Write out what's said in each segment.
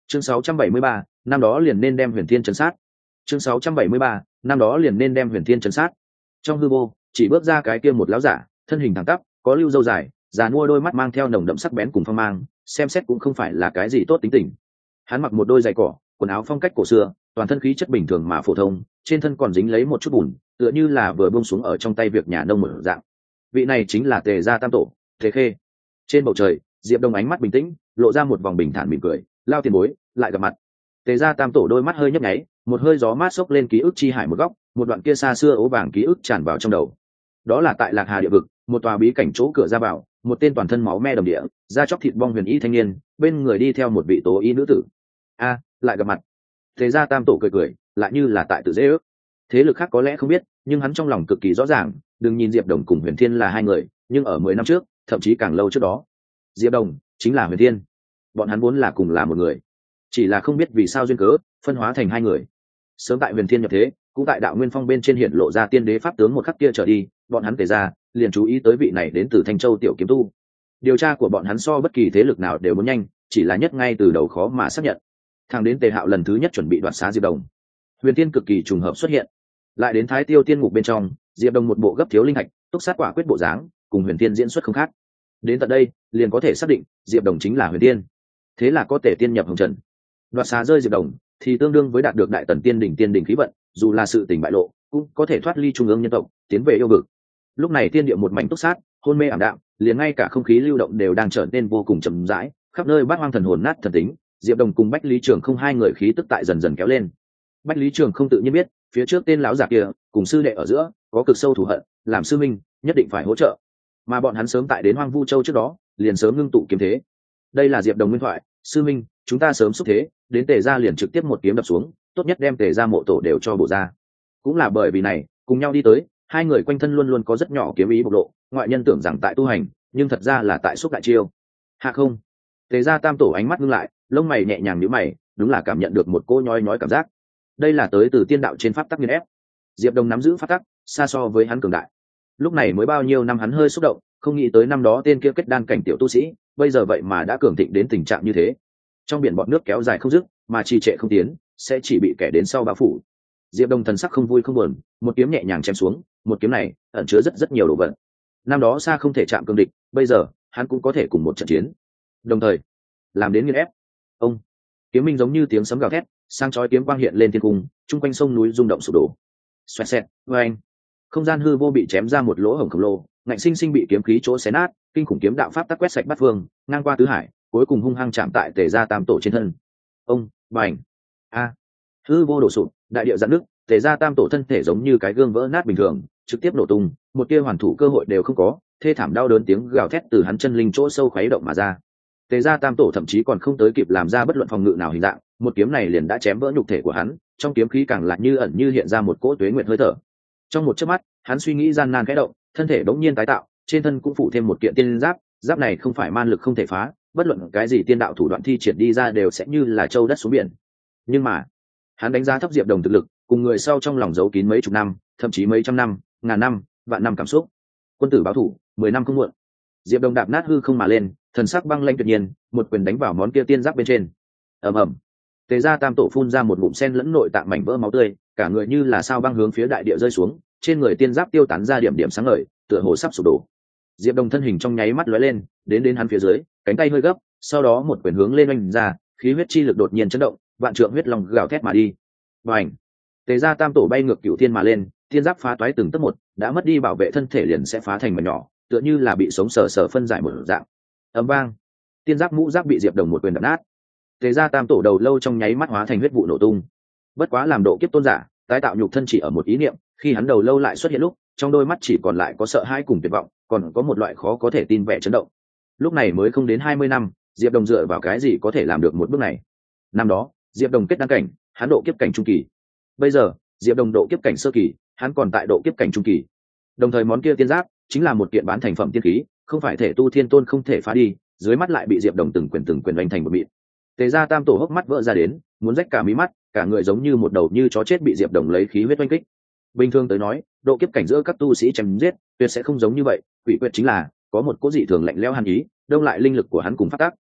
Chương 673, năm đó liền nên đem Huyền Thiên trấn sát. Chương 673, năm đó liền nên đem Huyền Thiên trấn sát. Trong hư vô, chỉ bước ra cái kia một lão giả, thân hình thẳng tắp, có lưu râu dài, già nua đôi mắt mang theo nồng đậm sắc bén cùng phong mang, xem xét cũng không phải là cái gì tốt tính tình. Hắn mặc một đôi giày cỏ, quần áo phong cách cổ xưa, toàn thân khí chất bình thường mà phổ thông, trên thân còn dính lấy một chút bùn, tựa như là vừa buông xuống ở trong tay việc nhà nông mở dạng. Vị này chính là Tề gia tam tổ, Tề Khê. Trên bầu trời, Diệp Đông ánh mắt bình tĩnh, lộ ra một vòng bình thản mỉm cười, lao tiền bối, lại gặp mặt. Tề gia tam tổ đôi mắt hơi nhấp nháy, một hơi gió mát xốc lên ký ức chi hải một góc, một đoạn kia xa xưa ố vàng ký ức tràn vào trong đầu. Đó là tại Lạc Hà địa vực, một tòa bí cảnh chỗ cửa ra vào, một tên toàn thân máu me đầm địa, da chóc thịt bong huyền y thanh niên, bên người đi theo một vị tố y nữ tử. A, lại gặp mặt. Tề gia tam tổ cười cười, lại như là tại tự dễ ước. Thế lực khác có lẽ không biết, nhưng hắn trong lòng cực kỳ rõ ràng, đừng nhìn Diệp Đồng cùng Huyền Thiên là hai người, nhưng ở 10 năm trước, thậm chí càng lâu trước đó, Diệp Đồng chính là Huyền Thiên. Bọn hắn vốn là cùng là một người, chỉ là không biết vì sao duyên cớ, phân hóa thành hai người. Sớm tại Huyền Thiên nhập thế, cũng tại Đạo Nguyên Phong bên trên hiện lộ ra tiên đế pháp tướng một khắc kia trở đi, bọn hắn Tề gia liền chú ý tới vị này đến từ Thanh Châu tiểu kiếm tu. Điều tra của bọn hắn so bất kỳ thế lực nào đều muốn nhanh, chỉ là nhất ngay từ đầu khó mà xác nhận. Thằng đến Tề Hạo lần thứ nhất chuẩn bị đoạt xá Diệp Đồng, Huyền Thiên cực kỳ trùng hợp xuất hiện. Lại đến Thái Tiêu Tiên Ngục bên trong, Diệp Đồng một bộ gấp thiếu linh hạch, túc sát quả quyết bộ dáng, cùng Huyền Thiên diễn xuất không khác. Đến tận đây, liền có thể xác định Diệp Đồng chính là Huyền Thiên. Thế là có thể tiên nhập hồng trần. Đoạt xá rơi Diệp Đồng, thì tương đương với đạt được đại tần tiên đỉnh khí vận, dù là sự tình bại lộ, cũng có thể thoát ly trung ương nhân tộc, tiến về yêu vực. Lúc này tiên địa một mảnh túc sát, hôn mê ảm đạm, liền ngay cả không khí lưu động đều đang trở nên vô cùng chậm rãi, khắp nơi bát hoang thần hồn nát thần tính. Diệp Đồng cùng Bách Lý Trường không hai người khí tức tại dần dần kéo lên. Bách Lý Trường không tự nhiên biết, phía trước tên lão già kia cùng sư đệ ở giữa có cực sâu thù hận, làm sư minh nhất định phải hỗ trợ. Mà bọn hắn sớm tại đến Hoang Vu Châu trước đó, liền sớm ngưng tụ kiếm thế. Đây là Diệp Đồng nguyên thoại, sư minh, chúng ta sớm xúc thế, đến Tề gia liền trực tiếp một kiếm đập xuống, tốt nhất đem Tề gia mộ tổ đều cho bổ ra. Cũng là bởi vì này, cùng nhau đi tới, hai người quanh thân luôn luôn có rất nhỏ kiếm ý bộc lộ, ngoại nhân tưởng rằng tại tu hành, nhưng thật ra là tại xúc đại chiêu. Hạ không, Tề gia tam tổ ánh mắt ngưng lại, lông mày nhẹ nhàng nhíu mày, đúng là cảm nhận được một cô nhói cảm giác. Đây là tới từ tiên đạo trên pháp tắc nghiền ép. Diệp Đồng nắm giữ pháp tắc, xa so với hắn cường đại. Lúc này mới bao nhiêu năm hắn hơi xúc động, không nghĩ tới năm đó tên kia kết đan cảnh tiểu tu sĩ, bây giờ vậy mà đã cường thịnh đến tình trạng như thế. Trong biển bọn nước kéo dài không dứt, mà trì trệ không tiến, sẽ chỉ bị kẻ đến sau bao phủ. Diệp Đồng thần sắc không vui không buồn, một kiếm nhẹ nhàng chém xuống, một kiếm này ẩn chứa rất nhiều đồ vật. Năm đó xa không thể chạm cương địch, bây giờ hắn cũng có thể cùng một trận chiến. Đồng thời, làm đến nghiền ép. Ông kiếm minh giống như tiếng sấm gào thét, sang chói kiếm quang hiện lên thiên cung, chung quanh sông núi rung động sụp đổ. Xoẹt xẹt, oeng. Không gian hư vô bị chém ra một lỗ hổng khổng lồ, ngạnh sinh sinh bị kiếm khí chỗ xé nát, kinh khủng kiếm đạo pháp tắc quét sạch bát phương, ngang qua tứ hải, cuối cùng hung hăng chạm tại Tề gia tam tổ trên thân. Ông, bành. A. Hư vô đổ sụp, đại địa giãn nứt, Tề gia tam tổ thân thể giống như cái gương vỡ nát bình thường, trực tiếp nổ tung, một tia hoàn thủ cơ hội đều không có, thê thảm đau đớn tiếng gào thét từ hắn chân linh chỗ sâu khuấy động mà ra. Tề gia tam tổ thậm chí còn không tới kịp làm ra bất luận phòng ngự nào hình dạng, một kiếm này liền đã chém vỡ nhục thể của hắn, trong kiếm khí càng lại như ẩn như hiện ra một cỗ tuế nguyệt hơi thở. Trong một chớp mắt, hắn suy nghĩ gian nan khẽ động, thân thể bỗng nhiên tái tạo, trên thân cũng phụ thêm một kiện tiên giáp, giáp này không phải man lực không thể phá, bất luận cái gì tiên đạo thủ đoạn thi triển đi ra đều sẽ như là châu đất xuống biển. Nhưng mà, hắn đánh giá thấp Diệp Đồng thực lực, cùng người sau trong lòng giấu kín mấy chục năm, thậm chí mấy trăm năm, ngàn năm, vạn năm cảm xúc. Quân tử báo thủ, 10 năm không muộn. Diệp Đồng đạp nát hư không mà lên, thần sắc băng lãnh tuyệt nhiên, một quyền đánh vào món kia tiên giáp bên trên. Ầm ầm. Tề gia tam tổ phun ra một ngụm sen lẫn nội tạng mảnh vỡ máu tươi, cả người như là sao băng hướng phía đại địa rơi xuống, trên người tiên giáp tiêu tán ra điểm điểm sáng ngời, tựa hồ sắp sụp đổ. Diệp Đồng thân hình trong nháy mắt lóe lên, đến hắn phía dưới, cánh tay hơi gấp, sau đó một quyền hướng lên oanh ra, khí huyết chi lực đột nhiên chấn động, vạn trượng huyết long gào thét mà đi. Bành! Tề gia tam tổ bay ngược cửu thiên mà lên, tiên giáp phá toái từng tấc một, đã mất đi bảo vệ thân thể liền sẽ phá thành mảnh nhỏ, tựa như là bị sống sờ phân giải một dạng. Ầm vang! Tiên giáp mũ giáp bị Diệp Đồng một quyền đập nát. Tề gia tam tổ đầu lâu trong nháy mắt hóa thành huyết vụ nổ tung. Bất quá làm độ kiếp tôn giả, tái tạo nhục thân chỉ ở một ý niệm, khi hắn đầu lâu lại xuất hiện lúc, trong đôi mắt chỉ còn lại có sợ hãi cùng tuyệt vọng, còn có một loại khó có thể tin vẻ chấn động. Lúc này mới không đến 20 năm, Diệp Đồng dựa vào cái gì có thể làm được một bước này? Năm đó, Diệp Đồng kết đăng cảnh, hắn độ kiếp cảnh trung kỳ. Bây giờ, Diệp Đồng độ kiếp cảnh sơ kỳ, hắn còn tại độ kiếp cảnh trung kỳ. Đồng thời món kia tiên giáp chính là một kiện bán thành phẩm tiên khí, không phải thể tu thiên tôn không thể phá đi, dưới mắt lại bị Diệp Đồng từng quyền đánh thành một mịn. Tề gia tam tổ hốc mắt vỡ ra đến, muốn rách cả mí mắt, cả người giống như một đầu như chó chết bị Diệp Đồng lấy khí huyết oanh kích. Bình thường tới nói, độ kiếp cảnh giữa các tu sĩ chém giết, tuyệt sẽ không giống như vậy, quỷ quyệt chính là có một cố dị thường lạnh lẽo hàn ý, đông lại linh lực của hắn cùng phát tác.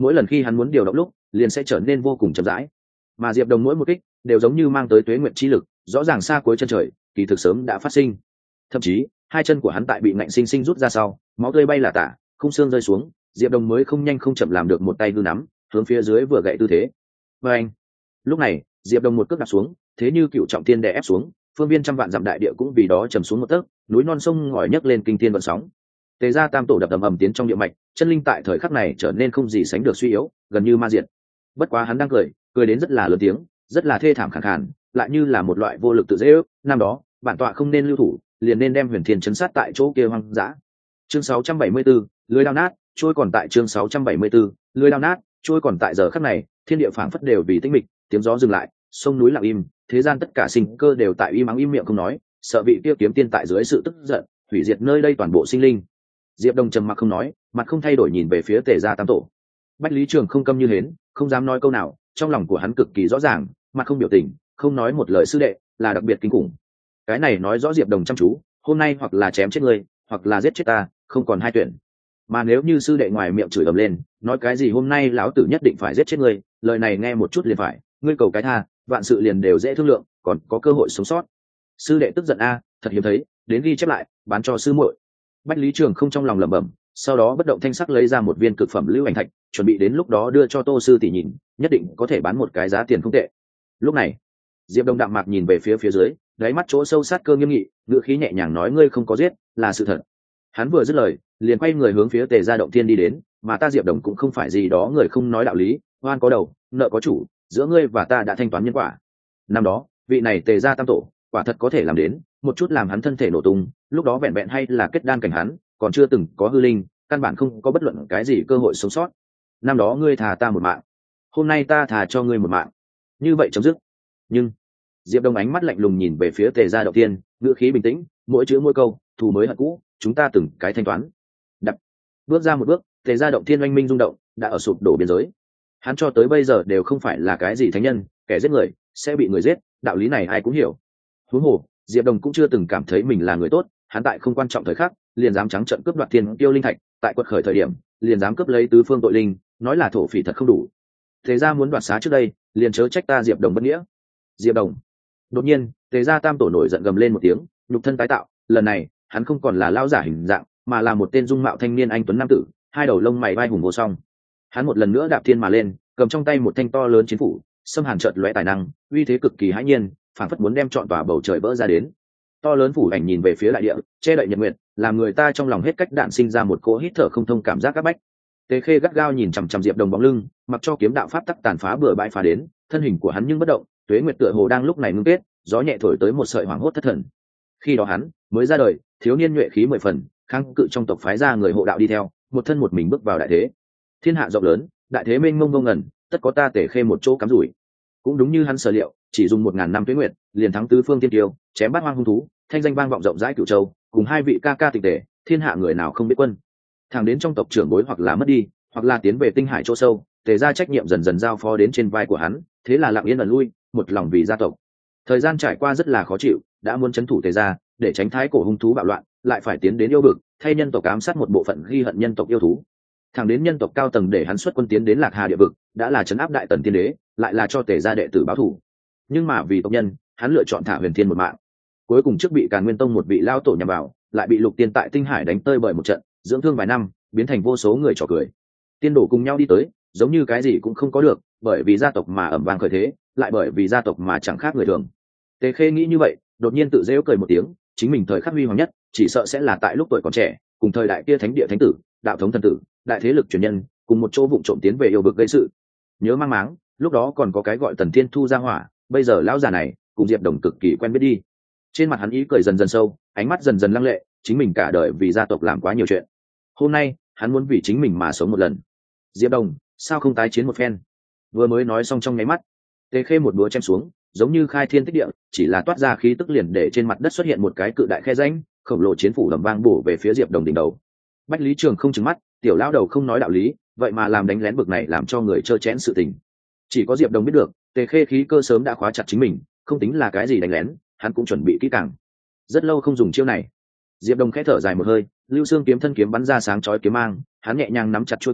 mỗi lần khi hắn muốn điều động lúc liền sẽ trở nên vô cùng chậm rãi, mà diệp đồng mỗi một kích đều giống như mang tới tuế nguyện chi lực, rõ ràng xa cuối chân trời kỳ thực sớm đã phát sinh. Thậm chí hai chân của hắn tại bị ngạnh sinh sinh rút ra sau, máu tươi bay là tả, khung xương rơi xuống, diệp đồng mới không nhanh không chậm làm được một tay hư nắm hướng phía dưới vừa gậy tư thế. Và anh, lúc này diệp đồng một cước đặt xuống, thế như cựu trọng thiên đè ép xuống, phương viên trăm vạn dặm đại địa cũng vì đó trầm xuống một tấc, núi non sông ngòi nhấc lên kinh thiên vận sóng. Tề gia tam tổ đập ầm ầm tiến trong địa mạch, chân linh tại thời khắc này trở nên không gì sánh được suy yếu, gần như ma diệt. Bất quá hắn đang cười đến rất là lớn tiếng, rất là thê thảm khàn khàn, lại như là một loại vô lực tự dễ ước. Năm đó bản tọa không nên lưu thủ, liền nên đem huyền thiên chấn sát tại chỗ kia hoang dã. Chương 674, lưới đao nát trôi còn tại chương 674, lưới đao nát trôi còn tại giờ khắc này, thiên địa phảng phất đều vì tĩnh mịch, tiếng gió dừng lại, sông núi lặng im, thế gian tất cả sinh cơ đều tại im ắng im miệng không nói, sợ vị kia kiếm tiên tại dưới sự tức giận hủy diệt nơi đây toàn bộ sinh linh. Diệp Đông trầm mặc không nói, mặt không thay đổi nhìn về phía Tề gia tam tổ. Bách Lý Trường không câm như hến, không dám nói câu nào, trong lòng của hắn cực kỳ rõ ràng, mặt không biểu tình, không nói một lời sư đệ, là đặc biệt kinh khủng. Cái này nói rõ Diệp Đồng chăm chú, hôm nay hoặc là chém chết ngươi, hoặc là giết chết ta, không còn hai tuyển. Mà nếu như sư đệ ngoài miệng chửi ầm lên, nói cái gì hôm nay lão tử nhất định phải giết chết ngươi, lời này nghe một chút liền phải, ngươi cầu cái tha, vạn sự liền đều dễ thương lượng, còn có cơ hội sống sót. Sư đệ tức giận a, thật hiếm thấy, đến ghi chép lại, bán cho sư muội. Bách Lý Trường không trong lòng lẩm bẩm, sau đó bất động thanh sắc lấy ra một viên cực phẩm lưu ảnh thạch, chuẩn bị đến lúc đó đưa cho Tô sư tỷ nhìn, nhất định có thể bán một cái giá tiền không tệ. Lúc này, Diệp Đông đạm mạc nhìn về phía dưới, đáy mắt chỗ sâu sát cơ nghiêm nghị, ngữ khí nhẹ nhàng nói ngươi không có giết, là sự thật. Hắn vừa dứt lời, liền quay người hướng phía Tề gia động thiên đi đến, mà ta Diệp Đồng cũng không phải gì đó người không nói đạo lý, oan có đầu, nợ có chủ, giữa ngươi và ta đã thanh toán nhân quả. Năm đó, vị này Tề gia tam tổ, quả thật có thể làm đến, một chút làm hắn thân thể nổ tung, lúc đó vẹn vẹn hay là kết đan cảnh hắn, còn chưa từng có hư linh, căn bản không có bất luận cái gì cơ hội sống sót. Năm đó ngươi thà ta một mạng, hôm nay ta thà cho ngươi một mạng, như vậy chấm dứt. Nhưng Diệp Đông ánh mắt lạnh lùng nhìn về phía Tề gia động tiên, ngữ khí bình tĩnh, mỗi chữ mỗi câu, thù mới hận cũ, chúng ta từng cái thanh toán. Đập, bước ra một bước, Tề gia động thiên oanh minh rung động, đã ở sụp đổ biên giới. Hắn cho tới bây giờ đều không phải là cái gì thánh nhân, kẻ giết người sẽ bị người giết, đạo lý này ai cũng hiểu. Huống hồ, Diệp Đồng cũng chưa từng cảm thấy mình là người tốt, hắn tại không quan trọng thời khắc, liền dám trắng trợn cướp đoạt thiên tiêu linh thạch, tại quật khởi thời điểm, liền dám cướp lấy tứ phương tội linh, nói là thổ phỉ thật không đủ. Tề gia muốn đoạt xá trước đây, liền chớ trách ta Diệp Đồng bất nghĩa. Diệp Đồng. Đột nhiên, Tề gia tam tổ nổi giận gầm lên một tiếng, nhục thân tái tạo, lần này, hắn không còn là lão giả hình dạng, mà là một tên dung mạo thanh niên anh tuấn nam tử, hai đầu lông mày vai hùng vô song. Hắn một lần nữa đạp thiên mà lên, cầm trong tay một thanh to lớn chiến phủ, xâm hàn chợt lóe tài năng, uy thế cực kỳ hãi nhiên, phảng phất muốn đem trọn tòa bầu trời vỡ ra đến. To lớn phủ ảnh nhìn về phía đại địa, che đậy nhật nguyệt, làm người ta trong lòng hết cách đạn sinh ra một cỗ hít thở không thông cảm giác các bách. Tề Khê gắt gao nhìn chằm chằm Diệp Đồng bóng lưng, mặc cho kiếm đạo pháp tắc tàn phá bừa bãi phá đến, thân hình của hắn nhưng bất động, tuế nguyệt tựa hồ đang lúc này ngưng kết, gió nhẹ thổi tới một sợi hoảng hốt thất thần. Khi đó hắn mới ra đời, thiếu niên nhuệ khí 10 phần, kháng cự trong tộc phái ra người hộ đạo đi theo, một thân một mình bước vào đại thế. Thiên hạ rộng lớn, đại thế mênh mông ngông ngẩn, tất có ta Tề Khê một chỗ cắm rủi. Cũng đúng như hắn sở liệu, chỉ dùng 1000 năm tuế nguyệt, liền thắng tứ phương tiên tiêu, chém bát hoang hung thú, thanh danh vang vọng rộng rãi cửu châu, cùng hai vị ca ca tịch tề, thiên hạ người nào không biết quân. Thẳng đến trong tộc trưởng bối hoặc là mất đi, hoặc là tiến về tinh hải chỗ sâu, Tề gia trách nhiệm dần dần giao phó đến trên vai của hắn, thế là lặng yên ẩn lui, một lòng vì gia tộc. Thời gian trải qua rất là khó chịu, đã muốn trấn thủ Tề gia, để tránh thái cổ hung thú bạo loạn, lại phải tiến đến yêu vực, thay nhân tộc ám sát một bộ phận ghi hận nhân tộc yêu thú. Thẳng đến nhân tộc cao tầng để hắn xuất quân tiến đến Lạc Hà địa vực, đã là trấn áp đại tần tiên đế, lại là cho Tề gia đệ tử báo thù. Nhưng mà vì tộc nhân, hắn lựa chọn thả Huyền Thiên một mạng. Cuối cùng trước bị Càn Nguyên Tông một vị lao tổ nhằm vào, lại bị Lục Tiên tại Tinh Hải đánh tơi bởi một trận, dưỡng thương vài năm, biến thành vô số người trò cười. Tiên đổ cùng nhau đi tới, giống như cái gì cũng không có được, bởi vì gia tộc mà ẩm vang khởi thế, lại bởi vì gia tộc mà chẳng khác người thường. Tề Khê nghĩ như vậy, đột nhiên tự giễu cười một tiếng, chính mình thời khắc huy hoàng nhất, chỉ sợ sẽ là tại lúc tuổi còn trẻ, cùng thời đại kia thánh địa thánh tử, đạo thống thần tử, đại thế lực truyền nhân, cùng một chỗ vụng trộm tiến về yêu vực gây sự. Nhớ mang máng, lúc đó còn có cái gọi Tần Thiên Thu ra hỏa, bây giờ lão già này, cùng Diệp Đồng cực kỳ quen biết đi. Trên mặt hắn ý cười dần dần sâu, ánh mắt dần dần lăng lệ, chính mình cả đời vì gia tộc làm quá nhiều chuyện. Hôm nay, hắn muốn vì chính mình mà sống một lần. Diệp Đồng, sao không tái chiến một phen? Vừa mới nói xong trong nháy mắt, Tề Khê một đũa chém xuống, giống như khai thiên tích địa, chỉ là toát ra khí tức liền để trên mặt đất xuất hiện một cái cự đại khe rãnh, khổng lồ chiến phủ lầm vang bổ về phía Diệp Đồng đỉnh đầu. Bách Lý Trường không trừng mắt, tiểu lão đầu không nói đạo lý, vậy mà làm đánh lén bực này làm cho người trơ chẽn sự tình. Chỉ có Diệp Đồng biết được, Tề Khê khí cơ sớm đã khóa chặt chính mình, không tính là cái gì đánh lén, hắn cũng chuẩn bị kỹ càng. Rất lâu không dùng chiêu này, Diệp Đồng khẽ thở dài một hơi, Lưu Xương kiếm thân kiếm bắn ra sáng chói kiếm mang, hắn nhẹ nhàng nắm chặt chuôi kiếm,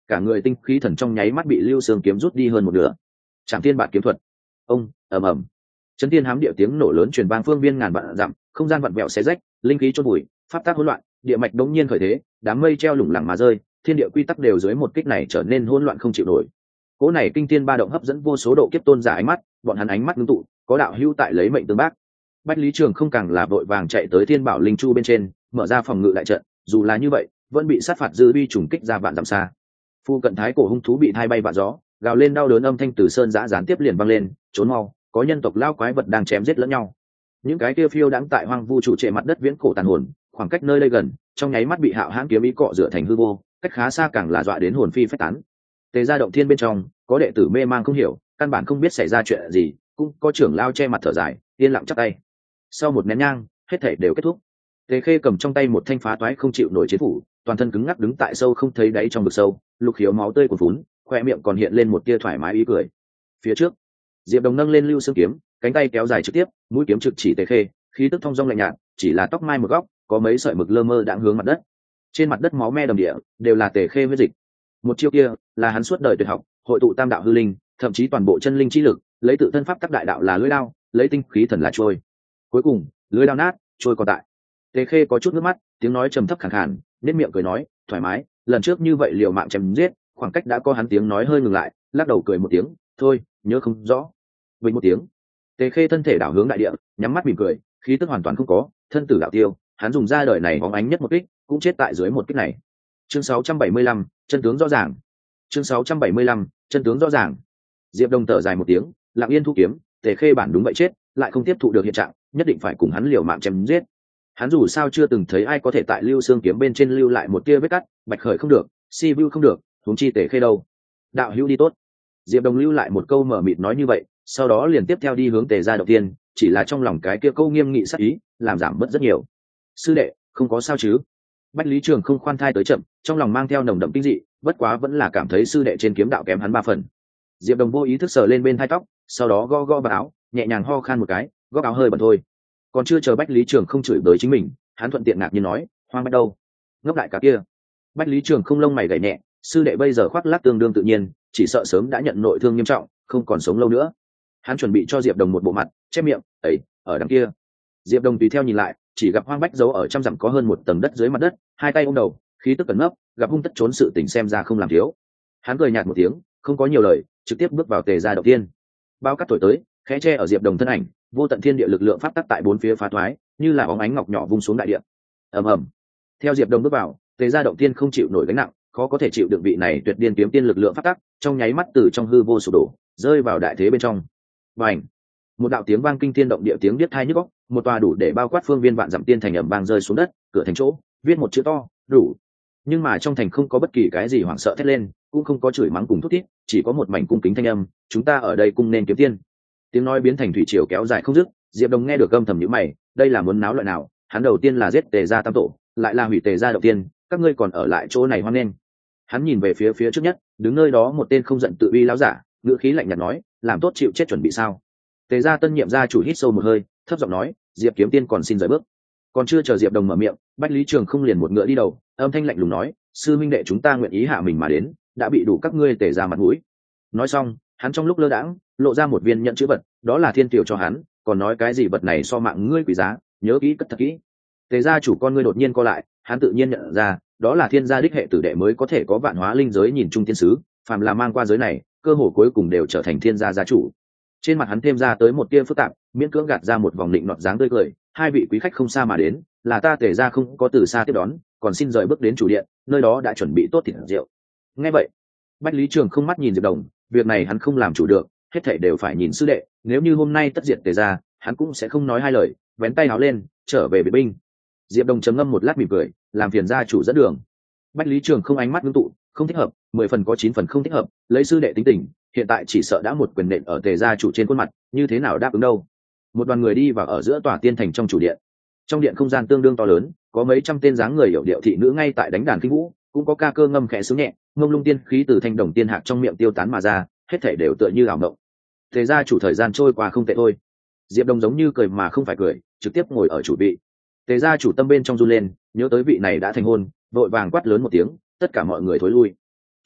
cả người tinh khí thần trong nháy mắt bị lưu xương kiếm rút đi hơn một nửa. Trảm thiên bản kiếm thuật. Ông ầm ầm, chấn thiên hám địa tiếng nổ lớn truyền vang phương viên ngàn vạn dặm, không gian vặn vẹo xé rách, linh khí chôn bụi, pháp tắc hỗn loạn, địa mạch đống nhiên khởi thế, đám mây treo lủng lẳng mà rơi, thiên địa quy tắc đều dưới một kích này trở nên hỗn loạn không chịu nổi. Cỗ này kinh thiên ba động hấp dẫn vô số độ kiếp tôn giả ánh mắt, bọn hắn ánh mắt ngưng tụ, có đạo hữu tại lấy mệnh tương bác. Bách Lý Trường không càng là vội vàng chạy tới Thiên Bảo Linh Chu bên trên, mở ra phòng ngự đại trận, dù là như vậy, vẫn bị sát phạt dư uy trùng kích ra vạn dặm xa. Phu cận thái cổ hung thú bị thay bay vạ gió, gào lên đau đớn âm thanh từ sơn giã gián tiếp liền vang lên, trốn mau, có nhân tộc lao quái vật đang chém giết lẫn nhau. Những cái kia phiêu đãng tại hoang vu trụ trệ mặt đất viễn cổ tàn hồn, khoảng cách nơi đây gần, trong nháy mắt bị Hạo Hãn kiếm ý cọ rửa thành hư vô, cách khá xa càng là dọa đến hồn phi phách tán. Tề gia động thiên bên trong, có đệ tử mê mang không hiểu, căn bản không biết xảy ra chuyện gì, cũng có trưởng lao che mặt thở dài, yên lặng chắp tay. Sau một nén nhang, hết thảy đều kết thúc. Tề Khê cầm trong tay một thanh phá toái không chịu nổi chiến phủ, toàn thân cứng ngắc đứng tại sâu không thấy đáy trong vực sâu, lục khiếu máu tươi cuồn phún, khoe miệng còn hiện lên một tia thoải mái ý cười. Phía trước, Diệp Đồng nâng lên lưu xương kiếm, cánh tay kéo dài trực tiếp, mũi kiếm trực chỉ Tề Khê, khí tức thông dong lạnh nhạt, chỉ là tóc mai một góc, có mấy sợi mực lơ mơ đang hướng mặt đất. Trên mặt đất máu me đầm địa, đều là Tề Khê huyết dịch. Một chiêu kia, là hắn suốt đời tuyệt học, hội tụ tam đạo hư linh, thậm chí toàn bộ chân linh chi lực, lấy tự thân pháp tắc đại đạo là lưỡi đao, lấy tinh khí thần là trôi. Cuối cùng, lưỡi đao nát, trôi còn tại. Tề Khê có chút nước mắt, tiếng nói trầm thấp khàn khàn, nét miệng cười nói, thoải mái, lần trước như vậy liều mạng chém giết, khoảng cách đã có hắn tiếng nói hơi ngừng lại, lắc đầu cười một tiếng, thôi, nhớ không rõ. Bình một tiếng, Tề Khê thân thể đảo hướng đại địa, nhắm mắt mỉm cười, khí tức hoàn toàn không có, thân tử đạo tiêu, hắn dùng ra đời này bóng ánh nhất một kích, cũng chết tại dưới một kích này. Chương 675, chân tướng rõ ràng. Chương 675, chân tướng rõ ràng. Diệp Đông thở dài một tiếng, lặng yên thu kiếm, Tề Khê bản đúng vậy chết, lại không tiếp thụ được hiện trạng, nhất định phải cùng hắn liều mạng chém giết. Hắn dù sao chưa từng thấy ai có thể tại lưu xương kiếm bên trên lưu lại một tia vết cắt, bạch khởi không được, si vu không được, huống chi Tề Khê đâu. Đạo hữu đi tốt. Diệp Đông lưu lại một câu mở mịt nói như vậy, sau đó liền tiếp theo đi hướng Tề gia đầu tiên, chỉ là trong lòng cái kia câu nghiêm nghị sắc ý, làm giảm bớt rất nhiều. Sư đệ, không có sao chứ? Bách Lý Trường không khoan thai tới chậm, trong lòng mang theo nồng đậm kinh dị, bất quá vẫn là cảm thấy sư đệ trên kiếm đạo kém hắn 3 phần. Diệp Đồng vô ý thức sờ lên bên hai tóc, sau đó gõ gõ vào áo, nhẹ nhàng ho khan một cái, góc áo hơi bẩn thôi. Còn chưa chờ Bách Lý Trường không chửi bới chính mình, hắn thuận tiện ngạc nhiên nói, hoang bách đâu? Ngốc đại cả kia. Bách Lý Trường không lông mày gảy nhẹ, sư đệ bây giờ khoác lác tương đương tự nhiên, chỉ sợ sớm đã nhận nội thương nghiêm trọng, không còn sống lâu nữa. Hắn chuẩn bị cho Diệp Đồng một bộ mặt, chép miệng, ấy, ở đằng kia. Diệp Đồng tùy theo nhìn lại, chỉ gặp hoang bách giấu ở trăm dặm có hơn một tầng đất dưới mặt đất, hai tay ôm đầu, khí tức cẩn ngấp, gặp hung tất trốn sự tình xem ra không làm thiếu. Hắn cười nhạt một tiếng, không có nhiều lời, trực tiếp bước vào Tề gia đầu tiên. Bao cát thổi tới, khẽ che ở Diệp Đồng thân ảnh, vô tận thiên địa lực lượng pháp tắc tại bốn phía phá thoái, như là bóng ánh ngọc nhỏ vung xuống đại địa. Ầm ầm. Theo Diệp Đồng bước vào, Tề gia động tiên không chịu nổi gánh nặng, khó có thể chịu đựng vị này tuyệt điên kiếm tiên lực lượng pháp tắc, trong nháy mắt từ trong hư vô sụp đổ, rơi vào đại thế bên trong. Bành! Một đạo tiếng vang kinh thiên động địa tiếng biết tai nhức óc, một tòa đủ để bao quát phương viên vạn dặm tiên thành ầm vang rơi xuống đất, cửa thành chỗ, viết một chữ to, đủ. Nhưng mà trong thành không có bất kỳ cái gì hoảng sợ thét lên, cũng không có chửi mắng cùng thút thít, chỉ có một mảnh cung kính thanh âm, chúng ta ở đây cung nên kiếm tiên. Tiếng nói biến thành thủy triều kéo dài không dứt, Diệp Đồng nghe được âm thầm nhíu mày, đây là muốn náo loại nào? Hắn đầu tiên là giết Tề gia tam tổ, lại là hủy Tề gia đầu tiên, các ngươi còn ở lại chỗ này hoan nghênh. Hắn nhìn về phía trước nhất, đứng nơi đó một tên không giận tự uy lão giả, ngữ khí lạnh nhạt nói, làm tốt chịu chết chuẩn bị sao? Tề gia tân nhiệm gia chủ hít sâu một hơi, thấp giọng nói, Diệp kiếm tiên còn xin rời bước. Còn chưa chờ Diệp Đồng mở miệng, Bách Lý Trường không liền một ngựa đi đầu, âm thanh lạnh lùng nói, sư minh đệ chúng ta nguyện ý hạ mình mà đến, đã bị đủ các ngươi Tề gia mặt mũi. Nói xong, hắn trong lúc lơ đãng lộ ra một viên nhận chữ vật, đó là thiên tiểu cho hắn, còn nói cái gì vật này so mạng ngươi quý giá, nhớ kỹ cất thật kỹ. Tề gia chủ con ngươi đột nhiên co lại, hắn tự nhiên nhận ra, đó là thiên gia đích hệ tử đệ mới có thể có vạn hóa linh giới nhìn trung tiên sứ, phàm là mang qua giới này, cơ hội cuối cùng đều trở thành thiên gia gia chủ. Trên mặt hắn thêm ra tới một tia phức tạp, miễn cưỡng gạt ra một vòng định nọt dáng tươi cười, hai vị quý khách không xa mà đến, là ta Tề gia không có từ xa tiếp đón, còn xin rời bước đến chủ điện, nơi đó đã chuẩn bị tốt thịt rượu. Nghe vậy, Bách Lý Trường không mắt nhìn Diệp Đồng, việc này hắn không làm chủ được, hết thảy đều phải nhìn sư đệ, nếu như hôm nay tất diệt Tề gia, hắn cũng sẽ không nói hai lời, vén tay áo lên, trở về biệt binh. Diệp Đồng trầm ngâm một lát mỉm cười, làm phiền gia chủ dẫn đường. Bách Lý Trường không ánh mắt ngưng tụ, không thích hợp, 10 phần có 9 phần không thích hợp, lấy sư đệ tính tình, hiện tại chỉ sợ đã một quyền nện ở Tề gia chủ trên khuôn mặt, như thế nào đáp ứng đâu. Một đoàn người đi vào ở giữa tòa tiên thành trong chủ điện. Trong điện không gian tương đương to lớn, có mấy trăm tên dáng người hiểu điệu thị nữ ngay tại đánh đàn kinh vũ, cũng có ca cơ ngâm khẽ sướng nhẹ, ngông lung tiên khí từ thanh đồng tiên hạc trong miệng tiêu tán mà ra, hết thảy đều tựa như ảo mộng. Tề gia chủ thời gian trôi qua không tệ thôi. Diệp Đồng giống như cười mà không phải cười, trực tiếp ngồi ở chủ vị. Tề gia chủ tâm bên trong run lên, nhớ tới vị này đã thành hôn, vội vàng quát lớn một tiếng, tất cả mọi người thối lui.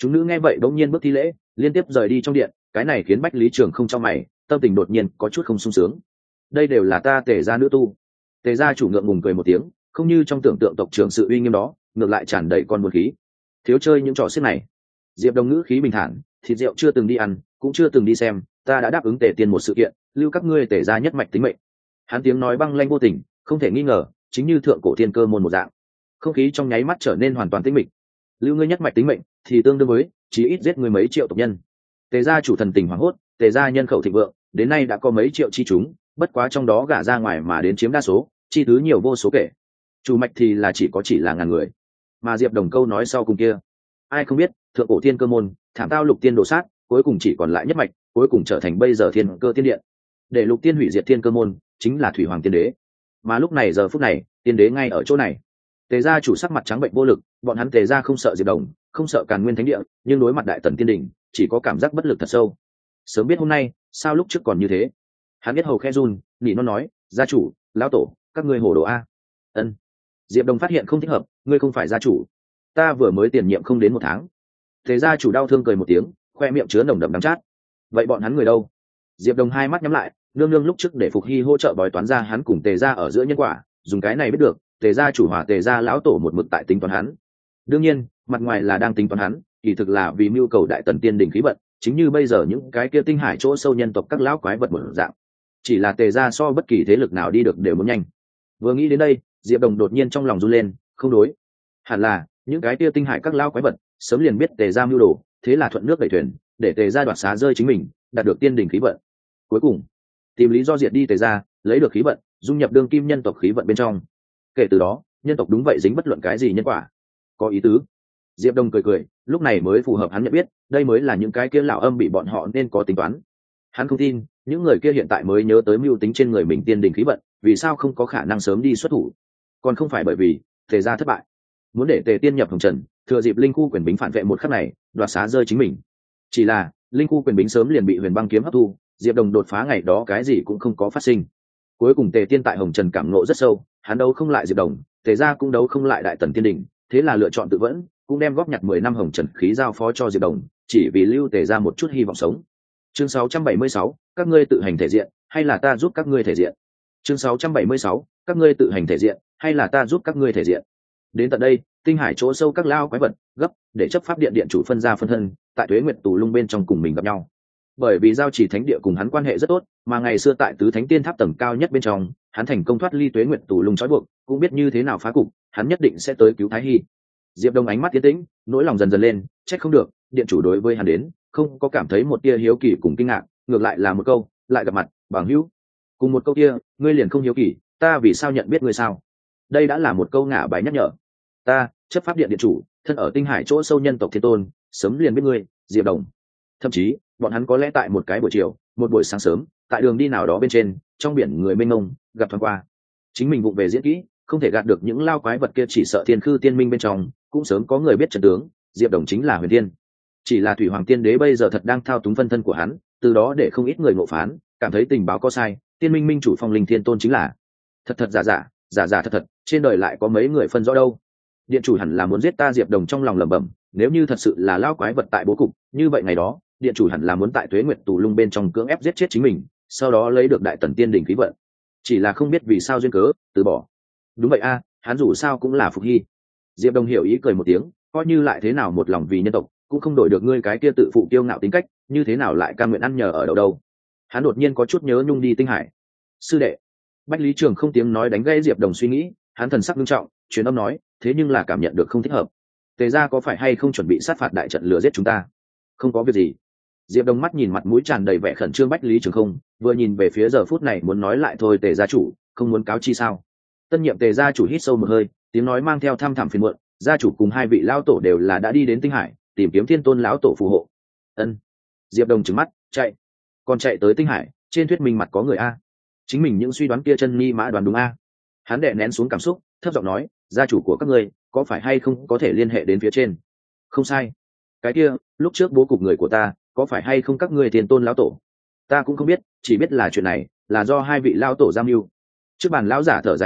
Chúng nữ nghe vậy bỗng nhiên bước thi lễ, liên tiếp rời đi trong điện, cái này khiến Bách Lý Trường không trong mày, tâm tình đột nhiên có chút không sung sướng. Đây đều là ta Tề gia nữ tu. Tề gia chủ ngượng ngùng cười một tiếng, không như trong tưởng tượng tộc trưởng sự uy nghiêm đó, ngược lại tràn đầy con buồn khí. Thiếu chơi những trò xiếc này. Diệp Đồng ngữ khí bình thản, thịt rượu chưa từng đi ăn, cũng chưa từng đi xem, ta đã đáp ứng Tề Tiên một sự kiện, lưu các ngươi Tề gia nhất mạch tính mệnh. Hắn tiếng nói băng lanh vô tình, không thể nghi ngờ, chính như thượng cổ thiên cơ môn một dạng. Không khí trong nháy mắt trở nên hoàn toàn tĩnh mịch. Lưu ngươi nhất mạch tính mệnh, thì tương đương với chỉ ít giết người mấy triệu tộc nhân. Tề gia chủ thần tình hoảng hốt, Tề gia nhân khẩu thịnh vượng, đến nay đã có mấy triệu chi chúng, bất quá trong đó gả ra ngoài mà đến chiếm đa số, chi thứ nhiều vô số kể. Chủ mạch thì là chỉ là ngàn người. Mà Diệp Đồng câu nói sau cùng kia, ai không biết, thượng cổ thiên cơ môn, thảm tao lục tiên đổ sát, cuối cùng chỉ còn lại nhất mạch, cuối cùng trở thành bây giờ thiên cơ tiên điện. Để lục tiên hủy diệt thiên cơ môn, chính là thủy hoàng tiên đế. Mà lúc này giờ phút này, tiên đế ngay ở chỗ này. Tề gia chủ sắc mặt trắng bệnh vô lực, bọn hắn Tề gia không sợ Diệp Đồng, không sợ Càn Nguyên Thánh Địa, nhưng đối mặt Đại Tần Tiên Đình, chỉ có cảm giác bất lực thật sâu. Sớm biết hôm nay, sao lúc trước còn như thế? Hắn biết hầu khe run, nhị nó nói, gia chủ, lão tổ, các ngươi hồ đồ a. Ân. Diệp Đồng phát hiện không thích hợp, ngươi không phải gia chủ, ta vừa mới tiền nhiệm không đến một tháng. Tề gia chủ đau thương cười một tiếng, khoe miệng chứa nồng đậm đắng chát. Vậy bọn hắn người đâu? Diệp Đồng hai mắt nhắm lại, nương nương lúc trước để Phục Hy hỗ trợ bói toán ra hắn cùng Tề gia ở giữa nhân quả, dùng cái này biết được, Tề gia chủ hòa Tề gia lão tổ một mực tại tính toán hắn. Đương nhiên, mặt ngoài là đang tính toán hắn, kỳ thực là vì mưu cầu Đại Tần Tiên Đình khí vận, chính như bây giờ những cái kia tinh hải chỗ sâu nhân tộc các lão quái vật một dạng. Chỉ là Tề gia so bất kỳ thế lực nào đi được đều muốn nhanh. Vừa nghĩ đến đây, Diệp Đồng đột nhiên trong lòng run lên, không đối. Hẳn là những cái kia tinh hải các lão quái vật sớm liền biết Tề gia mưu đồ, thế là thuận nước đẩy thuyền, để Tề gia đoạt xá rơi chính mình, đạt được Tiên Đình khí vận. Cuối cùng, tìm lý do diệt đi Tề gia, lấy được khí vận, dung nhập đương kim nhân tộc khí vận bên trong. Kể từ đó, nhân tộc đúng vậy dính bất luận cái gì nhân quả. Có ý tứ. Diệp Đông cười cười, lúc này mới phù hợp hắn nhận biết, đây mới là những cái kia lão âm bị bọn họ nên có tính toán. Hắn không tin, những người kia hiện tại mới nhớ tới mưu tính trên người mình Tiên Đình khí vận, vì sao không có khả năng sớm đi xuất thủ? Còn không phải bởi vì Tề gia thất bại, muốn để Tề Tiên nhập hồng trần, thừa dịp linh khu quyền bính phản vệ một khắc này, đoạt xá rơi chính mình. Chỉ là linh khu quyền bính sớm liền bị Huyền Băng kiếm hấp thu, Diệp Đồng đột phá ngày đó cái gì cũng không có phát sinh. Cuối cùng Tề Tiên tại hồng trần cảm nộ rất sâu, hắn đấu không lại Diệp Đồng, Tề gia cũng đấu không lại Đại Tần Tiên Đình, thế là lựa chọn tự vẫn, cũng đem góp nhặt 10 năm hồng trần khí giao phó cho Diệp Đồng, chỉ vì lưu Tề gia một chút hy vọng sống. Chương 676, các ngươi tự hành thể diện, hay là ta giúp các ngươi thể diện? Chương 676, các ngươi tự hành thể diện, hay là ta giúp các ngươi thể diện? Đến tận đây, tinh hải chỗ sâu các lao quái vật gấp để chấp pháp điện điện chủ phân ra phân thân, tại Tuế Nguyệt Tù Lung bên trong cùng mình gặp nhau. Bởi vì giao chỉ thánh địa cùng hắn quan hệ rất tốt, mà ngày xưa tại Tứ Thánh Tiên Tháp tầng cao nhất bên trong, hắn thành công thoát ly Tuế Nguyệt Tù Lung trói buộc, cũng biết như thế nào phá cục, hắn nhất định sẽ tới cứu Thái Hy. Diệp Đông ánh mắt tiến tĩnh, nỗi lòng dần dần lên, trách không được, điện chủ đối với hắn đến, không có cảm thấy một tia hiếu kỳ cùng kinh ngạc, ngược lại là một câu, lại gặp mặt, bằng hữu. Cùng một câu kia, ngươi liền không hiếu kỳ, ta vì sao nhận biết ngươi sao? Đây đã là một câu ngả bài nhắc nhở. Ta, chấp pháp điện điện chủ, thân ở tinh hải chỗ sâu nhân tộc thiên tôn, sớm liền biết ngươi, Diệp Đồng. Thậm chí, bọn hắn có lẽ tại một cái buổi chiều, một buổi sáng sớm, tại đường đi nào đó bên trên, trong biển người mênh mông, gặp thoáng qua. Chính mình vụng về diễn kỹ, không thể gạt được những lao quái vật kia, chỉ sợ thiên khư tiên minh bên trong, cũng sớm có người biết trận tướng, Diệp Đồng chính là Huyền Tiên. Chỉ là Thủy Hoàng Tiên Đế bây giờ thật đang thao túng phân thân của hắn, từ đó để không ít người ngộ phán, cảm thấy tình báo có sai, Tiên Minh minh chủ Phong Linh Thiên Tôn chính là thật thật giả giả, giả giả thật thật, trên đời lại có mấy người phân rõ đâu. Điện chủ hẳn là muốn giết ta. Diệp Đồng trong lòng lẩm bẩm, nếu như thật sự là lao quái vật tại bố cục, như vậy ngày đó, điện chủ hẳn là muốn tại Tuế Nguyệt Tù Lung bên trong cưỡng ép giết chết chính mình, sau đó lấy được Đại Tần Tiên Đình khí vận. Chỉ là không biết vì sao duyên cớ, từ bỏ. Đúng vậy a, hắn dù sao cũng là Phục Hy. Diệp Đồng hiểu ý cười một tiếng, coi như lại thế nào một lòng vì nhân tộc, cũng không đổi được ngươi cái kia tự phụ kiêu ngạo tính cách, như thế nào lại cam nguyện ăn nhờ ở đậu đâu. Hắn đột nhiên có chút nhớ nhung đi tinh hải. Sư đệ. Bách Lý Trường không tiếng nói đánh gãy Diệp Đồng suy nghĩ, hắn thần sắc nghiêm trọng, truyền âm nói, thế nhưng là cảm nhận được không thích hợp. Tề gia có phải hay không chuẩn bị sát phạt đại trận lừa giết chúng ta? Không có việc gì. Diệp Đồng mắt nhìn mặt mũi tràn đầy vẻ khẩn trương Bách Lý Trường không, vừa nhìn về phía giờ phút này muốn nói lại thôi Tề gia chủ, không muốn cáo chi sao? Tân nhiệm Tề gia chủ hít sâu một hơi, tiếng nói mang theo thăm thẳm phiền muộn, gia chủ cùng hai vị lão tổ đều là đã đi đến tinh hải, tìm kiếm Thiên Tôn lão tổ phù hộ. Ân. Diệp Đồng trừng mắt, chạy. Còn chạy tới tinh hải, trên thuyết minh mặt có người a. Chính mình những suy đoán kia chân mi mã đoán đúng a. Hắn đè nén xuống cảm xúc, thấp giọng nói, gia chủ của các ngươi có phải hay không có thể liên hệ đến phía trên? Không sai. Cái kia, lúc trước bố cục người của ta, có phải hay không các ngươi Thiên Tôn lão tổ? Ta cũng không biết, chỉ biết là chuyện này là do hai vị lão tổ giam mưu. Trước bàn lão giả thở dài nói,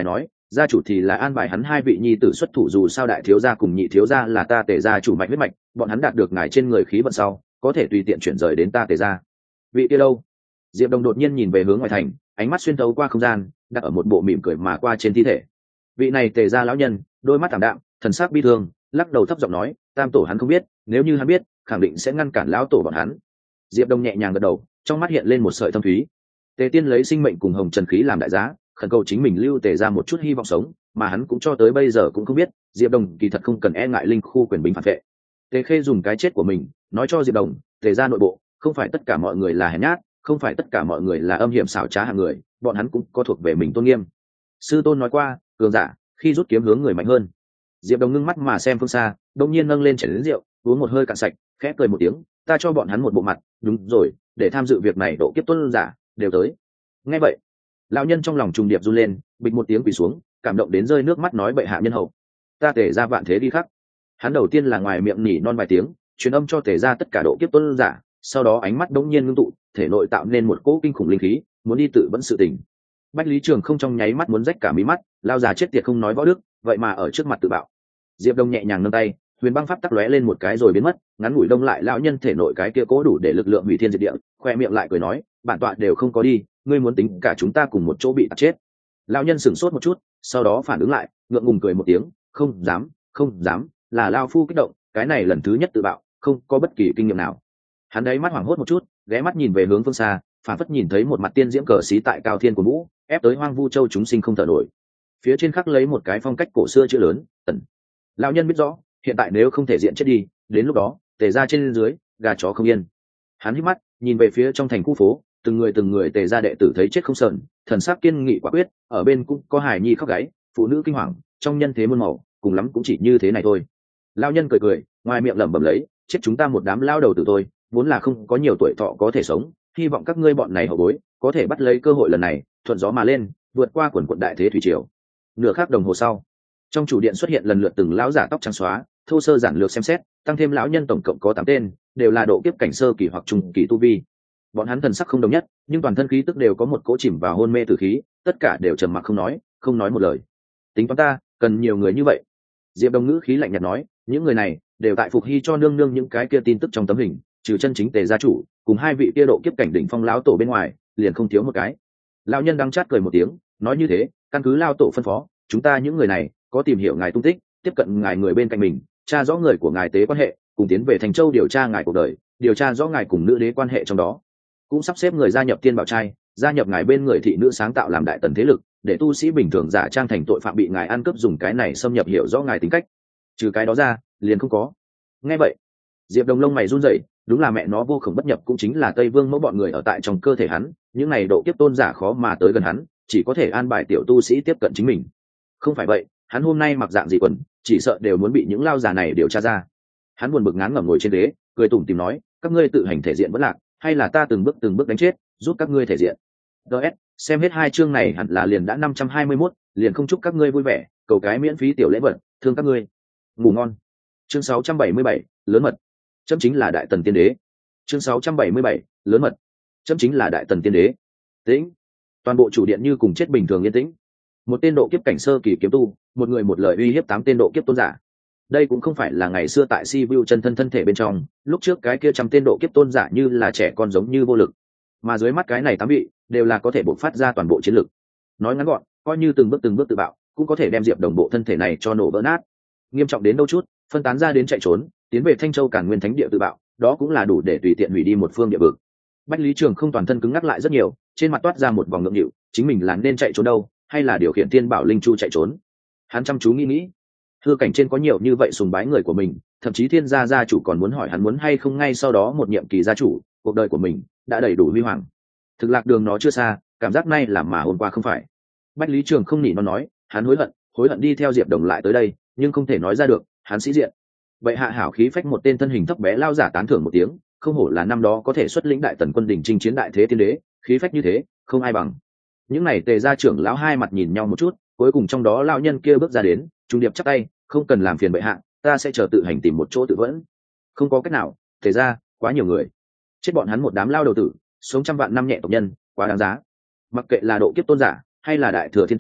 gia chủ thì là an bài hắn hai vị nhi tử xuất thủ, dù sao đại thiếu gia cùng nhị thiếu gia là ta Tề gia chủ mạch huyết mạch, bọn hắn đạt được ngài trên người khí vận sau có thể tùy tiện chuyển rời đến ta Tề gia. Vị kia đâu? Diệp Đồng đột nhiên nhìn về hướng ngoài thành, ánh mắt xuyên thấu qua không gian, đặt ở một bộ mỉm cười mà qua trên thi thể. Vị này Tề gia lão nhân, đôi mắt thảm đạm, thần sắc bi thương, lắc đầu thấp giọng nói, tam tổ hắn không biết, nếu như hắn biết khẳng định sẽ ngăn cản lão tổ bọn hắn. Diệp Đông nhẹ nhàng gật đầu, trong mắt hiện lên một sợi thâm thúy. Tề Tiên lấy sinh mệnh cùng hồng trần khí làm đại giá, khẩn cầu chính mình lưu Tề ra một chút hy vọng sống, mà hắn cũng cho tới bây giờ cũng không biết Diệp Đông kỳ thật không cần e ngại linh khu quyền bính phản vệ. Tề Khê dùng cái chết của mình nói cho Diệp Đông, Tề ra nội bộ không phải tất cả mọi người là hèn nhát, không phải tất cả mọi người là âm hiểm xảo trá hạng người, bọn hắn cũng có thuộc về mình tôn nghiêm. Sư tôn nói qua, cường giả khi rút kiếm hướng người mạnh hơn. Diệp Đông ngưng mắt mà xem phương xa, đột nhiên nâng lên chén lớn rượu, uống một hơi cạn sạch, khẽ cười một tiếng, ta cho bọn hắn một bộ mặt, đúng rồi, để tham dự việc này độ kiếp tuân giả đều tới. Nghe vậy, lão nhân trong lòng trùng điệp run lên, bịch một tiếng quỳ xuống, cảm động đến rơi nước mắt nói bệ hạ nhân hậu, ta Tề ra vạn thế đi khắc. Hắn đầu tiên là ngoài miệng nỉ non vài tiếng, truyền âm cho Tề ra tất cả độ kiếp tuân giả, sau đó ánh mắt đống nhiên ngưng tụ, thể nội tạo nên một cỗ kinh khủng linh khí, muốn đi tự vẫn sự tình. Bách Lý Trường không trong nháy mắt muốn rách cả mí mắt, lao già chết tiệt không nói võ đức, vậy mà ở trước mặt tự bạo. Diệp Đông nhẹ nhàng nâng tay, huyền băng pháp tắc lóe lên một cái rồi biến mất, ngắn ngủi đông lại lão nhân thể nội cái kia cố đủ để lực lượng hủy thiên diệt địa, khoe miệng lại cười nói, bản tọa đều không có đi, ngươi muốn tính cả chúng ta cùng một chỗ bị tạt chết. Lão nhân sửng sốt một chút, sau đó phản ứng lại, ngượng ngùng cười một tiếng, không dám, không dám, là lão phu kích động, cái này lần thứ nhất tự bạo, không có bất kỳ kinh nghiệm nào. Hắn đấy mắt hoảng hốt một chút, ghé mắt nhìn về hướng phương xa, phản phất nhìn thấy một mặt tiên diễm cờ xí tại cao thiên của vũ, ép tới hoang vu châu chúng sinh không thở nổi. Phía trên khắc lấy một cái phong cách cổ xưa chữ lớn, Tần. Lão nhân biết rõ, hiện tại nếu không thể diện chết đi, đến lúc đó Tề ra trên dưới gà chó không yên. Hắn hít mắt nhìn về phía trong thành khu phố, từng người Tề ra đệ tử thấy chết không sờn, thần sắc kiên nghị quả quyết, ở bên cũng có hài nhi khóc gáy, phụ nữ kinh hoàng, trong nhân thế muôn màu, cùng lắm cũng chỉ như thế này thôi. Lão nhân cười cười, ngoài miệng lẩm bẩm lấy, chết chúng ta một đám lao đầu tử thôi, vốn là không có nhiều tuổi thọ có thể sống, hy vọng các ngươi bọn này hậu bối có thể bắt lấy cơ hội lần này, thuận gió mà lên, vượt qua quần quận đại thế thủy triều. Nửa khắc đồng hồ sau, trong chủ điện xuất hiện lần lượt từng lão giả tóc trắng xóa, thô sơ giản lược xem xét, tăng thêm lão nhân tổng cộng có 8 tên, đều là độ kiếp cảnh sơ kỳ hoặc trung kỳ tu vi. Bọn hắn thần sắc không đồng nhất, nhưng toàn thân khí tức đều có một cỗ chìm vào hôn mê tử khí, tất cả đều trầm mặc không nói một lời. Tính toán ta, cần nhiều người như vậy. Diệp Đông ngữ khí lạnh nhạt nói, những người này đều tại phục hy cho nương nương những cái kia tin tức trong tấm hình, trừ chân chính Tề gia chủ cùng hai vị kia độ kiếp cảnh đỉnh phong lão tổ bên ngoài, liền không thiếu một cái. Lão nhân đắng chát cười một tiếng, nói như thế, căn cứ lao tổ phân phó, chúng ta những người này có tìm hiểu ngài tung tích, tiếp cận ngài người bên cạnh mình, tra rõ người của ngài tế quan hệ, cùng tiến về thành châu điều tra ngài cuộc đời, điều tra rõ ngài cùng nữ đế quan hệ trong đó, cũng sắp xếp người gia nhập tiên bảo trai, gia nhập ngài bên người thị nữ sáng tạo làm đại tần thế lực, để tu sĩ bình thường giả trang thành tội phạm bị ngài ăn cướp dùng cái này xâm nhập hiểu rõ ngài tính cách. Trừ cái đó ra liền không có. Nghe vậy, Diệp Đồng lông mày run rẩy, đúng là mẹ nó vô khổng bất nhập, cũng chính là Tây Vương mẫu bọn người ở tại trong cơ thể hắn, những này độ kiếp tôn giả khó mà tới gần hắn, chỉ có thể an bài tiểu tu sĩ tiếp cận chính mình. Không phải vậy, hắn hôm nay mặc dạng gì quần, chỉ sợ đều muốn bị những lao già này điều tra ra. Hắn buồn bực ngán ngẩm ngồi trên ghế, cười tủm tỉm nói, các ngươi tự hành thể diện vẫn lạc, hay là ta từng bước đánh chết, giúp các ngươi thể diện. DS, xem hết 2 chương này hẳn là liền đã 521, liền không chúc các ngươi vui vẻ, cầu cái miễn phí tiểu lễ vật, thương các ngươi. Ngủ ngon. Chương 677, lớn mật. Chấm chính là đại tần tiên đế. Chương 677, lớn mật. Chấm chính là đại tần tiên đế. Tĩnh. Toàn bộ chủ điện như cùng chết bình thường yên tĩnh. Một tên độ kiếp cảnh sơ kỳ kiếm tu, một người một lời uy hiếp 8 tên độ kiếp tôn giả. Đây cũng không phải là ngày xưa tại Sibiu chân thân thể bên trong, lúc trước cái kia trăm tên độ kiếp tôn giả như là trẻ con giống như vô lực, mà dưới mắt cái này 8 vị đều là có thể bộc phát ra toàn bộ chiến lực. Nói ngắn gọn, coi như từng bước tự bạo, cũng có thể đem Diệp Đồng bộ thân thể này cho nổ vỡ nát. Nghiêm trọng đến đâu chút, phân tán ra đến chạy trốn, tiến về Thanh Châu Càn Nguyên Thánh địa tự bạo, đó cũng là đủ để tùy tiện hủy đi một phương địa vực. Bách Lý Trường không toàn thân cứng ngắc lại rất nhiều, trên mặt toát ra một vòng ngượng nghịu, chính mình là nên chạy trốn đâu, hay là điều khiển Tiên Bảo Linh Chu chạy trốn? Hắn chăm chú nghĩ, hư cảnh trên có nhiều như vậy sùng bái người của mình, thậm chí Thiên gia gia chủ còn muốn hỏi hắn muốn hay không ngay sau đó một nhiệm kỳ gia chủ, cuộc đời của mình đã đầy đủ huy hoàng. Thực lạc đường nó chưa xa, cảm giác nay là mà hôm qua không phải. Bách Lý Trường không nỉ nó nói, hắn hối hận đi theo Diệp Đồng lại tới đây, nhưng không thể nói ra được, hắn sĩ diện. Vậy hạ hảo khí phách một tên thân hình thấp bé lao giả tán thưởng một tiếng, không hổ là năm đó có thể xuất lĩnh đại tần quân đỉnh chinh chiến đại thế tiên đế, khí phách như thế không ai bằng. Những này Tề gia trưởng lão hai mặt nhìn nhau một chút, cuối cùng trong đó lão nhân kia bước ra đến, trung điệp chắp tay, không cần làm phiền bệ hạ, ta sẽ chờ tự hành tìm một chỗ tự vẫn. Không có cách nào, Tề gia quá nhiều người, chết bọn hắn một đám lao đầu tử, sống trăm vạn năm nhẹ tộc nhân, quá đáng giá. Mặc kệ là độ kiếp tôn giả hay là đại thừa thiên tôn,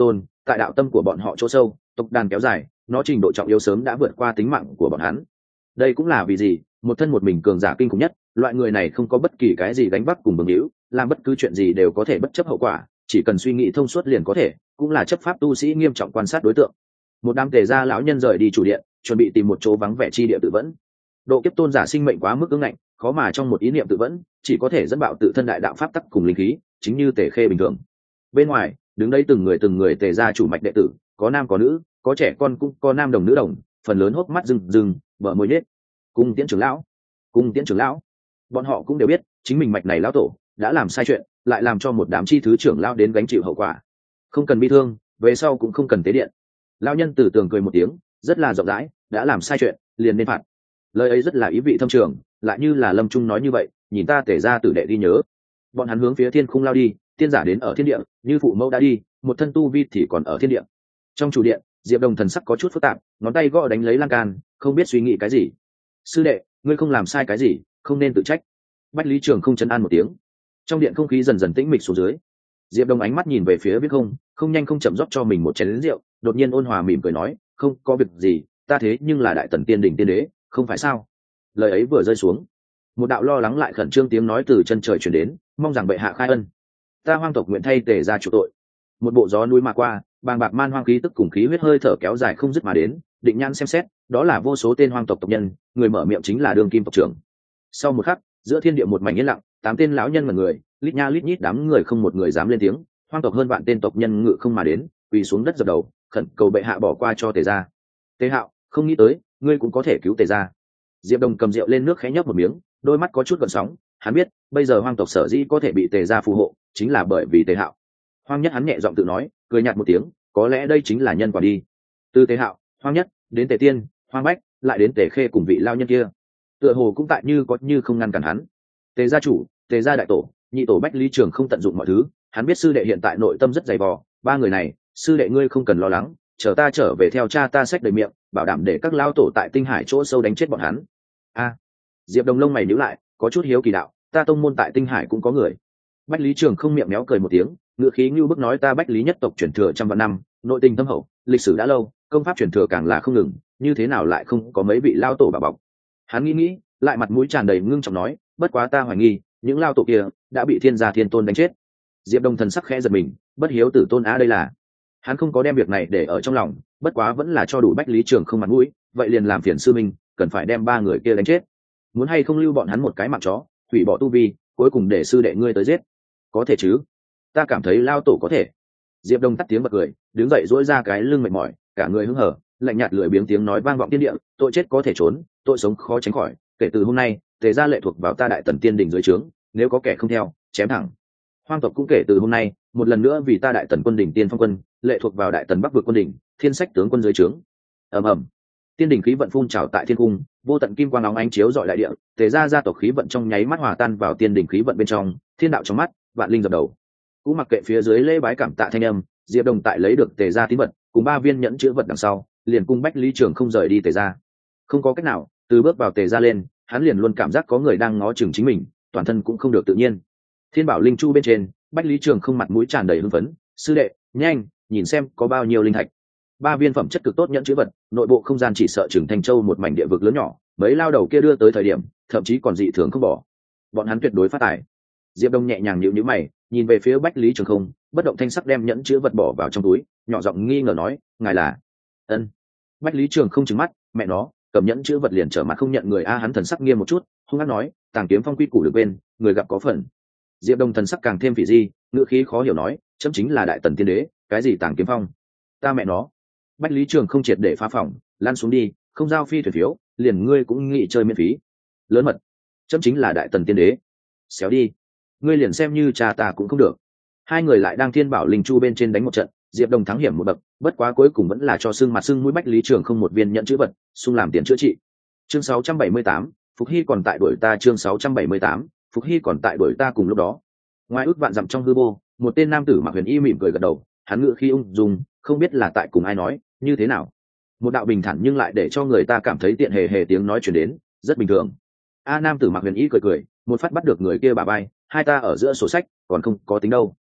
tại đạo tâm của bọn họ chỗ sâu, tộc đàn kéo dài, nó trình độ trọng yếu sớm đã vượt qua tính mạng của bọn hắn. Đây cũng là vì gì một thân một mình cường giả kinh khủng nhất, loại người này không có bất kỳ cái gì gánh vác cùng bướng hữu, làm bất cứ chuyện gì đều có thể bất chấp hậu quả, chỉ cần suy nghĩ thông suốt liền có thể, cũng là chấp pháp tu sĩ nghiêm trọng quan sát đối tượng. Một đám Tề gia lão nhân rời đi chủ điện, chuẩn bị tìm một chỗ vắng vẻ chi địa tự vẫn. Độ kiếp tôn giả sinh mệnh quá mức ương ngạnh, khó mà trong một ý niệm tự vẫn, chỉ có thể dẫn bạo tự thân đại đạo pháp tắc cùng linh khí, chính như Tề Khê bình thường. Bên ngoài, đứng đấy từng người Tề gia chủ mạch đệ tử, có nam có nữ, có trẻ con cũng có nam đồng nữ đồng, phần lớn hốc mắt rừng rừng, bờ môi nhếch. Cung tiễn trưởng lão, cung tiễn trưởng lão. Bọn họ cũng đều biết, chính mình mạch này lão tổ đã làm sai chuyện, lại làm cho một đám chi thứ trưởng lão đến gánh chịu hậu quả. Không cần bi thương, về sau cũng không cần tế điện. Lão nhân từ tường cười một tiếng, rất là rộng rãi, đã làm sai chuyện, liền nên phạt. Lời ấy rất là ý vị thâm trường, lại như là Lâm Trung nói như vậy, nhìn ta Tề gia tử đệ ghi nhớ. Bọn hắn hướng phía thiên khung lao đi, tiên giả đến ở thiên địa, như phụ mẫu đã đi, một thân tu vi thì còn ở thiên địa. Trong chủ điện, Diệp Đồng thần sắc có chút phức tạp, ngón tay gõ đánh lấy lan can, không biết suy nghĩ cái gì. Sư đệ, ngươi không làm sai cái gì, không nên tự trách. Bách Lý Trường không chấn an một tiếng. Trong điện không khí dần dần tĩnh mịch xuống dưới. Diệp Đồng ánh mắt nhìn về phía Viết Không, không nhanh không chậm rót cho mình một chén rượu, đột nhiên ôn hòa mỉm cười nói, không có việc gì, ta thế nhưng là đại tần tiên đỉnh tiên đế, không phải sao? Lời ấy vừa rơi xuống, một đạo lo lắng lại khẩn trương tiếng nói từ chân trời truyền đến, mong rằng bệ hạ khai ân. Ta hoang tộc nguyện thay Tề gia chủ tội. Một bộ gió núi mà qua, bàng bạc man hoang khí tức cùng khí huyết hơi thở kéo dài không dứt mà đến, định nhãn xem xét, đó là vô số tên hoang tộc tộc nhân, người mở miệng chính là Đường Kim tộc trưởng. Sau một khắc, giữa thiên địa một mảnh yên lặng, 8 tên lão nhân mà người, lít nha lít nhít đám người không một người dám lên tiếng, hoang tộc hơn vạn tên tộc nhân ngự không mà đến, quỳ xuống đất dập đầu, khẩn cầu bệ hạ bỏ qua cho Tề gia. Tề Hạo, không nghĩ tới, ngươi cũng có thể cứu Tề gia. Diệp Đồng cầm rượu lên nước khẽ nhấp một miếng, đôi mắt có chút gợn sóng, hắn biết, bây giờ hoang tộc sở dĩ có thể bị Tề gia phù hộ, chính là bởi vì Tề Hạo. Hoang Nhất hắn nhẹ giọng tự nói, cười nhạt một tiếng, có lẽ đây chính là nhân quả đi. Từ Tề Hạo, Hoang Nhất, đến Tề Tiên, Hoang Bách, lại đến Tề Khê cùng vị lao nhân kia, tựa hồ cũng tại như có như không ngăn cản hắn. Tề gia chủ, Tề gia đại tổ, nhị tổ Bách Lý Trường không tận dụng mọi thứ, hắn biết sư đệ hiện tại nội tâm rất dày vò, ba người này, sư đệ ngươi không cần lo lắng, chờ ta trở về theo cha ta xách đầy miệng, bảo đảm để các lao tổ tại tinh hải chỗ sâu đánh chết bọn hắn. A, Diệp Đồng lông mày nhíu lại, có chút hiếu kỳ đạo, ta tông môn tại tinh hải cũng có người. Bách Lý Trường không miệng méo cười một tiếng, ngựa khí như bức nói ta Bách Lý nhất tộc truyền thừa trăm vạn năm, nội tình thâm hậu, lịch sử đã lâu, công pháp truyền thừa càng là không ngừng, như thế nào lại không có mấy vị lao tổ bảo bọc. Hắn nghĩ, lại mặt mũi tràn đầy ngưng trọng nói, bất quá ta hoài nghi, những lao tổ kia đã bị thiên gia thiên tôn đánh chết. Diệp Đồng thần sắc khẽ giật mình, bất hiếu tử tôn á đây là. Hắn không có đem việc này để ở trong lòng, bất quá vẫn là cho đủ Bách Lý Trường không mặt mũi, vậy liền làm phiền sư minh, cần phải đem ba người kia đánh chết. Muốn hay không lưu bọn hắn một cái mạng chó, hủy bỏ tu vi, cuối cùng để sư đệ ngươi tới giết. Có thể chứ? Ta cảm thấy lao tổ có thể. Diệp Đông tắt tiếng bật cười, đứng dậy duỗi ra cái lưng mệt mỏi, cả người hứng hở, lạnh nhạt lười biếng tiếng nói vang vọng thiên địa, tội chết có thể trốn, tội sống khó tránh khỏi, kể từ hôm nay, Tề gia lệ thuộc vào ta đại tần tiên đỉnh dưới trướng, nếu có kẻ không theo, chém thẳng. Hoang tộc cũng kể từ hôm nay, một lần nữa vì ta đại tần quân đỉnh tiên phong quân, lệ thuộc vào đại tần bắc vực quân đỉnh, thiên sách tướng quân dưới trướng. Ầm ầm. Tiên đỉnh khí vận phun trào tại thiên cung, vô tận kim quang óng ánh chiếu rọi đại địa, Tề gia gia tộc khí vận trong nháy mắt hòa tan vào tiên đỉnh khí vận bên trong, thiên đạo trong mắt, vạn linh dập đầu. Cũng mặc kệ phía dưới lễ bái cảm tạ thanh âm, Diệp Đồng tại lấy được Tề gia tín vật, cùng 3 viên nhẫn chữ vật đằng sau, liền cung Bách Lý Trường không rời đi Tề gia. Không có cách nào, từ bước vào Tề gia lên, hắn liền luôn cảm giác có người đang ngó chừng chính mình, toàn thân cũng không được tự nhiên. Thiên Bảo Linh Chu bên trên, Bách Lý Trường không mặt mũi tràn đầy hưng phấn, sư đệ, nhanh, nhìn xem có bao nhiêu linh thạch. 3 viên phẩm chất cực tốt nhẫn chữ vật, nội bộ không gian chỉ sợ Trường Thành Châu một mảnh địa vực lớn nhỏ, mấy lao đầu kia đưa tới thời điểm, thậm chí còn dị thường không bỏ. Bọn hắn tuyệt đối phát tài. Diệp Đông nhẹ nhàng nhíu mày, nhìn về phía Bách Lý Trường không, bất động thanh sắc đem nhẫn chữ vật bỏ vào trong túi, nhỏ giọng nghi ngờ nói, ngài là? Ân. Bách Lý Trường không trừng mắt, mẹ nó, cầm nhẫn chữ vật liền trở mặt không nhận người a. Hắn thần sắc nghiêm một chút, hung hăng nói, Tàng Kiếm Phong quy củ được bên, người gặp có phần. Diệp Đông thần sắc càng thêm phỉ di, ngữ khí khó hiểu nói, chấm chính là đại tần tiên đế, cái gì Tàng Kiếm Phong? Ta mẹ nó. Bách Lý Trường không triệt để phá phòng, lăn xuống đi, không giao phi thuyền phiếu, liền ngươi cũng nghĩ chơi miễn phí. Lớn mật. Chấm chính là đại tần tiên đế. Xéo đi. Ngươi liền xem như cha ta cũng không được. Hai người lại đang Thiên Bảo Linh Chu bên trên đánh một trận, Diệp Đồng thắng hiểm một bậc, bất quá cuối cùng vẫn là cho xương mặt xương mũi Bách Lý Trường không một viên nhận chữ vật, xung làm tiền chữa trị. Chương 678, Phục Hy còn tại đuổi ta. Chương 678, Phục Hy còn tại đuổi ta. Cùng lúc đó, ngoài ước vạn dặm trong hư vô, một tên nam tử mặc huyền y mỉm cười gật đầu, hắn ngựa khi ung dung, không biết là tại cùng ai nói, như thế nào. Một đạo bình thản nhưng lại để cho người ta cảm thấy tiện hề hề tiếng nói truyền đến, rất bình thường. A nam tử mặc huyền y cười cười, một phát bắt được người kia bả vai, hai ta ở giữa sổ sách, còn không có tính đâu.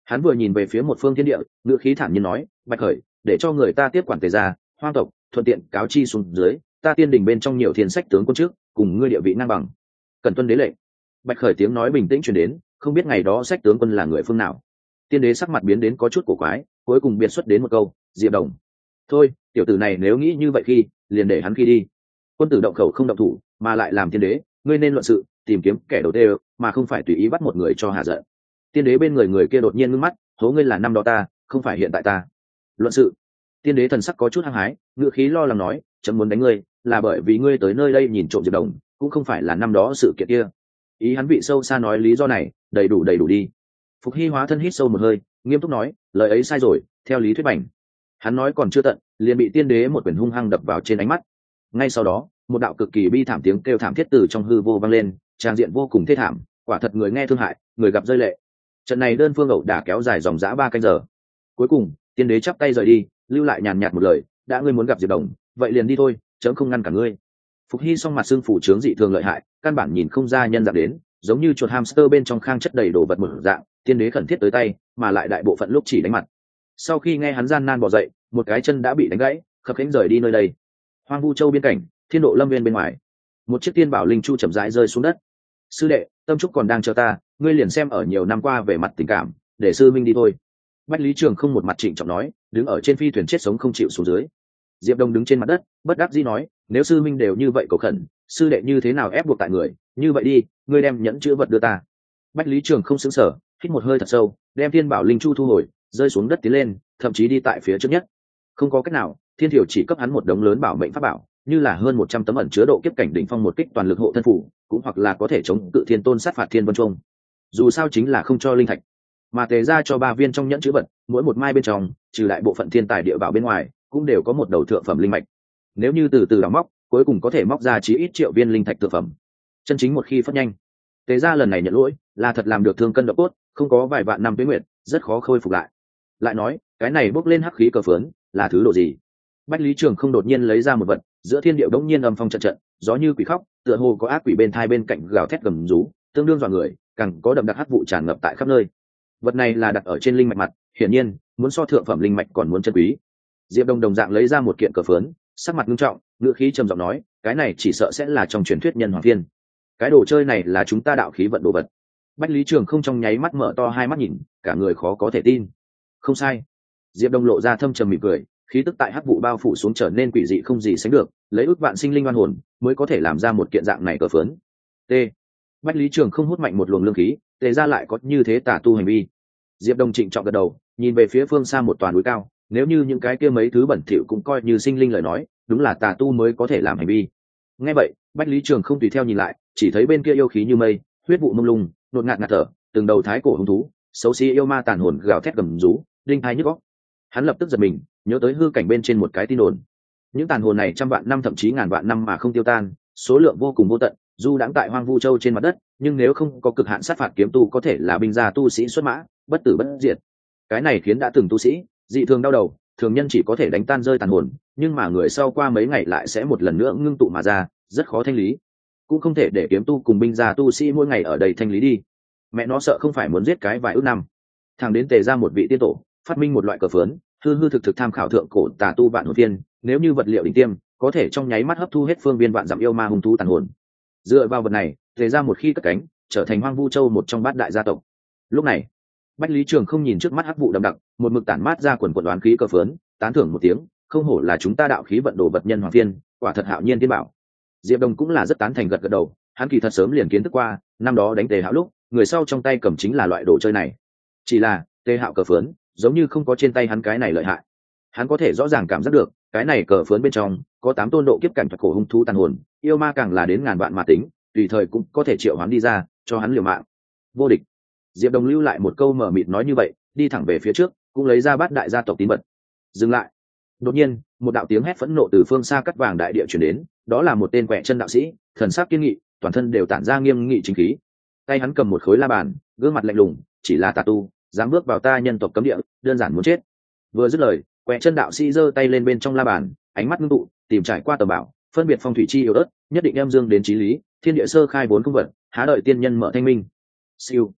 Hắn vừa nhìn về phía một phương thiên địa, ngữ khí thản nhiên nói, Bạch Khởi, để cho người ta tiếp quản Tề gia, hoang tộc, thuận tiện cáo chi xuống dưới, ta tiên đình bên trong nhiều thiên sách tướng quân trước, cùng ngươi địa vị ngang bằng. Cần tuân đế lệnh. Bạch Khởi tiếng nói bình tĩnh truyền đến, không biết ngày đó sách tướng quân là người phương nào. Tiên đế sắc mặt biến đến có chút cổ quái, cuối cùng biệt xuất đến một câu, Diệp Đồng. Thôi, tiểu tử này nếu nghĩ như vậy khi, liền để hắn khi đi. Quân tử động khẩu không động thủ, mà lại làm tiên đế, ngươi nên luận sự, tìm kiếm kẻ đầu tê, mà không phải tùy ý bắt một người cho hạ giận. Tiên đế bên người kia đột nhiên ngưng mắt, hố ngươi là năm đó ta, không phải hiện tại ta. Luận sự. Tiên đế thần sắc có chút hăng hái, ngữ khí lo lắng nói, chấm muốn đánh ngươi, là bởi vì ngươi tới nơi đây nhìn trộm Diệp Đồng, cũng không phải là năm đó sự kiện kia. Ý hắn vị sâu xa nói lý do này, đầy đủ đi. Phục Hy hóa thân hít sâu một hơi, nghiêm túc nói, lời ấy sai rồi, theo lý thuyết bảnh. Hắn nói còn chưa tận, liền bị tiên đế một quyền hung hăng đập vào trên ánh mắt. Ngay sau đó, một đạo cực kỳ bi thảm tiếng kêu thảm thiết từ trong hư vô vang lên, tràng diện vô cùng thê thảm, quả thật người nghe thương hại, người gặp rơi lệ. Trận này đơn phương ẩu đả kéo dài dòng dã 3 canh giờ. Cuối cùng, tiên đế chắp tay rời đi, lưu lại nhàn nhạt một lời, đã ngươi muốn gặp Diệp Đồng, vậy liền đi thôi, chấm không ngăn cả ngươi. Phục Hy song mặt xương phủ trướng dị thường lợi hại, căn bản nhìn không ra nhân dạng đến, giống như chuột hamster bên trong khang chất đầy đồ vật một dạng. Tiên đế khẩn thiết tới tay, mà lại đại bộ phận lúc chỉ đánh mặt. Sau khi nghe hắn gian nan bò dậy, một cái chân đã bị đánh gãy, khập khiễng rời đi nơi đây. Hoang Vu Châu biên cảnh, Thiên Độ Lâm Viên bên ngoài, một chiếc tiên bảo linh chu chậm rãi rơi xuống đất. Sư đệ, tâm trúc còn đang chờ ta, ngươi liền xem ở nhiều năm qua về mặt tình cảm, để sư minh đi thôi. Bách Lý Trường không một mặt trịnh trọng nói, đứng ở trên phi thuyền chết sống không chịu xuống dưới. Diệp Đông đứng trên mặt đất, bất đắc dĩ nói, nếu sư minh đều như vậy cầu khẩn, sư đệ như thế nào ép buộc tại người, như vậy đi, ngươi đem nhẫn chữ vật đưa ta. Bách Lý Trường không sững sờ, hít một hơi thật sâu, đem tiên bảo linh chu thu hồi, rơi xuống đất tiến lên, thậm chí đi tại phía trước nhất. Không có cách nào, thiên thiểu chỉ cấp hắn một đống lớn bảo mệnh pháp bảo, như là hơn 100 tấm ẩn chứa độ kiếp cảnh đỉnh phong một kích toàn lực hộ thân phủ, cũng hoặc là có thể chống cự thiên tôn sát phạt thiên vân trung. Dù sao chính là không cho linh thạch, mà Tề ra cho 3 viên trong nhẫn chữ vật, mỗi một mai bên trong, trừ lại bộ phận thiên tài địa bảo bên ngoài, cũng đều có một đầu thượng phẩm linh mạch. Nếu như từ từ đào móc, cuối cùng có thể móc ra chí ít triệu viên linh thạch thượng phẩm. Chân chính một khi phát nhanh, Tề ra lần này nhận lỗi, là thật làm được thương cân độ cốt, không có vài vạn năm tuế nguyệt, rất khó khôi phục lại. Lại nói, cái này bốc lên hắc khí cờ phớn, là thứ độ gì? Bách Lý Trường không đột nhiên lấy ra một vật, giữa thiên địa đống nhiên âm phong trận trận, gió như quỷ khóc, tựa hồ có ác quỷ bên thai bên cạnh gào thét gầm rú, tương đương dọa người, càng có đậm đặc hắc vụ tràn ngập tại khắp nơi. Vật này là đặt ở trên linh mạch mặt, hiển nhiên, muốn so thượng phẩm linh mạch còn muốn chân quý. Diệp Đông đồng dạng lấy ra một kiện cờ phớn, sắc mặt nghiêm trọng, ngữ khí trầm giọng nói, cái này chỉ sợ sẽ là trong truyền thuyết nhân hoàng phiên. Cái đồ chơi này là chúng ta đạo khí vận đồ vật. Bách Lý Trường không trong nháy mắt mở to hai mắt nhìn, cả người khó có thể tin. Không sai. Diệp Đông lộ ra thâm trầm mỉm cười, khí tức tại hắc vụ bao phủ xuống trở nên quỷ dị không gì sánh được, lấy ước vạn sinh linh oan hồn mới có thể làm ra một kiện dạng này cờ phớn. T. Bách Lý Trường không hút mạnh một luồng lương khí, Tề ra lại có như thế tà tu hành vi. Diệp Đông trịnh trọng gật đầu, nhìn về phía phương xa một toàn núi cao, nếu như những cái kia mấy thứ bẩn thỉu cũng coi như sinh linh lời nói, đúng là tà tu mới có thể làm hành vi. Nghe vậy, Bách Lý Trường không tùy theo nhìn lại, chỉ thấy bên kia yêu khí như mây, huyết vụ mông lung, nột ngạt ngạt thở, từng đầu thái cổ hung thú, xấu xí yêu ma tàn hồn gào thét gầm rú, linh hai nhức óc. Hắn lập tức giật mình, nhớ tới hư cảnh bên trên một cái tin đồn. Những tàn hồn này trăm vạn năm thậm chí ngàn vạn năm mà không tiêu tan, số lượng vô cùng vô tận, dù đãng tại Hoang Vu Châu trên mặt đất, nhưng nếu không có cực hạn sát phạt kiếm tu có thể là binh gia tu sĩ xuất mã, bất tử bất diệt. Cái này khiến đã từng tu sĩ dị thường đau đầu, thường nhân chỉ có thể đánh tan rơi tàn hồn, nhưng mà người sau qua mấy ngày lại sẽ một lần nữa ngưng tụ mà ra, rất khó thanh lý. Cũng không thể để kiếm tu cùng binh gia tu sĩ mỗi ngày ở đây thanh lý đi. Mẹ nó sợ không phải muốn giết cái vài ước năm. Thằng đến Tề ra một vị tiên tổ, phát minh một loại cờ phớn, hư hư thực thực tham khảo thượng cổ tà tu vạn hồn viên, nếu như vật liệu đỉnh tiêm, có thể trong nháy mắt hấp thu hết phương viên vạn dặm yêu ma hung thú tàn hồn. Dựa vào vật này, Tề ra một khi cất cánh, trở thành Hoang Vu Châu một trong bát đại gia tộc. Lúc này, Bách Lý Trường không nhìn trước mắt hắc vụ đậm đặc, một mực tản mát ra quần quần đoán khí cờ phớn, tán thưởng một tiếng, không hổ là chúng ta đạo khí vận đồ vật nhân hoàng phiên, quả thật hạo nhiên tiên bảo. Diệp Đông cũng là rất tán thành gật gật đầu, hắn kỳ thật sớm liền kiến thức qua, năm đó đánh Tề Hạo lúc, người sau trong tay cầm chính là loại đồ chơi này. Chỉ là, Tề Hạo cờ phớn, giống như không có trên tay hắn cái này lợi hại. Hắn có thể rõ ràng cảm giác được, cái này cờ phớn bên trong có 8 tôn độ kiếp cảnh thuật cổ hung thú tàn hồn, yêu ma càng là đến ngàn vạn mà tính, tùy thời cũng có thể triệu hoán đi ra, cho hắn liều mạng. Vô địch. Diệp Đông lưu lại một câu mở mịt nói như vậy, đi thẳng về phía trước, cũng lấy ra bát đại gia tộc tín vật. Dừng lại. Đột nhiên, một đạo tiếng hét phẫn nộ từ phương xa cắt vàng đại địa truyền đến, đó là một tên quẹ chân đạo sĩ, thần sắc kiên nghị, toàn thân đều tản ra nghiêm nghị chính khí. Tay hắn cầm một khối la bàn, gương mặt lạnh lùng, chỉ là tà tu, dám bước vào ta nhân tộc cấm địa, đơn giản muốn chết. Vừa dứt lời, quẹ chân đạo sĩ giơ tay lên bên trong la bàn, ánh mắt ngưng tụ, tìm trải qua tầm bảo, phân biệt phong thủy chi yếu ớt, nhất định em dương đến chí lý, thiên địa sơ khai vốn không vật, há đợi tiên nhân mở thanh minh. Siêu.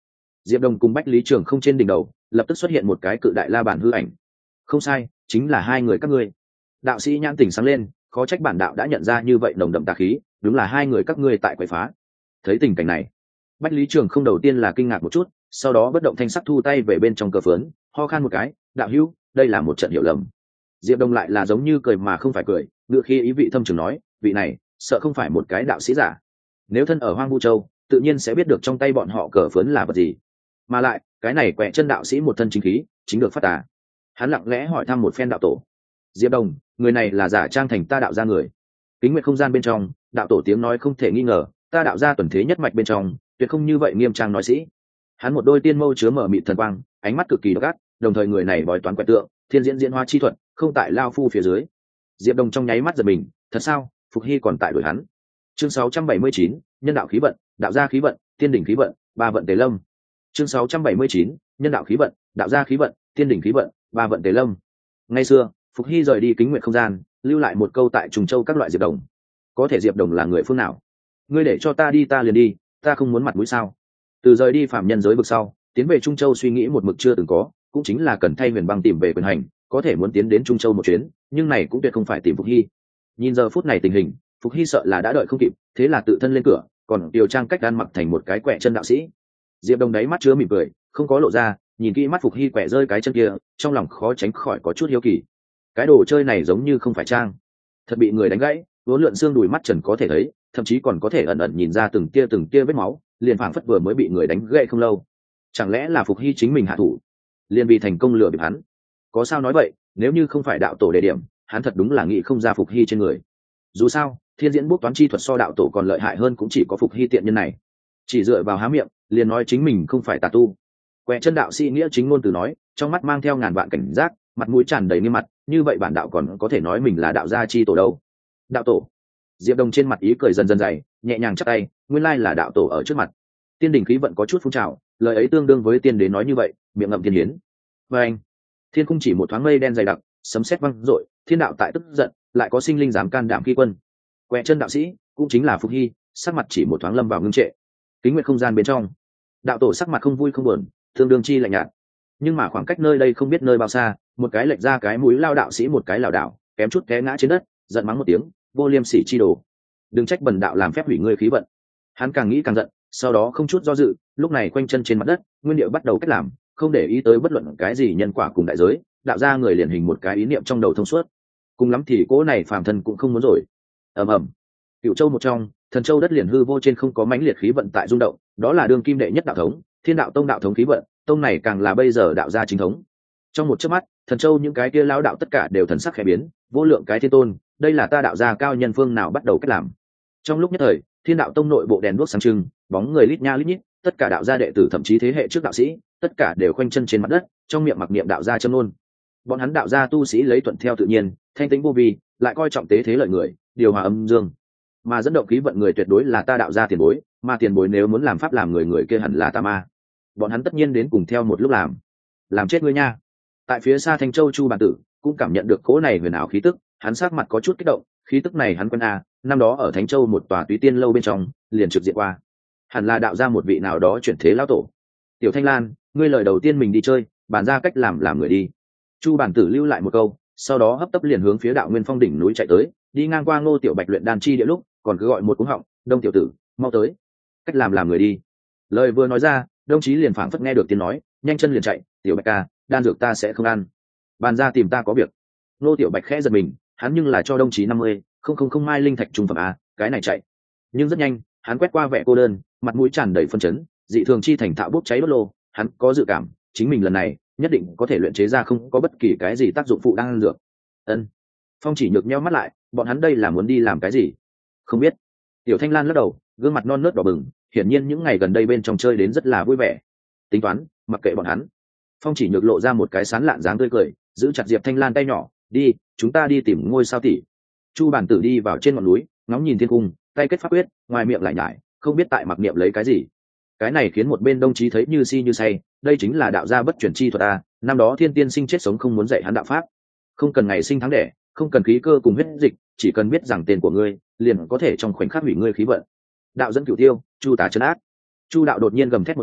Diệp Đồng cùng Bách Lý Trường không trên đỉnh đầu lập tức xuất hiện một cái cự đại la bàn hư ảnh. Không sai, chính là hai người các ngươi. Đạo sĩ nhãn tỉnh sáng lên, khó trách bản đạo đã nhận ra như vậy nồng đậm tà khí, đúng là hai người các ngươi tại quậy phá. Thấy tình cảnh này, Bách Lý Trường không đầu tiên là kinh ngạc một chút, sau đó bất động thanh sắc thu tay về bên trong cờ phớn, ho khan một cái, đạo hữu, đây là một trận hiểu lầm. Diệp Đông lại là giống như cười mà không phải cười, ngựa khi ý vị thâm trường nói, vị này sợ không phải một cái đạo sĩ giả. Nếu thân ở Hoang Vu Châu, tự nhiên sẽ biết được trong tay bọn họ cờ phớn là vật gì. Mà lại, cái này quẹ chân đạo sĩ một thân chính khí, chính được phát tà. Hắn lặng lẽ hỏi thăm một phen đạo tổ. Diệp Đông, người này là giả trang thành ta đạo gia người. Kính nguyện không gian bên trong, đạo tổ tiếng nói không thể nghi ngờ, ta đạo gia tuần thế nhất mạch bên trong, tuyệt không như vậy nghiêm trang nói sĩ. Hắn một đôi tiên mâu chứa mở mịt thần quang, ánh mắt cực kỳ độc ác, đồng thời người này bói toán quẻ tượng, thiên diễn diễn hoa chi thuật, không tại lao phu phía dưới. Diệp Đông trong nháy mắt giật mình, thật sao? Phục Hy còn tại đuổi hắn. Chương 679, nhân đạo khí vận, đạo gia khí vận, tiên đỉnh khí vận, ba vận tề lâm. Chương 679, nhân đạo khí vận, đạo gia khí vận, tiên đỉnh khí vận, ba vận tề lâm. Ngày xưa, Phục Hy rời đi kính nguyện không gian, lưu lại một câu tại Trùng Châu các loại Diệp Đồng. Có thể Diệp Đồng là người phương nào? Ngươi để cho ta đi ta liền đi, ta không muốn mặt mũi sao? Từ rời đi phạm nhân giới vực sau, tiến về Trung Châu suy nghĩ một mực chưa từng có, cũng chính là cần thay Huyền Băng tìm về quyền hành, có thể muốn tiến đến Trung Châu một chuyến, nhưng này cũng tuyệt không phải tìm Phục Hy. Nhìn giờ phút này tình hình, Phục Hy sợ là đã đợi không kịp, thế là tự thân lên cửa, còn điều trang cách đan mặc thành một cái quẹ chân đạo sĩ. Diệp Đông đáy mắt chứa mỉm cười, không có lộ ra, nhìn kỹ mắt Phục Hy quẹ rơi cái chân kia, trong lòng khó tránh khỏi có chút hiếu kỳ. Cái đồ chơi này giống như không phải trang, thật bị người đánh gãy, uốn lượn xương đùi mắt trần có thể thấy, thậm chí còn có thể ẩn ẩn nhìn ra từng tia vết máu, liền phảng phất vừa mới bị người đánh gãy không lâu. Chẳng lẽ là Phục Hy chính mình hạ thủ, liền vì thành công lừa bịp hắn? Có sao nói vậy, nếu như không phải đạo tổ đề điểm, hắn thật đúng là nghĩ không ra Phục Hy trên người. Dù sao, thiên diễn bút toán chi thuật so đạo tổ còn lợi hại hơn cũng chỉ có Phục Hy tiện nhân này. Chỉ dựa vào há miệng, liền nói chính mình không phải tà tu. Quẹ chân đạo sĩ nghĩa chính ngôn từ nói, trong mắt mang theo ngàn vạn cảnh giác, mặt mũi tràn đầy nghiêm mặt, như vậy bản đạo còn có thể nói mình là đạo gia chi tổ đâu? Đạo tổ? Diệp Đông trên mặt ý cười dần dần dày, nhẹ nhàng chắp tay, nguyên lai là đạo tổ ở trước mặt. Tiên đỉnh khí vận có chút phun trào, lời ấy tương đương với tiên đế nói như vậy, miệng ngậm thiên hiến. Và anh, thiên cung chỉ một thoáng mây đen dày đặc, sấm sét vang dội, thiên đạo tại tức giận, lại có sinh linh dám can đảm khi quân. Quẹ chân đạo sĩ cũng chính là Phục Hy, sắc mặt chỉ một thoáng lâm vào ngưng trệ. Kính nguyện không gian bên trong, đạo tổ sắc mặt không vui không buồn, tương đương chi lạnh nhạt. Nhưng mà khoảng cách nơi đây không biết nơi bao xa, một cái lệch ra cái mũi lao đạo sĩ một cái lảo đảo, kém chút té ngã trên đất, giận mắng một tiếng, vô liêm sỉ chi đồ, đừng trách bần đạo làm phép hủy ngươi khí vận. Hắn càng nghĩ càng giận, sau đó không chút do dự, lúc này quanh chân trên mặt đất, nguyên điệu bắt đầu cách làm, không để ý tới bất luận cái gì nhân quả cùng đại giới, đạo ra người liền hình một cái ý niệm trong đầu thông suốt. Cùng lắm thì cỗ này phàm thân cũng không muốn rồi. Ầm ầm. Cựu Châu một trong, Thần Châu đất liền hư vô trên không có mãnh liệt khí vận tại rung động, đó là đương kim đệ nhất đạo thống, Thiên Đạo Tông đạo thống khí vận, tông này càng là bây giờ đạo gia chính thống. Trong một chớp mắt, Thần Châu những cái kia lão đạo tất cả đều thần sắc khẽ biến, vô lượng cái thiên tôn, đây là ta đạo gia cao nhân phương nào bắt đầu cách làm. Trong lúc nhất thời, Thiên Đạo Tông nội bộ đèn đuốc sáng trưng, bóng người lít nha lít nhít, tất cả đạo gia đệ tử thậm chí thế hệ trước đạo sĩ, tất cả đều khoanh chân trên mặt đất, trong miệng mặc niệm đạo gia châm ngôn. Bọn hắn đạo gia tu sĩ lấy thuận theo tự nhiên, thanh tĩnh vô vi, lại coi trọng tế thế lợi người, điều hòa âm dương. Mà dẫn động khí vận người tuyệt đối là ta đạo gia tiền bối, mà tiền bối nếu muốn làm pháp làm người, người kia hẳn là tà ma. Bọn hắn tất nhiên đến cùng theo một lúc làm chết ngươi nha. Tại phía xa Thanh Châu Chu bản tử cũng cảm nhận được cỗ này huyền ảo khí tức, hắn sắc mặt có chút kích động, khí tức này hắn quen năm đó ở Thánh Châu một tòa túy tiên lâu bên trong, liền trực diện qua. Hẳn là đạo ra một vị nào đó chuyển thế lão tổ. Tiểu Thanh Lan, ngươi lời đầu tiên mình đi chơi, bàn ra cách làm người đi. Chu bản tử lưu lại một câu, sau đó hấp tấp liền hướng phía Đạo Nguyên Phong đỉnh núi chạy tới, đi ngang qua Ngô Tiểu Bạch luyện đan chi địa lúc, còn cứ gọi một cú họng, Đông tiểu tử, mau tới. Cách làm người đi. Lời vừa nói ra, đồng chí liền phảng phất nghe được tiếng nói, nhanh chân liền chạy, Tiểu Bạch ca, đan dược ta sẽ không ăn, bàn ra tìm ta có việc. Ngô Tiểu Bạch khẽ giật mình, hắn nhưng là cho đồng chí 50, không mai linh thạch trung phẩm a, cái này chạy. Nhưng rất nhanh, hắn quét qua vẻ cô đơn, mặt mũi tràn đầy phân chấn, dị thường chi thành thạo bốc cháy đốt lô, hắn có dự cảm, chính mình lần này nhất định có thể luyện chế ra không có bất kỳ cái gì tác dụng phụ đan dược. Ân. Phong Chỉ Nhược nheo mắt lại, bọn hắn đây là muốn đi làm cái gì? Không biết. Tiểu Thanh Lan lắc đầu, gương mặt non nớt đỏ bừng, hiển nhiên những ngày gần đây bên trong chơi đến rất là vui vẻ. Tính toán, mặc kệ bọn hắn. Phong Chỉ Nhược lộ ra một cái sán lạn dáng tươi cười, giữ chặt Diệp Thanh Lan tay nhỏ, đi, chúng ta đi tìm ngôi sao tỷ. Chu bản tử đi vào trên ngọn núi, ngóng nhìn thiên cung, tay kết pháp quyết, ngoài miệng lại nhải, không biết tại mặc niệm lấy cái gì. Cái này khiến một bên đồng chí thấy như si như say, đây chính là đạo gia bất chuyển chi thuật a, năm đó Thiên Tiên sinh chết sống không muốn dạy hắn đạo pháp. Không cần ngày sinh tháng đẻ, không cần khí cơ cùng huyết dịch, chỉ cần biết rằng tên của ngươi, liền có thể trong khoảnh khắc hủy ngươi khí vận. Đạo dẫn cửu tiêu, Chu tá trấn ác. Chu đạo đột nhiên gầm thét một tiếng,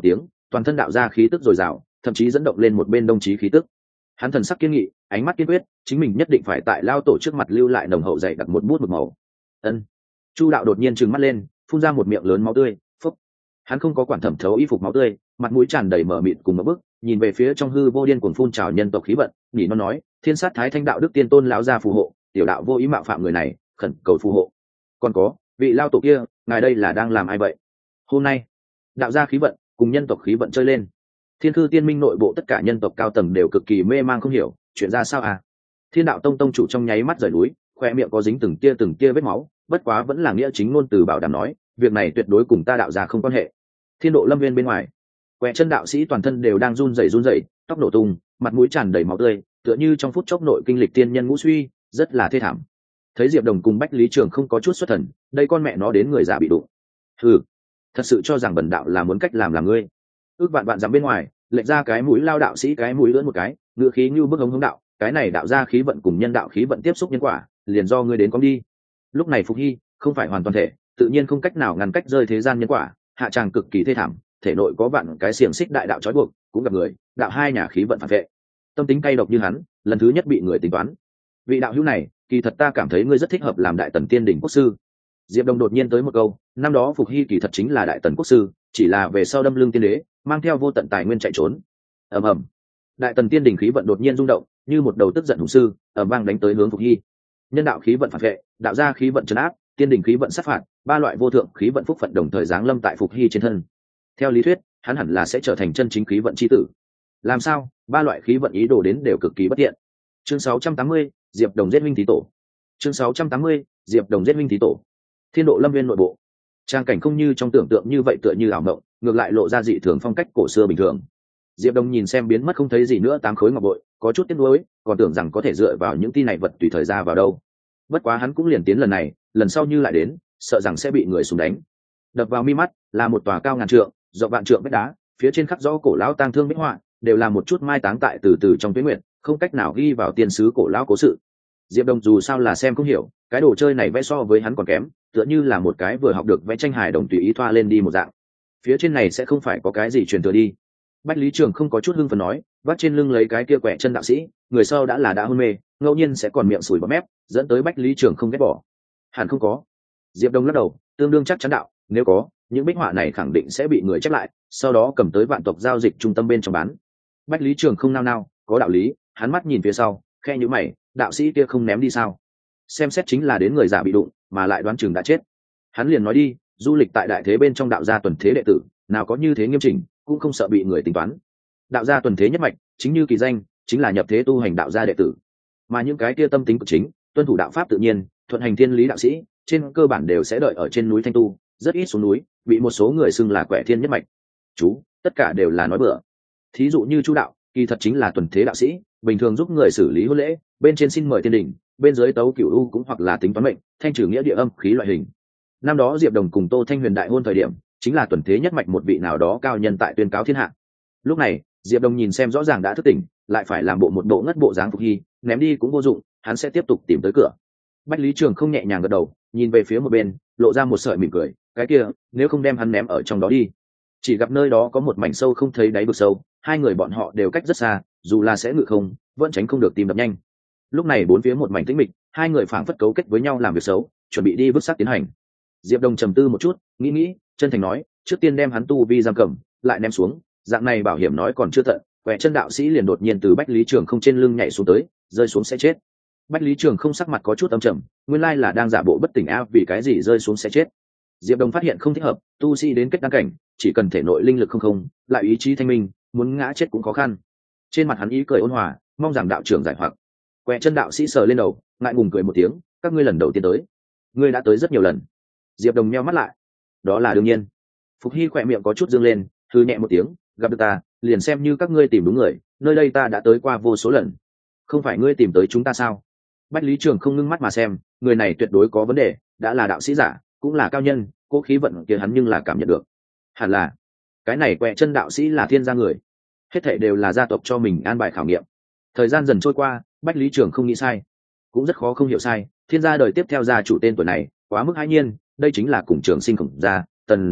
toàn thân đạo ra khí tức dồi dào, thậm chí dẫn động lên một bên đồng chí khí tức. Hắn thần sắc kiên nghị, ánh mắt kiên quyết, chính mình nhất định phải tại lao tổ trước mặt lưu lại nồng hậu dày đặt một bút mực màu. Ân. Chu đạo đột nhiên trừng mắt lên, phun ra một miệng lớn máu tươi. Phúc. Hắn không có quản thẩm thấu y phục máu tươi, mặt mũi tràn đầy mở mịt cùng một bức, nhìn về phía trong hư vô điên cuồng phun trào nhân tộc khí vận, nhỉ nó nói, thiên sát thái thanh đạo đức tiên tôn lão gia phù hộ, tiểu đạo vô ý mạo phạm người này, khẩn cầu phù hộ. Còn có, vị lao tổ kia, ngài đây là đang làm ai vậy? Hôm nay, đạo gia khí vận cùng nhân tộc khí vận chơi lên. Thiên Cư Tiên Minh nội bộ tất cả nhân tộc cao tầng đều cực kỳ mê mang không hiểu, chuyện ra sao à? Thiên Đạo Tông tông chủ trong nháy mắt rời núi, khoe miệng có dính từng tia vết máu, bất quá vẫn là nghĩa chính ngôn từ bảo đảm nói, việc này tuyệt đối cùng ta đạo gia không quan hệ. Thiên Độ Lâm Viên bên ngoài, quẹ chân đạo sĩ toàn thân đều đang run rẩy, tóc nổ tung, mặt mũi tràn đầy máu tươi, tựa như trong phút chốc nội kinh lịch tiên nhân ngũ suy, rất là thê thảm. Thấy Diệp Đồng cùng Bách Lý Trường không có chút xuất thần, đây con mẹ nó đến người già bị đụng. Hừ, thật sự cho rằng bần đạo là muốn cách làm ngươi. Ước vạn dặm bên ngoài, lệch ra cái mũi lao đạo sĩ cái mũi lưỡn một cái, ngựa khí như bức hống đạo, cái này đạo ra khí vận cùng nhân đạo khí vận tiếp xúc nhân quả, liền do ngươi đến con đi. Lúc này Phục Hy không phải hoàn toàn thể, tự nhiên không cách nào ngăn cách rơi thế gian nhân quả, hạ tràng cực kỳ thê thảm, thể nội có vạn cái xiềng xích đại đạo trói buộc, cũng gặp người, đạo hai nhà khí vận phản vệ. Tâm tính cay độc như hắn, lần thứ nhất bị người tính toán. Vị đạo hữu này, kỳ thật ta cảm thấy ngươi rất thích hợp làm đại tần tiên đỉnh quốc sư. Diệp Đông đột nhiên tới một câu, năm đó Phục Hy kỳ thật chính là đại tần quốc sư, chỉ là về sau đâm lưng tiên đế, mang theo vô tận tài nguyên chạy trốn. ầm ầm, đại tần tiên đỉnh khí vận đột nhiên rung động, như một đầu tức giận hùng sư, ầm vang đánh tới hướng Phục Hy. Nhân đạo khí vận phản vệ, đạo gia khí vận trấn áp, tiên đỉnh khí vận sát phạt, ba loại vô thượng khí vận phúc phận đồng thời giáng lâm tại Phục Hy trên thân. Theo lý thuyết, hắn hẳn là sẽ trở thành chân chính khí vận chi tử. Làm sao, ba loại khí vận ý đồ đến đều cực kỳ bất tiện. Chương 680, Diệp Đồng giết huynh thí tổ. Chương 680, Diệp Đồng giết huynh thí tổ. Thiên Độ Lâm Viên nội bộ, trang cảnh không như trong tưởng tượng như vậy, tựa như ảo mộng, ngược lại lộ ra dị thường phong cách cổ xưa bình thường. Diệp Đồng nhìn xem biến mất không thấy gì nữa tám khối ngọc bội, có chút tiếc nuối, còn tưởng rằng có thể dựa vào những tin này vật tùy thời ra vào đâu. Bất quá hắn cũng liền tiến lần này, lần sau như lại đến, sợ rằng sẽ bị người súng đánh. Đập vào mi mắt là một tòa cao ngàn trượng, rộng vạn trượng vách đá, phía trên khắc rõ cổ lão tang thương bích họa, đều là một chút mai táng tại từ từ trong tuyết nguyện, không cách nào ghi vào tiên sứ cổ lão cố sự. Diệp Đồng dù sao là xem không hiểu, cái đồ chơi này vẽ so với hắn còn kém, tựa như là một cái vừa học được vẽ tranh hài đồng tùy ý thoa lên đi một dạng. Phía trên này sẽ không phải có cái gì truyền thừa đi. Bách Lý Trường không có chút hưng phấn nói, vắt trên lưng lấy cái kia quẹ chân đạo sĩ, người sau đã hôn mê, ngẫu nhiên sẽ còn miệng sùi bọt mép, dẫn tới Bách Lý Trường không ghét bỏ. Hẳn không có. Diệp Đông lắc đầu, tương đương chắc chắn đạo, nếu có, những bích họa này khẳng định sẽ bị người chép lại, sau đó cầm tới vạn tộc giao dịch trung tâm bên trong bán. Bách Lý Trường không nao, có đạo lý, hắn mắt nhìn phía sau, khe nhíu mày, đạo sĩ kia không ném đi sao? Xem xét chính là đến người giả bị đụng, mà lại đoán chừng đã chết. Hắn liền nói đi, du lịch tại đại thế bên trong đạo gia tuần thế đệ tử, nào có như thế nghiêm chỉnh, cũng không sợ bị người tính toán. Đạo gia tuần thế nhất mạch, chính như kỳ danh, chính là nhập thế tu hành đạo gia đệ tử. Mà những cái kia tâm tính cực chính, tuân thủ đạo pháp tự nhiên, thuận hành thiên lý đạo sĩ, trên cơ bản đều sẽ đợi ở trên núi thanh tu, rất ít xuống núi, bị một số người xưng là quẻ thiên nhất mạch. Chú, tất cả đều là nói bừa. Thí dụ như Chu đạo, kỳ thật chính là tuần thế đạo sĩ, bình thường giúp người xử lý hôn lễ, bên trên xin mời tiên đỉnh, bên dưới tấu cửu u cũng hoặc là tính toán mệnh, thanh trừ nghĩa địa âm khí loại hình. Năm đó Diệp Đồng cùng Tô Thanh Huyền đại hôn thời điểm, chính là tuần thế nhất mạch một vị nào đó cao nhân tại tuyên cáo thiên hạ. Lúc này, Diệp Đồng nhìn xem rõ ràng đã thức tỉnh, lại phải làm một bộ ngất bộ dáng Phục Hy, ném đi cũng vô dụng, hắn sẽ tiếp tục tìm tới cửa. Bách Lý Trường không nhẹ nhàng gật đầu, nhìn về phía một bên, lộ ra một sợi mỉm cười, cái kia, nếu không đem hắn ném ở trong đó đi. Chỉ gặp nơi đó có một mảnh sâu không thấy đáy vực sâu, hai người bọn họ đều cách rất xa, dù là sẽ ngự không, vẫn tránh không được tìm đập nhanh. Lúc này bốn phía một mảnh tĩnh mịch, hai người phảng phất cấu kết với nhau làm việc xấu, chuẩn bị đi vứt xác tiến hành. Diệp Đồng trầm tư một chút, nghĩ, chân thành nói, trước tiên đem hắn tu vi giam cầm, lại ném xuống, dạng này bảo hiểm nói còn chưa tận, quẹ chân đạo sĩ liền đột nhiên từ Bách Lý Trường không trên lưng nhảy xuống tới, rơi xuống sẽ chết. Bách Lý Trường không sắc mặt có chút âm trầm, nguyên lai là đang giả bộ bất tỉnh a, vì cái gì rơi xuống sẽ chết. Diệp Đồng phát hiện không thích hợp, tu sĩ đến kết đăng cảnh, chỉ cần thể nội linh lực không, lại ý chí thanh minh, muốn ngã chết cũng khó khăn. Trên mặt hắn ý cười ôn hòa, mong rằng đạo trưởng giải hoặc. Quẹ chân đạo sĩ sờ lên đầu, ngại ngùng cười một tiếng, các ngươi lần đầu tiên tới, ngươi đã tới rất nhiều lần. Diệp Đồng nheo mắt lại, đó là đương nhiên. Phục Hy khỏe miệng có chút dương lên, hư nhẹ một tiếng, gặp được ta, liền xem như các ngươi tìm đúng người, nơi đây ta đã tới qua vô số lần. Không phải ngươi tìm tới chúng ta sao? Bách Lý Trường không ngưng mắt mà xem, người này tuyệt đối có vấn đề, đã là đạo sĩ giả, cũng là cao nhân, cố khí vận kia hắn nhưng là cảm nhận được. Hẳn là, cái này quẹ chân đạo sĩ là thiên gia người, hết thảy đều là gia tộc cho mình an bài khảo nghiệm. Thời gian dần trôi qua, Bách Lý Trường không nghĩ sai, cũng rất khó không hiểu sai, thiên gia đời tiếp theo gia chủ tên tuổi này quá mức hãi nhiên, đây chính là cùng Trường Sinh Khổng gia, Tần gia,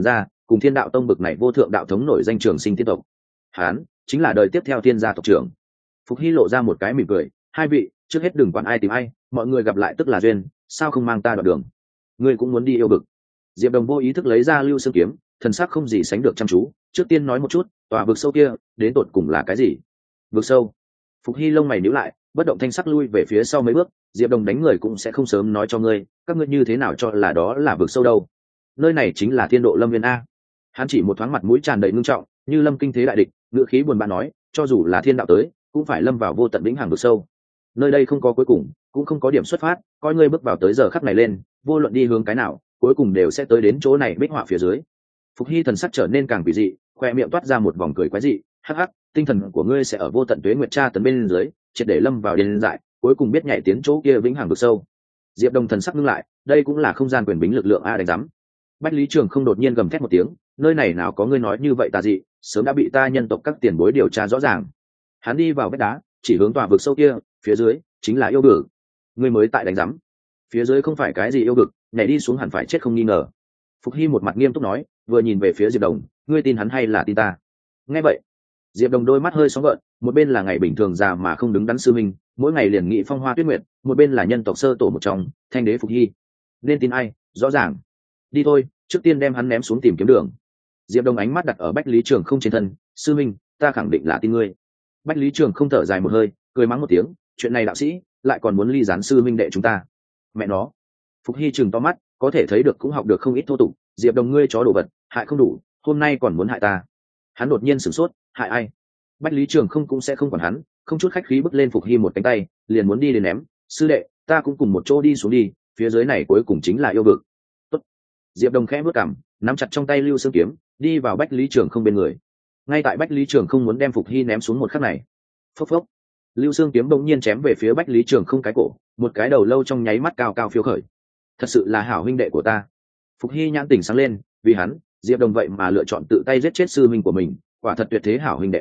cùng Thiên Đạo Tông bực này vô thượng đạo thống nổi danh trường sinh tiên tộc. Hán chính là đời tiếp theo Thiên gia tộc trưởng. Phục Hy lộ ra một cái mỉm cười, hai vị trước hết đừng quản ai tìm ai, mọi người gặp lại tức là duyên, sao không mang ta đoạn đường? Ngươi cũng muốn đi yêu vực? Diệp Đồng vô ý thức lấy ra Lưu Xương kiếm, thần sắc không gì sánh được chăm chú. Trước tiên nói một chút, tòa vực sâu kia đến tột cùng là cái gì? Vực sâu? Phục Hy lông mày nhíu lại, bất động thanh sắc lui về phía sau mấy bước. Diệp Đồng đánh người cũng sẽ không sớm nói cho ngươi, các ngươi như thế nào cho là đó là vực sâu đâu? Nơi này chính là Thiên Độ Lâm Viên a. Hắn chỉ một thoáng mặt mũi tràn đầy ngưng trọng, như lâm kinh thế đại địch, ngữ khí buồn bã nói, cho dù là thiên đạo tới, cũng phải lâm vào vô tận vĩnh hằng vực sâu. Nơi đây không có cuối cùng, cũng không có điểm xuất phát, coi ngươi bước vào tới giờ khắc này lên, vô luận đi hướng cái nào, cuối cùng đều sẽ tới đến chỗ này bích họa phía dưới. Phục Hy thần sắc trở nên càng kỳ dị, khoe miệng toát ra một vòng cười quái dị, hắc hắc, tinh thần của ngươi sẽ ở vô tận tuế nguyệt tra tấn bên dưới, triệt để lâm vào điên dại, cuối cùng biết nhảy tiến chỗ kia vĩnh hằng vực sâu. Diệp Đồng thần sắc ngưng lại, đây cũng là không gian quyền bính lực lượng a đánh rắm. Bách Lý Trường không đột nhiên gầm thét một tiếng, nơi này nào có ngươi nói như vậy tà dị, sớm đã bị ta nhân tộc các tiền bối điều tra rõ ràng. Hắn đi vào vách đá, chỉ hướng tòa vực sâu kia, phía dưới chính là yêu vực. Ngươi mới tại đánh rắm, phía dưới không phải cái gì yêu vực, nhảy đi xuống hẳn phải chết không nghi ngờ. Phục Hy một mặt nghiêm túc nói, vừa nhìn về phía Diệp Đồng, ngươi tin hắn hay là tin ta? Nghe vậy, Diệp Đồng đôi mắt hơi sóng gợn, một bên là ngày bình thường già mà không đứng đắn sư minh, mỗi ngày liền nghị phong hoa tuyết nguyệt, một bên là nhân tộc sơ tổ một trong, thanh đế Phục Hy. Nên tin ai? Rõ ràng. Đi thôi, trước tiên đem hắn ném xuống tìm kiếm đường. Diệp Đồng ánh mắt đặt ở Bách Lý Trường không trên thân, sư minh, ta khẳng định là tin ngươi. Bách Lý Trường không thở dài một hơi, cười mắng một tiếng, chuyện này đạo sĩ lại còn muốn ly gián sư minh đệ chúng ta. Mẹ nó. Phục Hy trừng to mắt, có thể thấy được cũng học được không ít thô tục. Diệp Đồng ngươi chó đồ vật, hại không đủ, hôm nay còn muốn hại ta. Hắn đột nhiên sửng sốt, hại ai? Bách Lý Trường không cũng sẽ không quản hắn, không chút khách khí bước lên Phục Hy một cánh tay, liền muốn đi đến ném. Sư đệ, ta cũng cùng một chỗ đi xuống đi, phía dưới này cuối cùng chính là yêu vực. Tốt. Diệp Đồng khẽ bước cằm, nắm chặt trong tay Lưu Xương kiếm, đi vào Bách Lý Trường không bên người. Ngay tại Bách Lý Trường không muốn đem Phục Hy ném xuống một khắc này, phốc phốc, Lưu Xương kiếm bỗng nhiên chém về phía Bách Lý Trường không cái cổ, một cái đầu lâu trong nháy mắt cao cao phiêu khởi. Thật sự là hảo huynh đệ của ta. Phục Hy nhãn tỉnh sáng lên, vì hắn, Diệp Đồng vậy mà lựa chọn tự tay giết chết sư huynh của mình, quả thật tuyệt thế hảo huynh đệ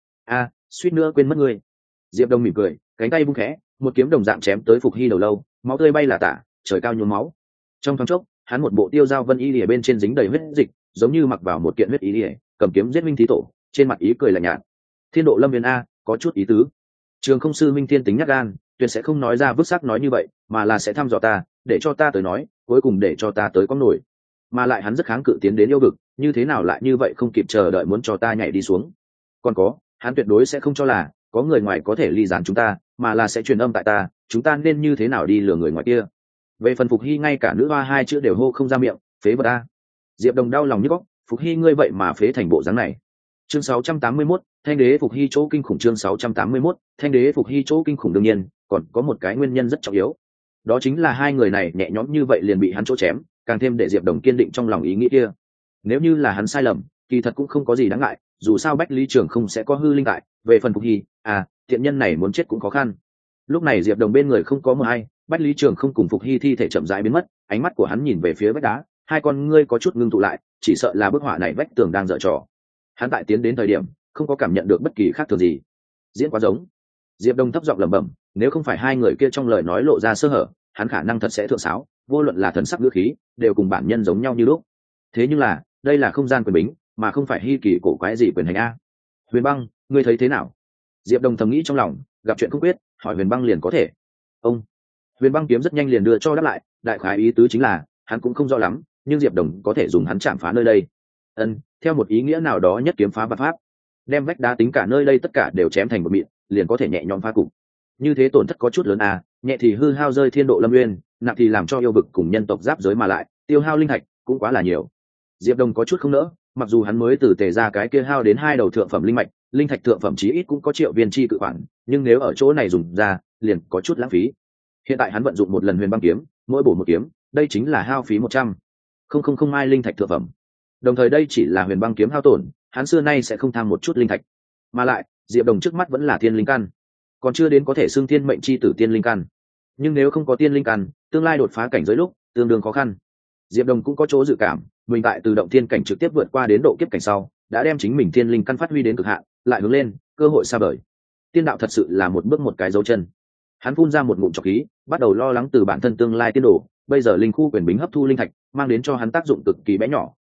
a. Suýt nữa quên mất ngươi. Diệp Đồng mỉm cười, cánh tay vung khẽ, một kiếm đồng dạng chém tới Phục Hy đầu lâu, máu tươi bay là tả, trời cao nhuốm máu. Trong thoáng chốc, hắn một bộ tiêu dao vân y lìa bên trên dính đầy huyết dịch, giống như mặc vào một kiện huyết y lìa, cầm kiếm giết minh thí tổ, trên mặt ý cười lạnh nhạt. Thiên Độ Lâm Viên a, có chút ý tứ. Trường không sư minh thiên tính nhát gan, tuyệt sẽ không nói ra vứt xác nói như vậy, mà là sẽ thăm dò ta, để cho ta tới nói, cuối cùng để cho ta tới có nổi. Mà lại hắn rất kháng cự tiến đến yêu vực, như thế nào lại như vậy không kịp chờ đợi muốn cho ta nhảy đi xuống. Còn có, hắn tuyệt đối sẽ không cho là có người ngoài có thể ly gián chúng ta, mà là sẽ truyền âm tại ta, chúng ta nên như thế nào đi lừa người ngoài kia. Về phần Phục Hy ngay cả nữ hoa hai chữ đều hô không ra miệng, phế vật a. Diệp Đồng đau lòng như góc, Phục Hy ngươi vậy mà phế thành bộ dáng này. Chương 681, Thanh đế Phục Hy chỗ kinh khủng. Chương 681, Thanh đế Phục Hy chỗ kinh khủng. Đương nhiên, còn có một cái nguyên nhân rất trọng yếu. Đó chính là hai người này nhẹ nhõm như vậy liền bị hắn chỗ chém, càng thêm để Diệp Đồng kiên định trong lòng ý nghĩ kia. Nếu như là hắn sai lầm, kỳ thật cũng không có gì đáng ngại, dù sao Bách Lý Trường không sẽ có hư linh tại, về phần Phục Hy, thiện nhân này muốn chết cũng khó khăn. Lúc này Diệp Đồng bên người không có một ai, Bách Lý Trường không cùng Phục Hy thi thể chậm rãi biến mất, ánh mắt của hắn nhìn về phía vách đá, hai con ngươi có chút ngưng tụ lại, chỉ sợ là bức họa này vách tường đang dở trò. Hắn tại tiến đến thời điểm, không có cảm nhận được bất kỳ khác thường gì. Diễn quá giống. Diệp Đồng thấp giọng lẩm bẩm, nếu không phải hai người kia trong lời nói lộ ra sơ hở, hắn khả năng thật sẽ thượng sáo, vô luận là thần sắc ngữ khí, đều cùng bản nhân giống nhau như lúc. Thế nhưng là, đây là không gian quyền bính, mà không phải hy kỳ cổ quái gì quyền hành a. Huyền Băng, ngươi thấy thế nào? Diệp Đồng thầm nghĩ trong lòng, gặp chuyện không quyết, hỏi Huyền Băng liền có thể. Ông. Huyền Băng kiếm rất nhanh liền đưa cho đáp lại, đại khái ý tứ chính là, hắn cũng không rõ lắm, nhưng Diệp Đồng có thể dùng hắn chạm phá nơi đây. Theo một ý nghĩa nào đó nhất kiếm phá bát pháp, đem vách đá tính cả nơi đây tất cả đều chém thành một mịn, liền có thể nhẹ nhõm phá cục. Như thế tổn thất có chút lớn nhẹ thì hư hao rơi Thiên Độ Lâm Nguyên, nặng thì làm cho yêu vực cùng nhân tộc giáp giới mà lại, tiêu hao linh thạch cũng quá là nhiều. Diệp Đồng có chút không nỡ, mặc dù hắn mới từ Tề ra cái kia hao đến hai đầu thượng phẩm linh mạch, linh thạch thượng phẩm chí ít cũng có triệu viên chi cự khoản, nhưng nếu ở chỗ này dùng ra, liền có chút lãng phí. Hiện tại hắn vận dụng một lần Huyền Băng kiếm, mỗi bổ một kiếm, đây chính là hao phí 100,000 mai linh thạch thượng phẩm. Đồng thời đây chỉ là Huyền Băng kiếm hao tổn, hắn xưa nay sẽ không tham một chút linh thạch. Mà lại, Diệp Đồng trước mắt vẫn là thiên linh căn, còn chưa đến có thể xưng thiên mệnh chi tử tiên linh căn. Nhưng nếu không có tiên linh căn, tương lai đột phá cảnh giới lúc tương đương khó khăn. Diệp Đồng cũng có chỗ dự cảm, mình tại từ động thiên cảnh trực tiếp vượt qua đến độ kiếp cảnh sau, đã đem chính mình thiên linh căn phát huy đến cực hạn, lại hướng lên, cơ hội xa vời. Tiên đạo thật sự là một bước một cái dấu chân. Hắn phun ra một ngụm trọc khí, bắt đầu lo lắng từ bản thân tương lai tiên đồ, bây giờ linh khu quyền bính hấp thu linh thạch, mang đến cho hắn tác dụng cực kỳ bé nhỏ,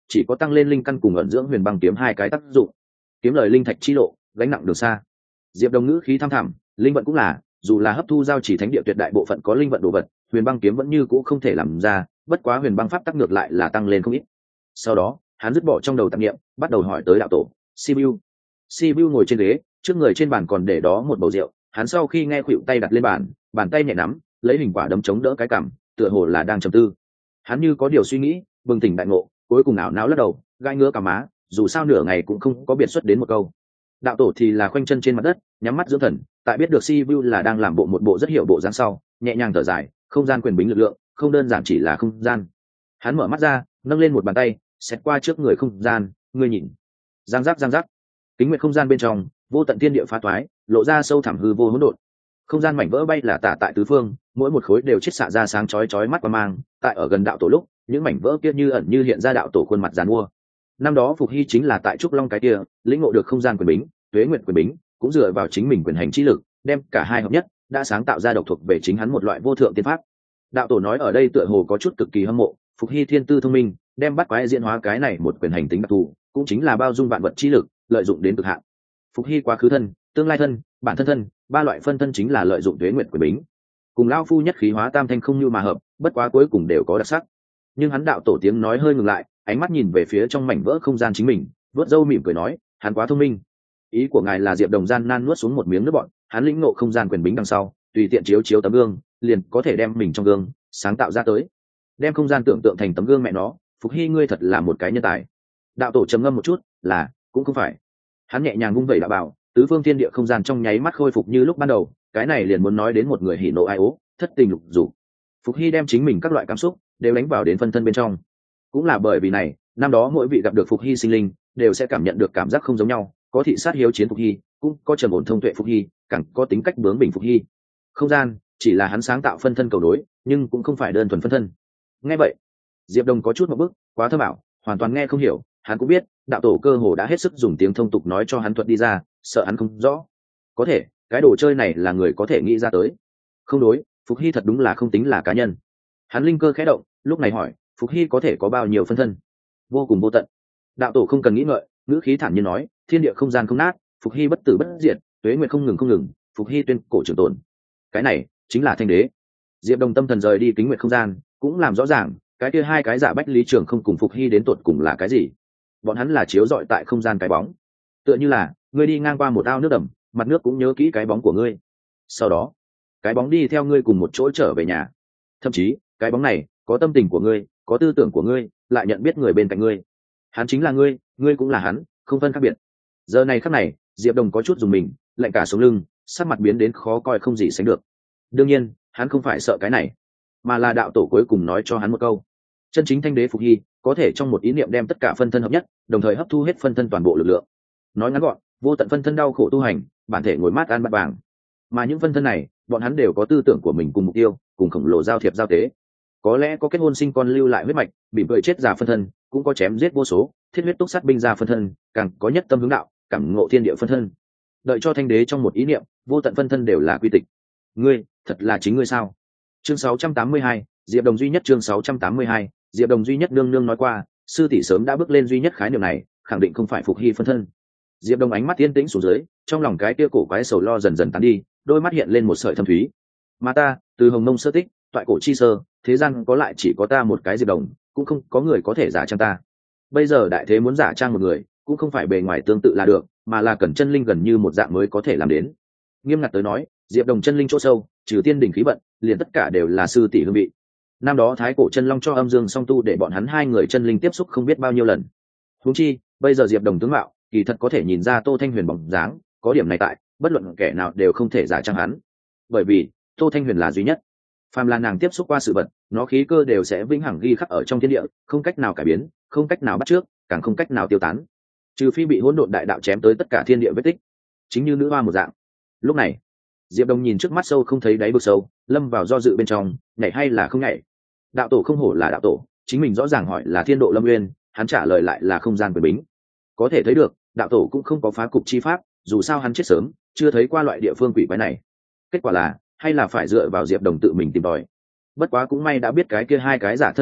chỉ có tăng lên linh căn cùng ẩn dưỡng huyền băng kiếm hai cái tác dụng. Kiếm lời linh thạch chi lộ, gánh nặng đường xa. Diệp Đồng ngữ khí thăm thẳm, linh vận cũng là, dù là hấp thu giao chỉ thánh địa tuyệt đại bộ phận có linh vận đồ vật, huyền băng kiếm vẫn như cũ không thể làm ra, bất quá huyền băng pháp tắc ngược lại là tăng lên không ít. Sau đó, hắn dứt bỏ trong đầu tạp niệm, bắt đầu hỏi tới đạo tổ. Sibiu. Sibiu ngồi trên ghế, trước người trên bàn còn để đó một bầu rượu, hắn sau khi nghe khuỵu tay đặt lên bàn, bàn tay nhẹ nắm, lấy hình quả đấm chống đỡ cái cằm, tựa hồ là đang trầm tư. Hắn như có điều suy nghĩ, bừng tỉnh đại ngộ, cuối cùng ảo não lắc đầu, gai ngứa cả má, dù sao nửa ngày cũng không có biệt xuất đến một câu. Đạo tổ thì là khoanh chân trên mặt đất, nhắm mắt dưỡng thần, tại biết được Sibiu là đang làm một bộ rất hiệu bộ dáng sau, nhẹ nhàng thở dài, không gian quyền bính lực lượng, không đơn giản chỉ là không gian. Hắn mở mắt ra, nâng lên một bàn tay, xẹt qua trước người không gian, ngươi nhìn. Giang giác, kính nguyệt không gian bên trong, vô tận thiên địa phá toái, lộ ra sâu thẳm hư vô hỗn độn. Không gian mảnh vỡ bay là tả tại tứ phương, mỗi một khối đều chiết xạ ra sáng chói chói mắt và mang, tại ở gần đạo tổ lúc, những mảnh vỡ kia như ẩn như hiện ra đạo tổ khuôn mặt giàn mua. Năm đó Phục Hy chính là tại trúc long cái kia, lĩnh ngộ được không gian quyền bính, tuế nguyệt quyền bính, cũng dựa vào chính mình quyền hành trí lực, đem cả hai hợp nhất, đã sáng tạo ra độc thuộc về chính hắn một loại vô thượng tiên pháp. Đạo tổ nói ở đây tựa hồ có chút cực kỳ hâm mộ, Phục Hy thiên tư thông minh, đem bắt quái diễn hóa cái này một quyền hành tính đặc thù, cũng chính là bao dung vạn vật trí lực, lợi dụng đến cực hạn. Phục Hy quá khứ thân, tương lai thân, bản thân thân, ba loại phân thân chính là lợi dụng tuế nguyệt quyền bính. Cùng lão phu nhất khí hóa tam thanh không như mà hợp, bất quá cuối cùng đều có đặc sắc. Nhưng hắn đạo tổ tiếng nói hơi ngừng lại, ánh mắt nhìn về phía trong mảnh vỡ không gian chính mình, vớt râu mỉm cười nói, hắn quá thông minh. Ý của ngài là Diệp Đồng gian nan nuốt xuống một miếng nước bọt, hắn lĩnh ngộ không gian quyền bính đằng sau, tùy tiện chiếu tấm gương, liền có thể đem mình trong gương sáng tạo ra tới, đem không gian tưởng tượng thành tấm gương mẹ nó. Phục Hy ngươi thật là một cái nhân tài. Đạo tổ trầm ngâm một chút, là cũng không phải. Hắn nhẹ nhàng vung vẩy đạo bảo, tứ phương thiên địa không gian trong nháy mắt khôi phục như lúc ban đầu. Cái này liền muốn nói đến một người hỉ nộ ai ố, thất tình lục dục. Phục Hy đem chính mình các loại cảm xúc đều đánh vào đến phân thân bên trong. Cũng là bởi vì này, năm đó mỗi vị gặp được Phục Hy sinh linh đều sẽ cảm nhận được cảm giác không giống nhau, có thị sát hiếu chiến Phục Hy, cũng có trầm ổn thông tuệ Phục Hy, càng có tính cách bướng bỉnh Phục Hy. Không gian chỉ là hắn sáng tạo phân thân cầu đối, nhưng cũng không phải đơn thuần phân thân. Nghe vậy, Diệp Đồng có chút một bước, quá thơ bảo, hoàn toàn nghe không hiểu. Hắn cũng biết đạo tổ cơ hồ đã hết sức dùng tiếng thông tục nói cho hắn thuật đi ra, sợ hắn không rõ. Có thể cái đồ chơi này là người có thể nghĩ ra tới. Không đối, Phục Hy thật đúng là không tính là cá nhân. Hắn linh cơ khẽ động, lúc này hỏi, Phục Hy có thể có bao nhiêu phân thân? Vô cùng vô tận. Đạo tổ không cần nghĩ ngợi, ngữ khí thản nhiên nói, thiên địa không gian không nát, Phục Hy bất tử bất diệt, tuế nguyệt không ngừng, Phục Hy tuyên cổ trường tồn. Cái này chính là thanh đế. Diệp Đồng tâm thần rời đi kính nguyệt không gian, cũng làm rõ ràng cái kia hai cái giả bách lý trường không cùng Phục Hy đến tột cùng là cái gì. Bọn hắn là chiếu rọi tại không gian cái bóng, tựa như là ngươi đi ngang qua một ao nước đầm, mặt nước cũng nhớ kỹ cái bóng của ngươi, sau đó cái bóng đi theo ngươi cùng một chỗ trở về nhà. Thậm chí cái bóng này có tâm tình của ngươi, có tư tưởng của ngươi, lại nhận biết người bên cạnh ngươi. Hắn chính là ngươi, ngươi cũng là hắn, không phân khác biệt. Giờ này khắc này, Diệp Đồng có chút dùng mình, lạnh cả sống lưng, sắc mặt biến đến khó coi không gì sánh được. Đương nhiên hắn không phải sợ cái này, mà là đạo tổ cuối cùng nói cho hắn một câu, chân chính thanh đế Phục Hy có thể trong một ý niệm đem tất cả phân thân hợp nhất, đồng thời hấp thu hết phân thân toàn bộ lực lượng. Nói ngắn gọn, vô tận phân thân đau khổ tu hành, bản thể ngồi mát ăn bát vàng. Mà những phân thân này, bọn hắn đều có tư tưởng của mình cùng mục tiêu, cùng khổng lồ giao thiệp giao tế. Có lẽ có kết hôn sinh con lưu lại huyết mạch, bị vợ chết già phân thân, cũng có chém giết vô số, thiết huyết túc sát binh ra phân thân, càng có nhất tâm hướng đạo, cảm ngộ thiên địa phân thân. Đợi cho thanh đế trong một ý niệm, vô tận phân thân đều là quy tịch. Ngươi, thật là chính ngươi sao? Chương 682, Diệp Đồng duy nhất. Chương 682, Diệp Đồng duy nhất. Nương nương nói qua, sư tỷ sớm đã bước lên duy nhất khái niệm này, khẳng định không phải Phục Hy phân thân. Diệp Đồng ánh mắt yên tĩnh xuống dưới, trong lòng cái kia cổ quái sầu lo dần dần tán đi, đôi mắt hiện lên một sợi thâm thúy. Mà ta, từ hồng mông sơ tích, toại cổ chi sơ, thế gian có lại chỉ có ta một cái Diệp Đồng, cũng không có người có thể giả trang ta. Bây giờ đại thế muốn giả trang một người, cũng không phải bề ngoài tương tự là được, mà là cần chân linh gần như một dạng mới có thể làm đến. Nghiêm ngặt tới nói, Diệp Đồng chân linh chỗ sâu, trừ tiên đỉnh khí vận, liền tất cả đều là sư tỷ hương vị. Năm đó thái cổ chân long cho âm dương song tu để bọn hắn hai người chân linh tiếp xúc không biết bao nhiêu lần. Huống chi bây giờ Diệp Đồng tướng mạo kỳ thật có thể nhìn ra Tô Thanh Huyền bóng dáng, có điểm này tại, bất luận kẻ nào đều không thể giả trang hắn, bởi vì Tô Thanh Huyền là duy nhất. Phàm là nàng tiếp xúc qua sự vật, nó khí cơ đều sẽ vĩnh hằng ghi khắc ở trong thiên địa, không cách nào cải biến, không cách nào bắt chước, càng không cách nào tiêu tán, trừ phi bị hỗn độn đại đạo chém tới tất cả thiên địa vết tích, chính như nữ hoa một dạng. Lúc này Diệp Đồng nhìn trước mắt sâu không thấy đáy vực sâu, lâm vào do dự bên trong, nhảy hay là không nhảy. Đạo tổ không hổ là đạo tổ, chính mình rõ ràng hỏi là thiên độ lâm nguyên, hắn trả lời lại là không gian quyền bính. Có thể thấy được đạo tổ cũng không có phá cục chi pháp, dù sao hắn chết sớm, chưa thấy qua loại địa phương quỷ quái này. Kết quả là hay là phải dựa vào Diệp Đồng tự mình tìm tòi. Bất quá cũng may đã biết cái kia hai cái giả thân lai lịch,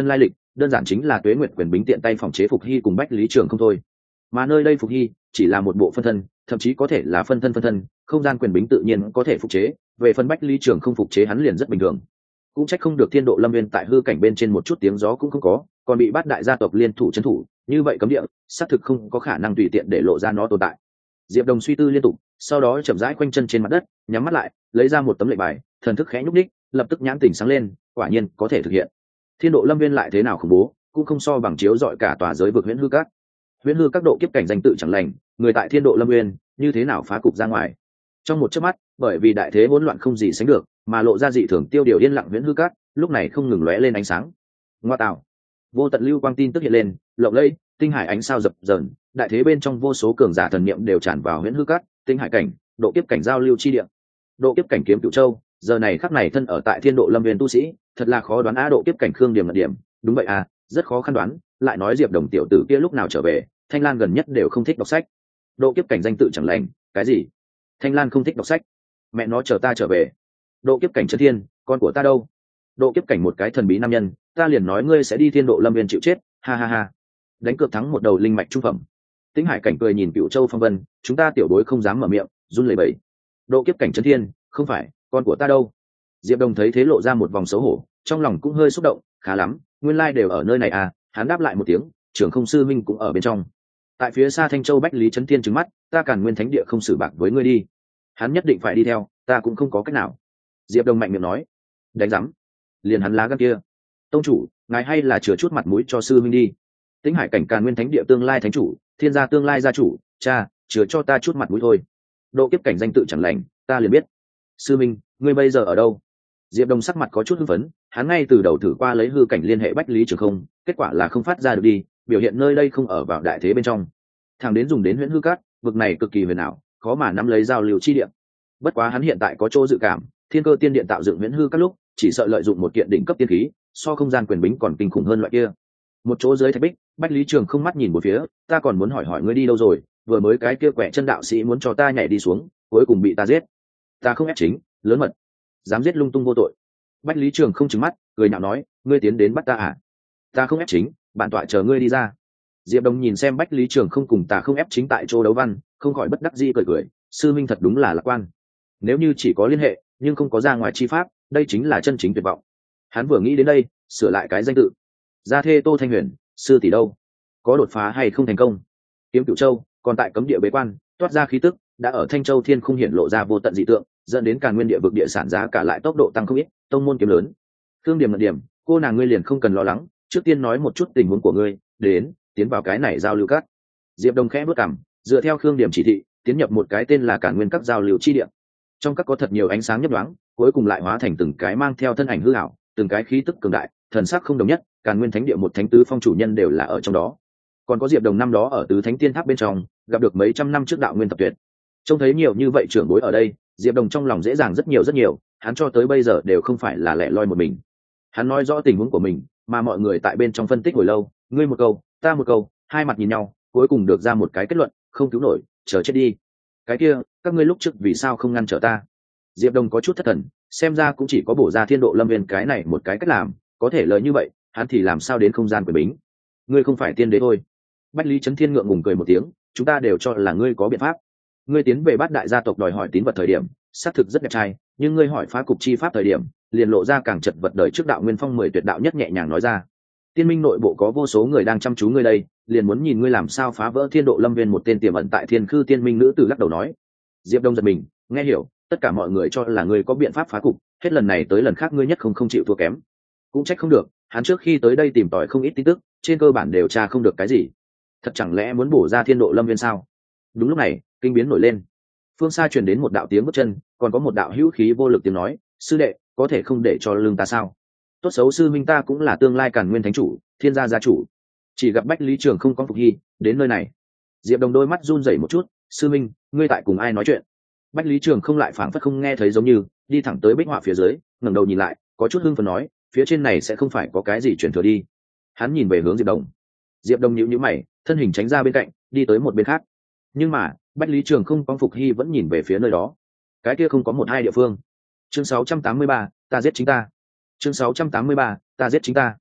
đơn giản chính là Tuế Nguyệt quyền bính tiện tay phòng chế Phục Hy cùng Bách Lý Trường không thôi. Mà nơi đây Phục Hy chỉ là một bộ phân thân, thậm chí có thể là phân thân, không gian quyền bính tự nhiên có thể phục chế, về phần Bách Lý Trường không phục chế hắn liền rất bình thường. Cũng trách không được Thiên Độ Lâm Nguyên tại hư cảnh bên trên một chút tiếng gió cũng không có, còn bị Bát đại gia tộc liên thủ trấn thủ, như vậy cấm địa xác thực không có khả năng tùy tiện để lộ ra nó tồn tại. Diệp Đồng suy tư liên tục, sau đó chậm rãi quanh chân trên mặt đất, nhắm mắt lại, lấy ra một tấm lệnh bài, thần thức khẽ nhúc nhích, lập tức nhãn tỉnh sáng lên, quả nhiên có thể thực hiện. Thiên Độ Lâm Nguyên lại thế nào khủng bố, cũng không so bằng chiếu rọi cả tòa giới vực Huyễn Hư Các. Huyễn Hư Các độ kiếp cảnh danh tự chẳng lành, người tại Thiên Độ Lâm Nguyên như thế nào phá cục ra ngoài. Trong một chớp mắt, bởi vì đại thế hỗn loạn không gì sánh được, mà lộ ra dị thường tiêu điều yên lặng Huyễn Hư Các, lúc này không ngừng lóe lên ánh sáng. Ngoa tạo, vô tận lưu quang tin tức hiện lên, lộng lẫy, tinh hải ánh sao dập dờn, đại thế bên trong vô số cường giả thần niệm đều tràn vào Huyễn Hư Các, tinh hải cảnh, độ kiếp cảnh giao lưu chi địa. Độ kiếp cảnh Kiếm Cựu Châu, giờ này khắc này thân ở tại Thiên Độ Lâm Nguyên tu sĩ, thật là khó đoán. Độ kiếp cảnh Khương Điểm là điểm, đúng vậy à, rất khó khăn đoán, lại nói Diệp Đồng tiểu tử kia lúc nào trở về, Thanh Lan gần nhất đều không thích đọc sách. Độ kiếp cảnh danh tự chẳng lành, cái gì? Thanh Lan không thích đọc sách? Mẹ nó chờ ta trở về. Độ kiếp cảnh Chân Thiên, con của ta đâu? Độ kiếp cảnh một cái thần bí nam nhân, ta liền nói ngươi sẽ đi Thiên Độ Lâm Nguyên chịu chết, ha ha ha. Đánh cược thắng một đầu linh mạch trung phẩm. Tĩnh Hải cảnh cười nhìn Cựu Châu Phong Vân, chúng ta tiểu bối không dám mở miệng, run lẩy bẩy. Độ kiếp cảnh Chân Thiên, không phải, con của ta đâu? Diệp Đồng thấy thế lộ ra một vòng xấu hổ, trong lòng cũng hơi xúc động, khá lắm, nguyên lai đều ở nơi này à. Hắn đáp lại một tiếng, trưởng không sư minh cũng ở bên trong. Tại phía xa Thanh Châu Bách Lý Chấn Thiên trừng mắt, ta Càn Nguyên Thánh Địa không xử bạc với ngươi đi. Hắn nhất định phải đi theo, ta cũng không có cách nào. Diệp Đồng mạnh miệng nói, đánh rắm, liền hắn lá gan kia. Tông chủ, ngài hay là chừa chút mặt mũi cho sư minh đi. Tĩnh Hải cảnh Càn Nguyên Thánh Địa tương lai thánh chủ, Thiên gia tương lai gia chủ, cha, chừa cho ta chút mặt mũi thôi. Độ kiếp cảnh danh tự chẳng lành, ta liền biết. Sư minh, ngươi bây giờ ở đâu? Diệp Đồng sắc mặt có chút hưng phấn, hắn ngay từ đầu thử qua lấy hư cảnh liên hệ Bách Lý Trường không, kết quả là không phát ra được đi, biểu hiện nơi đây không ở vào đại thế bên trong. Thằng đến dùng đến Huyễn Hư Các, vực này cực kỳ huyền ảo, khó mà nắm lấy giao lưu chi địa. Bất quá hắn hiện tại có chỗ dự cảm, Thiên Cơ Tiên Điện tạo dựng Huyễn Hư Các lúc, chỉ sợ lợi dụng một kiện đỉnh cấp tiên khí, so không gian quyền bính còn kinh khủng hơn loại kia. Một chỗ dưới thạch bích, Bách Lý Trường không mắt nhìn một phía, ta còn muốn hỏi hỏi ngươi đi đâu rồi, vừa mới cái kia quẻ chân đạo sĩ muốn cho ta nhảy đi xuống, cuối cùng bị ta giết. Ta không ép chính, lớn mật, dám giết lung tung vô tội. Bách Lý Trường không trừng mắt, cười nhạo nói, ngươi tiến đến bắt ta à? Ta không ép chính, bản tọa chờ ngươi đi ra. Diệp Đồng nhìn xem Bách Lý Trường không cùng ta không ép chính tại chỗ đấu văn, không khỏi bất đắc dĩ cười cười, sư minh thật đúng là lạc quan. Nếu như chỉ có liên hệ, nhưng không có ra ngoài chi pháp, đây chính là chân chính tuyệt vọng. Hắn vừa nghĩ đến đây, sửa lại cái danh tự. Gia thê Tô Thanh Huyền, sư tỷ đâu? Có đột phá hay không thành công? Kiếm Cửu Châu, còn tại cấm địa bế quan, toát ra khí tức, đã ở Thanh Châu Thiên Khung hiện lộ ra vô tận dị tượng, dẫn đến Càn Nguyên địa vực địa sản giá cả lại tốc độ tăng không ít, tông môn kiếm lớn. Thương Điểm Ngật Điểm, cô nàng ngươi liền không cần lo lắng, trước tiên nói một chút tình huống của ngươi, đến, tiến vào cái này giao lưu các. Diệp Đồng khẽ bước cằm, dựa theo Khương Điểm chỉ thị, tiến nhập một cái tên là Càn Nguyên các giao lưu chi địa. Trong các có thật nhiều ánh sáng nhấp nhoáng, cuối cùng lại hóa thành từng cái mang theo thân ảnh hư ảo, từng cái khí tức cường đại, thần sắc không đồng nhất, Càn Nguyên Thánh Địa một thánh tứ phong chủ nhân đều là ở trong đó. Còn có Diệp Đồng năm đó ở Tứ Thánh Tiên Tháp bên trong, gặp được mấy trăm năm trước đạo nguyên tập tuyệt. Trông thấy nhiều như vậy trưởng bối ở đây, Diệp Đồng trong lòng dễ dàng rất nhiều, hắn cho tới bây giờ đều không phải là lẻ loi một mình. Hắn nói rõ tình huống của mình, mà mọi người tại bên trong phân tích hồi lâu, ngươi một câu, ta một câu, hai mặt nhìn nhau, cuối cùng được ra một cái kết luận, không cứu nổi, chờ chết đi. Cái kia, các ngươi lúc trước vì sao không ngăn trở ta? Diệp Đồng có chút thất thần, xem ra cũng chỉ có bổ ra Thiên Độ Lâm Nguyên cái này một cái cách làm, có thể lời như vậy, hắn thì làm sao đến không gian quyền bính? Ngươi không phải tiên đế thôi. Bách Lý Chấn Thiên ngượng ngùng cười một tiếng, chúng ta đều cho là ngươi có biện pháp. Ngươi tiến về Bát đại gia tộc đòi hỏi tín vật thời điểm, xác thực rất đẹp trai, nhưng ngươi hỏi phá cục chi pháp thời điểm, liền lộ ra càng chật vật đời trước đạo nguyên phong 10 tuyệt đạo nhất nhẹ nhàng nói ra. Tiên minh nội bộ có vô số người đang chăm chú ngươi đây, liền muốn nhìn ngươi làm sao phá vỡ Thiên Độ Lâm Nguyên. Một tên tiềm ẩn tại Thiên Khư Tiên minh nữ tử lắc đầu nói. Diệp Đông giật mình, nghe hiểu, tất cả mọi người cho là ngươi có biện pháp phá cục, hết lần này tới lần khác ngươi nhất không chịu thua kém. Cũng trách không được, hắn trước khi tới đây tìm tòi không ít tin tức, trên cơ bản đều tra không được cái gì. Thật chẳng lẽ muốn bổ ra Thiên Độ Lâm Nguyên sao? Đúng lúc này, kinh biến nổi lên. Phương xa truyền đến một đạo tiếng bước chân, còn có một đạo hữu khí vô lực tiếng nói, sư đệ, có thể không để cho lưng ta sao? Tốt xấu sư minh ta cũng là tương lai Càn Nguyên thánh chủ, Thiên gia gia chủ. Chỉ gặp Bách Lý Trường không có Phục Hy đến nơi này. Diệp Đồng đôi mắt run rẩy một chút, sư minh, ngươi tại cùng ai nói chuyện? Bách Lý Trường không lại phảng phất không nghe thấy giống như, đi thẳng tới bích họa phía dưới, ngẩng đầu nhìn lại, có chút hưng phấn nói, phía trên này sẽ không phải có cái gì chuyển thừa đi. Hắn nhìn về hướng Diệp Đồng. Diệp Đồng nhíu nhíu mày, thân hình tránh ra bên cạnh, đi tới một bên khác. Nhưng mà, Bách Lý Trường không có Phục Hy vẫn nhìn về phía nơi đó. Cái kia không có một hai địa phương. Chương 683, ta giết chính ta. Chương 683, ta giết chính ta.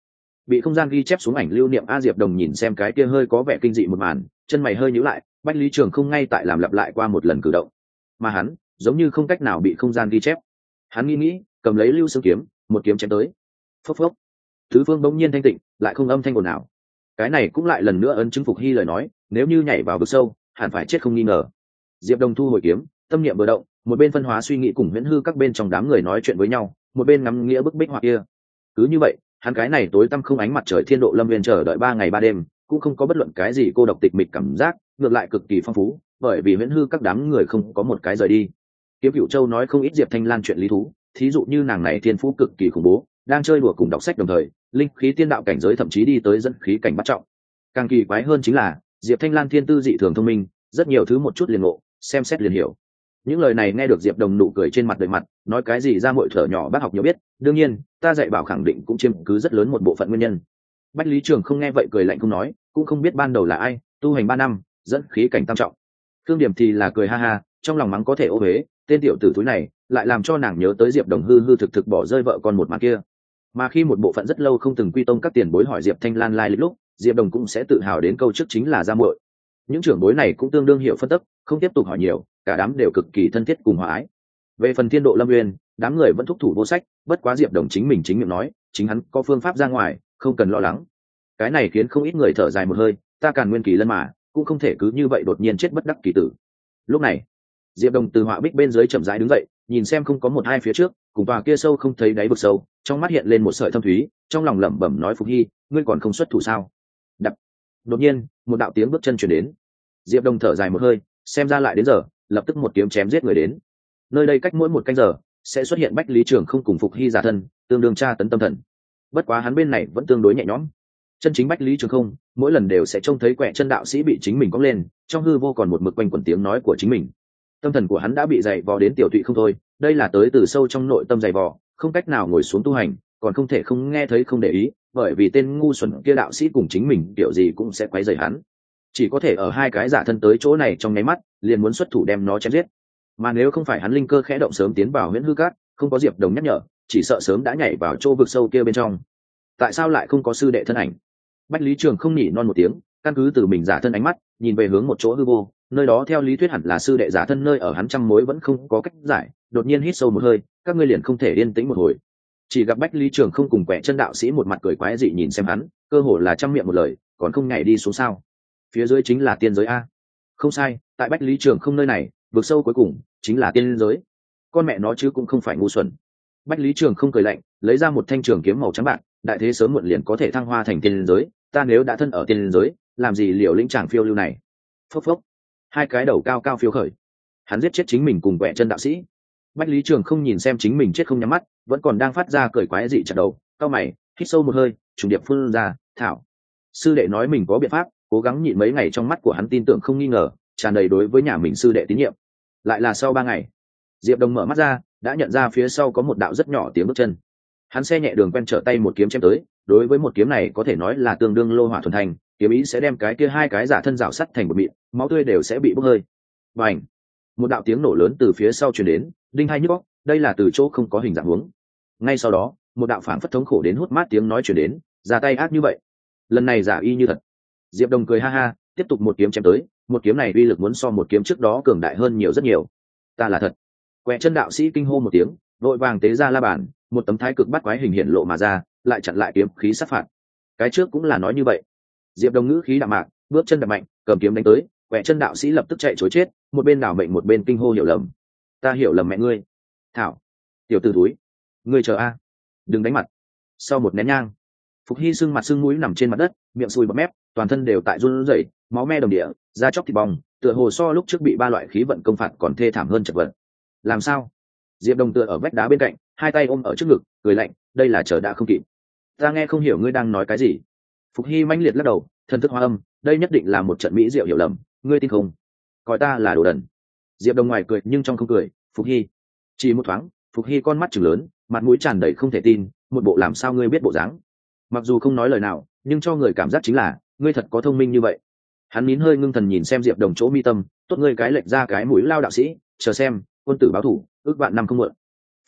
bị không gian ghi chép xuống ảnh lưu niệm. A Diệp Đồng nhìn xem cái kia hơi có vẻ kinh dị một màn, chân mày hơi nhíu lại. Bách Lý Trường không ngay tại làm lặp lại qua một lần cử động, mà hắn giống như không cách nào bị không gian ghi chép. Hắn nghĩ cầm lấy lưu xương kiếm, một kiếm chém tới. Phốc phốc, tứ phương bỗng nhiên thanh tịnh, lại không âm thanh ồn nào. Cái này cũng lại lần nữa ấn chứng Phục Hy lời nói, nếu như nhảy vào vực sâu hẳn phải chết không nghi ngờ. Diệp Đồng thu hồi kiếm, tâm niệm vừa động, một bên phân hóa suy nghĩ cùng huyễn hư các bên trong đám người nói chuyện với nhau, một bên ngắm nghĩa bức bích họa kia. Cứ như vậy, hắn cái này tối tăm không ánh mặt trời thiên độ lâm viên chờ đợi 3 ngày 3 đêm, cũng không có bất luận cái gì cô độc tịch mịch cảm giác, ngược lại cực kỳ phong phú, bởi vì huyễn hư các đám người không có một cái rời đi. Kiếm Cửu Châu nói không ít Diệp Thanh Lan chuyện lý thú, thí dụ như nàng này thiên phú cực kỳ khủng bố, đang chơi đùa cùng đọc sách đồng thời, linh khí tiên đạo cảnh giới thậm chí đi tới dẫn khí cảnh bắt trọng. Càng kỳ quái hơn chính là, Diệp Thanh Lan thiên tư dị thường thông minh, rất nhiều thứ một chút liền ngộ, xem xét liền hiểu. Những lời này nghe được Diệp Đồng nụ cười trên mặt đầy mặt, nói cái gì ra muội thở nhỏ bác học nhiều biết, đương nhiên, ta dạy bảo khẳng định cũng chiếm cứ rất lớn một bộ phận nguyên nhân. Bách Lý Trường không nghe vậy cười lạnh không nói, cũng không biết ban đầu là ai, tu hành 3 năm, dẫn khí cảnh tam trọng. Khương Điểm thì là cười ha ha, trong lòng mắng có thể ô uế, tên tiểu tử thúi này, lại làm cho nàng nhớ tới Diệp Đồng hư hư thực thực bỏ rơi vợ con một màn kia. Mà khi một bộ phận rất lâu không từng quy tông các tiền bối hỏi Diệp Thanh Lan lai lịch lúc, Diệp Đồng cũng sẽ tự hào đến câu trước chính là gia muội. Những trưởng bối này cũng tương đương hiểu phân tích, không tiếp tục hỏi nhiều, cả đám đều cực kỳ thân thiết cùng hòa ái. Về phần Thiên Độ Lâm Nguyên, đám người vẫn thúc thủ vô sách, bất quá Diệp Đồng chính miệng nói, chính hắn có phương pháp ra ngoài, không cần lo lắng. Cái này khiến không ít người thở dài một hơi, ta Càn Nguyên kỳ lân mà, cũng không thể cứ như vậy đột nhiên chết bất đắc kỳ tử. Lúc này, Diệp Đồng từ họa bích bên dưới chậm rãi đứng dậy, nhìn xem không có một hai phía trước, cùng tòa kia sâu không thấy đáy vực sâu, trong mắt hiện lên một sợi thâm thúy, trong lòng lẩm bẩm nói Phục Hy, ngươi còn không xuất thủ sao? Đập. Đột nhiên, một đạo tiếng bước chân truyền đến. Diệp Đồng thở dài một hơi, xem ra lại đến giờ, lập tức một kiếm chém giết người đến. Nơi đây cách mỗi một canh giờ sẽ xuất hiện Bách Lý Trường không cùng Phục Hy giả thân, tương đương tra tấn tâm thần. Bất quá hắn bên này vẫn tương đối nhẹ nhõm. Chân chính Bách Lý Trường không, mỗi lần đều sẽ trông thấy quẻ chân đạo sĩ bị chính mình cõng lên, trong hư vô còn một mực quanh quẩn tiếng nói của chính mình. Tâm thần của hắn đã bị dày vò đến tiểu tụy không thôi, đây là tới từ sâu trong nội tâm dày vò, không cách nào ngồi xuống tu hành, còn không thể không nghe thấy không để ý, bởi vì tên ngu xuẩn kia đạo sĩ cùng chính mình kiểu gì cũng sẽ quấy rầy hắn. Chỉ có thể ở hai cái giả thân tới chỗ này trong nháy mắt, liền muốn xuất thủ đem nó chém giết. Mà nếu không phải hắn linh cơ khẽ động sớm tiến vào huyễn hư cát, không có Diệp Đồng nhắc nhở, chỉ sợ sớm đã nhảy vào chỗ vực sâu kia bên trong. Tại sao lại không có sư đệ thân ảnh? Bách Lý Trường không nhỉ non một tiếng, căn cứ từ mình giả thân ánh mắt, nhìn về hướng một chỗ hư vô, nơi đó theo lý thuyết hẳn là sư đệ giả thân nơi ở hắn trăm mối vẫn không có cách giải, đột nhiên hít sâu một hơi, các ngươi liền không thể yên tĩnh một hồi. Chỉ gặp Bách Lý Trường không cùng quẻ chân đạo sĩ một mặt cười quái dị nhìn xem hắn, cơ hồ là trăm miệng một lời, còn không nhảy đi xuống sao? Phía dưới chính là tiên giới a. Không sai, tại Bách Lý Trường không nơi này, vực sâu cuối cùng chính là tiên giới. Con mẹ nó chứ cũng không phải ngu xuẩn. Bách Lý Trường không cười lạnh, lấy ra một thanh trường kiếm màu trắng bạc, đại thế sớm muộn liền có thể thăng hoa thành tiên giới, ta nếu đã thân ở tiên giới, làm gì liều lĩnh chàng phiêu lưu này? Phốc phốc, hai cái đầu cao cao phiêu khởi. Hắn giết chết chính mình cùng quẻ chân đạo sĩ. Bách Lý Trường không nhìn xem chính mình chết không nhắm mắt, vẫn còn đang phát ra cười quái dị chặt đầu, cao mày, hít sâu một hơi, trùng điệp phun ra, thảo. Sư đệ nói mình có biện pháp, cố gắng nhịn mấy ngày, trong mắt của hắn tin tưởng không nghi ngờ, tràn đầy đối với nhà mình sư đệ tín nhiệm. Lại là sau 3 ngày, Diệp Đồng mở mắt ra, đã nhận ra phía sau có một đạo rất nhỏ tiếng bước chân. Hắn xe nhẹ đường quen trở tay một kiếm chém tới, đối với một kiếm này có thể nói là tương đương lô hỏa thuần thành, kiếm ý sẽ đem cái kia hai cái giả thân rào sắt thành một mịn, máu tươi đều sẽ bị bốc hơi. Bành! Một đạo tiếng nổ lớn từ phía sau truyền đến, đinh hai nhức óc, đây là từ chỗ không có hình dạng huống. Ngay sau đó, một đạo phảng phất thống khổ đến hút mát tiếng nói truyền đến, ra tay ác như vậy, lần này giả y như thật. Diệp Đồng cười ha ha, tiếp tục một kiếm chém tới, một kiếm này uy lực muốn so một kiếm trước đó cường đại hơn nhiều rất nhiều. Ta là thật. Quẹ chân đạo sĩ kinh hô một tiếng, vội vàng tế ra la bàn, một tấm thái cực bắt quái hình hiện lộ mà ra, lại chặn lại kiếm khí sát phạt. Cái trước cũng là nói như vậy. Diệp Đồng ngữ khí đạm mạc, bước chân đập mạnh, cầm kiếm đánh tới, quẹ chân đạo sĩ lập tức chạy trối chết, một bên đảo mệnh một bên kinh hô hiểu lầm. Ta hiểu lầm mẹ ngươi. Thảo, tiểu tử túi, ngươi chờ a, đừng đánh mặt. Sau một nén nhang, Phục Hy sưng mặt sưng mũi nằm trên mặt đất, miệng sùi bọt mép, toàn thân đều tại run rẩy, máu me đồng địa, da chóc thịt bong, tựa hồ so lúc trước bị 3 loại khí vận công phạt còn thê thảm hơn chật vật. Làm sao? Diệp Đồng tựa ở vách đá bên cạnh, hai tay ôm ở trước ngực, cười lạnh, đây là chờ đã không kịp. Ta nghe không hiểu ngươi đang nói cái gì. Phục Hy mãnh liệt lắc đầu, thần thức hóa âm, đây nhất định là một trận mỹ diệu hiểu lầm, ngươi tin không? Coi ta là đồ đần. Diệp Đồng ngoài cười nhưng trong không cười, Phục Hy. Chỉ một thoáng, Phục Hy con mắt trừng lớn, mặt mũi tràn đầy không thể tin, một bộ làm sao ngươi biết bộ dáng. Mặc dù không nói lời nào, nhưng cho người cảm giác chính là ngươi thật có thông minh như vậy. Hắn nín hơi ngưng thần nhìn xem Diệp Đồng chỗ mi tâm, tốt ngươi cái lệch ra cái mũi lao đạo sĩ, chờ xem, quân tử báo thủ, ước vạn năm không muộn.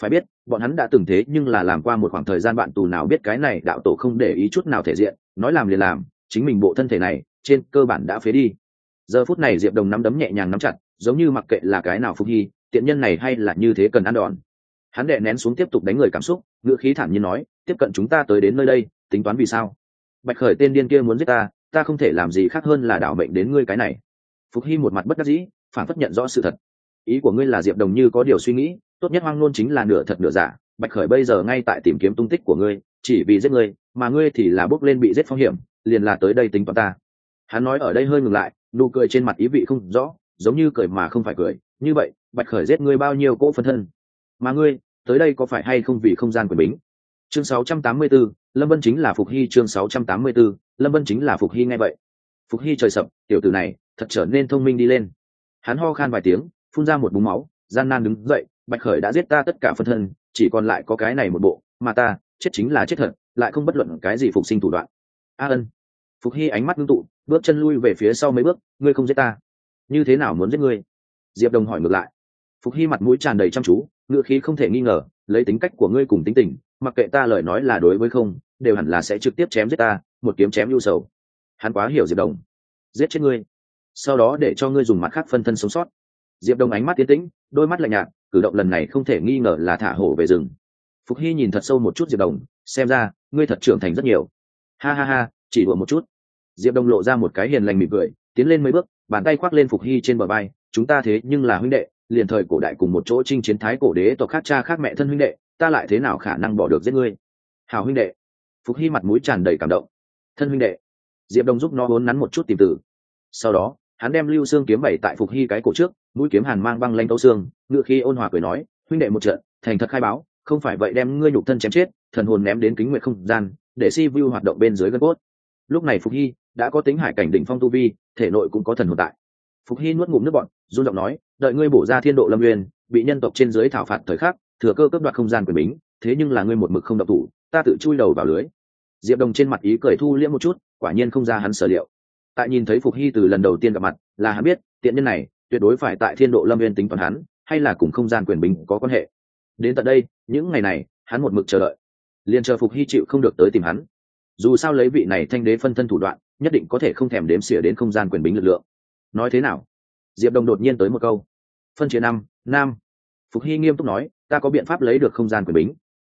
phải biết bọn hắn đã từng thế nhưng là làm qua một khoảng thời gian bạn tù, nào biết cái này đạo tổ không để ý chút nào thể diện, nói làm liền làm, chính mình bộ thân thể này trên cơ bản đã phế đi. Giờ phút này Diệp Đồng nắm đấm nhẹ nhàng nắm chặt, giống như mặc kệ là cái nào Phục Hy, tiện nhân này hay là như thế cần ăn đòn. Hắn đè nén xuống tiếp tục đánh người cảm xúc, ngữ khí thản nhiên nói, tiếp cận chúng ta tới đến nơi đây, tính toán vì sao? Bạch Khởi tên điên kia muốn giết ta, ta không thể làm gì khác hơn là đảo mệnh đến ngươi cái này. Phục Hy một mặt bất đắc dĩ, phản phất nhận rõ sự thật. Ý của ngươi là Diệp Đồng như có điều suy nghĩ, tốt nhất hoang ngôn chính là nửa thật nửa giả. Bạch Khởi bây giờ ngay tại tìm kiếm tung tích của ngươi, chỉ vì giết ngươi, mà ngươi thì là bước lên bị giết phong hiểm, liền là tới đây tính toán ta. Hắn nói ở đây hơi ngừng lại, nụ cười trên mặt ý vị không rõ, giống như cười mà không phải cười. Như vậy, Bạch Khởi giết ngươi bao nhiêu cỗ phân thân, mà ngươi tới đây có phải hay không vì không gian quyền bính? Chương 684, Lâm Vân chính là Phục Hy. Chương 684, Lâm Vân chính là Phục Hy. Nghe vậy, Phục Hy trời sập, tiểu tử này thật trở nên thông minh đi lên. Hắn ho khan vài tiếng, phun ra một búng máu, gian nan đứng dậy. Bạch Khởi đã giết ta tất cả phân thân, chỉ còn lại có cái này một bộ, mà ta chết chính là chết thật, lại không bất luận cái gì phục sinh thủ đoạn. A Ân. Phục Hy ánh mắt ngưng tụ, bước chân lui về phía sau mấy bước. Ngươi không giết ta, như thế nào muốn giết ngươi? Diệp Đồng hỏi ngược lại. Phục Hy mặt mũi tràn đầy chăm chú, ngữ khí không thể nghi ngờ, lấy tính cách của ngươi cùng tính tình, mặc kệ ta lời nói là đối với không, đều hẳn là sẽ trực tiếp chém giết ta, một kiếm chém lưu sầu. Hắn quá hiểu Diệp Đồng. Giết chết ngươi, sau đó để cho ngươi dùng mặt khác phân thân sống sót. Diệp Đồng ánh mắt tiến tĩnh, đôi mắt lạnh nhạt, cử động lần này không thể nghi ngờ là thả hổ về rừng. Phục Hy nhìn thật sâu một chút Diệp Đồng, xem ra ngươi thật trưởng thành rất nhiều. Ha ha ha, chỉ đùa một chút. Diệp Đồng lộ ra một cái hiền lành mỉm cười, tiến lên mấy bước, bàn tay khoác lên Phục Hy trên bờ vai. Chúng ta thế nhưng là huynh đệ, liền thời cổ đại cùng một chỗ chinh chiến thái cổ đế tộc khác cha khác mẹ thân huynh đệ, ta lại thế nào khả năng bỏ được giết ngươi? Hảo huynh đệ. Phục Hy mặt mũi tràn đầy cảm động. Thân huynh đệ. Diệp Đồng giúp nó vốn nắn một chút tìm từ. Sau đó hắn đem lưu xương kiếm bày tại Phục Hy cái cổ trước, mũi kiếm hàn mang băng lanh tấu xương, ngựa khi ôn hòa cười nói, huynh đệ một trận, thành thật khai báo, không phải vậy đem ngươi nhục thân chém chết, thần hồn ném đến kính nguyệt không gian, để si vu hoạt động bên dưới gân cốt. Lúc này Phục Hy đã có tính hải cảnh đỉnh phong tu vi, thể nội cũng có thần hồn tại. Phục Hy nuốt ngụm nước bọt, run giọng nói, đợi ngươi bổ ra thiên độ lâm nguyên, bị nhân tộc trên dưới thảo phạt thời khắc, thừa cơ cướp đoạt không gian quyền bính, thế nhưng là ngươi một mực không động thủ, ta tự chui đầu vào lưới. Diệp Đồng trên mặt ý cười thu liễm một chút, quả nhiên không ra hắn sở liệu. Tại nhìn thấy Phục Hy từ lần đầu tiên gặp mặt, là hắn biết, tiện nhân này tuyệt đối phải tại thiên độ lâm nguyên tính toán hắn, hay là cùng không gian quyền bính có quan hệ. Đến tận đây, những ngày này, hắn một mực chờ đợi, liền chờ Phục Hy chịu không được tới tìm hắn. Dù sao lấy vị này thanh đế phân thân thủ đoạn, nhất định có thể không thèm đếm xỉa đến không gian quyền bính lực lượng. Nói thế nào? Diệp Đồng đột nhiên tới một câu. Phân chia năm nam. Phục Hy nghiêm túc nói, ta có biện pháp lấy được không gian quyền bính.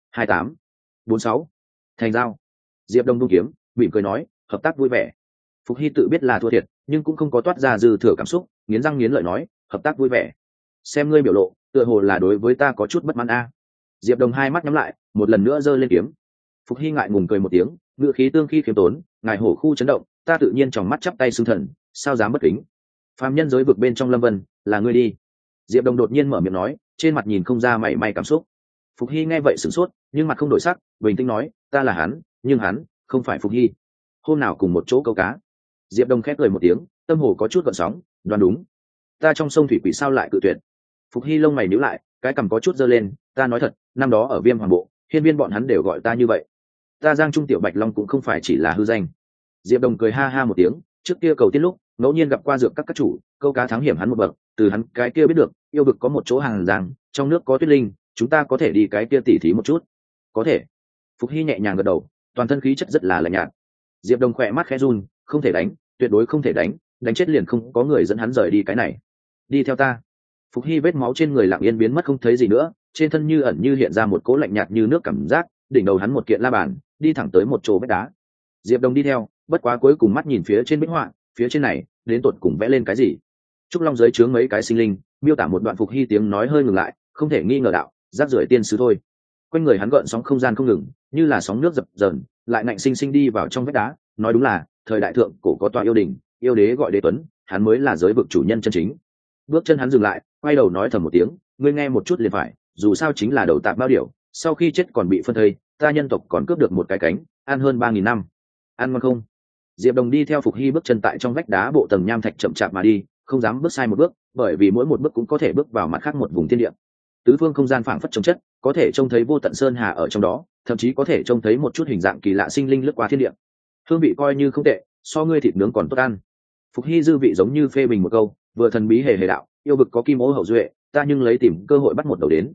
2846. Thành giao. Diệp Đồng đung kiếm, mỉm cười nói, hợp tác vui vẻ. Phục Hy tự biết là thua thiệt, nhưng cũng không có toát ra dư thừa cảm xúc, nghiến răng nghiến lợi nói, hợp tác vui vẻ. Xem ngươi biểu lộ, tựa hồ là đối với ta có chút bất mãn a. Diệp Đồng hai mắt nhắm lại, một lần nữa giơ lên kiếm. Phục Hy ngại ngùng cười một tiếng, ngựa khí tương khi khiêm tốn, ngài hổ khu chấn động, ta tự nhiên tròng mắt chắp tay xưng thần, sao dám bất kính. Phàm nhân giới vực bên trong Lâm Vân, là ngươi đi. Diệp Đồng đột nhiên mở miệng nói, trên mặt nhìn không ra mảy may cảm xúc. Phục Hy nghe vậy sửng sốt, nhưng mặt không đổi sắc, bình tĩnh nói, ta là hắn, nhưng hắn không phải Phục Hy. Hôm nào cùng một chỗ câu cá. Diệp Đồng khép cười một tiếng, tâm hồ có chút gợn sóng, đoán đúng. Ta trong sông thủy quỷ sao lại cự tuyệt? Phục Hy lông mày nhíu lại, cái cằm có chút giơ lên, ta nói thật, năm đó ở Viêm Hoàng Bộ, hiên viên bọn hắn đều gọi ta như vậy. Ta Giang Trung Tiểu Bạch Long cũng không phải chỉ là hư danh. Diệp Đồng cười ha ha một tiếng, trước kia cầu tiên lúc ngẫu nhiên gặp qua dược các chủ, câu cá thắng hiểm hắn một bậc, từ hắn cái kia biết được yêu vực có một chỗ hàng giang, trong nước có tuyết linh, chúng ta có thể đi cái kia tỉ thí một chút. Có thể. Phục Hy nhẹ nhàng gật đầu, toàn thân khí chất rất là lạnh nhạt. Diệp Đồng khỏe mắt khẽ run, không thể đánh, tuyệt đối không thể đánh, đánh chết liền không có người dẫn hắn rời đi cái này. Đi theo ta. Phục Hy vết máu trên người lặng yên biến mất không thấy gì nữa, trên thân như ẩn như hiện ra một cỗ lạnh nhạt như nước cảm giác, đỉnh đầu hắn một kiện la bàn, đi thẳng tới một chỗ vách đá. Diệp Đồng đi theo, bất quá cuối cùng mắt nhìn phía trên bích họa, phía trên này đến tột cùng vẽ lên cái gì? Trúc Long dưới chướng mấy cái sinh linh, miêu tả một đoạn. Phục Hy tiếng nói hơi ngừng lại, không thể nghi ngờ đạo, rác rưởi tiên sứ thôi. Quanh người hắn gợn sóng không gian không ngừng, như là sóng nước dập dờn, lại ngạnh sinh sinh đi vào trong vách đá. Nói đúng là thời đại thượng cổ có tòa yêu đình, yêu đế gọi đế tuấn, hắn mới là giới vực chủ nhân chân chính. Bước chân hắn dừng lại, quay đầu nói thầm một tiếng, ngươi nghe một chút liền phải, dù sao chính là đầu tạp bao điểu, sau khi chết còn bị phân thây, ta nhân tộc còn cướp được một cái cánh, ăn hơn 3000 năm. Ăn ngon không? Diệp Đồng đi theo Phục Hy bước chân tại trong vách đá bộ tầng nham thạch chậm chạp mà đi, không dám bước sai một bước, bởi vì mỗi một bước cũng có thể bước vào mặt khác một vùng thiên địa. Tứ phương không gian phảng phất trống chất, có thể trông thấy vô tận sơn hà ở trong đó, thậm chí có thể trông thấy một chút hình dạng kỳ lạ sinh linh lướt qua thiên địa. Hương vị coi như không tệ, so ngươi thịt nướng còn tốt ăn. Phục Hy dư vị giống như phê bình một câu, vừa thần bí hề hề đạo, yêu vực có kim ô hậu duệ, ta nhưng lấy tìm cơ hội bắt một đầu đến.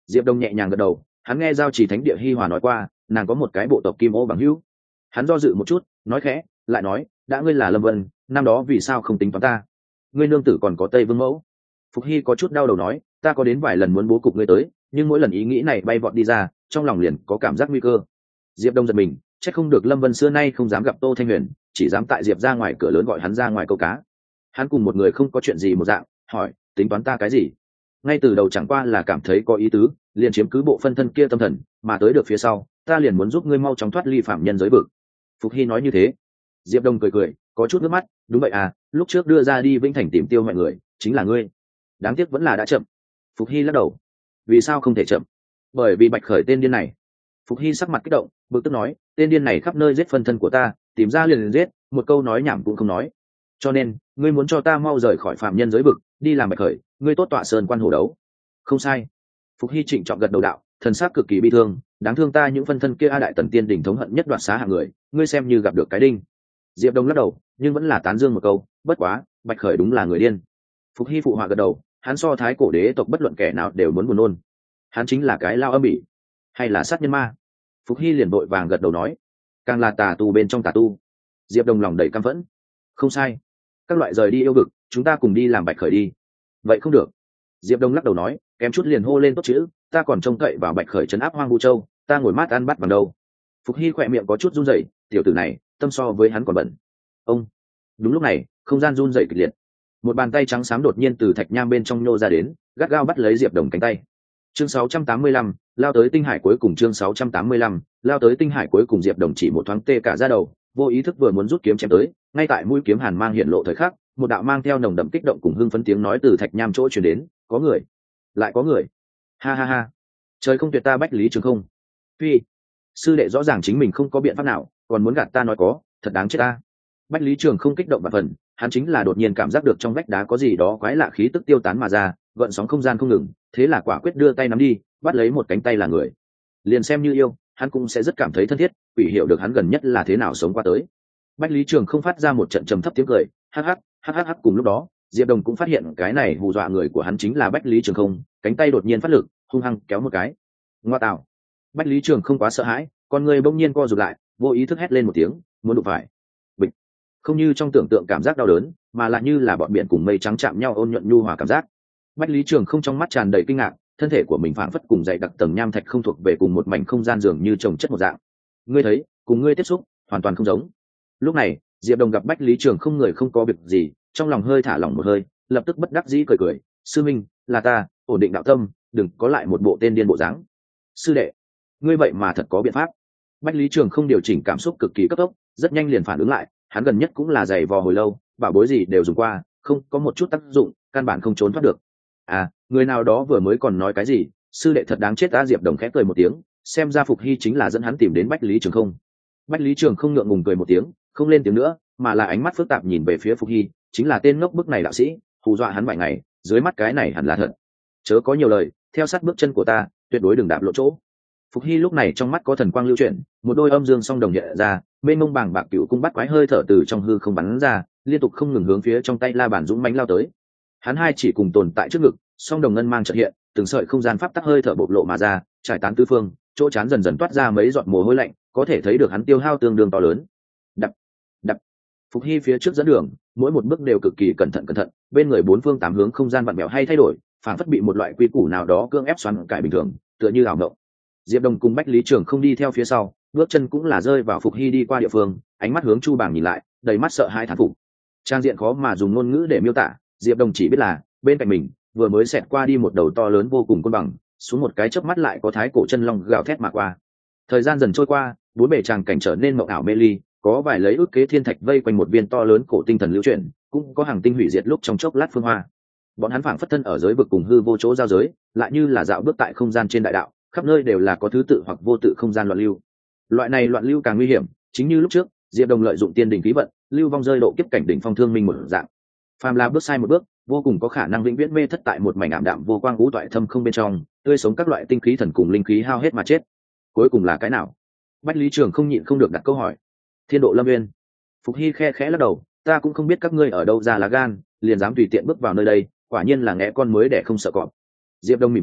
Diệp Đông nhẹ nhàng gật đầu, hắn nghe giao trì thánh địa Hi Hòa nói qua, nàng có một cái bộ tộc Kim Ô bằng hữu. Hắn do dự một chút, nói khẽ, lại nói, đã ngươi là Lâm Vân, năm đó vì sao không tính toán ta? Ngươi nương tử còn có Tây Vương mẫu. Phục Hy có chút đau đầu nói, ta có đến vài lần muốn bố cục ngươi tới, nhưng mỗi lần ý nghĩ này bay vọt đi ra, trong lòng liền có cảm giác nguy cơ. Diệp Đông giật mình, chắc không được Lâm Vân xưa nay không dám gặp Tô Thanh Huyền, chỉ dám tại Diệp ra ngoài cửa lớn gọi hắn ra ngoài câu cá. Hắn cùng một người không có chuyện gì một dạng, hỏi, tính toán ta cái gì? Ngay từ đầu chẳng qua là cảm thấy có ý tứ, liền chiếm cứ bộ phân thân kia tâm thần, mà tới được phía sau, ta liền muốn giúp ngươi mau chóng thoát ly phạm nhân giới vực. Phục Hy nói như thế. Diệp Đông cười cười, có chút nước mắt, đúng vậy à, lúc trước đưa ra đi Vĩnh Thành tìm tiêu mọi người, chính là ngươi. Đáng tiếc vẫn là đã chậm. Phục Hy lắc đầu. Vì sao không thể chậm? Bởi vì Bạch Khởi tên điên này. Phục Hy sắc mặt kích động, bực tức nói, tên điên này khắp nơi giết phân thân của ta, tìm ra liền giết, một câu nói nhảm cũng không nói. Cho nên, ngươi muốn cho ta mau rời khỏi phạm nhân giới vực, đi làm Bạch Khởi, ngươi tốt tọa sơn quan hổ đấu. Không sai. Phục Hy trịnh trọng gật đầu đạo, thần sắc cực kỳ bi thương, đáng thương ta những phân thân kia a đại tần tiên đỉnh thống hận nhất đoạt xá hạng người, ngươi xem như gặp được cái đinh. Diệp Đông lắc đầu, nhưng vẫn là tán dương một câu, bất quá, Bạch Khởi đúng là người điên. Phục Hy phụ họa gật đầu, hắn so thái cổ đế tộc bất luận kẻ nào đều muốn buồn nôn. Hắn chính là cái lao âm bỉ, hay là sát nhân ma? Phục Hy liền vội vàng gật đầu nói, càng là tà tu bên trong tà tu. Diệp Đông lòng đầy căm phẫn. Không sai, các loại rời đi yêu vực, chúng ta cùng đi làm Bạch Khởi đi. Vậy không được. Diệp Đông lắc đầu nói, kém chút liền hô lên tốt chữ, ta còn trông cậy vào Bạch Khởi trấn áp Hoang Vu Châu, ta ngồi mát ăn bắt bằng đâu. Phục Hy khỏe miệng có chút run rẩy, tiểu tử này tâm so với hắn còn bẩn. Ông. Đúng lúc này, không gian run rẩy kịch liệt, một bàn tay trắng xám đột nhiên từ thạch nham bên trong nhô ra đến, gắt gao bắt lấy Diệp Đông cánh tay. Chương 685, lao tới tinh hải cuối cùng. Chương 685, lao tới tinh hải cuối cùng. Diệp Đông chỉ một thoáng tê cả da đầu, vô ý thức vừa muốn rút kiếm chém tới, ngay tại mũi kiếm hàn mang hiện lộ thời khắc, một đạo mang theo nồng đậm kích động cùng hưng phấn tiếng nói từ thạch nham chỗ truyền đến, có người, lại có người, ha ha ha, trời không tuyệt ta Bách Lý Trường Không. Phi, sư đệ rõ ràng chính mình không có biện pháp nào, còn muốn gạt ta nói có, thật đáng chết ta. Bách Lý Trường Không kích động và phần, hắn chính là đột nhiên cảm giác được trong vách đá có gì đó quái lạ khí tức tiêu tán mà ra, gợn sóng không gian không ngừng, thế là quả quyết đưa tay nắm đi, bắt lấy một cánh tay là người, liền xem như yêu, hắn cũng sẽ rất cảm thấy thân thiết, quỷ hiểu được hắn gần nhất là thế nào sống qua tới. Bách Lý Trường Không phát ra một trận trầm thấp tiếng cười, hắc hắc hắc hắc hắc. Cùng lúc đó, Diệp Đông cũng phát hiện cái này hù dọa người của hắn chính là Bách Lý Trường Không, cánh tay đột nhiên phát lực, hung hăng kéo một cái. Ngoa tạo! Bách Lý Trường Không quá sợ hãi, con người bỗng nhiên co rụt lại, vô ý thức hét lên một tiếng, muốn đụng phải. Bịch! Không như trong tưởng tượng cảm giác đau đớn, mà lại như là bọn biển cùng mây trắng chạm nhau ôn nhuận nhu hòa cảm giác. Bách Lý Trường Không trong mắt tràn đầy kinh ngạc, thân thể của mình phảng phất cùng dày đặc tầng nham thạch không thuộc về cùng một mảnh không gian dường như chồng chất một dạng. Ngươi thấy, cùng ngươi tiếp xúc, hoàn toàn không giống. Lúc này, Diệp Đông gặp Bách Lý Trường Không người không có việc gì, trong lòng hơi thả lỏng một hơi, lập tức bất đắc dĩ cười cười, sư minh, là ta, ổn định đạo tâm, đừng có lại một bộ tên điên bộ dáng. Sư đệ, ngươi vậy mà thật có biện pháp. Bách Lý Trường Không điều chỉnh cảm xúc cực kỳ cấp tốc, rất nhanh liền phản ứng lại, hắn gần nhất cũng là giày vò hồi lâu, bảo bối gì đều dùng qua, không có một chút tác dụng, căn bản không trốn thoát được. À, người nào đó vừa mới còn nói cái gì, sư đệ thật đáng chết ta. Diệp Đông khẽ cười một tiếng, xem ra Phục Hy chính là dẫn hắn tìm đến Bách Lý Trường Không. Bách Lý Trường Không ngượng ngùng cười một tiếng, không lên tiếng nữa, mà là ánh mắt phức tạp nhìn về phía Phục Hy, chính là tên ngốc bức này đạo sĩ, hù dọa hắn vài ngày, dưới mắt cái này hẳn là thật. Chớ có nhiều lời, theo sát bước chân của ta, tuyệt đối đừng đạp lộ chỗ. Phục Hy lúc này trong mắt có thần quang lưu chuyển, một đôi âm dương song đồng hiện ra, mênh mông bàng bạc cựu cung bắt quái hơi thở từ trong hư không bắn ra, liên tục không ngừng hướng phía trong tay La Bàn dũng mãnh lao tới. Hắn hai chỉ cùng tồn tại trước ngực, song đồng ngân mang chợt hiện, từng sợi không gian pháp tắc hơi thở bộc lộ mà ra, trải tán tứ phương, chỗ chán dần dần toát ra mấy giọt mồ hôi lạnh, có thể thấy được hắn tiêu hao tương đương to lớn. Đập, đập. Phục Hy phía trước dẫn đường, mỗi một bước đều cực kỳ cẩn thận, bên người bốn phương tám hướng không gian vặn vẹo hay thay đổi, phản phất bị một loại quy củ nào đó cưỡng ép xoắn cải bình thường, tựa như ảo mộng. Diệp Đông cùng Bách Lý Trường Không đi theo phía sau, bước chân cũng là rơi vào Phục Hy đi qua địa phương, ánh mắt hướng Chu Bàng nhìn lại, đầy mắt sợ hãi thán phục. Trang diện khó mà dùng ngôn ngữ để miêu tả, Diệp Đông chỉ biết là bên cạnh mình vừa mới xẹt qua đi một đầu to lớn vô cùng côn bằng, xuống một cái chớp mắt lại có thái cổ chân long gào thét mà qua. Thời gian dần trôi qua, bốn bề tràng cảnh trở nên mộng ảo mê ly, có vài lấy ước kế thiên thạch vây quanh một viên to lớn cổ tinh thần lưu chuyển, cũng có hàng tinh hủy diệt lúc trong chốc lát phương hoa. Bọn hắn phảng phất thân ở giới vực cùng hư vô chỗ giao giới, lại như là dạo bước tại không gian trên đại đạo, khắp nơi đều là có thứ tự hoặc vô tự không gian loạn lưu. Loại này loạn lưu càng nguy hiểm, chính như lúc trước, Diệp Đông lợi dụng tiên đỉnh khí vận, lưu vong rơi độ kiếp cảnh đỉnh phong thương minh một dạng. Phàm là bước sai một bước, vô cùng có khả năng vĩnh viễn mê thất tại một mảnh ảm đạm vô quang ngũ toại thâm không bên trong, tươi sống các loại tinh khí thần cùng linh khí hao hết mà chết. Cuối cùng là cái nào? Bách Lý Trường không nhịn không được đặt câu hỏi. Thiên Độ Lâm Nguyên. Phục Hy khe khẽ lắc đầu, ta cũng không biết các ngươi ở đâu ra lá gan, liền dám tùy tiện bước vào nơi đây, quả nhiên là ngẽ con mới để không sợ cọp. Diệp Đông mỉm cười,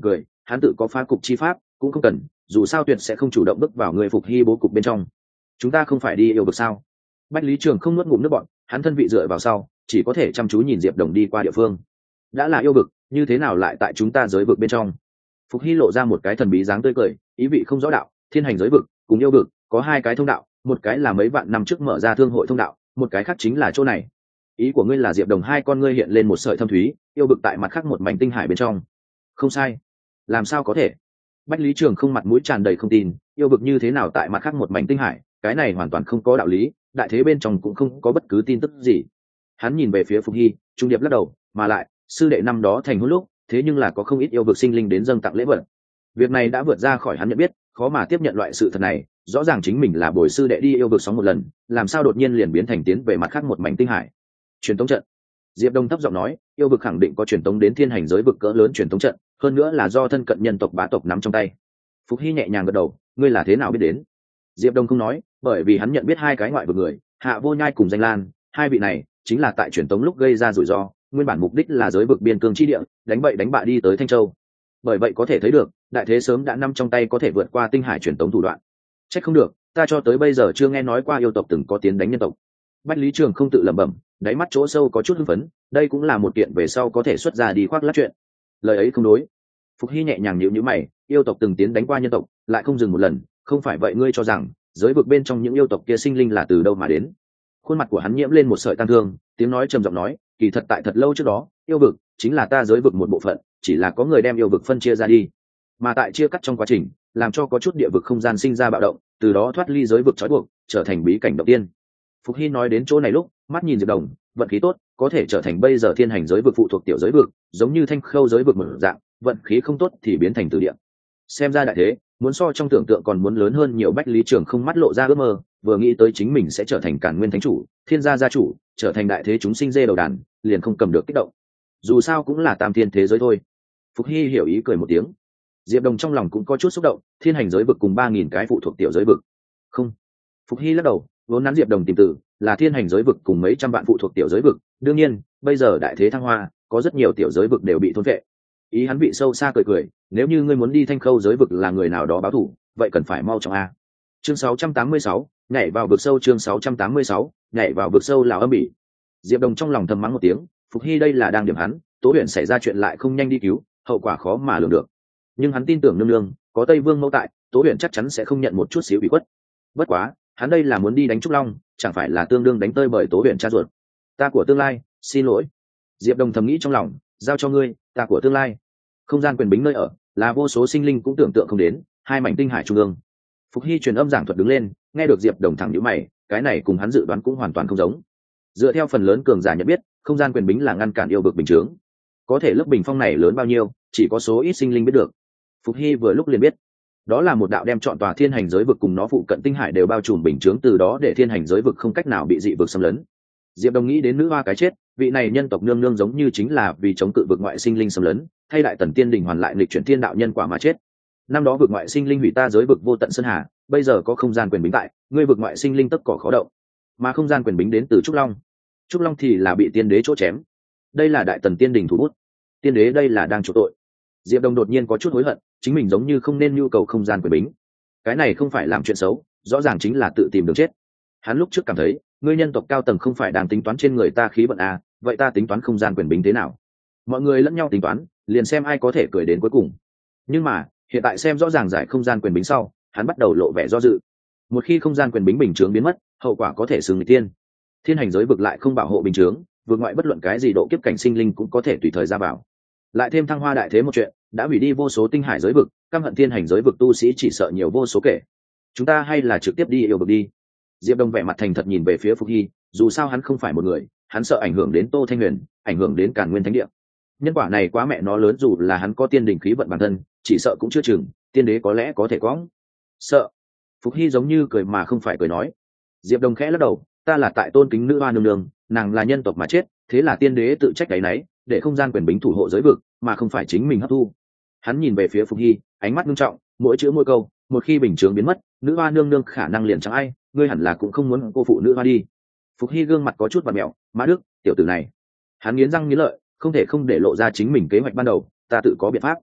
hắn tự có phá cục chi pháp cũng không cần, dù sao tuyệt sẽ không chủ động bước vào người Phục Hy bố cục bên trong. Chúng ta không phải đi yêu vực sao? Bách Lý Trường không nuốt ngụm nước bọn, hắn thân vị dựa vào sau, chỉ có thể chăm chú nhìn Diệp Đồng đi qua địa phương. Đã là yêu vực, như thế nào lại tại chúng ta giới vực bên trong? Phục Hy lộ ra một cái thần bí dáng tươi cười, ý vị không rõ đạo, thiên hành giới vực cùng yêu vực có hai cái thông đạo, một cái là mấy vạn năm trước mở ra thương hội thông đạo, một cái khác chính là chỗ này. Ý của ngươi là Diệp Đồng hai con ngươi hiện lên một sợi thâm thúy, yêu vực tại mặt khác một mảnh tinh hải bên trong. Không sai. Làm sao có thể? Bách Lý Trường không mặt mũi tràn đầy không tin, yêu vực như thế nào tại mặt khác một mảnh tinh hải, cái này hoàn toàn không có đạo lý, đại thế bên trong cũng không có bất cứ tin tức gì. Hắn nhìn về phía Phục Hy, trung điệp lắc đầu, mà lại sư đệ năm đó thành hôn lúc, thế nhưng là có không ít yêu vực sinh linh đến dâng tặng lễ vật. Việc này đã vượt ra khỏi hắn nhận biết, khó mà tiếp nhận loại sự thật này, rõ ràng chính mình là bồi sư đệ đi yêu vực sóng một lần, làm sao đột nhiên liền biến thành tiến về mặt khác một mảnh tinh hải. Truyền tống trận. Diệp Đông thấp giọng nói, yêu vực khẳng định có truyền tống đến thiên hành giới vực cỡ lớn truyền tống trận, hơn nữa là do thân cận nhân tộc bá tộc nắm trong tay. Phục Hy nhẹ nhàng gật đầu, ngươi là thế nào biết đến? Diệp Đông không nói, bởi vì hắn nhận biết hai cái ngoại vực người, Hạ Vô Nhai cùng Danh Lan, hai vị này chính là tại truyền tống lúc gây ra rủi ro, nguyên bản mục đích là giới vực biên cương chi địa, đánh bậy đánh bạ đi tới Thanh Châu. Bởi vậy có thể thấy được, đại thế sớm đã nắm trong tay có thể vượt qua tinh hải truyền tống thủ đoạn. Trách không được, ta cho tới bây giờ chưa nghe nói qua yêu tộc từng có tiến đánh nhân tộc. Bách Lý Trường không tự lẩm bẩm, đáy mắt chỗ sâu có chút hưng phấn, đây cũng là một kiện về sau có thể xuất ra đi khoác lác chuyện. Lời ấy không đối. Phục Hy nhẹ nhàng nhíu nhíu mày, yêu tộc từng tiến đánh qua nhân tộc, lại không dừng một lần, không phải vậy ngươi cho rằng giới vực bên trong những yêu tộc kia sinh linh là từ đâu mà đến? Khuôn mặt của hắn nhiễm lên một sợi tang thương, tiếng nói trầm giọng nói, kỳ thật tại thật lâu trước đó, yêu vực chính là ta giới vực một bộ phận, chỉ là có người đem yêu vực phân chia ra đi, mà tại chia cắt trong quá trình, làm cho có chút địa vực không gian sinh ra bạo động, từ đó thoát ly giới vực trói buộc, trở thành bí cảnh đầu tiên. Phục Hy nói đến chỗ này lúc, mắt nhìn Diệp Đồng, vận khí tốt, có thể trở thành bây giờ thiên hành giới vực phụ thuộc tiểu giới vực, giống như Thanh Khâu giới vực một dạng, vận khí không tốt thì biến thành tử địa. Xem ra đại thế, muốn so trong tưởng tượng còn muốn lớn hơn nhiều. Bách Lý Trường không mắt lộ ra ước mơ, vừa nghĩ tới chính mình sẽ trở thành Càn Nguyên thánh chủ, thiên gia gia chủ, trở thành đại thế chúng sinh dê đầu đàn, liền không cầm được kích động. Dù sao cũng là tam thiên thế giới thôi. Phục Hy hiểu ý cười một tiếng. Diệp Đồng trong lòng cũng có chút xúc động, thiên hành giới vực cùng 3000 cái phụ thuộc tiểu giới vực. Không. Phục Hy lắc đầu, vốn nắn Diệp Đồng tìm từ là thiên hành giới vực cùng mấy trăm vạn phụ thuộc tiểu giới vực, đương nhiên, bây giờ đại thế thăng hoa, có rất nhiều tiểu giới vực đều bị thôn vệ. Ý hắn bị sâu xa cười cười, nếu như ngươi muốn đi Thanh Khâu giới vực là người nào đó báo thù, vậy cần phải mau chóng a. Chương 686, nhảy vào vực sâu. Chương 686, nhảy vào vực sâu lão âm bỉ. Diệp Đồng trong lòng thầm mắng một tiếng, Phục Hy đây là đang điểm hắn, Tố Huyền xảy ra chuyện lại không nhanh đi cứu, hậu quả khó mà lường được. Nhưng hắn tin tưởng nương nương, có Tây Vương mẫu tại, Tố Huyền chắc chắn sẽ không nhận một chút xíu ủy khuất. Bất quá, hắn đây là muốn đi đánh Trúc Long, chẳng phải là tương đương đánh tơi bởi Tố Huyền cha ruột. Ta của tương lai, xin lỗi. Diệp Đồng thầm nghĩ trong lòng, giao cho ngươi, ta của tương lai. Không gian quyền bính nơi ở, là vô số sinh linh cũng tưởng tượng không đến, hai mảnh tinh hải trung ương. Phục Hy truyền âm giảng thuật đứng lên, nghe được Diệp Đồng thẳng nhíu mày, cái này cùng hắn dự đoán cũng hoàn toàn không giống. Dựa theo phần lớn cường giả nhận biết, không gian quyền bính là ngăn cản yêu vực bình chướng. Có thể lớp bình phong này lớn bao nhiêu, chỉ có số ít sinh linh biết được. Phục Hy vừa lúc liền biết, đó là một đạo đem chọn tòa thiên hành giới vực cùng nó phụ cận tinh hải đều bao trùm bình chướng, từ đó để thiên hành giới vực không cách nào bị dị vực xâm lấn. Diệp Đồng nghĩ đến nữ hoa cái chết, vị này nhân tộc nương nương giống như chính là vì chống cự vực ngoại sinh linh xâm lấn, thay đại tần tiên đình hoàn lại nghịch chuyển thiên đạo nhân quả mà chết. Năm đó vực ngoại sinh linh hủy ta giới vực vô tận sơn hà, bây giờ có không gian quyền bính tại, ngươi vực ngoại sinh linh tất cỏ khó động, mà không gian quyền bính đến từ Trúc Long. Trúc Long thì là bị tiên đế chỗ chém, đây là đại tần tiên đình thủ bút, tiên đế đây là đang chỗ tội. Diệp Đồng đột nhiên có chút hối hận, chính mình giống như không nên nhu cầu không gian quyền bính, cái này không phải làm chuyện xấu, rõ ràng chính là tự tìm đường chết. Hắn lúc trước cảm thấy, ngươi nhân tộc cao tầng không phải đang tính toán trên người ta khí vận à, vậy ta tính toán không gian quyền bính thế nào? Mọi người lẫn nhau tính toán, liền xem ai có thể cười đến cuối cùng. Nhưng mà hiện tại xem rõ ràng giải không gian quyền bính sau, hắn bắt đầu lộ vẻ do dự. Một khi không gian quyền bính bình chướng biến mất, hậu quả có thể xưng người tiên. Thiên hành giới vực lại không bảo hộ bình chướng, vượt ngoại bất luận cái gì độ kiếp cảnh sinh linh cũng có thể tùy thời ra vào. Lại thêm thăng hoa đại thế một chuyện, đã hủy đi vô số tinh hải giới vực, căm hận thiên hành giới vực tu sĩ chỉ sợ nhiều vô số kể. Chúng ta hay là trực tiếp đi yêu vực đi. Diệp Đông vẻ mặt thành thật nhìn về phía Phục Hy, dù sao hắn không phải một người, hắn sợ ảnh hưởng đến Tô Thanh Huyền, ảnh hưởng đến Càn Nguyên Thánh Địa. Nhân quả này quá mẹ nó lớn, dù là hắn có tiên đỉnh khí vận bản thân, chỉ sợ cũng chưa chừng, tiên đế có lẽ có thể có. Sợ. Phục Hy giống như cười mà không phải cười nói. Diệp Đông khẽ lắc đầu, ta là tại tôn kính nữ hoa nương nương, nàng là nhân tộc mà chết, thế là tiên đế tự trách cái nấy, để không gian quyền bính thủ hộ giới vực, mà không phải chính mình hấp thu. Hắn nhìn về phía Phục Hy, ánh mắt nghiêm trọng, mỗi chữ mỗi câu, một khi bình chướng biến mất, nữ hoa nương nương khả năng liền chẳng ai, ngươi hẳn là cũng không muốn cô phụ nữ hoa đi. Phục Hy gương mặt có chút vặn mẹo, mã đức, tiểu tử này. Hắn nghiến răng nghiến lợi, không thể không để lộ ra chính mình kế hoạch ban đầu, ta tự có biện pháp.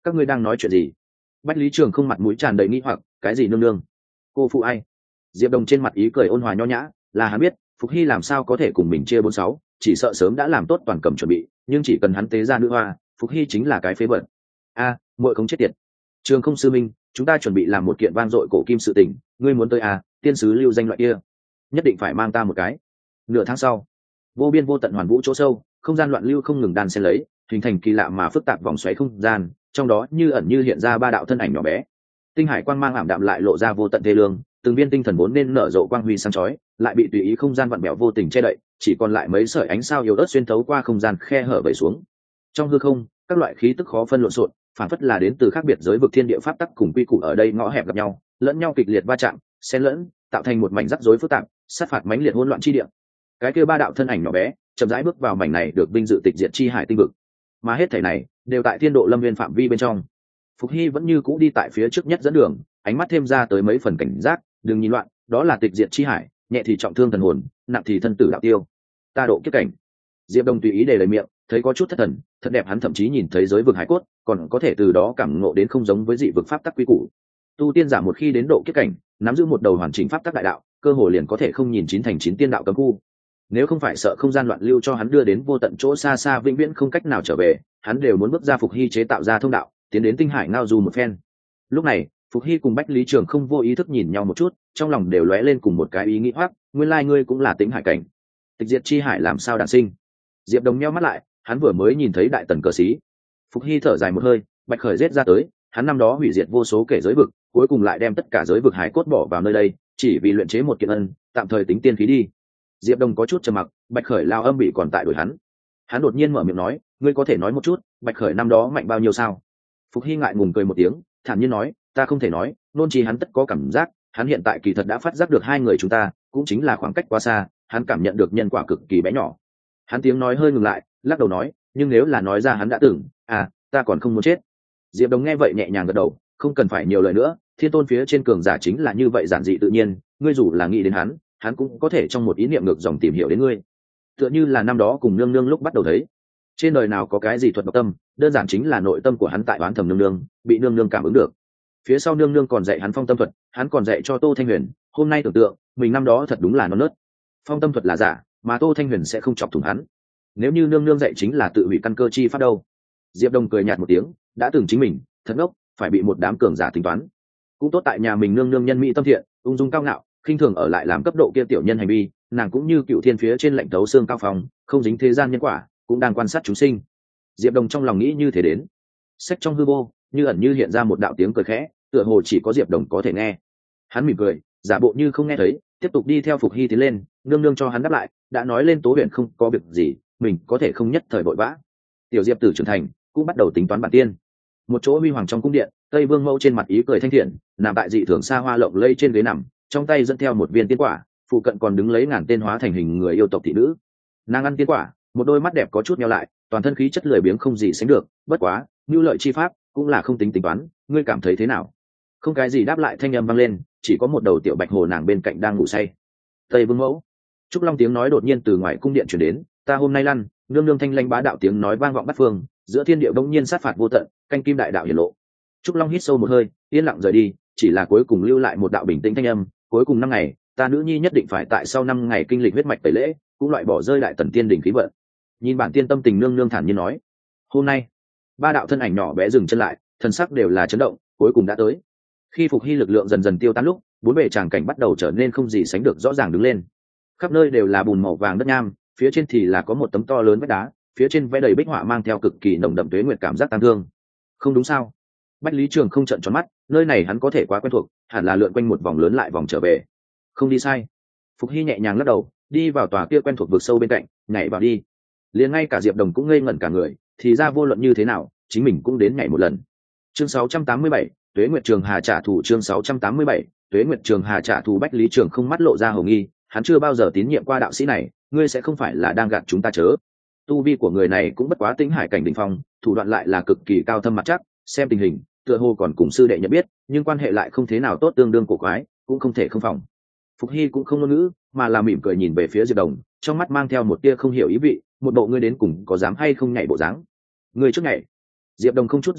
các ngươi đang nói chuyện gì? Bách Lý Trường không mặt mũi tràn đầy nghi hoặc, cái gì nương nương? Cô phụ ai? Diệp Đồng trên mặt ý cười ôn hòa nho nhã, là hắn biết Phục Hy làm sao có thể cùng mình chia 46, chỉ sợ sớm đã làm tốt toàn cầm chuẩn bị, nhưng chỉ cần hắn tế ra nữ hoa, Phục Hy chính là cái phế vật. A, muội không chết tiệt. Trường không sư minh, chúng ta chuẩn bị làm một kiện vang dội cổ kim sự tình, ngươi muốn tới à? Tiên sứ lưu danh loại kia, nhất định phải mang ta một cái. Nửa tháng sau, vô biên vô tận hoàn vũ chỗ sâu, không gian loạn lưu không ngừng đan xen lấy, hình thành kỳ lạ mà phức tạp vòng xoáy không gian, trong đó như ẩn như hiện ra ba đạo thân ảnh nhỏ bé. Tinh hải quang mang ảm đạm lại lộ ra vô tận thê lương, từng viên tinh thần vốn nên nở rộ quang huy sáng chói, lại bị tùy ý không gian vặn bẹo vô tình che đậy, chỉ còn lại mấy sợi ánh sao yếu ớt xuyên thấu qua không gian khe hở vẩy xuống. Trong hư không, các loại khí tức khó phân lộn xộn, phản phất là đến từ khác biệt giới vực thiên địa pháp tắc cùng quy củ ở đây ngõ hẹp gặp nhau, lẫn nhau kịch liệt va chạm, xen lẫn, tạo thành một mảnh rắc rối phức tạp, sát phạt mãnh liệt hỗn loạn chi địa. Cái kia ba đạo thân ảnh nhỏ bé, chậm rãi bước vào mảnh này được vinh dự tịch diệt chi hải tinh vực. Mà hết thảy này đều tại Thiên Độ Lâm Viên phạm vi bên trong. Phục Hy vẫn như cũ đi tại phía trước nhất dẫn đường, ánh mắt thêm ra tới mấy phần cảnh giác, đừng nhìn loạn, đó là tịch diệt chi hải, nhẹ thì trọng thương thần hồn, nặng thì thân tử đạo tiêu. Ta độ kiếp cảnh. Diệp Đông tùy ý để lời miệng, thấy có chút thất thần, thật đẹp hắn thậm chí nhìn thấy giới vực hải cốt, còn có thể từ đó cảm ngộ đến không giống với dị vực pháp tắc quy củ. Tu tiên giả một khi đến độ kiếp cảnh, nắm giữ một đầu hoàn chỉnh pháp tắc đại đạo, cơ hồ liền có thể không nhìn chín thành chín tiên đạo cấm khu. Nếu không phải sợ không gian loạn lưu cho hắn đưa đến vô tận chỗ xa xa vĩnh viễn không cách nào trở về, hắn đều muốn bước ra Phục Hy chế tạo ra thông đạo, tiến đến tinh hải ngao du một phen. Lúc này, Phục Hy cùng Bách Lý Trường không vô ý thức nhìn nhau một chút, trong lòng đều lóe lên cùng một cái ý nghĩ hoắc, nguyên lai ngươi cũng là Tĩnh Hải cảnh. Tịch diệt chi hải làm sao đản sinh? Diệp Đồng nheo mắt lại, hắn vừa mới nhìn thấy đại tần cờ sĩ. Phục Hy thở dài một hơi, Bạch Khởi giết ra tới, hắn năm đó hủy diệt vô số kẻ giới vực, cuối cùng lại đem tất cả giới vực hải cốt bỏ vào nơi đây, chỉ vì luyện chế một kiện ân, tạm thời tính tiên khí đi. Diệp Đồng có chút trầm mặc, Bạch Khởi lao âm bị còn tại đuổi hắn. Hắn đột nhiên mở miệng nói, ngươi có thể nói một chút, Bạch Khởi năm đó mạnh bao nhiêu sao? Phục Hy ngại ngùng cười một tiếng, thản nhiên nói, ta không thể nói, nôn chỉ hắn tất có cảm giác, hắn hiện tại kỳ thật đã phát giác được hai người chúng ta, cũng chính là khoảng cách quá xa, hắn cảm nhận được nhân quả cực kỳ bé nhỏ. Hắn tiếng nói hơi ngừng lại, lắc đầu nói, nhưng nếu là nói ra hắn đã từng, ta còn không muốn chết. Diệp Đồng nghe vậy nhẹ nhàng gật đầu, không cần phải nhiều lời nữa, thiên tôn phía trên cường giả chính là như vậy giản dị tự nhiên, ngươi dù là nghĩ đến hắn cũng có thể trong một ý niệm ngược dòng tìm hiểu đến ngươi. Tựa như là năm đó cùng nương nương lúc bắt đầu thấy, trên đời nào có cái gì thuật độc tâm, đơn giản chính là nội tâm của hắn tại oán thầm nương nương, bị nương nương cảm ứng được. Phía sau nương nương còn dạy hắn phong tâm thuật, hắn còn dạy cho Tô Thanh Huyền, hôm nay tưởng tượng mình năm đó thật đúng là non nớt. Phong tâm thuật là giả, mà Tô Thanh Huyền sẽ không chọc thủng hắn. Nếu như nương nương dạy chính là tự hủy căn cơ chi pháp đâu? Diệp Đông cười nhạt một tiếng, đã từng chính mình thật ngốc, phải bị một đám cường giả tính toán. Cũng tốt tại nhà mình nương nương nhân mỹ tâm thiện, ung dung cao ngạo, khinh thường ở lại làm cấp độ kia tiểu nhân hành vi, nàng cũng như cựu thiên phía trên lệnh thấu xương cao phòng, không dính thế gian nhân quả, cũng đang quan sát chúng sinh. Diệp Đông trong lòng nghĩ như thế đến. Sách trong hư vô, như ẩn như hiện ra một đạo tiếng cười khẽ, tựa hồ chỉ có Diệp Đông có thể nghe. Hắn mỉm cười, giả bộ như không nghe thấy, tiếp tục đi theo Phục Hy tiến lên, nương nương cho hắn đáp lại, đã nói lên Tố Huyền không có việc gì, mình có thể không nhất thời vội vã. Tiểu Diệp tử trưởng thành, cũng bắt đầu tính toán bản tiên. Một chỗ huy hoàng trong cung điện, Tây Vương Mẫu trên mặt ý cười thanh thiện, nằm tại dị thường xa hoa lộng lây trên ghế nằm, trong tay dẫn theo một viên tiên quả, phụ cận còn đứng lấy ngàn tên hóa thành hình người yêu tộc thị nữ. Nàng ăn tiên quả, một đôi mắt đẹp có chút nheo lại, toàn thân khí chất lười biếng không gì sánh được, bất quá, nhu lợi chi pháp cũng là không tính tính toán, ngươi cảm thấy thế nào? Không cái gì đáp lại thanh âm vang lên, chỉ có một đầu tiểu bạch hồ nàng bên cạnh đang ngủ say. Tây Vương Mẫu. Trúc Long tiếng nói đột nhiên từ ngoài cung điện truyền đến, ta hôm nay lăn, nương nương thanh lãnh bá đạo tiếng nói vang vọng bát phương, giữa thiên địa bỗng nhiên sát phạt vô tận, canh kim đại đạo hiển lộ. Trúc Long hít sâu một hơi, yên lặng rời đi, chỉ là cuối cùng lưu lại một đạo bình tĩnh thanh âm, cuối cùng 5 ngày, ta nữ nhi nhất định phải tại sau 5 ngày kinh lịch huyết mạch tẩy lễ, cũng loại bỏ rơi đại tần tiên đỉnh khí vận. Nhìn bản tiên tâm tình nương nương thản nhiên nói, hôm nay, ba đạo thân ảnh nhỏ bé dừng chân lại, thân sắc đều là chấn động, cuối cùng đã tới. Khi Phục Hy lực lượng dần dần tiêu tán lúc, bốn bề tràng cảnh bắt đầu trở nên không gì sánh được rõ ràng đứng lên. Khắp nơi đều là bùn màu vàng đất nham, phía trên thì là có một tấm to lớn vách đá, phía trên vẽ đầy bích họa mang theo cực kỳ nồng đậm tuế nguyệt cảm giác tang thương. Không đúng sao? Bách Lý Trường không trợn tròn mắt, nơi này hắn có thể quá quen thuộc, hẳn là lượn quanh một vòng lớn lại vòng trở về. Không đi sai. Phục Hy nhẹ nhàng lắc đầu, đi vào tòa kia quen thuộc vực sâu bên cạnh, nhảy vào đi. Liền ngay cả Diệp Đồng cũng ngây ngẩn cả người, thì ra vô luận như thế nào, chính mình cũng đến nhảy một lần. Chương 687, Tuế Nguyệt Trường Hà trả thù. Chương 687, Tuế Nguyệt Trường Hà trả thù. Bách Lý Trường không mắt lộ ra hồng nghi, hắn chưa bao giờ tín nhiệm qua đạo sĩ này, ngươi sẽ không phải là đang gạt chúng ta chớ? Tu vi của người này cũng bất quá Tĩnh Hải cảnh đỉnh phong, thủ đoạn lại là cực kỳ cao thâm mặt chắc, xem tình hình, tựa hồ còn cùng sư đệ nhận biết, nhưng quan hệ lại không thế nào tốt, tương đương cổ quái, cũng không thể không phòng. Phục Hy cũng không ngôn ngữ, mà là mỉm cười nhìn về phía Diệp Đồng, trong mắt mang theo một tia không hiểu ý vị, một bộ ngươi đến cùng có dám hay không nhảy bộ dáng. Ngươi trước nhảy. Diệp Đồng không chút do dự,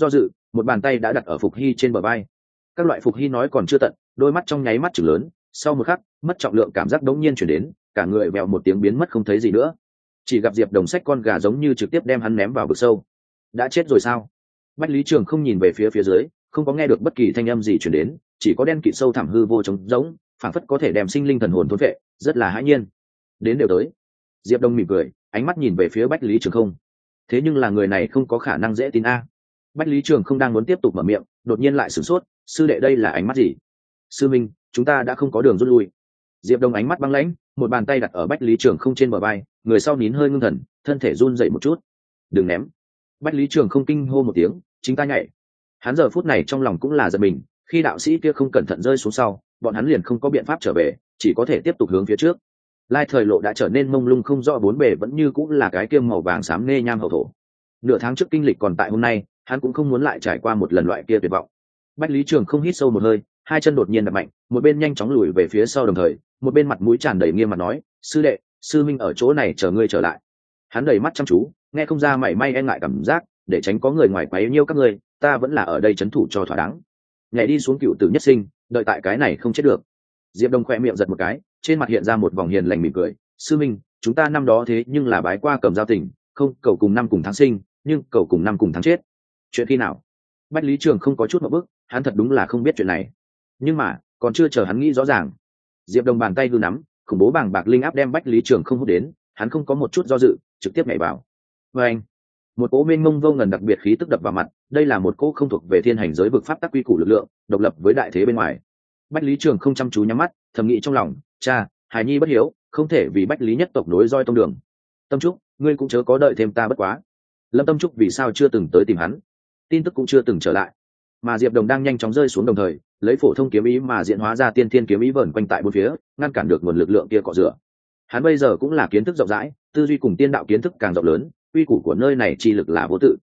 một bàn tay đã đặt ở Phục Hy trên bờ vai. Các loại Phục Hy nói còn chưa tận, đôi mắt trong nháy mắt chừng lớn, sau một khắc mất trọng lượng cảm giác đống nhiên chuyển đến, cả người vèo một tiếng biến mất không thấy gì nữa. Chỉ gặp Diệp Đồng xách con gà giống như trực tiếp đem hắn ném vào vực sâu. Đã chết rồi sao? Bách Lý Trường không nhìn về phía dưới, không có nghe được bất kỳ thanh âm gì chuyển đến, chỉ có đen kịt sâu thẳm hư vô trống rỗng, phảng phất có thể đem sinh linh thần hồn thôn vệ, rất là hãi nhiên. Đến đều tới. Diệp Đông mỉm cười, ánh mắt nhìn về phía Bách Lý Trường không. Thế nhưng là người này không có khả năng dễ tin a. Bách Lý Trường không đang muốn tiếp tục mở miệng, đột nhiên lại sửng sốt, sư đệ đây là ánh mắt gì? Sư minh, chúng ta đã không có đường rút lui. Diệp Đông ánh mắt băng lãnh, một bàn tay đặt ở Bách Lý Trường không trên bờ vai, người sau nín hơi ngưng thần, thân thể run dậy một chút. Đừng ném. Bách Lý Trường không kinh hô một tiếng, chính ta nhảy. Hắn giờ phút này trong lòng cũng là giật mình, khi đạo sĩ kia không cẩn thận rơi xuống sau, bọn hắn liền không có biện pháp trở về, chỉ có thể tiếp tục hướng phía trước. Lai thời lộ đã trở nên mông lung không rõ, bốn bề vẫn như cũng là cái kiêm màu vàng xám nê nham hậu thổ. Nửa tháng trước kinh lịch còn tại hôm nay, hắn cũng không muốn lại trải qua một lần loại kia tuyệt vọng. Bách Lý Trường không hít sâu một hơi, hai chân đột nhiên đập mạnh, một bên nhanh chóng lùi về phía sau, đồng thời một bên mặt mũi tràn đầy nghiêm mặt nói: sư đệ, sư minh ở chỗ này chờ ngươi trở lại. Hắn đầy mắt chăm chú, nghe không ra mảy may e ngại cảm giác, để tránh có người ngoài quấy nhiêu các ngươi, ta vẫn là ở đây trấn thủ cho thỏa đáng. Nhảy đi xuống cựu tử nhất sinh, đợi tại cái này không chết được. Diệp Đông khẽ miệng giật một cái, trên mặt hiện ra một vòng hiền lành mỉm cười: sư minh, chúng ta năm đó thế nhưng là bái qua cầm giao tình, không cầu cùng năm cùng tháng sinh, nhưng cầu cùng năm cùng tháng chết. Chuyện khi nào? Bách Lý Trường không có chút một bước, hắn thật đúng là không biết chuyện này. Nhưng mà còn chưa chờ hắn nghĩ rõ ràng, Diệp Đông bàn tay hư nắm, khủng bố bàng bạc linh áp đem Bách Lý Trường không hút đến, hắn không có một chút do dự, trực tiếp nhảy vào. Và anh, một cỗ mênh mông vô ngần đặc biệt khí tức đập vào mặt, đây là một cỗ không thuộc về thiên hành giới vực pháp tắc quy củ lực lượng, độc lập với đại thế bên ngoài. Bách Lý Trường không chăm chú nhắm mắt, thầm nghĩ trong lòng: cha, hài nhi bất hiếu, không thể vì Bách Lý nhất tộc nối roi tông đường. Tâm Trúc, ngươi cũng chớ có đợi thêm ta bất quá. Lâm Tâm Trúc vì sao chưa từng tới tìm hắn, tin tức cũng chưa từng trở lại. Mà Diệp Đồng đang nhanh chóng rơi xuống, đồng thời lấy phổ thông kiếm ý mà diễn hóa ra tiên thiên kiếm ý vờn quanh tại bốn phía, ngăn cản được nguồn lực lượng kia cọ rửa. Hắn bây giờ cũng là kiến thức rộng rãi, tư duy cùng tiên đạo kiến thức càng rộng lớn, quy củ của nơi này chi lực là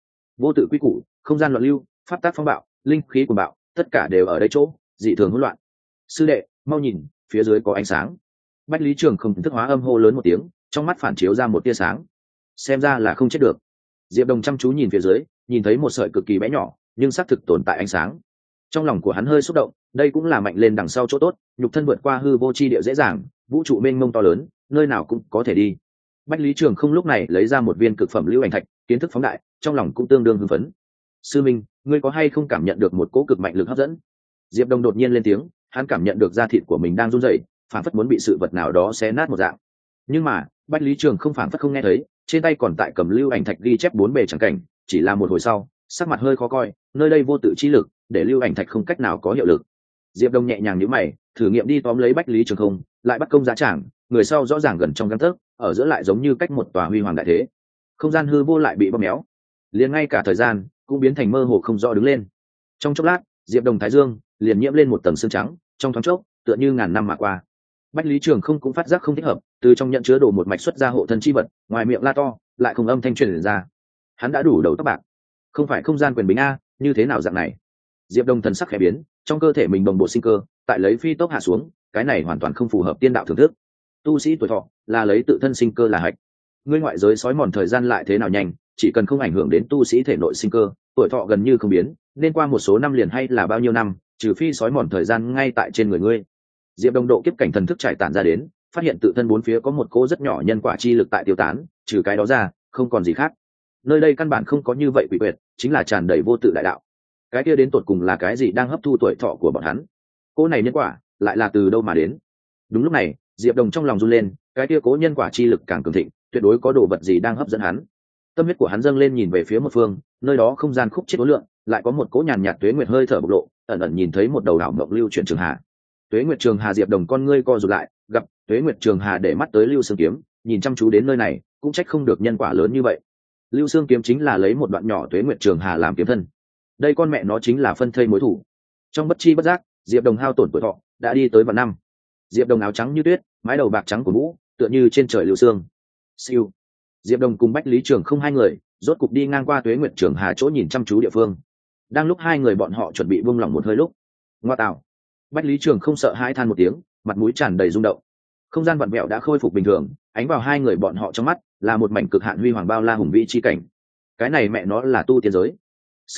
vô tự quy củ, không gian loạn lưu, pháp tác phong bạo, linh khí cuồng bạo, tất cả đều ở đây chỗ, dị thường hỗn loạn. Sư đệ, mau nhìn, phía dưới có ánh sáng. Bách Lý Trường không thức hóa âm hô lớn một tiếng, trong mắt phản chiếu ra một tia sáng. Xem ra là không chết được. Diệp Đồng chăm chú nhìn phía dưới, nhìn thấy một sợi cực kỳ bé nhỏ nhưng xác thực tồn tại ánh sáng. Trong lòng của hắn hơi xúc động, đây cũng là mạnh lên đằng sau chỗ tốt, nhục thân vượt qua hư vô chi địa dễ dàng, vũ trụ mênh mông to lớn, nơi nào cũng có thể đi. Bách Lý Trường không lúc này lấy ra một viên cực phẩm lưu ảnh thạch, kiến thức phóng đại, trong lòng cũng tương đương hưng phấn. Sư minh, ngươi có hay không cảm nhận được một cỗ cực mạnh lực hấp dẫn? Diệp Đông đột nhiên lên tiếng, hắn cảm nhận được da thịt của mình đang run rẩy, phảng phất muốn bị sự vật nào đó xé nát một dạng. Nhưng mà Bách Lý Trường không phảng phất không nghe thấy, trên tay còn tại cầm lưu ảnh thạch ghi chép bốn bề chẳng cảnh, chỉ là một hồi sau, sắc mặt hơi khó coi, nơi đây vô tự chi lực, để lưu ảnh thạch không cách nào có hiệu lực. Diệp Đông nhẹ nhàng nhíu mày, thử nghiệm đi tóm lấy Bách Lý Trường không, lại bắt công giá trảng, người sau rõ ràng gần trong gang tấc, ở giữa lại giống như cách một tòa huy hoàng đại thế. Không gian hư vô lại bị bóp méo, liền ngay cả thời gian cũng biến thành mơ hồ không rõ đứng lên. Trong chốc lát, Diệp Đồng thái dương liền nhiễm lên một tầng sương trắng, trong thoáng chốc, tựa như ngàn năm mà qua. Bách Lý Trường không cũng phát giác không thích hợp, từ trong nhận chứa đồ một mạch xuất ra hộ thân chi vật, ngoài miệng la to, lại không âm thanh truyền ra. Hắn đã đủ đầu tóc bạc, không phải không gian quyền bính a, như thế nào dạng này? Diệp Đông thần sắc khẽ biến, trong cơ thể mình đồng bộ sinh cơ, tại lấy phi tốc hạ xuống, cái này hoàn toàn không phù hợp tiên đạo thưởng thức. Tu sĩ tuổi thọ là lấy tự thân sinh cơ là hạch. Ngươi ngoại giới sói mòn thời gian lại thế nào nhanh, chỉ cần không ảnh hưởng đến tu sĩ thể nội sinh cơ, tuổi thọ gần như không biến, nên qua một số năm liền hay là bao nhiêu năm, trừ phi sói mòn thời gian ngay tại trên người ngươi. Diệp Đông độ kiếp cảnh thần thức trải tản ra đến, phát hiện tự thân bốn phía có một cỗ rất nhỏ nhân quả chi lực tại tiêu tán, trừ cái đó ra, không còn gì khác. Nơi đây căn bản không có như vậy quỷ quyệt, chính là tràn đầy vô tự đại đạo. Cái kia đến tột cùng là cái gì đang hấp thu tuổi thọ của bọn hắn? Cỗ này nhân quả lại là từ đâu mà đến? Đúng lúc này, Diệp Đồng trong lòng run lên, cái kia cố nhân quả chi lực càng cường thịnh, tuyệt đối có đồ vật gì đang hấp dẫn hắn. Tâm huyết của hắn dâng lên nhìn về phía một phương, nơi đó không gian khúc chết đối lượng, lại có một cỗ nhàn nhạt tuế nguyệt hơi thở bộc lộ, ẩn ẩn nhìn thấy một đầu đảo ngọc lưu chuyển trường hà. Tuế nguyệt trường hà, Diệp Đồng con ngươi co rụt lại, gặp tuế nguyệt trường hà để mắt tới lưu xương kiếm, nhìn chăm chú đến nơi này, cũng trách không được nhân quả lớn như vậy. Lưu xương kiếm chính là lấy một đoạn nhỏ tuế nguyệt trường hà làm kiếm thân. Đây con mẹ nó chính là phân thây mối thủ. Trong bất chi bất giác, Diệp Đồng hao tổn tuổi thọ đã đi tới vạn năm. Diệp Đồng áo trắng như tuyết, mái đầu bạc trắng của mũ, tựa như trên trời lưu xương. Siêu. Diệp Đồng cùng Bách Lý Trường không hai người, rốt cục đi ngang qua tuế nguyệt trường hà chỗ nhìn chăm chú địa phương. Đang lúc hai người bọn họ chuẩn bị buông lỏng một hơi lúc, ngoa tạo. Bách Lý Trường không sợ hãi than một tiếng, mặt mũi tràn đầy rung động. Không gian vặn vẹo đã khôi phục bình thường, ánh vào hai người bọn họ trong mắt là một mảnh cực hạn huy hoàng bao la hùng vĩ chi cảnh. Cái này mẹ nó là tu tiên giới. Sư đệ,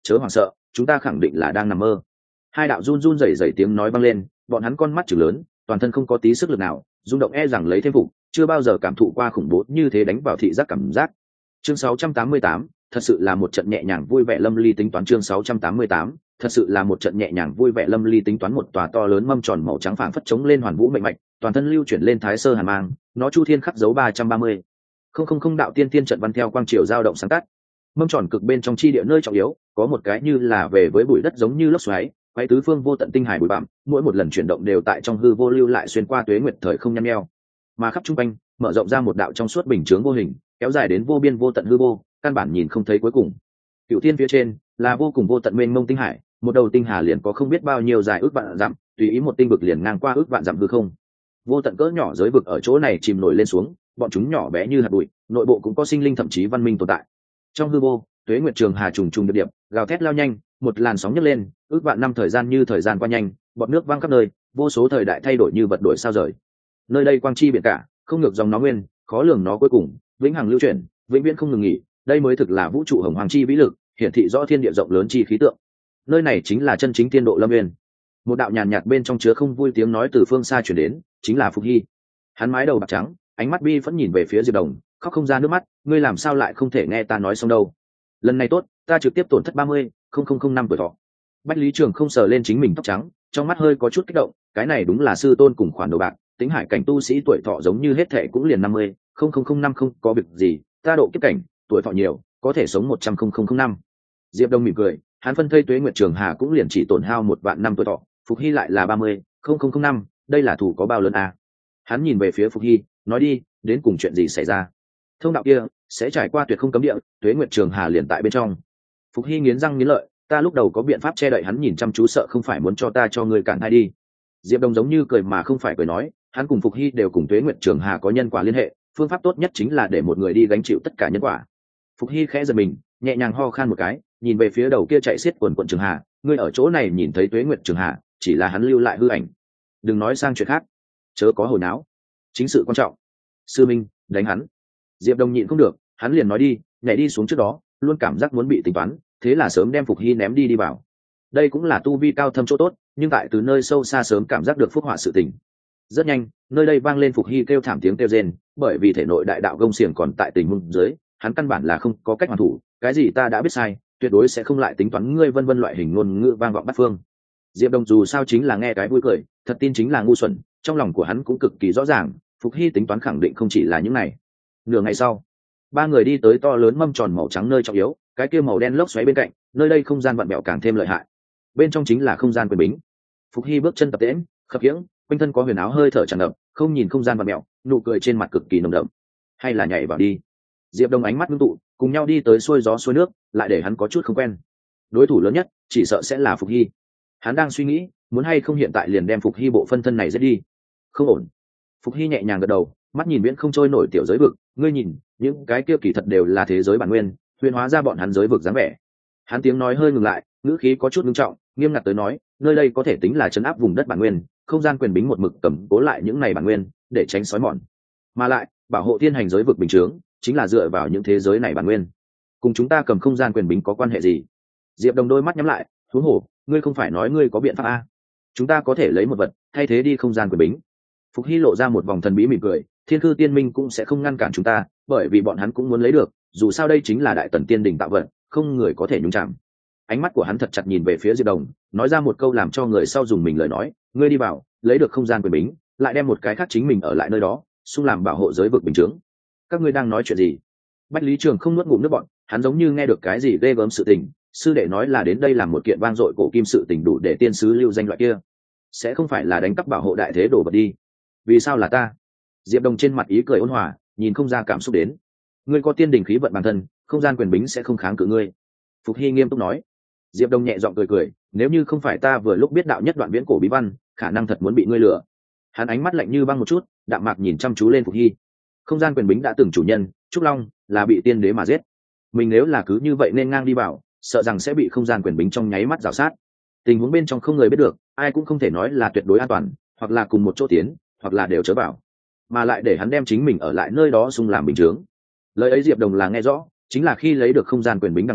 chớ hoảng sợ, chúng ta khẳng định là đang nằm mơ. Hai đạo run run rẩy rẩy tiếng nói vang lên, bọn hắn con mắt chừng lớn, toàn thân không có tí sức lực nào, rung động e rằng lấy thêm phục, chưa bao giờ cảm thụ qua khủng bố như thế đánh vào thị giác cảm giác. Chương 688, thật sự là một trận nhẹ nhàng vui vẻ lâm ly tính toán. Chương 688, thật sự là một trận nhẹ nhàng vui vẻ lâm ly tính toán. Một tòa to lớn mâm tròn màu trắng phảng phất chống lên hoàn vũ mệnh mạch, toàn thân lưu chuyển lên thái sơ hàn mang, nó chu thiên khắc dấu 330. Không đạo tiên tiên trận văn theo quang triều dao động sáng tắt. Mâm tròn cực bên trong chi địa nơi trọng yếu, có một cái như là về với bụi đất giống như lốc xoáy, quay tứ phương vô tận tinh hải bụi bặm, mỗi một lần chuyển động đều tại trong hư vô lưu lại xuyên qua tuế nguyệt thời không nhăn nheo, mà khắp trung quanh mở rộng ra một đạo trong suốt bình chướng vô hình, kéo dài đến vô biên vô tận hư vô, căn bản nhìn không thấy cuối cùng. Cựu thiên phía trên là vô cùng vô tận mênh mông tinh hải, một đầu tinh hà liền có không biết bao nhiêu dài ước vạn dặm, tùy ý một tinh vực liền ngang qua ước vạn dặm hư không. Vô tận cỡ nhỏ giới vực ở chỗ này chìm nổi lên xuống, bọn chúng nhỏ bé như hạt bụi, nội bộ cũng có sinh linh thậm chí văn minh tồn tại. Trong hư vô, tuế nguyệt trường hà trùng trùng điệp điệp, gào thét lao nhanh, một làn sóng nhấc lên, ước vạn năm thời gian như thời gian qua nhanh, bọt nước văng khắp nơi, vô số thời đại thay đổi như vật đổi sao rời. Nơi đây quang chi biển cả, không ngược dòng nó nguyên, khó lường nó cuối cùng, vĩnh hằng lưu chuyển, vĩnh viễn không ngừng nghỉ, đây mới thực là vũ trụ hồng hoàng chi vĩ lực, hiển thị rõ thiên địa rộng lớn chi khí tượng. Nơi này chính là chân chính tiên độ lâm nguyên. Một đạo nhàn nhạt bên trong chứa không vui tiếng nói từ phương xa truyền đến, chính là Phục Hy. Hắn mái đầu bạc trắng, ánh mắt bi vẫn nhìn về phía Diệp Đồng, khóc không ra nước mắt, ngươi làm sao lại không thể nghe ta nói xong đâu? Lần này tốt, ta trực tiếp tổn thất 30,000 tuổi thọ. Bách Lý Trường không sờ lên chính mình tóc trắng, trong mắt hơi có chút kích động, cái này đúng là sư tôn cùng khoản đồ bạc, tính hải cảnh tu sĩ tuổi thọ giống như hết thệ cũng liền 50,000 không có việc gì, ta độ kiếp cảnh, tuổi thọ nhiều, có thể sống 100,000 năm. Diệp Đông mỉm cười, hắn phân thây tuế nguyệt trường hà cũng liền chỉ tổn hao 1 vạn năm tuổi thọ, Phục Hy lại là 30,000 năm, đây là thủ có bao lớn à? Hắn nhìn về phía Phục Hy, nói đi, đến cùng chuyện gì xảy ra? Thông đạo kia sẽ trải qua tuyệt không cấm địa, tuế nguyệt trường hà liền tại bên trong. Phục Hy nghiến răng nghiến lợi, ta lúc đầu có biện pháp che đậy hắn, nhìn chăm chú sợ không phải muốn cho ta cho người cản hai đi. Diệp Đông giống như cười mà không phải cười nói, hắn cùng Phục Hy đều cùng tuế nguyệt trường hà có nhân quả liên hệ, phương pháp tốt nhất chính là để một người đi gánh chịu tất cả nhân quả. Phục Hy khẽ giật mình, nhẹ nhàng ho khan một cái, nhìn về phía đầu kia chạy xiết quần quận trường hà, ngươi ở chỗ này nhìn thấy tuế nguyệt trường hà, chỉ là hắn lưu lại hư ảnh, đừng nói sang chuyện khác, chớ có hồi náo, chính sự quan trọng. Sư minh, đánh hắn. Diệp Đông nhịn không được, hắn liền nói đi, nhảy đi xuống trước đó, luôn cảm giác muốn bị tính toán, thế là sớm đem Phục Hy ném đi vào. Đây cũng là tu vi cao thâm chỗ tốt, nhưng tại từ nơi sâu xa sớm cảm giác được phúc họa sự tình. Rất nhanh, nơi đây vang lên Phục Hy kêu thảm tiếng kêu rên, bởi vì thể nội đại đạo gông xiềng còn tại tình huống dưới, hắn căn bản là không có cách hoàn thủ, cái gì ta đã biết sai, tuyệt đối sẽ không lại tính toán ngươi vân vân loại hình ngôn ngữ vang vọng bát phương. Diệp Đông dù sao chính là nghe cái vui cười, thật tin chính là ngu xuẩn, trong lòng của hắn cũng cực kỳ rõ ràng, Phục Hy tính toán khẳng định không chỉ là những này. Nửa ngày sau, ba người đi tới to lớn mâm tròn màu trắng nơi trọng yếu, cái kia màu đen lốc xoáy bên cạnh, nơi đây không gian vặn bẹo càng thêm lợi hại. Bên trong chính là không gian quyền bính. Phục Hy bước chân tập tễnh, khập khiễng, quanh thân có huyền áo hơi thở tràn ngập, không nhìn không gian vặn bẹo, nụ cười trên mặt cực kỳ nồng đậm. Hay là nhảy vào đi. Diệp Đông ánh mắt ngưng tụ, cùng nhau đi tới xuôi gió xuôi nước, lại để hắn có chút không quen. Đối thủ lớn nhất chỉ sợ sẽ là Phục Hy. Hắn đang suy nghĩ, muốn hay không hiện tại liền đem Phục Hy bộ phân thân này giết đi. Không ổn. Phục Hy nhẹ nhàng gật đầu, mắt nhìn viễn không trôi nổi tiểu giới vực, ngươi nhìn, những cái kia kỳ thật đều là thế giới bản nguyên, huyền hóa ra bọn hắn giới vực dáng vẻ. Hắn tiếng nói hơi ngừng lại, ngữ khí có chút nghiêm trọng, nghiêm ngặt tới nói, nơi đây có thể tính là trấn áp vùng đất bản nguyên, không gian quyền bính một mực cầm cố lại những này bản nguyên, để tránh sói mòn. Mà lại, bảo hộ thiên hành giới vực bình chướng, chính là dựa vào những thế giới này bản nguyên. Cùng chúng ta cầm không gian quyền bính có quan hệ gì? Diệp Đông đôi mắt nhắm lại, huống hồ, ngươi không phải nói ngươi có biện pháp a? Chúng ta có thể lấy một vật thay thế đi không gian quyền bính. Phục Hy lộ ra một vòng thần bí mỉm cười, Thiên Cư Tiên Minh cũng sẽ không ngăn cản chúng ta, bởi vì bọn hắn cũng muốn lấy được, dù sao đây chính là đại tần tiên đỉnh tạo vật, không người có thể nhúng chạm. Ánh mắt của hắn thật chặt nhìn về phía Diệp Đồng, nói ra một câu làm cho người sau dùng mình lời nói, ngươi đi vào, lấy được không gian quyền bính, lại đem một cái khác chính mình ở lại nơi đó, xung làm bảo hộ giới vực bình chướng. Các ngươi đang nói chuyện gì? Bách Lý Trường không nuốt ngụm nước bọt, hắn giống như nghe được cái gì ghê gớm sự tình, sư đệ nói là đến đây làm một kiện vang dội cổ kim sự tình đủ để tiên sứ lưu danh loại kia, sẽ không phải là đánh cắp bảo hộ đại thế đổ vật đi? Vì sao là ta? Diệp Đồng trên mặt ý cười ôn hòa, nhìn không ra cảm xúc đến. Ngươi có tiên đình khí vận bản thân, không gian quyền bính sẽ không kháng cự ngươi. Phục Hy nghiêm túc nói. Diệp Đồng nhẹ giọng cười cười, nếu như không phải ta vừa lúc biết đạo nhất đoạn viễn cổ bí văn, khả năng thật muốn bị ngươi lừa. Hắn ánh mắt lạnh như băng một chút, đạm mạc nhìn chăm chú lên Phục Hy. Không gian quyền bính đã từng chủ nhân, Trúc Long, là bị tiên đế mà giết. Mình nếu là cứ như vậy nên ngang đi vào, sợ rằng sẽ bị không gian quyền bính trong nháy mắt rào sát. Tình huống bên trong không người biết được, ai cũng không thể nói là tuyệt đối an toàn, hoặc là cùng một chỗ tiến, hoặc là đều chớ vào, mà lại để hắn đem chính mình ở lại nơi đó xung làm bình chướng. Lời ấy Diệp Đồng là nghe rõ, chính là khi lấy được không gian quyền bính đằng sau,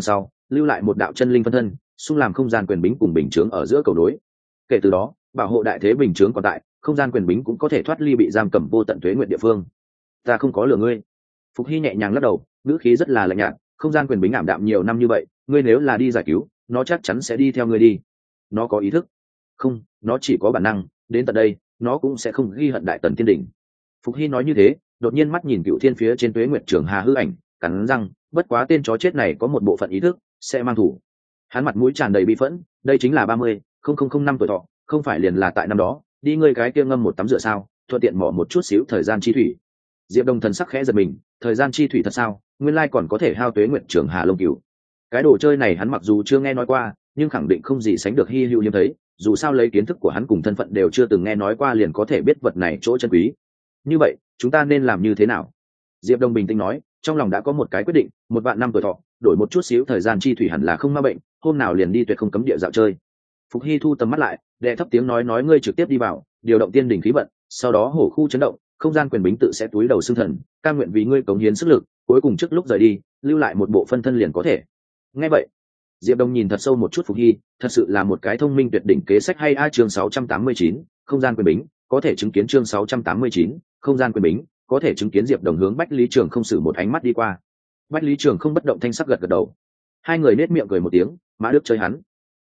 lưu lại một đạo chân linh phân thân xung làm không gian quyền bính cùng bình chướng ở giữa cầu đối. Kể từ đó bảo hộ đại thế bình chướng còn tại, không gian quyền bính cũng có thể thoát ly bị giam cầm vô tận tuế nguyện địa phương. Ta không có lừa ngươi. Phục Hy nhẹ nhàng lắc đầu, ngữ khí rất là lạnh nhạt. Không gian quyền bính ảm đạm nhiều năm như vậy, ngươi nếu là đi giải cứu nó chắc chắn sẽ đi theo ngươi đi. Nó có ý thức không? Nó chỉ có bản năng. Đến tận đây nó cũng sẽ không ghi hận đại tần thiên đình. Phục Hy nói như thế, đột nhiên mắt nhìn cựu thiên phía trên tuế nguyệt trường hà hư ảnh, cắn răng, bất quá tên chó chết này có một bộ phận ý thức sẽ mang thủ. Hắn mặt mũi tràn đầy bi phẫn, đây chính là 30,000 năm tuổi thọ, không phải liền là tại năm đó đi ngươi cái kia ngâm một tắm rửa sao, thuận tiện mỏ một chút xíu thời gian chi thủy. Diệp Đông thần sắc khẽ giật mình, thời gian chi thủy thật sao? Nguyên lai còn có thể hao tuế nguyệt trường hà lông cừu. Cái đồ chơi này hắn mặc dù chưa nghe nói qua, nhưng khẳng định không gì sánh được hi hữu hiếm thấy, dù sao lấy kiến thức của hắn cùng thân phận đều chưa từng nghe nói qua liền có thể biết vật này chỗ chân quý. Như vậy chúng ta nên làm như thế nào? Diệp Đông bình tĩnh nói, trong lòng đã có một cái quyết định, 1.000 năm tuổi thọ đổi một chút xíu thời gian chi thủy hẳn là không ma bệnh, hôm nào liền đi tuyệt không cấm địa dạo chơi. Phục Hy thu tầm mắt lại, đệ thấp tiếng nói ngươi trực tiếp đi vào điều động tiên đỉnh khí vận, sau đó hổ khu chấn động, không gian quyền bính tự sẽ túi đầu xương thần, cam nguyện vì ngươi cống hiến sức lực, cuối cùng trước lúc rời đi lưu lại một bộ phân thân liền có thể. Nghe vậy Diệp Đông nhìn thật sâu một chút Phục Hy, thật sự là một cái thông minh tuyệt đỉnh kế sách hay. Chương 689, không gian quyền bính có thể chứng kiến. Chương 689, không gian quyền bính có thể chứng kiến. Diệp Đông hướng Bách Lý Trường không sử một ánh mắt đi qua. Bách Lý Trường không bất động thanh sắc gật gật đầu. Hai người nết miệng cười một tiếng, Mã Đức chơi hắn.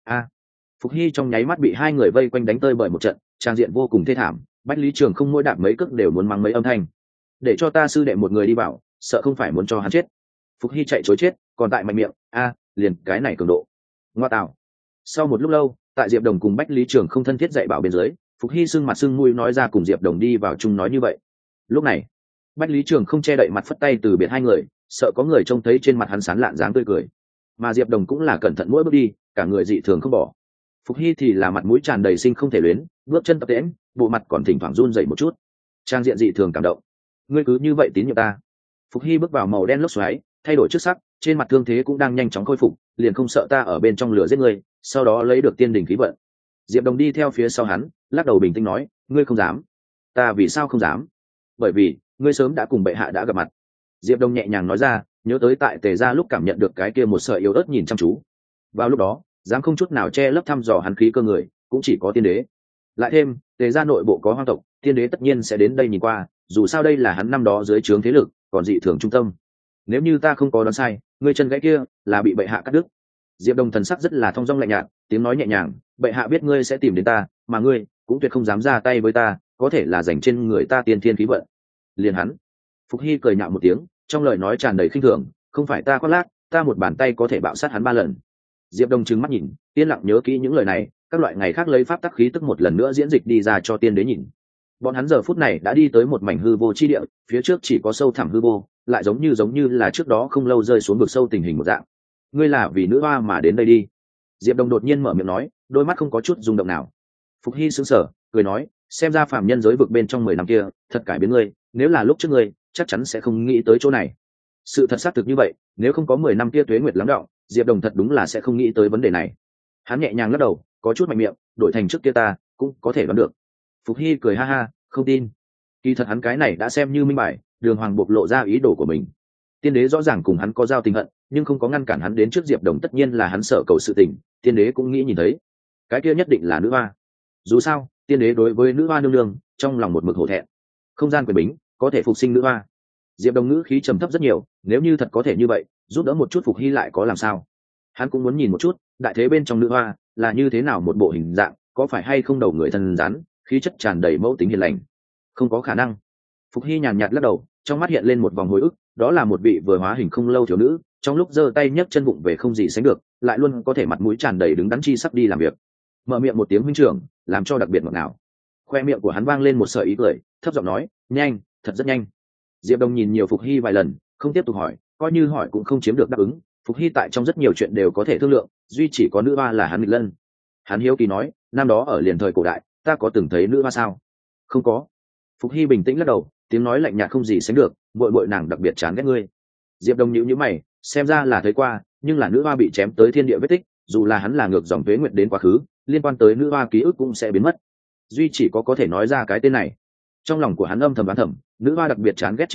Phục Hy trong nháy mắt bị hai người vây quanh đánh tơi bởi một trận, trang diện vô cùng thê thảm. Bách Lý Trường không mỗi đạp mấy cước đều muốn mắng mấy âm thanh. Để cho ta sư đệ một người đi vào, sợ không phải muốn cho hắn chết. Phục Hy chạy chối chết, còn tại mạnh miệng, liền cái này cường độ. Ngoa tạo. Sau một lúc lâu, tại Diệp Đồng cùng Bách Lý Trường không thân thiết dạy bảo bên dưới, Phục Hy sưng mặt sưng mũi nói ra cùng Diệp Đồng đi vào chung nói như vậy. Lúc này, Bách Lý Trường không che đậy mặt phất tay từ biệt hai người, sợ có người trông thấy trên mặt hắn sán lạn dáng tươi cười. Mà Diệp Đồng cũng là cẩn thận mỗi bước đi, cả người dị thường không bỏ. Phục Hy thì là mặt mũi tràn đầy sinh không thể luyến, bước chân tập tễnh, bộ mặt còn thỉnh thoảng run rẩy một chút, trang diện dị thường cảm động. Ngươi cứ như vậy tín nhiệm ta. Phục Hy bước vào màu đen lốc xoáy, thay đổi trước sắc, trên mặt thương thế cũng đang nhanh chóng khôi phục, liền không sợ ta ở bên trong lửa giết ngươi, sau đó lấy được tiên đỉnh khí vận. Diệp Đồng đi theo phía sau hắn, lắc đầu bình tĩnh nói, ngươi không dám. Ta vì sao không dám? Bởi vì ngươi sớm đã cùng bệ hạ đã gặp mặt. Diệp Đồng nhẹ nhàng nói ra, nhớ tới tại Tề gia lúc cảm nhận được cái kia một sợi yếu ớt nhìn chăm chú. Vào lúc đó dám không chút nào che lấp thăm dò hắn khí cơ người cũng chỉ có tiên đế. Lại thêm Tề gia nội bộ có hoang tộc, tiên đế tất nhiên sẽ đến đây nhìn qua, dù sao đây là hắn năm đó dưới trướng thế lực, còn dị thường trung tâm. Nếu như ta không có đoán sai, ngươi chân gãy kia là bị bệ hạ cắt đứt. Diệp Đồng thần sắc rất là thong dong lạnh nhạt, tiếng nói nhẹ nhàng, bệ hạ biết ngươi sẽ tìm đến ta, mà ngươi cũng tuyệt không dám ra tay với ta, có thể là dành trên người ta tiên thiên khí vận. Liền hắn. Phục Hy cười nhạo một tiếng, trong lời nói tràn đầy khinh thường, không phải ta khoác lác, ta một bàn tay có thể bạo sát hắn 3 lần. Diệp Đông trừng mắt nhìn, yên lặng nhớ kỹ những lời này, các loại ngày khác lấy pháp tắc khí tức một lần nữa diễn dịch đi ra cho tiên đế nhìn. Bọn hắn giờ phút này đã đi tới một mảnh hư vô chi địa, phía trước chỉ có sâu thẳm hư vô, lại giống như là trước đó không lâu rơi xuống vực sâu tình hình một dạng. Ngươi là vì nữ hoa mà đến đây đi. Diệp Đông đột nhiên mở miệng nói, đôi mắt không có chút rung động nào. Phục Hy sững sờ, cười nói, xem ra phàm nhân giới vực bên trong 10 năm kia, thật cải biến ngươi, nếu là lúc trước ngươi, chắc chắn sẽ không nghĩ tới chỗ này. Sự thật xác thực như vậy, nếu không có 10 năm kia tuế nguyệt lắng đọng, Diệp Đồng thật đúng là sẽ không nghĩ tới vấn đề này. Hắn nhẹ nhàng lắc đầu, có chút mạnh miệng, đổi thành trước kia ta cũng có thể đoán được. Phục Hy cười ha ha, không tin. Kỳ thật hắn cái này đã xem như minh bạch, đường hoàng bộc lộ ra ý đồ của mình. Tiên đế rõ ràng cùng hắn có giao tình hận, nhưng không có ngăn cản hắn đến trước Diệp Đồng, tất nhiên là hắn sợ cầu sự tình, tiên đế cũng nghĩ nhìn thấy. Cái kia nhất định là nữ hoa. Dù sao, tiên đế đối với nữ hoa nương nương, trong lòng một mực hổ thẹn. Không gian quyền bính có thể phục sinh nữ hoa. Diệp Đồng ngữ khí trầm thấp rất nhiều, nếu như thật có thể như vậy, giúp đỡ một chút Phục Hy lại có làm sao? Hắn cũng muốn nhìn một chút, đại thế bên trong nữ hoa là như thế nào một bộ hình dạng, có phải hay không đầu người thân rắn, khí chất tràn đầy mẫu tính hiền lành. Không có khả năng. Phục Hy nhàn nhạt lắc đầu, trong mắt hiện lên một vòng hồi ức, đó là một vị vừa hóa hình không lâu thiếu nữ, trong lúc giơ tay nhấc chân vụng về không gì sánh được, lại luôn có thể mặt mũi tràn đầy đứng đắn chi sắp đi làm việc. Mở miệng một tiếng huynh trưởng, làm cho đặc biệt ngọt ngào. Khoe miệng của hắn vang lên một sợi ý cười, thấp giọng nói, nhanh, thật rất nhanh. Diệp Đông nhìn nhiều Phục Hy vài lần, không tiếp tục hỏi, coi như hỏi cũng không chiếm được đáp ứng. Phục Hy tại trong rất nhiều chuyện đều có thể thương lượng, duy chỉ có nữ hoa là hắn nghịch lân. Hắn hiếu kỳ nói, năm đó ở liền thời cổ đại, ta có từng thấy nữ hoa sao? Không có. Phục Hy bình tĩnh lắc đầu, tiếng nói lạnh nhạt không gì sánh được, bội nàng đặc biệt chán ghét ngươi. Diệp Đông nhíu mày, xem ra là thấy qua, nhưng là nữ hoa bị chém tới thiên địa vết tích, dù là hắn là ngược dòng tuế nguyệt đến quá khứ, liên quan tới nữ hoa ký ức cũng sẽ biến mất. Duy chỉ có thể nói ra cái tên này. Trong lòng của hắn âm thầm đoán thầm, nữ hoa đặc biệt chán ghét chính mình,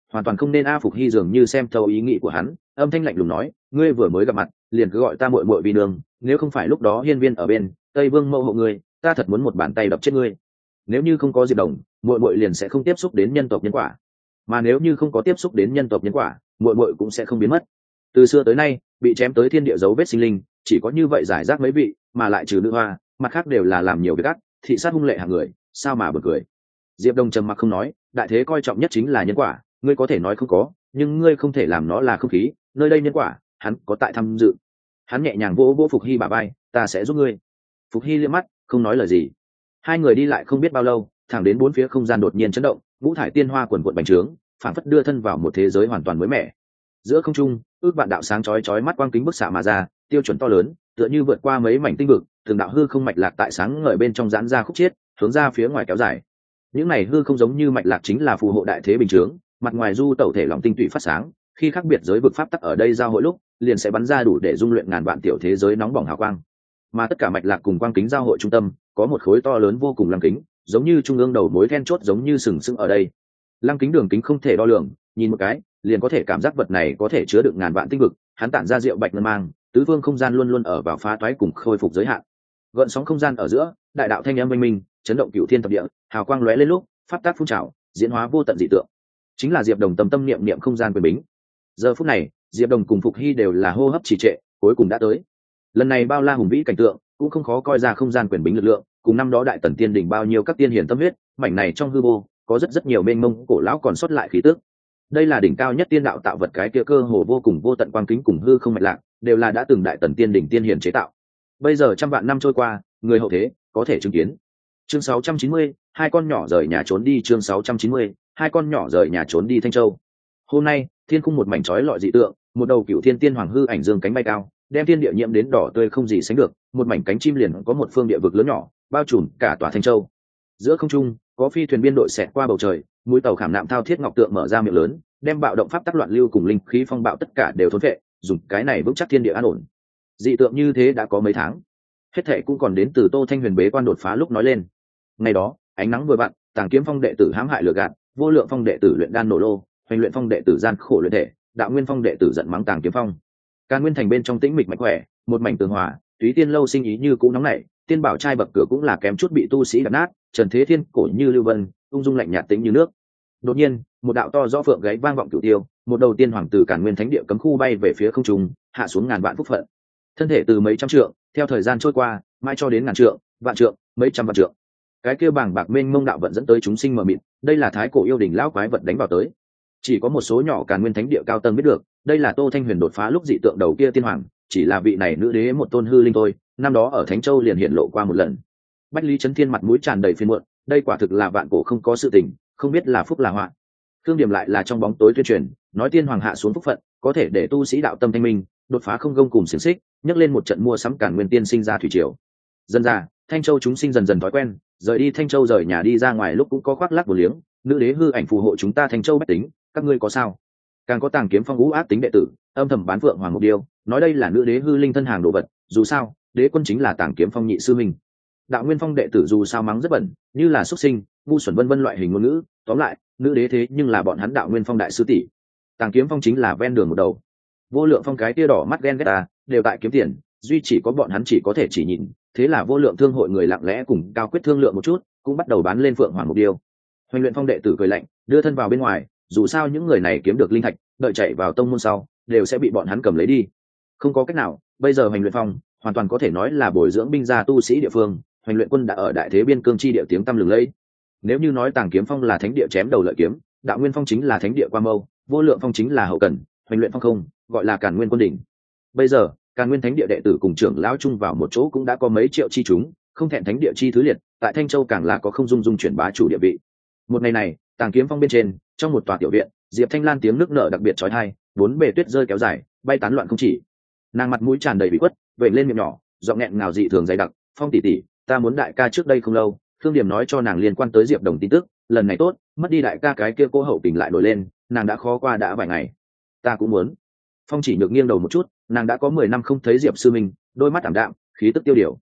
hoàn toàn không nên. A Phục Hy dường như xem thấu ý nghĩ của hắn, âm thanh lạnh lùng nói, ngươi vừa mới gặp mặt liền cứ gọi ta muội muội vì đường, nếu không phải lúc đó hiên viên ở bên Tây Vương mẫu hộ ngươi, ta thật muốn một bàn tay đập chết ngươi. Nếu như không có Diệp Đồng, muội muội liền sẽ không tiếp xúc đến nhân tộc nhân quả, mà nếu như không có tiếp xúc đến nhân tộc nhân quả, muội muội cũng sẽ không biến mất. Từ xưa tới nay, bị chém tới thiên địa dấu vết sinh linh chỉ có như vậy giải rác mấy vị, mà lại trừ nữ hoa, mặt khác đều là làm nhiều việc ác, thị sát hung lệ hạng người, sao mà bật cười. Diệp Đồng trầm mặc không nói, đại thế coi trọng nhất chính là nhân quả, ngươi có thể nói không có, nhưng ngươi không thể làm nó là không khí, nơi đây nhân quả, hắn có tại tham dự. Hắn nhẹ nhàng vỗ vỗ Phục Hy bả vai, ta sẽ giúp ngươi. Phục Hy liếc mắt, không nói lời gì. Hai người đi lại không biết bao lâu, thẳng đến bốn phía không gian đột nhiên chấn động, ngũ thải tiên hoa quần quận bành trướng, phảng phất đưa thân vào một thế giới hoàn toàn mới mẻ. Giữa không trung, ước vạn đạo sáng chói chói mắt quang kính bức xạ mà ra, tiêu chuẩn to lớn, tựa như vượt qua mấy mảnh tinh vực, từng đạo hư không mạch lạc tại sáng ngời bên trong giãn ra khúc chiết, hướng ra phía ngoài kéo dài. Những này hư không giống như mạch lạc chính là phù hộ đại thế bình chướng, mặt ngoài du tẩu thể lòng tinh tụy phát sáng, khi khác biệt giới vực pháp tắc ở đây giao hội lúc, liền sẽ bắn ra đủ để dung luyện ngàn vạn tiểu thế giới nóng bỏng hào quang. Mà tất cả mạch lạc cùng quang kính giao hội trung tâm, có một khối to lớn vô cùng lăng kính, giống như trung ương đầu mối then chốt giống như sừng sững ở đây. Lăng kính đường kính không thể đo lường, nhìn một cái, liền có thể cảm giác vật này có thể chứa đựng ngàn vạn tinh vực, hắn tản ra diệu bạch ngân mang, tứ phương không gian luôn luôn ở vào phá toái cùng khôi phục giới hạn. Gợn sóng không gian ở giữa, đại đạo thanh âm minh minh, chấn động cửu thiên thập địa, hào quang lóe lên lúc, pháp tác phun trào, diễn hóa vô tận dị tượng. Chính là Diệp Đồng tâm tâm niệm niệm không gian quyền bính. Giờ phút này, Diệp Đồng cùng Phục Hy đều là hô hấp trì trệ, cuối cùng đã tới. Lần này bao la hùng vĩ cảnh tượng, cũng không khó coi ra không gian quyền bính lực lượng, cùng năm đó đại tần tiên đỉnh bao nhiêu các tiên hiển tâm huyết, mảnh này trong hư vô, có rất nhiều mênh mông cổ lão còn sót lại khí tức. Đây là đỉnh cao nhất tiên đạo tạo vật, cái kia cơ hồ vô cùng vô tận quang kính cùng hư không mạch lạc, đều là đã từng đại tần tiên đỉnh tiên hiển chế tạo. Bây giờ trăm vạn năm trôi qua, người hậu thế có thể chứng kiến. Chương 690, hai con nhỏ rời nhà trốn đi. Chương 690, hai con nhỏ rời nhà trốn đi Thanh Châu. Hôm nay, thiên khung một mảnh chói lọi dị tượng, một đầu cửu thiên tiên hoàng hư ảnh dương cánh bay cao, đem thiên địa nhiễm đến đỏ tươi không gì sánh được, một mảnh cánh chim liền có một phương địa vực lớn nhỏ, bao trùm cả tòa Thanh Châu. Giữa không trung, có phi thuyền biên đội xẹt qua bầu trời, mũi tàu khảm nạm thao thiết ngọc tượng mở ra miệng lớn, đem bạo động pháp tắc loạn lưu cùng linh khí phong bạo tất cả đều thôn phệ, dùng cái này vững chắc thiên địa an ổn. Dị tượng như thế đã có mấy tháng, hết thệ cũng còn đến từ Tô Thanh Huyền bế quan đột phá lúc nói lên. Ngày đó, ánh nắng vừa vặn, Tàng Kiếm Phong đệ tử hãm hại lừa gạt, Vô Lượng Phong đệ tử luyện đan nổ lô, Hoành Luyện Phong đệ tử gian khổ luyện thể, Đạo Nguyên Phong đệ tử giận mắng Tàng Kiếm Phong. Càn Nguyên Thành bên trong tĩnh mịch mạnh khỏe, một mảnh tường hòa, Túy Tiên lâu sinh ý như cũ nóng nảy, Tiên Bảo trai bậc cửa cũng là kém chút bị tu sĩ đập nát, Trần Thế Thiên cổ như lưu vân, ung dung lạnh nhạt tĩnh như nước. Đột nhiên, một đạo to rõ phượng gáy vang vọng cửu tiêu, một đầu tiên hoàng tử Càn Nguyên Thánh địa cấm khu bay về phía không trung, hạ xuống ngàn vạn phúc phận. Thân thể từ mấy trăm trượng, theo thời gian trôi qua, mai cho đến ngàn trượng, vạn trượng, mấy trăm vạn trượng. Cái kia bảng bạc mênh mông đạo vận dẫn tới chúng sinh mờ mịt, đây là thái cổ yêu đình lão quái vật đánh vào tới. Chỉ có một số nhỏ Càn Nguyên Thánh địa cao tầng biết được, đây là Tô Thanh Huyền đột phá lúc dị tượng đầu kia tiên hoàng, chỉ là vị này nữ đế một tôn hư linh thôi, năm đó ở Thánh Châu liền hiện lộ qua một lần. Bách Lý Chấn Thiên mặt mũi tràn đầy phiền muộn, đây quả thực là vạn cổ không có sự tình, không biết là phúc là họa. Thương điểm lại là trong bóng tối tuyên truyền, nói tiên hoàng hạ xuống phúc phận, có thể để tu sĩ đạo tâm thanh minh, đột phá không gông cùng xiềng xích, nhấc lên một trận mua sắm Càn Nguyên tiên sinh ra thủy triều. Dần dà, Thanh Châu chúng sinh dần dần thói quen, rời đi Thanh Châu rời nhà đi ra ngoài lúc cũng có khoác lác vô liếng, nữ đế hư ảnh phù hộ chúng ta Thanh Châu bách tính, các ngươi có sao? Càng có Tàng Kiếm Phong ngũ ác tính đệ tử, âm thầm bán phượng hoàng một điều, nói đây là nữ đế hư linh thân hàng đồ vật, dù sao, đế quân chính là Tàng Kiếm Phong nhị sư minh. Đạo Nguyên Phong đệ tử dù sao mắng rất bẩn, như là xuất sinh, ngu xuẩn vân vân loại hình ngôn ngữ, tóm lại, nữ đế thế nhưng là bọn hắn Đạo Nguyên Phong đại sư tỷ. Tàng Kiếm Phong chính là ven đường một đầu. Vô Lượng Phong cái tia đỏ mắt ghen ghét ta, đều tại kiếm tiền, duy chỉ có bọn hắn chỉ có thể chỉ nhìn, thế là Vô Lượng thương hội người lặng lẽ cùng Cao Quyết thương lượng một chút, cũng bắt đầu bán lên phượng hoàng một điều. Hoành Luyện Phong đệ tử cười lạnh, đưa thân vào bên ngoài, dù sao những người này kiếm được linh thạch, đợi chạy vào tông môn sau, đều sẽ bị bọn hắn cầm lấy đi. Không có cách nào, bây giờ Hoành Luyện Phong hoàn toàn có thể nói là bồi dưỡng binh gia tu sĩ địa phương, Hoành Luyện quân đã ở đại thế biên cương chi địa tiếng tăm lừng lẫy. Nếu như nói Tàng Kiếm Phong là thánh địa chém đầu lợi kiếm, Đạo Nguyên Phong chính là thánh địa qua mâu, Vô Lượng Phong chính là hậu cần, Hoành Luyện Phong không, gọi là Càn Nguyên quân đỉnh. Bây giờ, Càn Nguyên thánh địa đệ tử cùng trưởng lão chung vào một chỗ cũng đã có mấy triệu chi chúng, không thẹn thánh địa chi thứ liệt, tại Thanh Châu càng là có không dung chuyển bá chủ địa vị. Một ngày này, Tàng Kiếm Phong bên trên, trong một tòa tiểu viện, Diệp Thanh Lan tiếng nước nở đặc biệt chói tai, bốn bề tuyết rơi kéo dài, bay tán loạn không chỉ. Nàng mặt mũi tràn đầy bị khuất, vểnh lên miệng nhỏ, giọng nghẹn ngào dị thường dày đặc, "Phong tỷ tỷ, ta muốn đại ca trước đây không lâu." Thương Điểm nói cho nàng liên quan tới Diệp Đồng tin tức, lần này tốt, mất đi đại ca cái kia cô hậu tình lại nổi lên, nàng đã khó qua đã vài ngày. "Ta cũng muốn." Phong Chỉ Nhược nghiêng đầu một chút, nàng đã có 10 năm không thấy Diệp sư minh, đôi mắt ảm đạm, khí tức tiêu điều.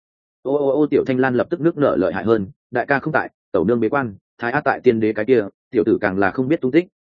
Ô Tiểu Thanh Lan lập tức nước nở lợi hại hơn, "Đại ca không tại, tẩu nương bế quan, thái á tại tiên đế cái kia, tiểu tử càng là không biết tung tích,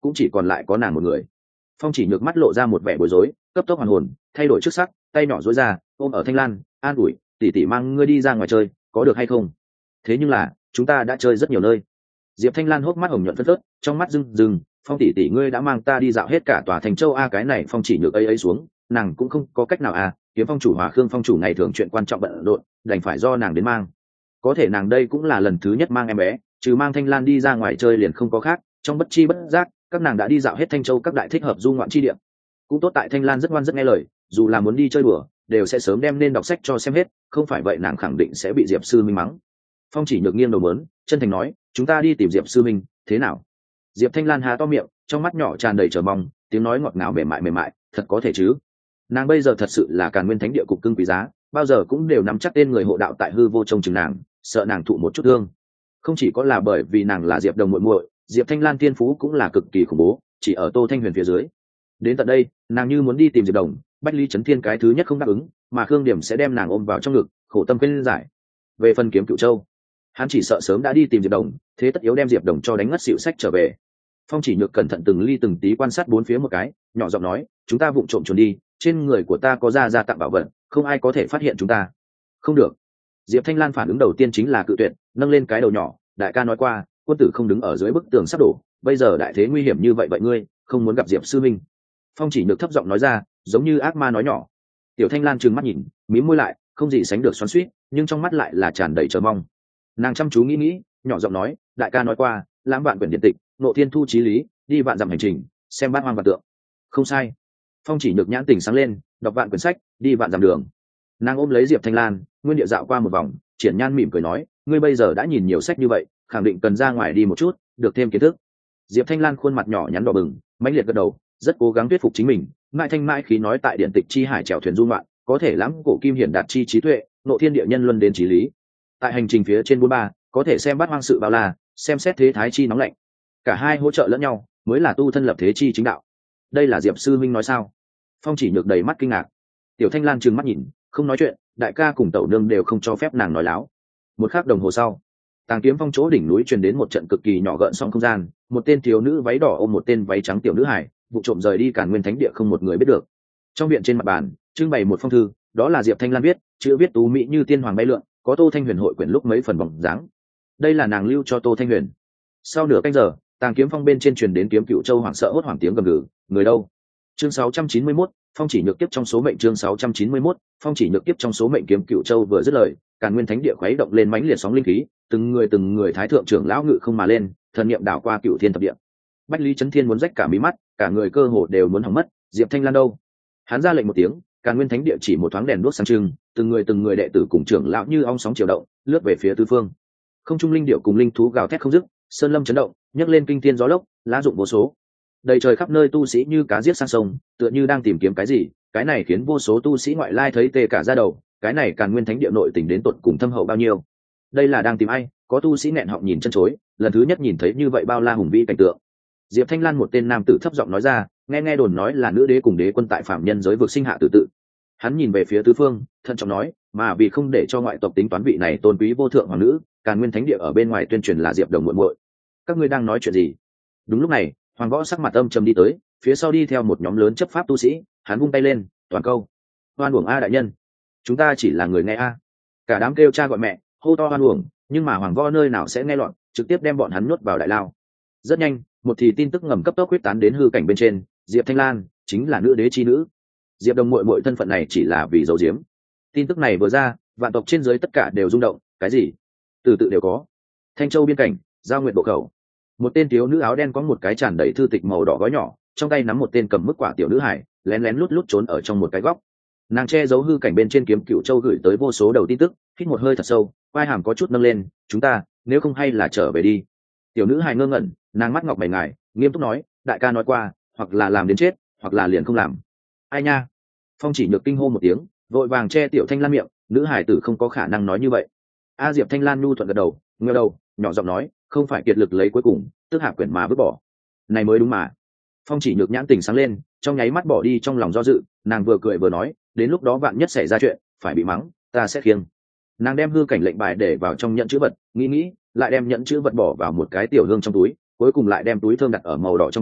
cũng chỉ còn lại có nàng một người. Phong Chỉ Nhược mắt lộ ra một vẻ bối rối, cấp tốc hoàn hồn, thay đổi trước sắc, tay nhỏ duỗi ra ôm ở Thanh Lan, an ủi, tỷ tỷ mang ngươi đi ra ngoài chơi có được hay không? Thế nhưng là chúng ta đã chơi rất nhiều nơi. Diệp Thanh Lan hốc mắt hồng nhuận phớt phớt, trong mắt rưng rưng, Phong tỷ tỷ ngươi đã mang ta đi dạo hết cả tòa thành châu a. Cái này Phong Chỉ Nhược ấy xuống, nàng cũng không có cách nào a. Kiếm phong chủ Hòa Khương phong chủ ngày thường chuyện quan trọng bận rộn, đành phải do nàng đến mang. Có thể nàng đây cũng là lần thứ nhất mang em bé, trừ mang Thanh Lan đi ra ngoài chơi liền không có khác. Trong bất chi bất giác, các nàng đã đi dạo hết Thanh Châu các đại thích hợp du ngoạn chi địa. Cũng tốt tại Thanh Lan rất ngoan rất nghe lời, dù là muốn đi chơi đùa đều sẽ sớm đem nên đọc sách cho xem hết, không phải vậy nàng khẳng định sẽ bị Diệp sư minh mắng. Phong Chỉ Nhược nghiêng đầu mớn chân thành nói, chúng ta đi tìm Diệp sư minh thế nào? Diệp Thanh Lan há to miệng, trong mắt nhỏ tràn đầy chờ mong, tiếng nói ngọt ngào mềm mại, thật có thể chứ? Nàng bây giờ thật sự là Càn Nguyên Thánh địa cục cưng quý giá, bao giờ cũng đều nắm chắc tên người hộ đạo tại hư vô trông chừng nàng, sợ nàng thụ một chút thương. Không chỉ có là bởi vì nàng là Diệp Đồng muội muội, Diệp Thanh Lan tiên phú cũng là cực kỳ khủng bố, chỉ ở Tô Thanh Huyền phía dưới. Đến tận đây, nàng như muốn đi tìm Diệp Đồng, Bách Lý Chấn Thiên cái thứ nhất không đáp ứng, mà Khương Điểm sẽ đem nàng ôm vào trong ngực, khổ tâm khuyên giải. Về phần Kiếm Cựu Châu, hắn chỉ sợ sớm đã đi tìm Diệp Đồng, thế tất yếu đem Diệp Đồng cho đánh ngất xỉu sách trở về. Phong Chỉ Nhược cẩn thận từng ly từng tí quan sát bốn phía một cái, nhỏ giọng nói, chúng ta vụng trộm trốn đi, trên người của ta có ra tặng bảo vật, không ai có thể phát hiện chúng ta. Không được. Diệp Thanh Lan phản ứng đầu tiên chính là cự tuyệt, nâng lên cái đầu nhỏ, đại ca nói qua, quân tử không đứng ở dưới bức tường sắp đổ, bây giờ đại thế nguy hiểm như vậy, vậy ngươi không muốn gặp Diệp sư minh? Phong Chỉ Nhược thấp giọng nói ra, giống như ác ma nói nhỏ. Tiểu Thanh Lan trừng mắt nhìn, mím môi lại, không gì sánh được xoắn xuýt, nhưng trong mắt lại là tràn đầy chờ mong. Nàng chăm chú nghĩ, nhỏ giọng nói, đại ca nói qua, lãm vạn quyển điện tịch, nộ thiên thu chí lý, đi vạn dặm hành trình, xem bát hoang vạn tượng. Không sai. Phong Chỉ Nhược nhãn tình sáng lên, đọc vạn quyển sách, đi vạn dặm đường. Nàng ôm lấy Diệp Thanh Lan, nguyên địa dạo qua một vòng, triển nhan mỉm cười nói, ngươi bây giờ đã nhìn nhiều sách như vậy, khẳng định cần ra ngoài đi một chút, được thêm kiến thức. Diệp Thanh Lan khuôn mặt nhỏ nhắn đỏ bừng, mãnh liệt gật đầu, rất cố gắng thuyết phục chính mình, mãi thanh mãi khí nói tại điện tịch chi hải chèo thuyền du ngoạn, có thể lãng cổ kim hiển đạt chi trí tuệ, nộ thiên địa nhân luân đến trí lý. Tại hành trình phía trên 43, có thể xem bát hoang sự bao la, xem xét thế thái chi nóng lạnh. Cả hai hỗ trợ lẫn nhau, mới là tu thân lập thế chi chính đạo. Đây là Diệp sư minh nói sao? Phong Chỉ Nhược đầy mắt kinh ngạc. Tiểu Thanh Lan trừng mắt nhìn, không nói chuyện, đại ca cùng tẩu nương đều không cho phép nàng nói láo. Một khắc đồng hồ sau, Tàng Kiếm Phong chỗ đỉnh núi truyền đến một trận cực kỳ nhỏ gợn sóng không gian, một tên thiếu nữ váy đỏ ôm một tên váy trắng tiểu nữ hải, vụ trộm rời đi Càn Nguyên Thánh địa không một người biết được. Trong viện trên mặt bàn trưng bày một phong thư, đó là Diệp Thanh Lan viết, chữ viết tú mỹ như tiên hoàng bay lượn, có Tô Thanh Huyền hội quyển lúc mấy phần bóng dáng. Đây là nàng lưu cho Tô Thanh Huyền. Sau nửa canh giờ, Tàng Kiếm Phong bên trên truyền đến Kiếm Cựu Châu hoảng sợ hốt hoảng tiếng gầm gừ, người đâu? Chương 691, Phong Chỉ Nhược tiếp trong số mệnh. Chương 691, Phong Chỉ Nhược tiếp trong số mệnh. Kiếm Cựu Châu vừa dứt lời, Càn Nguyên Thánh địa khuấy động lên mãnh liệt sóng linh khí, từng người thái thượng trưởng lão ngự không mà lên, thần niệm đảo qua Cựu Thiên thập địa. Bách Lý Chấn Thiên muốn rách cả mí mắt, cả người cơ hồ đều muốn hỏng mất. Diệp Thanh Lan đâu? Hắn ra lệnh một tiếng, Càn Nguyên Thánh địa chỉ một thoáng đèn đuốc sáng trưng, từng người đệ tử cùng trưởng lão như ong sóng chiều động, lướt về phía tứ phương. Không trung linh điệu cùng linh thú gào thét không dứt, sơn lâm chấn động, nhấc lên kinh thiên gió lốc, lá rụng vô số. Đầy trời khắp nơi tu sĩ như cá giết sang sông, tựa như đang tìm kiếm cái gì, cái này khiến vô số tu sĩ ngoại lai thấy tê cả da đầu, cái này Càn Nguyên Thánh địa nội tình đến tột cùng thâm hậu bao nhiêu. Đây là đang tìm ai? Có tu sĩ nghẹn họng nhìn chân chối, lần thứ nhất nhìn thấy như vậy bao la hùng vĩ cảnh tượng. Diệp Thanh Lan một tên nam tử thấp giọng nói ra, nghe đồn nói là nữ đế cùng đế quân tại phạm nhân giới vực sinh hạ tự tự. Hắn nhìn về phía tứ phương, thận trọng nói, mà vì không để cho ngoại tộc tính toán vị này tôn quý vô thượng hoàng nữ, Càn Nguyên Thánh địa ở bên ngoài tuyên truyền là Diệp Đồng muội muội. Các ngươi đang nói chuyện gì? Đúng lúc này, Hoàng Võ sắc mặt âm trầm đi tới, phía sau đi theo một nhóm lớn chấp pháp tu sĩ, hắn vung tay lên, toàn câu. Hoan uổng a đại nhân, chúng ta chỉ là người nghe a. Cả đám kêu cha gọi mẹ, hô to hoan uổng, nhưng mà Hoàng Võ nơi nào sẽ nghe loạn, trực tiếp đem bọn hắn nuốt vào đại lao. Rất nhanh, một thì tin tức ngầm cấp tốc quyết tán đến hư cảnh bên trên, Diệp Thanh Lan chính là nữ đế chi nữ. Diệp Đồng muội muội thân phận này chỉ là vì giấu giếm. Tin tức này vừa ra, vạn tộc trên dưới tất cả đều rung động, cái gì? Từ tự đều có. Thanh Châu biên cảnh, Giao Nguyệt bộ khẩu. Một tên thiếu nữ áo đen có một cái tràn đầy thư tịch màu đỏ gói nhỏ, trong tay nắm một tên cầm mức quả tiểu nữ hải, lén lén lút lút trốn ở trong một cái góc. Nàng che giấu hư cảnh bên trên Kiếm Cựu Châu gửi tới vô số đầu tin tức, hít một hơi thật sâu, vai hàm có chút nâng lên, chúng ta, nếu không hay là trở về đi. Tiểu nữ hải ngơ ngẩn, nàng mắt ngọc bảy ngài, nghiêm túc nói, đại ca nói qua, hoặc là làm đến chết, hoặc là liền không làm. Ai nha? Phong Chỉ Nhược kinh hô một tiếng, vội vàng che Tiểu Thanh Lan miệng, nữ hải tử không có khả năng nói như vậy. A Diệp Thanh Lan nhu thuận gật đầu, ngơ đầu, nhỏ giọng nói, không phải kiệt lực lấy cuối cùng, tức hạ quyển mà vứt bỏ. Này mới đúng mà. Phong Chỉ Nhược nhãn tình sáng lên, trong nháy mắt bỏ đi trong lòng do dự, nàng vừa cười vừa nói, đến lúc đó vạn nhất xảy ra chuyện, phải bị mắng, ta sẽ khiêng. Nàng đem hư cảnh lệnh bài để vào trong nhẫn chữ vật, nghĩ, lại đem nhẫn chữ vật bỏ vào một cái tiểu hương trong túi, cuối cùng lại đem túi thơm đặt ở màu đỏ trong bao,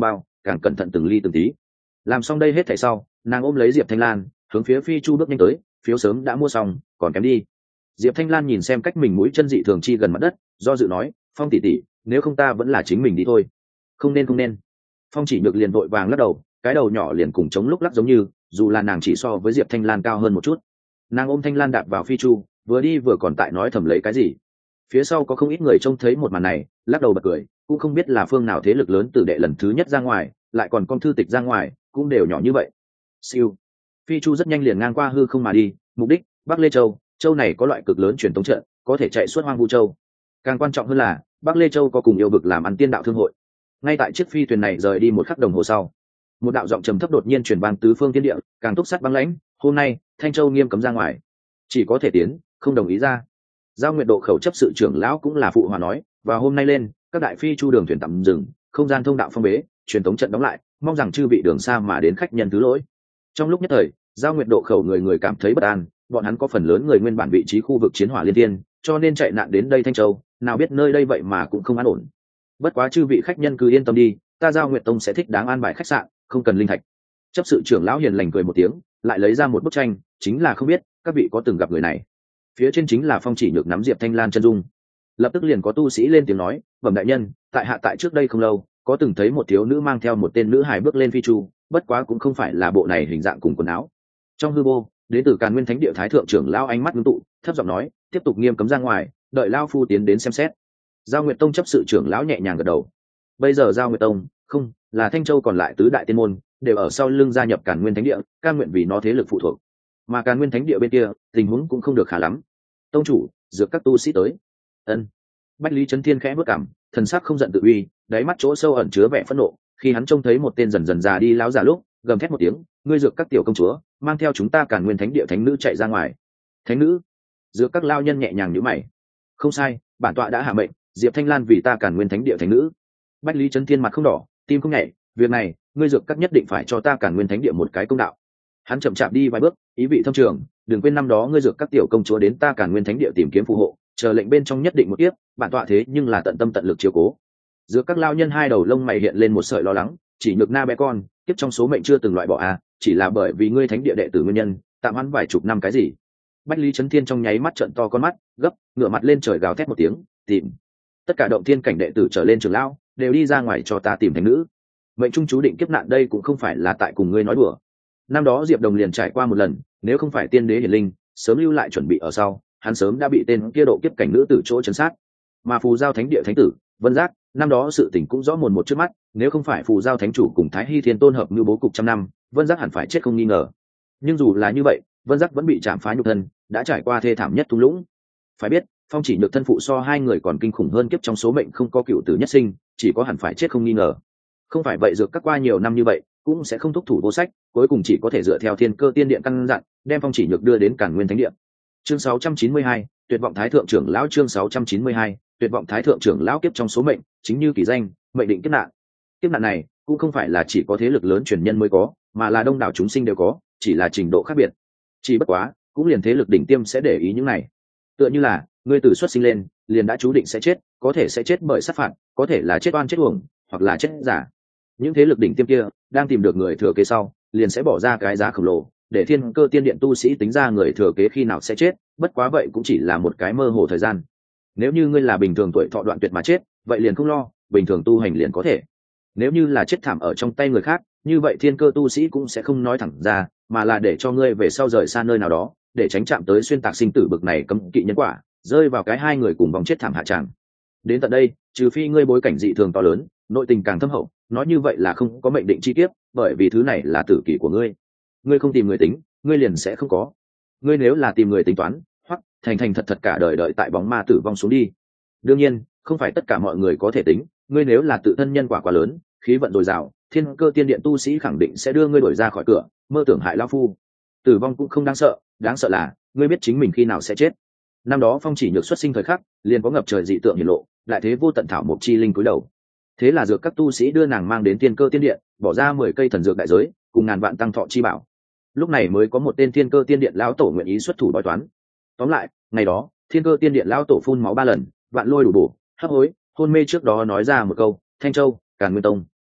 càng cẩn thận từng ly từng tí. Làm xong đây hết thảy sau, nàng ôm lấy Diệp Thanh Lan hướng phía Phi Chu bước nhanh tới, phiếu sớm đã mua xong, còn kém đi. Diệp Thanh Lan nhìn xem cách mình mũi chân dị thường chi gần mặt đất, do dự nói, Phong tỷ tỷ, nếu không ta vẫn là chính mình đi thôi. Không nên. Phong Chỉ Nhược liền vội vàng lắc đầu, cái đầu nhỏ liền cùng chống lúc lắc giống như, dù là nàng chỉ so với Diệp Thanh Lan cao hơn một chút. Nàng ôm Thanh Lan đạp vào Phi Chu, vừa đi vừa còn tại nói thầm lấy cái gì. Phía sau có không ít người trông thấy một màn này, lắc đầu bật cười, cũng không biết là phương nào thế lực lớn tử đệ lần thứ nhất ra ngoài, lại còn con thư tịch ra ngoài, cũng đều nhỏ như vậy. Siêu. Phi Chu rất nhanh liền ngang qua hư không mà đi, mục đích Bắc Lê Châu. Châu này có loại cực lớn truyền tống trận, có thể chạy suốt hoang vu châu. Càng quan trọng hơn là Bắc Lê Châu có cùng yêu vực làm ăn tiên đạo thương hội. Ngay tại chiếc phi thuyền này rời đi một khắc đồng hồ sau, một đạo giọng trầm thấp đột nhiên truyền vang tứ phương thiên địa, càng túc sắt băng lãnh, hôm nay Thanh Châu nghiêm cấm ra ngoài, chỉ có thể tiến, không đồng ý ra. Giao Nguyệt Độ khẩu chấp sự trưởng lão cũng là phụ hòa nói, và hôm nay lên các đại phi chu đường thuyền tạm dừng, không gian thông đạo phong bế, truyền tống trận đóng lại, mong rằng chư vị đường xa mà đến khách nhân thứ lỗi. Trong lúc nhất thời, Giao Nguyệt Độ khẩu người cảm thấy bất an, bọn hắn có phần lớn người nguyên bản vị trí khu vực chiến hỏa liên tiên, cho nên chạy nạn đến đây Thanh Châu, nào biết nơi đây vậy mà cũng không an ổn. Bất quá chư vị khách nhân cứ yên tâm đi, ta Giao Nguyệt Tông sẽ thích đáng an bài khách sạn, không cần linh thạch. Chấp sự trưởng lão hiền lành cười một tiếng, lại lấy ra một bức tranh, chính là không biết các vị có từng gặp người này. Phía trên chính là Phong Chỉ Nhược nắm Diệp Thanh Lan chân dung. Lập tức liền có tu sĩ lên tiếng nói, bẩm đại nhân, tại hạ tại trước đây không lâu có từng thấy một thiếu nữ mang theo một tên nữ hài bước lên phi chu, bất quá cũng không phải là bộ này hình dạng cùng quần áo. Trong hư vô, đến từ Càn Nguyên Thánh Địa Thái thượng trưởng lão ánh mắt ngưng tụ, thấp giọng nói, tiếp tục nghiêm cấm ra ngoài, đợi lão phu tiến đến xem xét. Giao Nguyệt Tông chấp sự trưởng lão nhẹ nhàng gật đầu. Bây giờ Giao Nguyệt Tông, không, là Thanh Châu còn lại tứ đại tiên môn, đều ở sau lưng gia nhập Càn Nguyên Thánh Địa, cam nguyện vì nó thế lực phụ thuộc. Mà Càn Nguyên Thánh Địa bên kia, tình huống cũng không được khá lắm. Tông chủ, dược các tu sĩ tới. Ân. Bách Lý Chấn Thiên khẽ bước cằm, thần sắc không giận tự uy, đáy mắt chỗ sâu ẩn chứa vẻ phẫn nộ, khi hắn trông thấy một tên dần dần già đi lão già lúc, gầm thét một tiếng, ngươi dược các tiểu công chúa, mang theo chúng ta Càn Nguyên Thánh Địa thánh nữ chạy ra ngoài. Thánh nữ? Dược các lao nhân nhẹ nhàng nhíu mày. Không sai, bản tọa đã hạ mệnh, Diệp Thanh Lan vì ta Càn Nguyên Thánh Địa thánh nữ. Bách Lý Chấn Thiên mặt không đỏ, tim không nhảy, việc này, ngươi dược các nhất định phải cho ta Càn Nguyên Thánh Địa một cái công đạo. Hắn chậm chạp đi vài bước, ý vị thâm trường, đừng quên năm đó ngươi dược các tiểu công chúa đến ta Càn Nguyên Thánh Địa tìm kiếm phù hộ, chờ lệnh bên trong nhất định một tiếp, bản tọa thế nhưng là tận tâm tận lực chiếu cố. Dược các lao nhân hai đầu lông mày hiện lên một sợi lo lắng, chỉ nhược na bé con, tiếp trong số mệnh chưa từng loại bỏ à, chỉ là bởi vì ngươi thánh địa đệ tử nguyên nhân, tạm hoãn vài chục năm cái gì. Bách Lý Chấn Thiên trong nháy mắt trợn to con mắt, gấp, ngửa mặt lên trời gào thét một tiếng, tìm. Tất cả động thiên cảnh đệ tử trở lên trưởng lão, đều đi ra ngoài cho ta tìm thánh nữ. Mệnh trung chú định kiếp nạn đây cũng không phải là tại cùng ngươi nói đùa. Năm đó Diệp Đồng liền trải qua một lần, nếu không phải tiên đế hiển linh, sớm lưu lại chuẩn bị ở sau, hắn sớm đã bị tên kia độ kiếp cảnh nữ tử chỗ chấn sát. Mà Phù Giao Thánh Địa thánh tử, Vân Giác, năm đó sự tình cũng rõ mồn một trước mắt, nếu không phải Phù Giao thánh chủ cùng Thái Hy Thiên Tôn hợp như bố cục trăm năm, Vân Giác hẳn phải chết không nghi ngờ. Nhưng dù là như vậy, Vân Giác vẫn bị chạm phá nhục thân, đã trải qua thê thảm nhất thung lũng. Phải biết, Phong Chỉ Nhược thân phụ so hai người còn kinh khủng hơn kiếp trong số mệnh không có cựu tử nhất sinh, chỉ có hẳn phải chết không nghi ngờ. Không phải vậy dược các qua nhiều năm như vậy, cũng sẽ không thúc thủ vô sách, cuối cùng chỉ có thể dựa theo Thiên Cơ Tiên Điện căn dặn, đem Phong Chỉ Nhược đưa đến Càn Nguyên Thánh Địa. Chương 692, Tuyệt vọng Thái thượng trưởng lão. Chương 692, Tuyệt vọng Thái thượng trưởng lão. Kiếp trong số mệnh, chính như kỳ danh, mệnh định kiếp nạn. Kiếp nạn này cũng không phải là chỉ có thế lực lớn truyền nhân mới có, mà là đông đảo chúng sinh đều có, chỉ là trình độ khác biệt. Chỉ bất quá, cũng liền thế lực đỉnh tiêm sẽ để ý những này. Tựa như là, ngươi từ xuất sinh lên, liền đã chú định sẽ chết, có thể sẽ chết bởi sát phạt, có thể là chết oan chết uổng, hoặc là chết giả. Những thế lực đỉnh tiêm kia đang tìm được người thừa kế sau, liền sẽ bỏ ra cái giá khổng lồ, để Thiên Cơ Tiên Điện tu sĩ tính ra người thừa kế khi nào sẽ chết, bất quá vậy cũng chỉ là một cái mơ hồ thời gian. Nếu như ngươi là bình thường tuổi thọ đoạn tuyệt mà chết, vậy liền không lo, bình thường tu hành liền có thể. Nếu như là chết thảm ở trong tay người khác, như vậy Thiên Cơ tu sĩ cũng sẽ không nói thẳng ra, mà là để cho ngươi về sau rời xa nơi nào đó, để tránh chạm tới xuyên tạc sinh tử bực này cấm kỵ nhân quả, rơi vào cái hai người cùng vòng chết thảm hạ tràng. Đến tận đây, trừ phi ngươi bối cảnh dị thường to lớn, nội tình càng thâm hậu, nói như vậy là không có mệnh định chi tiết, bởi vì thứ này là tử kỷ của ngươi. Ngươi không tìm người tính, ngươi liền sẽ không có. Ngươi nếu là tìm người tính toán, hoặc thành thật cả đời đợi tại bóng ma tử vong xuống đi. Đương nhiên, không phải tất cả mọi người có thể tính, ngươi nếu là tự thân nhân quả quá lớn, khí vận dồi dào, Thiên Cơ Tiên Điện tu sĩ khẳng định sẽ đưa ngươi đuổi ra khỏi cửa, mơ tưởng hại lão phu. Tử vong cũng không đáng sợ là ngươi biết chính mình khi nào sẽ chết. Năm đó Phong Chỉ Nhược xuất sinh thời khắc, liền có ngập trời dị tượng hiển lộ, đại thế vô tận thảo mộc chi linh cúi đầu. Thế là dược các tu sĩ đưa nàng mang đến Thiên Cơ Tiên Điện, bỏ ra 10 cây thần dược đại giới, cùng ngàn vạn tăng thọ chi bảo. Lúc này mới có một tên Thiên Cơ Tiên Điện lão tổ nguyện ý xuất thủ bói toán. Tóm lại, ngày đó, Thiên Cơ Tiên Điện lão tổ phun máu 3 lần, vạn lôi đủ bổ, hấp hối, hôn mê trước đó nói ra một câu, Thanh Châu, Càn Nguyên Tông.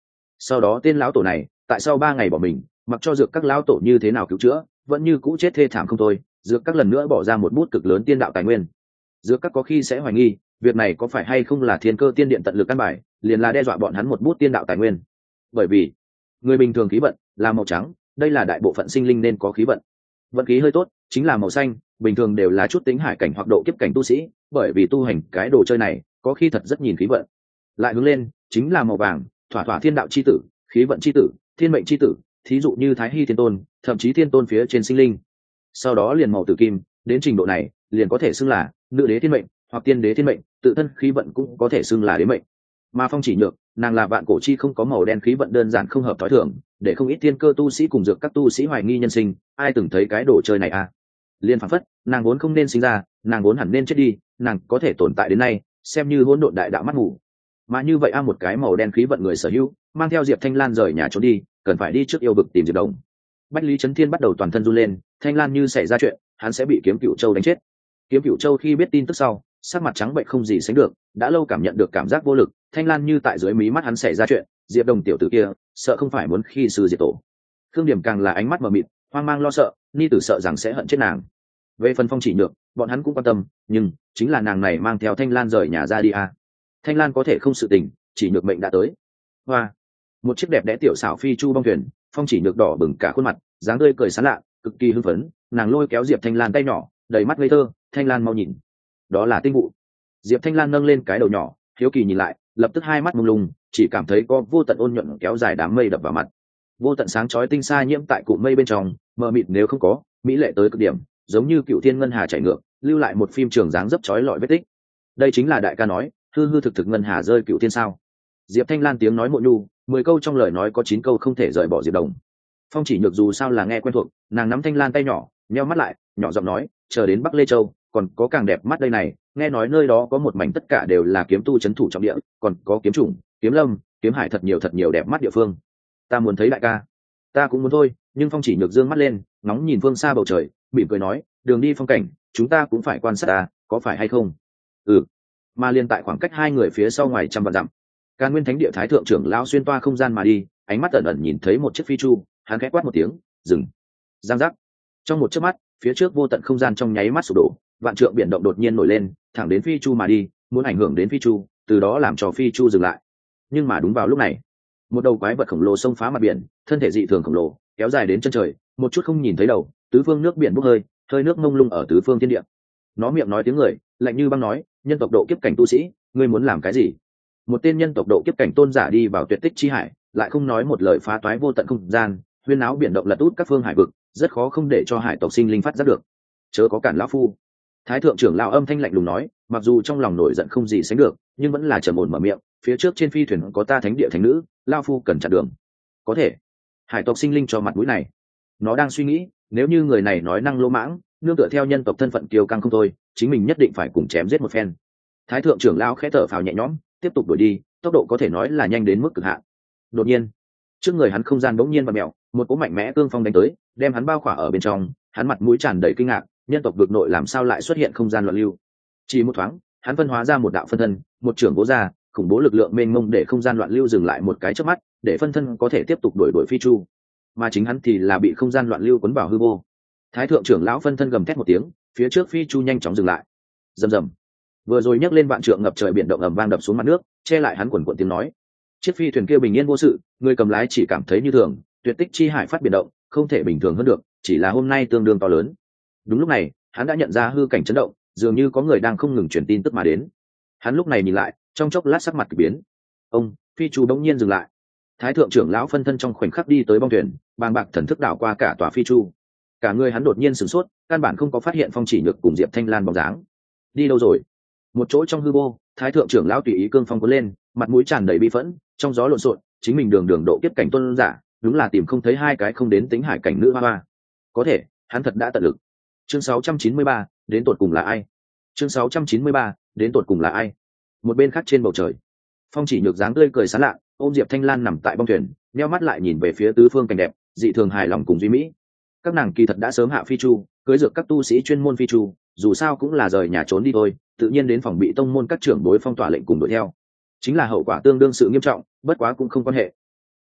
Sau đó tên lão tổ này tại sau 3 ngày bỏ mình, mặc cho dược các lão tổ như thế nào cứu chữa vẫn như cũ chết thê thảm không thôi. Dược các lần nữa bỏ ra một bút cực lớn tiên đạo tài nguyên. Dược các có khi sẽ hoài nghi việc này có phải hay không là thiên cơ tiên điện tận lực căn bài, liền là đe dọa bọn hắn một bút tiên đạo tài nguyên. Bởi vì người bình thường khí vận là màu trắng, đây là đại bộ phận sinh linh nên có khí vận. Vận khí hơi tốt chính là màu xanh, bình thường đều là chút tính hải cảnh hoặc độ kiếp cảnh tu sĩ, bởi vì tu hành cái đồ chơi này có khi thật rất nhìn khí vận. Lại hướng lên chính là màu vàng, thỏa thỏa thiên đạo chi tử, khí vận chi tử, thiên mệnh chi tử, thí dụ như Thái Hy thiên tôn, thậm chí thiên tôn phía trên sinh linh. Sau đó liền màu tử kim, đến trình độ này liền có thể xưng là nữ đế thiên mệnh hoặc tiên đế thiên mệnh, tự thân khí vận cũng có thể xưng là đế mệnh. Mà Phong Chỉ Nhược, nàng là vạn cổ chi không có màu đen khí vận đơn giản không hợp thói thường, để không ít thiên cơ tu sĩ cùng dược các tu sĩ hoài nghi nhân sinh, ai từng thấy cái đồ chơi này à? Liên phảng phất, nàng vốn không nên sinh ra, nàng vốn hẳn nên chết đi, nàng có thể tồn tại đến nay, xem như hỗn độn đại đạo mắt ngủ. Mà như vậy một cái màu đen khí vận người sở hữu, mang theo Diệp Thanh Lan rời nhà trốn đi, cần phải đi trước yêu vực tìm Diệp Đồng. Bách Lý Chấn Thiên bắt đầu toàn thân run lên, Thanh Lan như xảy ra chuyện, hắn sẽ bị Kiếm Cựu Châu đánh chết. Kiếm Cựu Châu khi biết tin tức sau, sắc mặt trắng bệch không gì sánh được, đã lâu cảm nhận được cảm giác vô lực. Thanh Lan như tại dưới mí mắt hắn xảy ra chuyện, Diệp Đồng tiểu tử kia sợ không phải muốn khi sư diệt tổ. Khương Điểm càng là ánh mắt mờ mịt, hoang mang lo sợ, ni tử sợ rằng sẽ hận chết nàng. Về phần Phong Chỉ Nhược, bọn hắn cũng quan tâm, nhưng chính là nàng này mang theo Thanh Lan rời nhà ra đi à? Thanh Lan có thể không sự tình, Chỉ Nhược mệnh đã tới. Hoa, một chiếc đẹp đẽ tiểu xảo phi chu bong thuyền, Phong Chỉ Nhược đỏ bừng cả khuôn mặt, dáng tươi cười sán lạ, cực kỳ hưng phấn, nàng lôi kéo Diệp Thanh Lan tay nhỏ, đầy mắt ngây thơ. Thanh Lan mau nhìn, đó là tinh vụ. Diệp Thanh Lan nâng lên cái đầu nhỏ, hiếu kỳ nhìn lại, lập tức hai mắt mông lung, chỉ cảm thấy có vô tận ôn nhuận kéo dài đám mây đập vào mặt. Vô tận sáng chói tinh xa nhiễm tại cụm mây bên trong, mờ mịt nếu không có, mỹ lệ tới cực điểm, giống như cựu thiên ngân hà chảy ngược, lưu lại một phim trường dáng dấp chói lọi vết tích. Đây chính là đại ca nói, hư hư thực thực ngân hà rơi cựu thiên sao? Diệp Thanh Lan tiếng nói mộ nhu, 10 câu trong lời nói có 9 câu không thể rời bỏ Diệp Đồng. Phong Chỉ Nhược dù sao là nghe quen thuộc, nàng nắm Thanh Lan tay nhỏ, nheo mắt lại, nhỏ giọng nói, chờ đến Bắc Lê Châu, còn có càng đẹp mắt đây này, nghe nói nơi đó có một mảnh tất cả đều là kiếm tu trấn thủ trọng địa, còn có kiếm chủng, kiếm lâm, kiếm hải thật nhiều đẹp mắt địa phương. Ta muốn thấy đại ca. Ta cũng muốn thôi, nhưng Phong Chỉ Nhược dương mắt lên, ngóng nhìn phương xa bầu trời, mỉm cười nói, đường đi phong cảnh, chúng ta cũng phải quan sát ta, có phải hay không? Ừ. Mà liên tại khoảng cách hai người phía sau ngoài trăm vạn dặm, Càn Nguyên Thánh Địa Thái thượng trưởng lão xuyên toa không gian mà đi, ánh mắt ẩn ẩn nhìn thấy một chiếc phi chu, hắn khẽ quát một tiếng, dừng. Giang giác. Trong một chớp mắt, phía trước vô tận không gian trong nháy mắt sụp đổ, vạn trượng biển động đột nhiên nổi lên, thẳng đến phi chu mà đi, muốn ảnh hưởng đến phi chu, từ đó làm cho phi chu dừng lại. Nhưng mà đúng vào lúc này, một đầu quái vật khổng lồ xông phá mặt biển, thân thể dị thường khổng lồ, kéo dài đến chân trời, một chút không nhìn thấy đầu, tứ phương nước biển bốc hơi, hơi nước mông lung ở tứ phương thiên địa. Nó miệng nói tiếng người, lạnh như băng nói, nhân tộc độ kiếp cảnh tu sĩ, ngươi muốn làm cái gì? Một tên nhân tộc độ kiếp cảnh tôn giả đi vào tuyệt tích chi hải, lại không nói một lời phá toái vô tận không gian, huyên náo biển động lật út các phương hải vực, rất khó không để cho hải tộc sinh linh phát giác được. Chớ có cản lão phu. Thái thượng trưởng lão âm thanh lạnh lùng nói, mặc dù trong lòng nổi giận không gì sánh được, nhưng vẫn là trầm ổn mở miệng, phía trước trên phi thuyền có ta thánh địa thánh nữ, lão phu cần chặn đường. Có thể. Hải tộc sinh linh cho mặt mũi này. Nó đang suy nghĩ, nếu như người này nói năng lỗ mãng, nương tựa theo nhân tộc thân phận kiêu căng không thôi, chính mình nhất định phải cùng chém giết một phen. Thái thượng trưởng lão khẽ thở phào nhẹ nhõm, tiếp tục đuổi đi, tốc độ có thể nói là nhanh đến mức cực hạn. Đột nhiên, trước người hắn không gian bỗng nhiên và mèo, một cỗ mạnh mẽ cương phong đánh tới, đem hắn bao khỏa ở bên trong, hắn mặt mũi tràn đầy kinh ngạc, nhân tộc vực nội làm sao lại xuất hiện không gian loạn lưu? Chỉ một thoáng, hắn phân hóa ra một đạo phân thân, một trưởng bố ra, khủng bố lực lượng mênh mông để không gian loạn lưu dừng lại một cái chớp mắt, để phân thân có thể tiếp tục đuổi phi chu, mà chính hắn thì là bị không gian loạn lưu cuốn vào hư vô. Thái thượng trưởng lão phân thân gầm thét một tiếng, phía trước phi chu nhanh chóng dừng lại. Rầm rầm. Vừa rồi nhấc lên vạn trượng ngập trời biển động ầm vang đập xuống mặt nước, che lại hắn quần quần tiếng nói. Chiếc phi thuyền kia bình yên vô sự, người cầm lái chỉ cảm thấy như thường, tuyệt tích chi hải phát biển động, không thể bình thường hơn được, chỉ là hôm nay tương đương to lớn. Đúng lúc này, hắn đã nhận ra hư cảnh chấn động, dường như có người đang không ngừng truyền tin tức mà đến. Hắn lúc này nhìn lại, trong chốc lát sắc mặt kỳ biến. Ông, phi chu bỗng nhiên dừng lại. Thái thượng trưởng lão phân thân trong khoảnh khắc đi tới bong thuyền, bàng bạc thần thức đảo qua cả tòa phi chu. Cả người hắn đột nhiên sửng sốt, căn bản không có phát hiện Phong Chỉ Nhược cùng Diệp Thanh Lan bóng dáng. Đi đâu rồi? Một chỗ trong hư vô, Thái thượng trưởng lão tùy ý cương phong cuốn lên, mặt mũi tràn đầy bi phẫn, trong gió lộn xộn, chính mình đường độ kiếp cảnh tôn giả, đúng là tìm không thấy hai cái không đến tính hải cảnh nữ hoa hoa. Có thể, hắn thật đã tận lực. Chương 693, đến tột cùng là ai? Chương 693, đến tột cùng là ai? Một bên khác trên bầu trời, Phong Chỉ Nhược dáng tươi cười sán lạ, ôm Diệp Thanh Lan nằm tại bong thuyền, nheo mắt lại nhìn về phía tứ phương cảnh đẹp, dị thường hài lòng cùng duy mỹ. Các nàng kỳ thật đã sớm hạ phi chu, cưới dược các tu sĩ chuyên môn phi chu, dù sao cũng là rời nhà trốn đi thôi, tự nhiên đến phòng bị tông môn các trưởng đối phong tỏa lệnh cùng đuổi theo. Chính là hậu quả tương đương sự nghiêm trọng, bất quá cũng không quan hệ.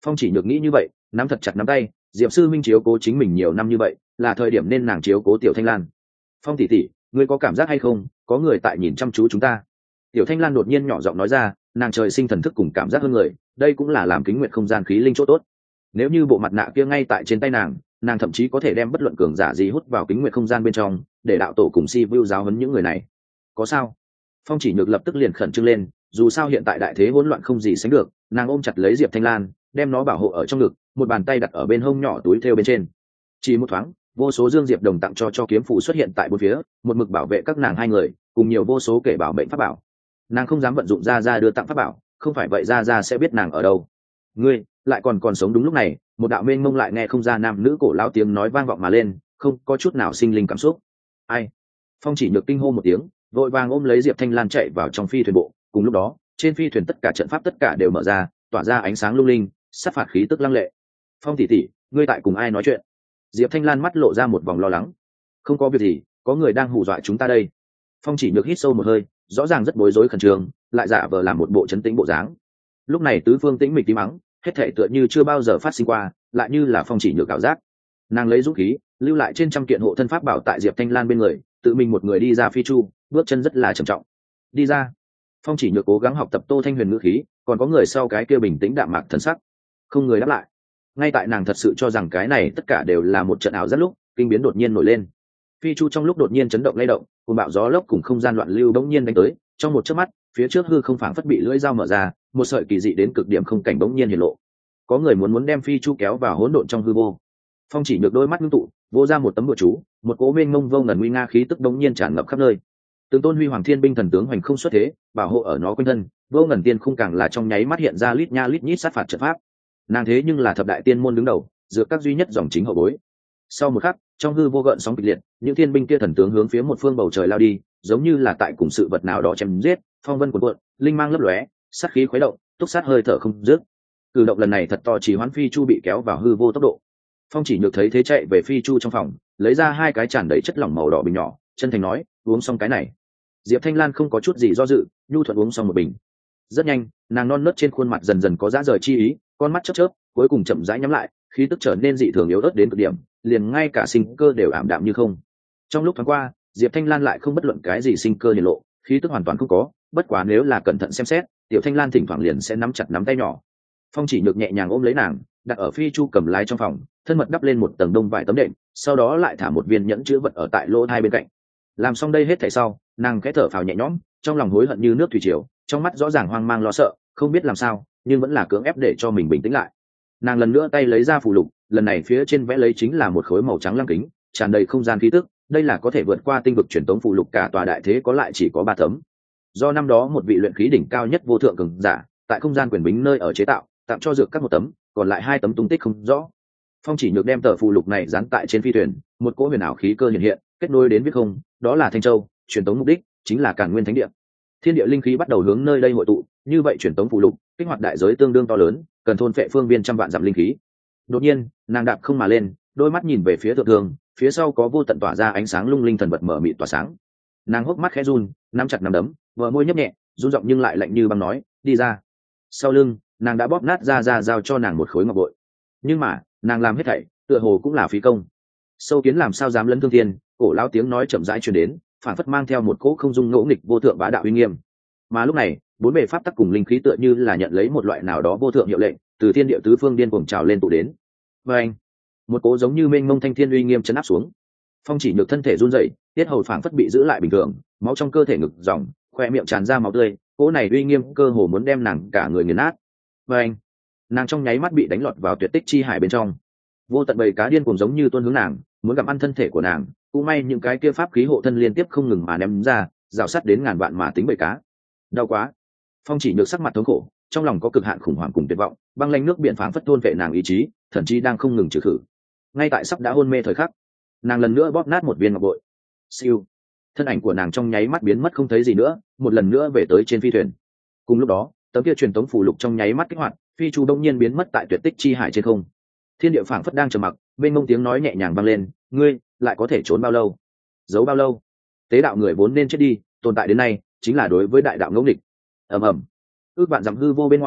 Phong Chỉ Nhược nghĩ như vậy, nắm thật chặt nắm tay. Diệp sư minh chiếu cố chính mình nhiều năm như vậy, là thời điểm nên nàng chiếu cố Tiểu Thanh Lan. Phong tỷ tỷ, ngươi có cảm giác hay không, có người tại nhìn chăm chú chúng ta? Tiểu Thanh Lan đột nhiên nhỏ giọng nói ra, nàng trời sinh thần thức cùng cảm giác hơn người, đây cũng là làm kính nguyện không gian khí linh chỗ tốt. Nếu như bộ mặt nạ kia ngay tại trên tay nàng thậm chí có thể đem bất luận cường giả gì hút vào kính nguyện không gian bên trong, để đạo tổ cùng si vu giáo huấn những người này. Có sao? Phong Chỉ Nhược lập tức liền khẩn trương lên, dù sao hiện tại đại thế hỗn loạn không gì sánh được, nàng ôm chặt lấy Diệp Thanh Lan, đem nó bảo hộ ở trong ngực, một bàn tay đặt ở bên hông nhỏ túi thêu bên trên. Chỉ một thoáng, vô số dương diệp đồng tặng cho kiếm phù xuất hiện tại bốn phía, một mực bảo vệ các nàng hai người, cùng nhiều vô số kể bảo mệnh pháp bảo. Nàng không dám vận dụng ra đưa tặng pháp bảo, không phải vậy ra sẽ biết nàng ở đâu. Ngươi lại còn sống. Đúng lúc này, một đạo mênh mông lại nghe không ra nam nữ cổ lão tiếng nói vang vọng mà lên, không có chút nào sinh linh cảm xúc. Ai? Phong Chỉ Nhược kinh hô một tiếng, vội vàng ôm lấy Diệp Thanh Lan chạy vào trong phi thuyền bộ. Cùng lúc đó, trên phi thuyền tất cả trận pháp tất cả đều mở ra, tỏa ra ánh sáng lung linh, sát phạt khí tức lăng lệ. Phong tỷ tỷ, ngươi tại cùng ai nói chuyện? Diệp Thanh Lan mắt lộ ra một vòng lo lắng. Không có việc gì, có người đang hù dọa chúng ta đây. Phong Chỉ Nhược hít sâu một hơi, rõ ràng rất bối rối khẩn trương, lại giả vờ làm một bộ trấn tĩnh bộ dáng. Lúc này tứ phương tĩnh mịch tím mắng, hết thảy tựa như chưa bao giờ phát sinh qua, lại như là Phong Chỉ Nhược cảm giác. Nàng lấy dũng khí, lưu lại trên trăm kiện hộ thân pháp bảo tại Diệp Thanh Lan bên người, tự mình một người đi ra phi chu, bước chân rất là trầm trọng. Đi ra. Phong Chỉ Nhược cố gắng học tập Tô Thanh Huyền ngữ khí, còn có người sau cái kia bình tĩnh đạm mạc thần sắc. Không người đáp lại. Ngay tại nàng thật sự cho rằng cái này tất cả đều là một trận ảo giác lúc, kinh biến đột nhiên nổi lên. Phi chu trong lúc đột nhiên chấn động lay động, cùng bạo gió lốc cùng không gian loạn lưu bỗng nhiên đánh tới, trong một chớp mắt, phía trước hư không phảng phất bị lưỡi dao mở ra, một sợi kỳ dị đến cực điểm không cảnh bỗng nhiên hiện lộ. Có người muốn đem phi chu kéo vào hỗn độn trong hư vô. Phong Chỉ Nhược đôi mắt ngưng tụ, vỗ ra một tấm bùa chú, một cỗ mênh mông vô ngần nguy nga khí tức bỗng nhiên tràn ngập khắp nơi. Từng tôn huy hoàng thiên binh thần tướng hoành không xuất thế, bảo hộ ở nó quanh thân, vô ngần tiên khung càng là trong nháy mắt hiện ra lít nha lít nhít sát phạt trận pháp. Nàng thế nhưng là thập đại tiên môn đứng đầu, dựa các duy nhất dòng chính hậu bối. Sau một khắc, trong hư vô gợn sóng kịch liệt, những thiên binh kia thần tướng hướng phía một phương bầu trời lao đi, giống như là tại cùng sự vật nào đó chém giết, phong vân cuộn cuộn, linh mang lấp lóe, sát khí khuấy động, túc sát hơi thở không dứt. Cử động lần này thật to chỉ hoán phi chu bị kéo vào hư vô tốc độ. Phong Chỉ Nhược thấy thế chạy về phi chu trong phòng, lấy ra hai cái tràn đầy chất lỏng màu đỏ bình nhỏ, chân thành nói, uống xong cái này. Diệp Thanh Lan không có chút gì do dự, nhu thuận uống xong một bình. Rất nhanh, nàng non nớt trên khuôn mặt dần dần có dã rời chi ý, con mắt chớp chớp, cuối cùng chậm rãi nhắm lại, khí tức trở nên dị thường yếu ớt đến cực điểm, liền ngay cả sinh cơ đều ảm đạm như không. Trong lúc thoáng qua, Diệp Thanh Lan lại không bất luận cái gì sinh cơ hiển lộ, khí tức hoàn toàn không có, bất quá nếu là cẩn thận xem xét, Tiểu Thanh Lan thỉnh thoảng liền sẽ nắm chặt nắm tay nhỏ. Phong Chỉ Nhược nhẹ nhàng ôm lấy nàng, đặt ở phi chu cầm lái trong phòng, thân mật đắp lên một tầng đông vải tấm đệm, sau đó lại thả một viên nhẫn chứa vật ở tại lỗ hai bên cạnh. Làm xong đây hết thảy sau, nàng khẽ thở phào nhẹ nhõm, trong lòng hối hận như nước thủy triều, trong mắt rõ ràng hoang mang lo sợ, không biết làm sao, nhưng vẫn là cưỡng ép để cho mình bình tĩnh lại. Nàng lần nữa tay lấy ra phù lục, lần này phía trên vẽ lấy chính là một khối màu trắng lăng kính, tràn đầy không gian khí tức, đây là có thể vượt qua tinh vực truyền tống phù lục cả tòa đại thế có lại chỉ có 3 tấm. Do năm đó một vị luyện khí đỉnh cao nhất vô thượng cường giả, tại không gian quyền bính nơi ở chế tạo, tạm cho dược các một tấm, còn lại 2 tấm tung tích không rõ. Phong Chỉ Nhược đem tờ phù lục này dán tại trên phi thuyền, một cỗ huyền ảo khí cơ hiện hiện, kết nối đến viết không, đó là Thanh Châu, truyền tống mục đích chính là Càn Nguyên Thánh Địa. Thiên địa linh khí bắt đầu hướng nơi đây hội tụ, như vậy truyền tống phù lục, kích hoạt đại giới tương đương to lớn, cần thôn phệ phương viên trăm vạn dặm linh khí. Đột nhiên, nàng đạp không mà lên, đôi mắt nhìn về phía thượng thương, phía sau có vô tận tỏa ra ánh sáng lung linh thần vật mở mịt tỏa sáng. Nàng hốc mắt khẽ run, nắm chặt nắm đấm, vợ môi nhấp nhẹ, run giọng nhưng lại lạnh như băng nói, đi ra. Sau lưng, nàng đã bóp nát ra giao cho nàng một khối ngọc bội. Nhưng mà, nàng làm hết thảy, tựa hồ cũng là phí công. Sâu kiến làm sao dám lấn thương thiên, cổ lão tiếng nói chậm rãi truyền đến, phản phất mang theo một cỗ không dung ngỗ nghịch vô thượng bá đạo uy nghiêm. Mà lúc này, bốn bề pháp tắc cùng linh khí tựa như là nhận lấy một loại nào đó vô thượng hiệu lệnh, từ thiên địa tứ phương điên cuồng trào lên tụ đến. Và anh, một cỗ giống như mênh mông thanh thiên uy nghiêm chấn áp xuống. Phong Chỉ Nhược thân thể run rẩy, tiết hầu phảng phất bị giữ lại bình thường, máu trong cơ thể ngực dòng, khoe miệng tràn ra máu tươi, cỗ này uy nghiêm cơ hồ muốn đem nàng cả người nghiền nát. Và anh, nàng trong nháy mắt bị đánh lọt vào tuyệt tích chi hải bên trong. Vô tận bầy cá điên cuồng giống như tuôn hướng nàng, muốn gặm ăn thân thể của nàng, cũng may những cái kia pháp khí hộ thân liên tiếp không ngừng mà ném ra, rào sắt đến ngàn vạn mà tính bầy cá. Đau quá. Phong Chỉ Nhược sắc mặt thống khổ, trong lòng có cực hạn khủng hoảng cùng tuyệt vọng, băng lãnh nước biển phảng phất thôn vệ nàng ý chí, thậm chí đang không ngừng trừ khử. Ngay tại sắp đã hôn mê thời khắc, nàng lần nữa bóp nát một viên ngọc bội. Siêu. Thân ảnh của nàng trong nháy mắt biến mất không thấy gì nữa, một lần nữa về tới trên phi thuyền. Cùng lúc đó, tấm kia truyền tống phù lục trong nháy mắt kích hoạt, phi chu đông nhiên biến mất tại tuyệt tích chi hải trên không. Thiên địa phảng phất đang trầm mặc, bên mông tiếng nói nhẹ nhàng vang lên, ngươi lại có thể trốn bao lâu, giấu bao lâu? Tế đạo người vốn nên chết đi, tồn tại đến nay chính là đối với đại đạo ngẫu nghịch. Ầm ầm, ước vạn dặm hư vô bên ngoài,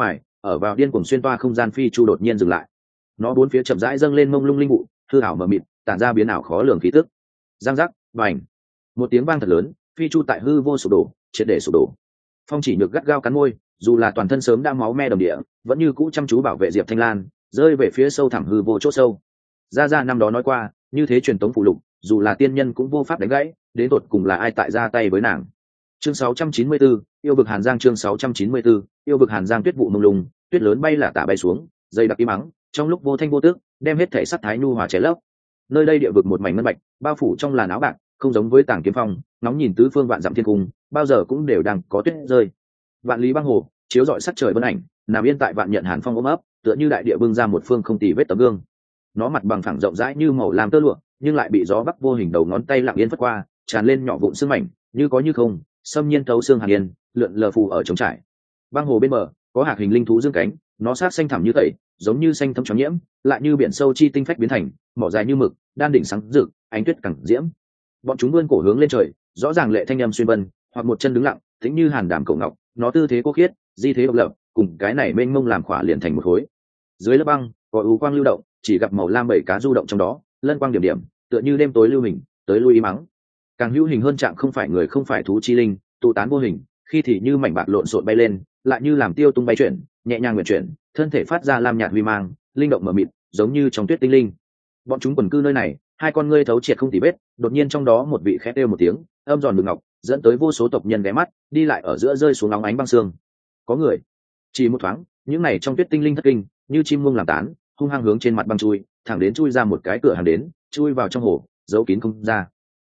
ở vào điên cuồng xuyên toa không gian phi chu đột nhiên dừng lại. Nó bốn phía chậm rãi dâng lên mông lung linh vụ, hư ảo mờ mịt, tản ra biến ảo khó lường khí tức. Giang giác, bành, một tiếng vang thật lớn, phi chu tại hư vô sụp đổ, triệt để sụp đổ. Phong Chỉ Nhược gắt gao cắn môi, dù là toàn thân sớm đã máu me đồng địa, vẫn như cũ chăm chú bảo vệ Diệp Thanh Lan, rơi về phía sâu thẳm hư vô chỗ sâu. Gia năm đó nói qua, như thế truyền tống phụ lục, dù là tiên nhân cũng vô pháp đánh gãy, đến tột cùng là ai tại ra tay với nàng. Chương 694, yêu vực Hàn Giang. Chương 694, yêu vực Hàn Giang. Tuyết vụ mông lung, tuyết lớn bay là tả bay xuống, dây đặc im mắng, trong lúc vô thanh vô tức, đem hết thể sắc thái nhu hòa che lấp. Nơi đây địa vực một mảnh ngân bạch, bao phủ trong làn áo bạc, không giống với Tàng Kiếm Phong, nóng nhìn tứ phương vạn dặm thiên cung, bao giờ cũng đều đang có tuyết rơi. Vạn lý băng hồ, chiếu rọi sắc trời vân ảnh, nằm yên tại vạn nhận hàn phong ôm ấp, tựa như đại địa bưng ra một phương không tì vết tấm gương. Nó mặt bằng phẳng rộng rãi như màu làm tơ lụa, nhưng lại bị gió bắc vô hình đầu ngón tay lặng yên phất qua, tràn lên nhỏ vụn sương mảnh, như có như không, xâm nhiên thấu xương hàn yên, lượn lờ phù ở trống trải. Băng hồ bên bờ, có hạc hình linh thú dương cánh, nó sát xanh thẳm như tẩy, giống như xanh thấm chó nhiễm, lại như biển sâu chi tinh phách biến thành, mỏ dài như mực, đan đỉnh sáng rực, ánh tuyết cẳng diễm. Bọn chúng vươn cổ hướng lên trời, rõ ràng lệ thanh âm xuyên vân, hoặc một chân đứng lặng, tĩnh như hàn đàm cổ ngọc, nó tư thế cô khiết, di thế độc lập, cùng cái này mênh mông làm khỏa liền thành một khối. Dưới lớp băng, có u quang lưu động, chỉ gặp màu lam bảy cá du động trong đó, lân quang điểm điểm, tựa như đêm tối lưu hình, tới lui ý mắng. Càng hữu hình hơn trạng không phải người không phải thú chi linh, tụ tán vô hình, khi thì như mảnh bạc lộn xộn bay lên, lại như làm tiêu tung bay chuyển, nhẹ nhàng nguyện chuyển, thân thể phát ra lam nhạt huy mang, linh động mờ mịt, giống như trong tuyết tinh linh. Bọn chúng quần cư nơi này, hai con ngươi thấu triệt không tì vết, đột nhiên trong đó một vị khẽ kêu một tiếng, âm giòn mừng ngọc, dẫn tới vô số tộc nhân ghé mắt, đi lại ở giữa rơi xuống nóng ánh băng xương. Có người. Chỉ một thoáng, những này trong tuyết tinh linh thất kinh, như chim muông làm tán, hung hăng hướng trên mặt băng chui, thẳng đến chui ra một cái cửa hàng đến, chui vào trong hồ, giấu kín không ra.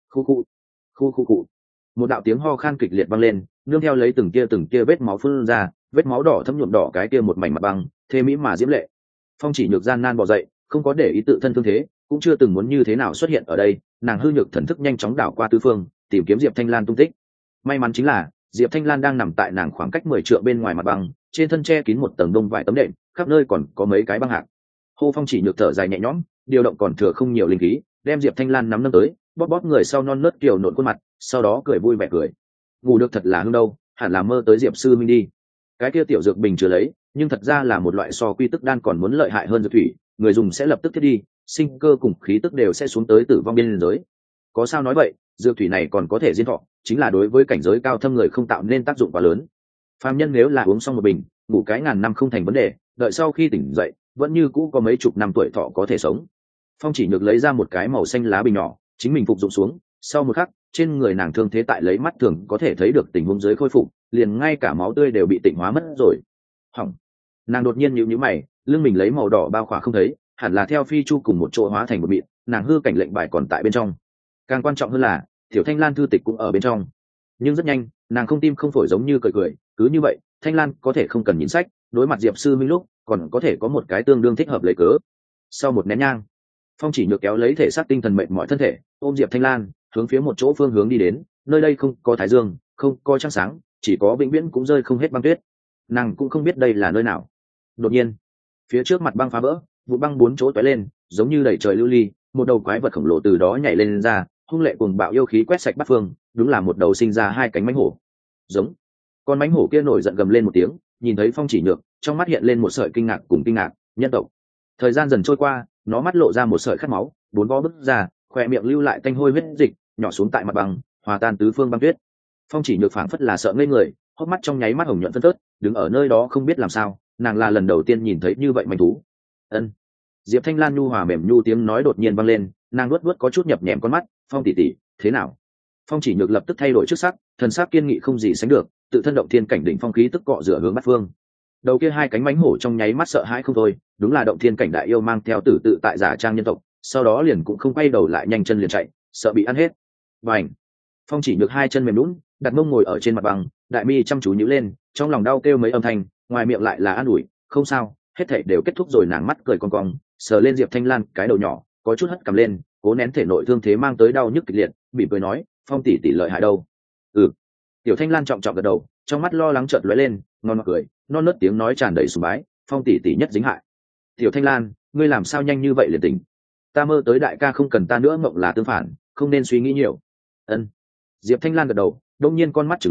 Khu. Một đạo tiếng ho khan kịch liệt vang lên, nương theo lấy từng kia vết máu phun ra, vết máu đỏ thấm nhuộm đỏ cái kia một mảnh mặt băng, thê mỹ mà diễm lệ. Phong Chỉ Nhược gian nan bò dậy, không có để ý tự thân thương thế, cũng chưa từng muốn như thế nào xuất hiện ở đây, nàng hư nhược thần thức nhanh chóng đảo qua tứ phương, tìm kiếm Diệp Thanh Lan tung tích. May mắn chính là Diệp Thanh Lan đang nằm tại nàng khoảng cách 10 trượng bên ngoài mặt băng, trên thân che kín một tầng đông vải tấm đệm, khắp nơi còn có mấy cái băng hạc. Hô Phong Chỉ Nhược thở dài nhẹ nhõm, điều động còn thừa không nhiều linh khí, đem Diệp Thanh Lan nắm tới, bóp người sau non nớt kiều nộn khuôn mặt, sau đó cười vui vẻ cười. Ngủ được thật là hương đâu, hẳn là mơ tới Diệp sư minh đi. Cái kia tiểu dược bình chưa lấy, nhưng thật ra là một loại so quy tức đan còn muốn lợi hại hơn dược thủy, người dùng sẽ lập tức thiết đi, sinh cơ cùng khí tức đều sẽ xuống tới tử vong biên giới. Có sao nói vậy, dược thủy này còn có thể diên thọ, chính là đối với cảnh giới cao thâm người không tạo nên tác dụng quá lớn. Phàm nhân nếu là uống xong một bình, ngủ cái ngàn năm không thành vấn đề, đợi sau khi tỉnh dậy, vẫn như cũ có mấy chục năm tuổi thọ có thể sống. Phong Chỉ Nhược lấy ra một cái màu xanh lá bình nhỏ, chính mình phục dụng xuống, sau một khắc, trên người nàng thương thế tại lấy mắt thường có thể thấy được tình huống dưới khôi phục, liền ngay cả máu tươi đều bị tịnh hóa mất rồi. Hỏng. Nàng đột nhiên nhíu nhíu mày, lưng mình lấy màu đỏ bao khỏa không thấy, hẳn là theo phi chu cùng một chỗ hóa thành một mịn, nàng hư cảnh lệnh bài còn tại bên trong. Càng quan trọng hơn là, Tiểu Thanh Lan thư tịch cũng ở bên trong. Nhưng rất nhanh, nàng không tim không phổi giống như cười cười, cứ như vậy, Thanh Lan có thể không cần nhìn sách, đối mặt Diệp sư minh lúc, còn có thể có một cái tương đương thích hợp lấy cớ. Sau một nén nhang, Phong Chỉ Nhược kéo lấy thể xác tinh thần mệt mỏi thân thể, ôm Diệp Thanh Lan, hướng phía một chỗ phương hướng đi đến, nơi đây không có thái dương, không có trăng sáng, chỉ có vĩnh viễn cũng rơi không hết băng tuyết. Nàng cũng không biết đây là nơi nào. Đột nhiên, phía trước mặt băng phá vỡ, vụ băng bốn chỗ tóe lên, giống như đẩy trời lưu ly, một đầu quái vật khổng lồ từ đó nhảy lên ra, hung lệ cuồng bạo yêu khí quét sạch bát phương, đúng là một đầu sinh ra hai cánh mãnh hổ. Giống. Con mãnh hổ kia nổi giận gầm lên một tiếng, nhìn thấy Phong Chỉ Nhược, trong mắt hiện lên một sợi kinh ngạc cùng kinh ngạc, nhân tộc. Thời gian dần trôi qua, nó mắt lộ ra một sợi khát máu, bốn vó bứt ra, khóe miệng lưu lại tanh hôi huyết dịch, nhỏ xuống tại mặt băng, hòa tan tứ phương băng tuyết. Phong Chỉ Nhược phảng phất là sợ ngây người, hốc mắt trong nháy mắt hồng nhuận phân phớt, đứng ở nơi đó không biết làm sao, nàng là lần đầu tiên nhìn thấy như vậy manh thú. Ân. Diệp Thanh Lan nhu hòa mềm nhu tiếng nói đột nhiên vang lên, nàng luốt có chút nhập nhèm con mắt, Phong tỷ tỷ, thế nào? Phong Chỉ Nhược lập tức thay đổi trước sắc, thần sắc kiên nghị không gì sánh được, tự thân động thiên cảnh đỉnh phong khí tức cọ rửa hướng bát phương. Đầu kia hai cánh mãnh hổ trong nháy mắt sợ hãi không thôi, đúng là động thiên cảnh đại yêu mang theo tử tự tại giả trang nhân tộc, sau đó liền cũng không quay đầu lại nhanh chân liền chạy, sợ bị ăn hết. Bành. Phong Chỉ Nhược hai chân mềm nhũn, đặt mông ngồi ở trên mặt bằng, đại mi chăm chú nhíu lên, trong lòng đau kêu mấy âm thanh, ngoài miệng lại là an ủi, không sao, hết thảy đều kết thúc rồi. Nàng mắt cười cong cong, sờ lên Diệp Thanh Lan cái đầu nhỏ, có chút hất cằm lên, cố nén thể nội thương thế mang tới đau nhức kịch liệt, bị cười nói, Phong tỷ tỷ lợi hại đâu? Ừ. Tiểu Thanh Lan trọng trọng gật đầu, trong mắt lo lắng chợt lóe lên, ngon mặt cười, non nớt tiếng nói tràn đầy sùng bái, Phong tỷ tỷ nhất dính hại. Tiểu Thanh Lan, ngươi làm sao nhanh như vậy liền tỉnh? Ta mơ tới đại ca không cần ta nữa, mộng là tương phản, không nên suy nghĩ nhiều. Ân. Diệp Thanh Lan gật đầu, đông nhiên con mắt trừng lớn,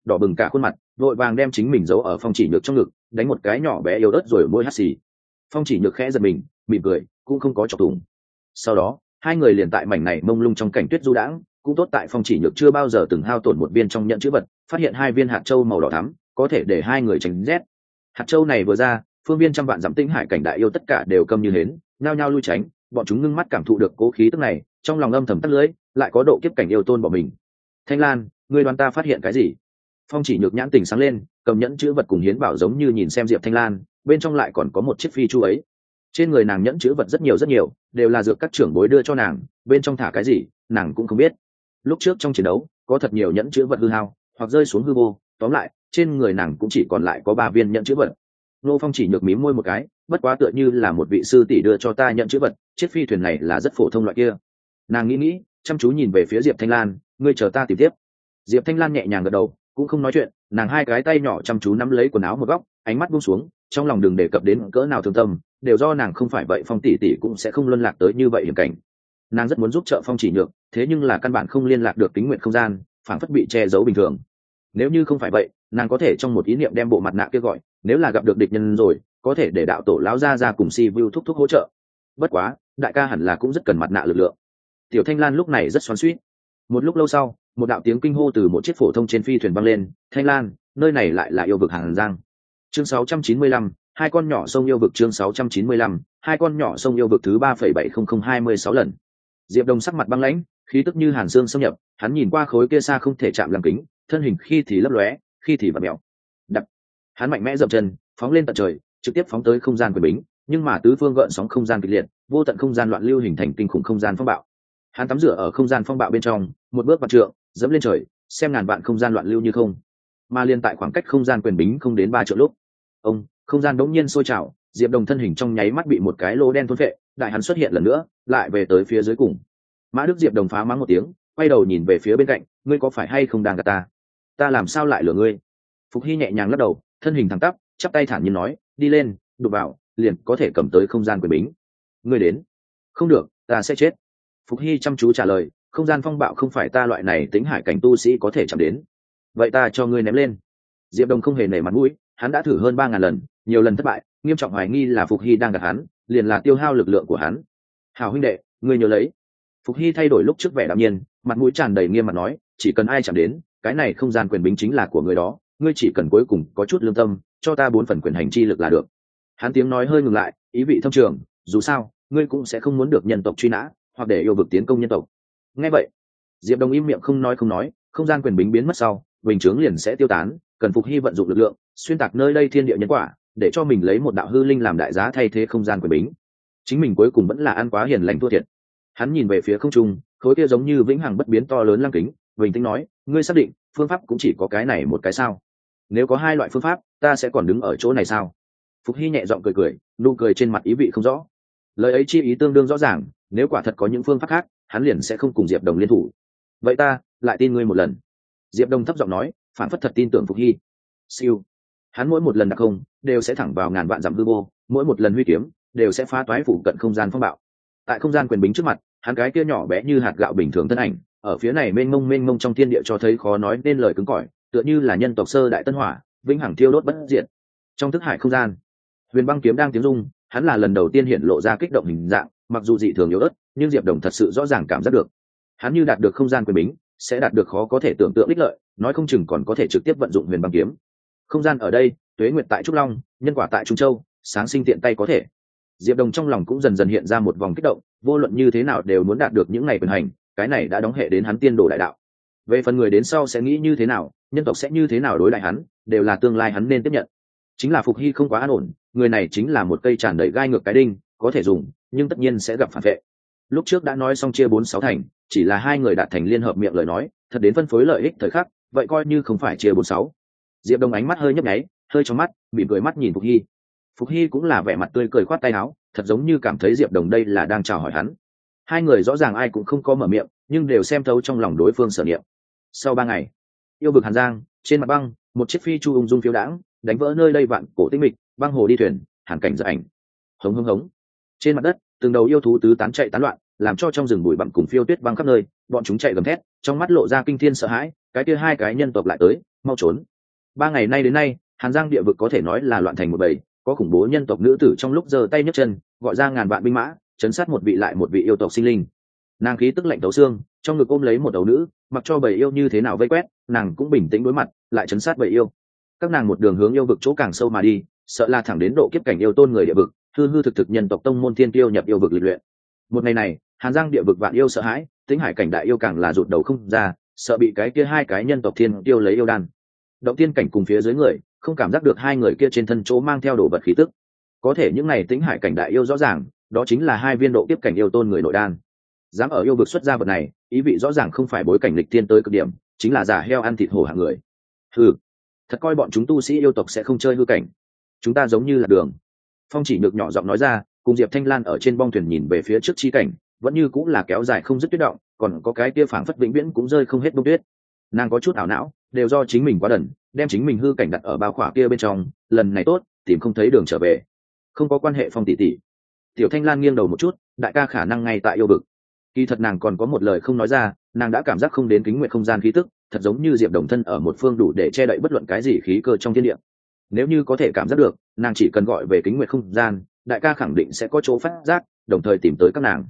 đỏ bừng cả khuôn mặt, vội vàng đem chính mình giấu ở Phong Chỉ Nhược trong ngực, đánh một cái nhỏ bé yếu ớt rồi ở môi hắt xì. Phong Chỉ Nhược khẽ giật mình, mỉm cười, cũng không có chọc thủng. Sau đó hai người liền tại mảnh này mông lung trong cảnh tuyết du đãng, cũng tốt tại Phong Chỉ Nhược chưa bao giờ từng hao tổn một viên trong nhẫn chữ vật, phát hiện hai viên hạt châu màu đỏ thắm, có thể để hai người tránh rét. Hạt châu này vừa ra, phương viên trăm vạn dặm tĩnh hải cảnh đại yêu tất cả đều câm như hến, nhao nhao lui tránh, bọn chúng ngưng mắt cảm thụ được cố khí tức này, trong lòng âm thầm tắt lưỡi, lại có độ kiếp cảnh yêu tôn bỏ mình. Thanh Lan, ngươi đoán ta phát hiện cái gì? Phong Chỉ Nhược nhãn tình sáng lên, cầm nhẫn chữ vật cùng hiến bảo giống như nhìn xem Diệp Thanh Lan, bên trong lại còn có một chiếc phi chu ấy. Trên người nàng nhẫn chữ vật rất nhiều, đều là dược các trưởng bối đưa cho nàng, bên trong thả cái gì nàng cũng không biết. Lúc trước trong chiến đấu có thật nhiều nhẫn chữ vật hư hao hoặc rơi xuống hư vô, tóm lại trên người nàng cũng chỉ còn lại có 3 viên nhẫn chữ vật. Nô Phong Chỉ Nhược mím môi một cái, bất quá tựa như là một vị sư tỷ đưa cho ta nhẫn chữ vật, chiếc phi thuyền này là rất phổ thông loại kia. Nàng nghĩ, chăm chú nhìn về phía Diệp Thanh Lan, ngươi chờ ta tìm tiếp. Diệp Thanh Lan nhẹ nhàng gật đầu, cũng không nói chuyện, nàng hai cái tay nhỏ chăm chú nắm lấy quần áo một góc, ánh mắt buông xuống, trong lòng đừng đề cập đến cỡ nào thương tâm, đều do nàng không phải vậy Phong tỷ tỷ cũng sẽ không luân lạc tới như vậy hiểm cảnh. Nàng rất muốn giúp trợ Phong Chỉ Nhược, thế nhưng là căn bản không liên lạc được tính nguyện không gian, phản phất bị che giấu bình thường. Nếu như không phải vậy, nàng có thể trong một ý niệm đem bộ mặt nạ kia gọi, nếu là gặp được địch nhân rồi, có thể để đạo tổ lão ra cùng Si Vu thúc hỗ trợ. Bất quá, đại ca hẳn là cũng rất cần mặt nạ lực lượng. Tiểu Thanh Lan lúc này rất xoắn xuýt. Một lúc lâu sau, một đạo tiếng kinh hô từ một chiếc phổ thông trên phi thuyền vang lên, "Thanh Lan, nơi này lại là yêu vực Hàn Giang." Chương 695, hai con nhỏ sông yêu vực. Chương 695, hai con nhỏ sông yêu vực thứ 3,70026 lần. Diệp Đông sắc mặt băng lãnh, khí tức như hàn xương xâm nhập, hắn nhìn qua khối kia xa không thể chạm làm kính, thân hình khi thì lấp lóe, khi thì vặn mèo. Đập. Hắn mạnh mẽ dậm chân, phóng lên tận trời, trực tiếp phóng tới không gian quyền bính, nhưng mà tứ phương gợn sóng không gian kịch liệt, vô tận không gian loạn lưu hình thành kinh khủng không gian phong bạo. Hắn tắm rửa ở không gian phong bạo bên trong, một bước vạn trượng, dẫm lên trời, xem ngàn vạn không gian loạn lưu như không. Mà liên tại khoảng cách không gian quyền bính không đến 3 trượng lúc, không gian đống nhiên sôi trào, Diệp Đồng thân hình trong nháy mắt bị một cái lỗ đen thôn phệ, đại hắn xuất hiện lần nữa, lại về tới phía dưới cùng. Mã Đức Diệp Đồng phá mắng một tiếng, quay đầu nhìn về phía bên cạnh, ngươi có phải hay không đang gạt ta? Ta làm sao lại lừa ngươi? Phục Hy nhẹ nhàng lắc đầu, thân hình thẳng tắp, chắp tay thản nhiên nói, đi lên, đụng vào, liền có thể cầm tới không gian quyền bính. Ngươi đến? Không được, ta sẽ chết. Phục Hy chăm chú trả lời, không gian phong bạo không phải ta loại này tính hải cảnh tu sĩ có thể chạm đến. Vậy ta cho ngươi ném lên. Diệp Đồng không hề nể mặt mũi, hắn đã thử hơn 3000 lần, nhiều lần thất bại, nghiêm trọng hoài nghi là Phục Hy đang gạt hắn, liền là tiêu hao lực lượng của hắn. Hảo huynh đệ, ngươi nhớ lấy. Phục Hy thay đổi lúc trước vẻ đạm nhiên, mặt mũi tràn đầy nghiêm mặt nói, chỉ cần ai chạm đến, cái này không gian quyền bính chính là của người đó, ngươi chỉ cần cuối cùng có chút lương tâm, cho ta 4 phần quyền hành chi lực là được. Hắn tiếng nói hơi ngừng lại, ý vị thâm trường, dù sao, ngươi cũng sẽ không muốn được nhân tộc truy nã, hoặc để yêu vực tiến công nhân tộc. Nghe vậy, Diệp Đồng im miệng không nói, không gian quyền bính biến mất sau, bình chướng liền sẽ tiêu tán, cần Phục Hy vận dụng lực lượng, xuyên tạc nơi đây thiên địa nhân quả, để cho mình lấy một đạo hư linh làm đại giá thay thế không gian quyền bính. Chính mình cuối cùng vẫn là ăn quá hiền lành thua thiệt. Hắn nhìn về phía không trung, khối kia giống như vĩnh hằng bất biến to lớn lăng kính, bình tĩnh nói, ngươi xác định phương pháp cũng chỉ có cái này một cái sao? Nếu có 2 loại phương pháp, ta sẽ còn đứng ở chỗ này sao? Phục Hy nhẹ giọng cười, nụ cười trên mặt ý vị không rõ. Lời ấy chi ý tương đương rõ ràng, nếu quả thật có những phương pháp khác, hắn liền sẽ không cùng Diệp Đồng liên thủ. Vậy ta lại tin ngươi một lần. Diệp Đồng thấp giọng nói, phản phất thật tin tưởng Phục Hy. Siêu. Hắn mỗi một lần đặc không, đều sẽ thẳng vào ngàn vạn dặm hư vô, mỗi một lần huy kiếm, đều sẽ phá toái phủ cận không gian phong bạo. Tại không gian quyền bính trước mặt, hắn cái kia nhỏ bé như hạt gạo bình thường thân ảnh, ở phía này mênh mông trong thiên địa cho thấy khó nói nên lời cứng cỏi, tựa như là nhân tộc sơ đại tân hỏa, vĩnh hằng thiêu đốt bất diệt. Trong thức hải không gian, Huyền Băng kiếm đang tiếng rung, hắn là lần đầu tiên hiện lộ ra kích động hình dạng, mặc dù dị thường yếu ớt, nhưng Diệp Đồng thật sự rõ ràng cảm giác được. Hắn như đạt được không gian quyền bính, sẽ đạt được khó có thể tưởng tượng ích lợi, nói không chừng còn có thể trực tiếp vận dụng Huyền Băng kiếm. Không gian ở đây, tuế nguyệt tại Trúc Long, nhân quả tại Trung Châu, sáng sinh tiện tay có thể. Diệp Đồng trong lòng cũng dần dần hiện ra một vòng kích động, vô luận như thế nào đều muốn đạt được những ngày quyền hành, cái này đã đóng hệ đến hắn tiên đồ đại đạo. Về phần người đến sau sẽ nghĩ như thế nào, nhân tộc sẽ như thế nào đối lại hắn, đều là tương lai hắn nên tiếp nhận. Chính là Phục Hy không quá an ổn, người này chính là một cây tràn đầy gai ngược cái đinh, có thể dùng, nhưng tất nhiên sẽ gặp phản vệ. Lúc trước đã nói xong chia 4-6 thành, chỉ là 2 người đạt thành liên hợp miệng lời nói, thật đến phân phối lợi ích thời khắc, vậy coi như không phải chia 4-6. Diệp Đồng ánh mắt hơi nhấp nháy, hơi trong mắt, mỉm cười mắt nhìn Phục Hy. Phục Hy cũng là vẻ mặt tươi cười khoát tay áo, thật giống như cảm thấy Diệp Đồng đây là đang chào hỏi hắn. 2 người rõ ràng ai cũng không có mở miệng, nhưng đều xem thấu trong lòng đối phương sở niệm. Sau 3 ngày, yêu vực Hàn Giang, trên mặt băng, một chiếc phi chu ung dung phiêu đãng, đánh vỡ nơi đây vạn cổ tĩnh mịch, băng hồ đi thuyền, hàn cảnh giật ảnh. Hống hống hống. Trên mặt đất, từng đầu yêu thú tứ tán chạy tán loạn, làm cho trong rừng bụi bặm cùng phiêu tuyết băng khắp nơi, bọn chúng chạy gầm thét, trong mắt lộ ra kinh thiên sợ hãi, cái kia 2 cái nhân tộc lại tới, mau trốn. 3 ngày nay đến nay, Hàn Giang địa vực có thể nói là loạn thành một bầy, có khủng bố nhân tộc nữ tử trong lúc giơ tay nhấc chân, gọi ra ngàn vạn binh mã, chấn sát một vị lại một vị yêu tộc sinh linh. Nàng khí tức lạnh tấu xương, trong ngực ôm lấy một đầu nữ, mặc cho bầy yêu như thế nào vây quét, nàng cũng bình tĩnh đối mặt, lại chấn sát bầy yêu. Các nàng một đường hướng yêu vực chỗ càng sâu mà đi, sợ là thẳng đến độ kiếp cảnh yêu tôn người địa vực, hư hư thực thực nhân tộc tông môn thiên tiêu nhập yêu vực lịch luyện. Một ngày này, Hàn Giang địa vực vạn yêu sợ hãi, Tĩnh Hải cảnh đại yêu càng là rụt đầu không ra, sợ bị cái kia hai cái nhân tộc thiên tiêu lấy yêu đan. Động tiên cảnh cùng phía dưới người, không cảm giác được hai người kia trên thân chỗ mang theo đồ vật khí tức. Có thể những này Tĩnh Hải cảnh đại yêu rõ ràng, đó chính là hai viên độ kiếp cảnh yêu tôn người nội đan. Dám ở yêu vực xuất ra vật này, ý vị rõ ràng không phải bối cảnh lịch thiên tới cực điểm, chính là giả heo ăn thịt hổ hạng người. Hừ, thật coi bọn chúng tu sĩ yêu tộc sẽ không chơi hư cảnh. Chúng ta giống như là đường. Phong Chỉ Nhược nhỏ giọng nói ra, cùng Diệp Thanh Lan ở trên bong thuyền nhìn về phía trước chi cảnh, vẫn như cũng là kéo dài không dứt tuyết động, còn có cái kia phảng phất vĩnh viễn cũng rơi không hết bông tuyết. Nàng có chút ảo não, đều do chính mình quá đần, đem chính mình hư cảnh đặt ở bao khỏa kia bên trong, lần này tốt, tìm không thấy đường trở về. Không có quan hệ, Phong tỷ tỷ. Tiểu Thanh Lan nghiêng đầu một chút, đại ca khả năng ngay tại yêu vực. Kỳ thật nàng còn có một lời không nói ra, nàng đã cảm giác không đến kính nguyện không gian khí tức, thật giống như Diệp Đồng thân ở một phương đủ để che đậy bất luận cái gì khí cơ trong thiên địa. Nếu như có thể cảm giác được, nàng chỉ cần gọi về kính nguyện không gian, đại ca khẳng định sẽ có chỗ phát giác, đồng thời tìm tới các nàng.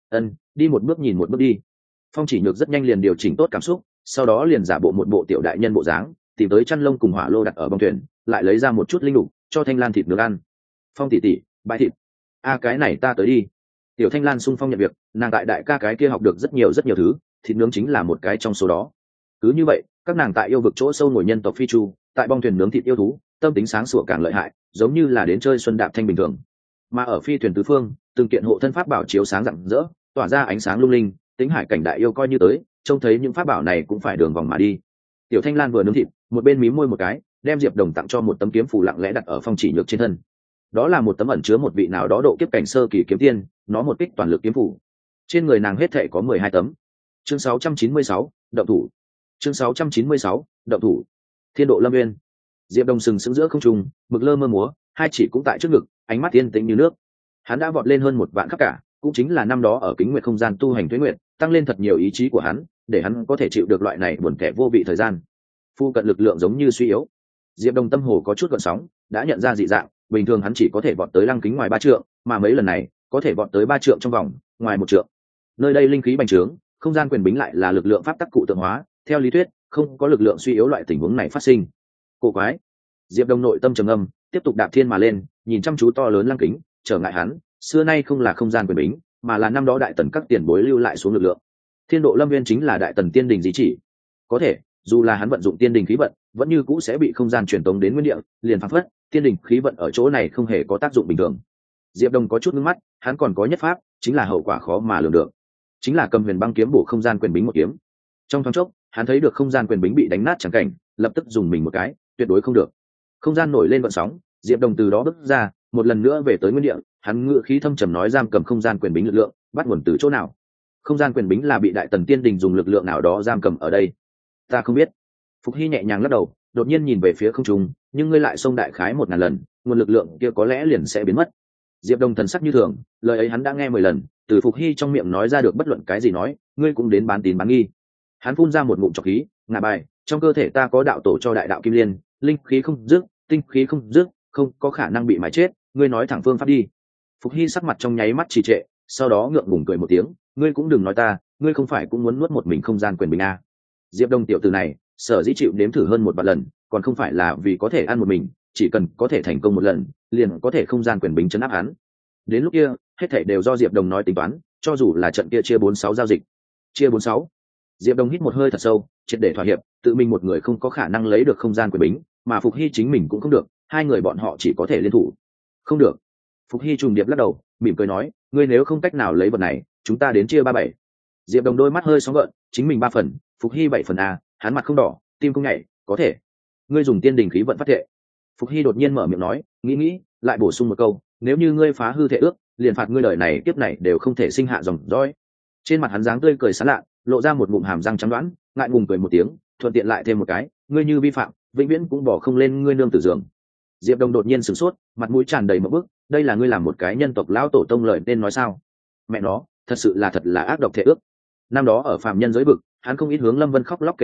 Đi một bước nhìn một bước đi. Phong Chỉ Nhược rất nhanh liền điều chỉnh tốt cảm xúc, sau đó liền giả bộ một bộ tiểu đại nhân bộ dáng, tìm tới chăn lông cùng hỏa lô đặt ở bong thuyền, lại lấy ra một chút linh lục cho Thanh Lan thịt nướng ăn. Phong tỷ tỷ, bãi thịt. Cái này ta tới đi. Tiểu Thanh Lan sung phong nhận việc, nàng tại đại ca cái kia học được rất nhiều thứ, thịt nướng chính là một cái trong số đó. Cứ như vậy, các nàng tại yêu vực chỗ sâu ngồi nhân tộc phi chu, tại bong thuyền nướng thịt yêu thú, tâm tính sáng sủa càng lợi hại, giống như là đến chơi xuân đạp thanh bình thường. Mà ở phi thuyền tứ phương, từng kiện hộ thân pháp bảo chiếu sáng rạng rỡ, tỏa ra ánh sáng lung linh, Tĩnh Hải cảnh đại yêu coi như tới, trông thấy những pháp bảo này cũng phải đường vòng mà đi. Tiểu Thanh Lan vừa nướng thịt, một bên mím môi một cái, đem Diệp Đồng tặng cho một tấm kiếm phù lặng lẽ đặt ở Phong Chỉ Nhược trên thân. Đó là một tấm ẩn chứa một vị nào đó độ kiếp cảnh sơ kỳ kiếm tiên, nó một kích toàn lực kiếm phù. Trên người nàng hết thảy có 12 tấm. Chương 696, động thủ. Chương 696, động thủ. Thiên Độ Lâm Nguyên. Diệp Đồng sừng sững giữa không trung, mực lơ mơ múa, hai chỉ cũng tại trước ngực, ánh mắt yên tĩnh như nước. Hắn đã vọt lên hơn 1 vạn khắp cả, cũng chính là năm đó ở Kính Nguyệt không gian tu hành tuế nguyệt, tăng lên thật nhiều ý chí của hắn, để hắn có thể chịu được loại này buồn kẻ vô vị thời gian. Phu cận lực lượng giống như suy yếu. Diệp Đồng tâm hồ có chút gợn sóng, đã nhận ra dị dạng, bình thường hắn chỉ có thể vọt tới lăng kính ngoài 3 trượng, mà mấy lần này, có thể vọt tới 3 trượng trong vòng, ngoài 1 trượng. Nơi đây linh khí bành trướng, không gian quyền bính lại là lực lượng pháp tắc cụ tượng hóa, theo lý thuyết, không có lực lượng suy yếu loại tình huống này phát sinh. Cổ quái. Diệp Đồng nội tâm trầm ngâm, tiếp tục đạp thiên mà lên, nhìn chăm chú to lớn lăng kính, trở ngại hắn, xưa nay không là không gian quyền bính, mà là năm đó đại tần các tiền bối lưu lại xuống lực lượng. Thiên Độ Lâm Nguyên chính là đại tần tiên đình di chỉ. Có thể, dù là hắn vận dụng tiên đình khí vận, vẫn như cũ sẽ bị không gian truyền tống đến nguyên địa, liền phảng phất, tiên đình khí vận ở chỗ này không hề có tác dụng bình thường. Diệp Đồng có chút ngưng mắt, hắn còn có nhất pháp, chính là hậu quả khó mà lường được. Chính là cầm huyền băng kiếm bổ không gian quyền bính một kiếm. Trong thoáng chốc, hắn thấy được không gian quyền bính bị đánh nát chẳng cảnh, lập tức dùng mình một cái, tuyệt đối không được. Không gian nổi lên vận sóng, Diệp Đồng từ đó bước ra, một lần nữa về tới nguyên địa, hắn ngựa khí thâm trầm nói giam cầm không gian quyền bính lực lượng, bắt nguồn từ chỗ nào? Không gian quyền bính là bị đại tần tiên đình dùng lực lượng nào đó giam cầm ở đây. Ta không biết. Phục Hy nhẹ nhàng lắc đầu, đột nhiên nhìn về phía không trung, nhưng ngươi lại xông đại khái 1000 lần, nguồn lực lượng kia có lẽ liền sẽ biến mất. Diệp Đồng thần sắc như thường, lời ấy hắn đã nghe 10 lần, từ Phục Hy trong miệng nói ra được bất luận cái gì nói, ngươi cũng đến bán tín bán nghi. Hắn phun ra một ngụm trọc khí, ngả bài, trong cơ thể ta có đạo tổ cho đại đạo kim liên, linh khí không dứt, tinh khí không dứt, không có khả năng bị mài chết, ngươi nói thẳng phương pháp đi. Phục Hy sắc mặt trong nháy mắt trì trệ, sau đó ngượng ngùng cười một tiếng, ngươi cũng đừng nói ta, ngươi không phải cũng muốn nuốt một mình không gian quyền bình a? Diệp Đông tiểu tử này, sở dĩ chịu nếm thử hơn 1 vạn lần, còn không phải là vì có thể ăn một mình, chỉ cần có thể thành công một lần, liền có thể không gian quyền bình chấn áp hắn. Đến lúc kia, hết thảy đều do Diệp Đông nói tính toán, cho dù là trận kia chia 46 giao dịch. Chia 46. Diệp Đông hít một hơi thật sâu, triệt để thỏa hiệp, tự mình một người không có khả năng lấy được không gian quyền bính, mà Phục Hy chính mình cũng không được, hai người bọn họ chỉ có thể liên thủ. Không được. Phục Hy trùng điệp lắc đầu, mỉm cười nói, ngươi nếu không cách nào lấy vật này, chúng ta đến chia 37. Diệp Đồng đôi mắt hơi sóng gợn, chính mình 3 phần, Phục Hy 7 phần a, hắn mặt không đỏ, tim không nhảy, có thể. Ngươi dùng tiên đình khí vận phát thệ. Phục Hy đột nhiên mở miệng nói, nghĩ, lại bổ sung một câu, nếu như ngươi phá hư thệ ước, liền phạt ngươi đời này kiếp này đều không thể sinh hạ dòng dõi. Trên mặt hắn dáng tươi cười sán lạ, lộ ra một ngụm hàm răng trắng đoán, ngại ngùng cười một tiếng, thuận tiện lại thêm một cái, ngươi như vi phạm, vĩnh viễn cũng bỏ không lên ngươi nương tử giường. Diệp Đồng đột nhiên sửng sốt, mặt mũi tràn đầy một bức, đây là ngươi làm một cái nhân tộc lão tổ tông lời nên nói sao? Mẹ nó, thật là ác độc thể ước. Năm đó ở phàm nhân giới vực, hắn không ít hướng Lâm Vân khóc lóc kể lể,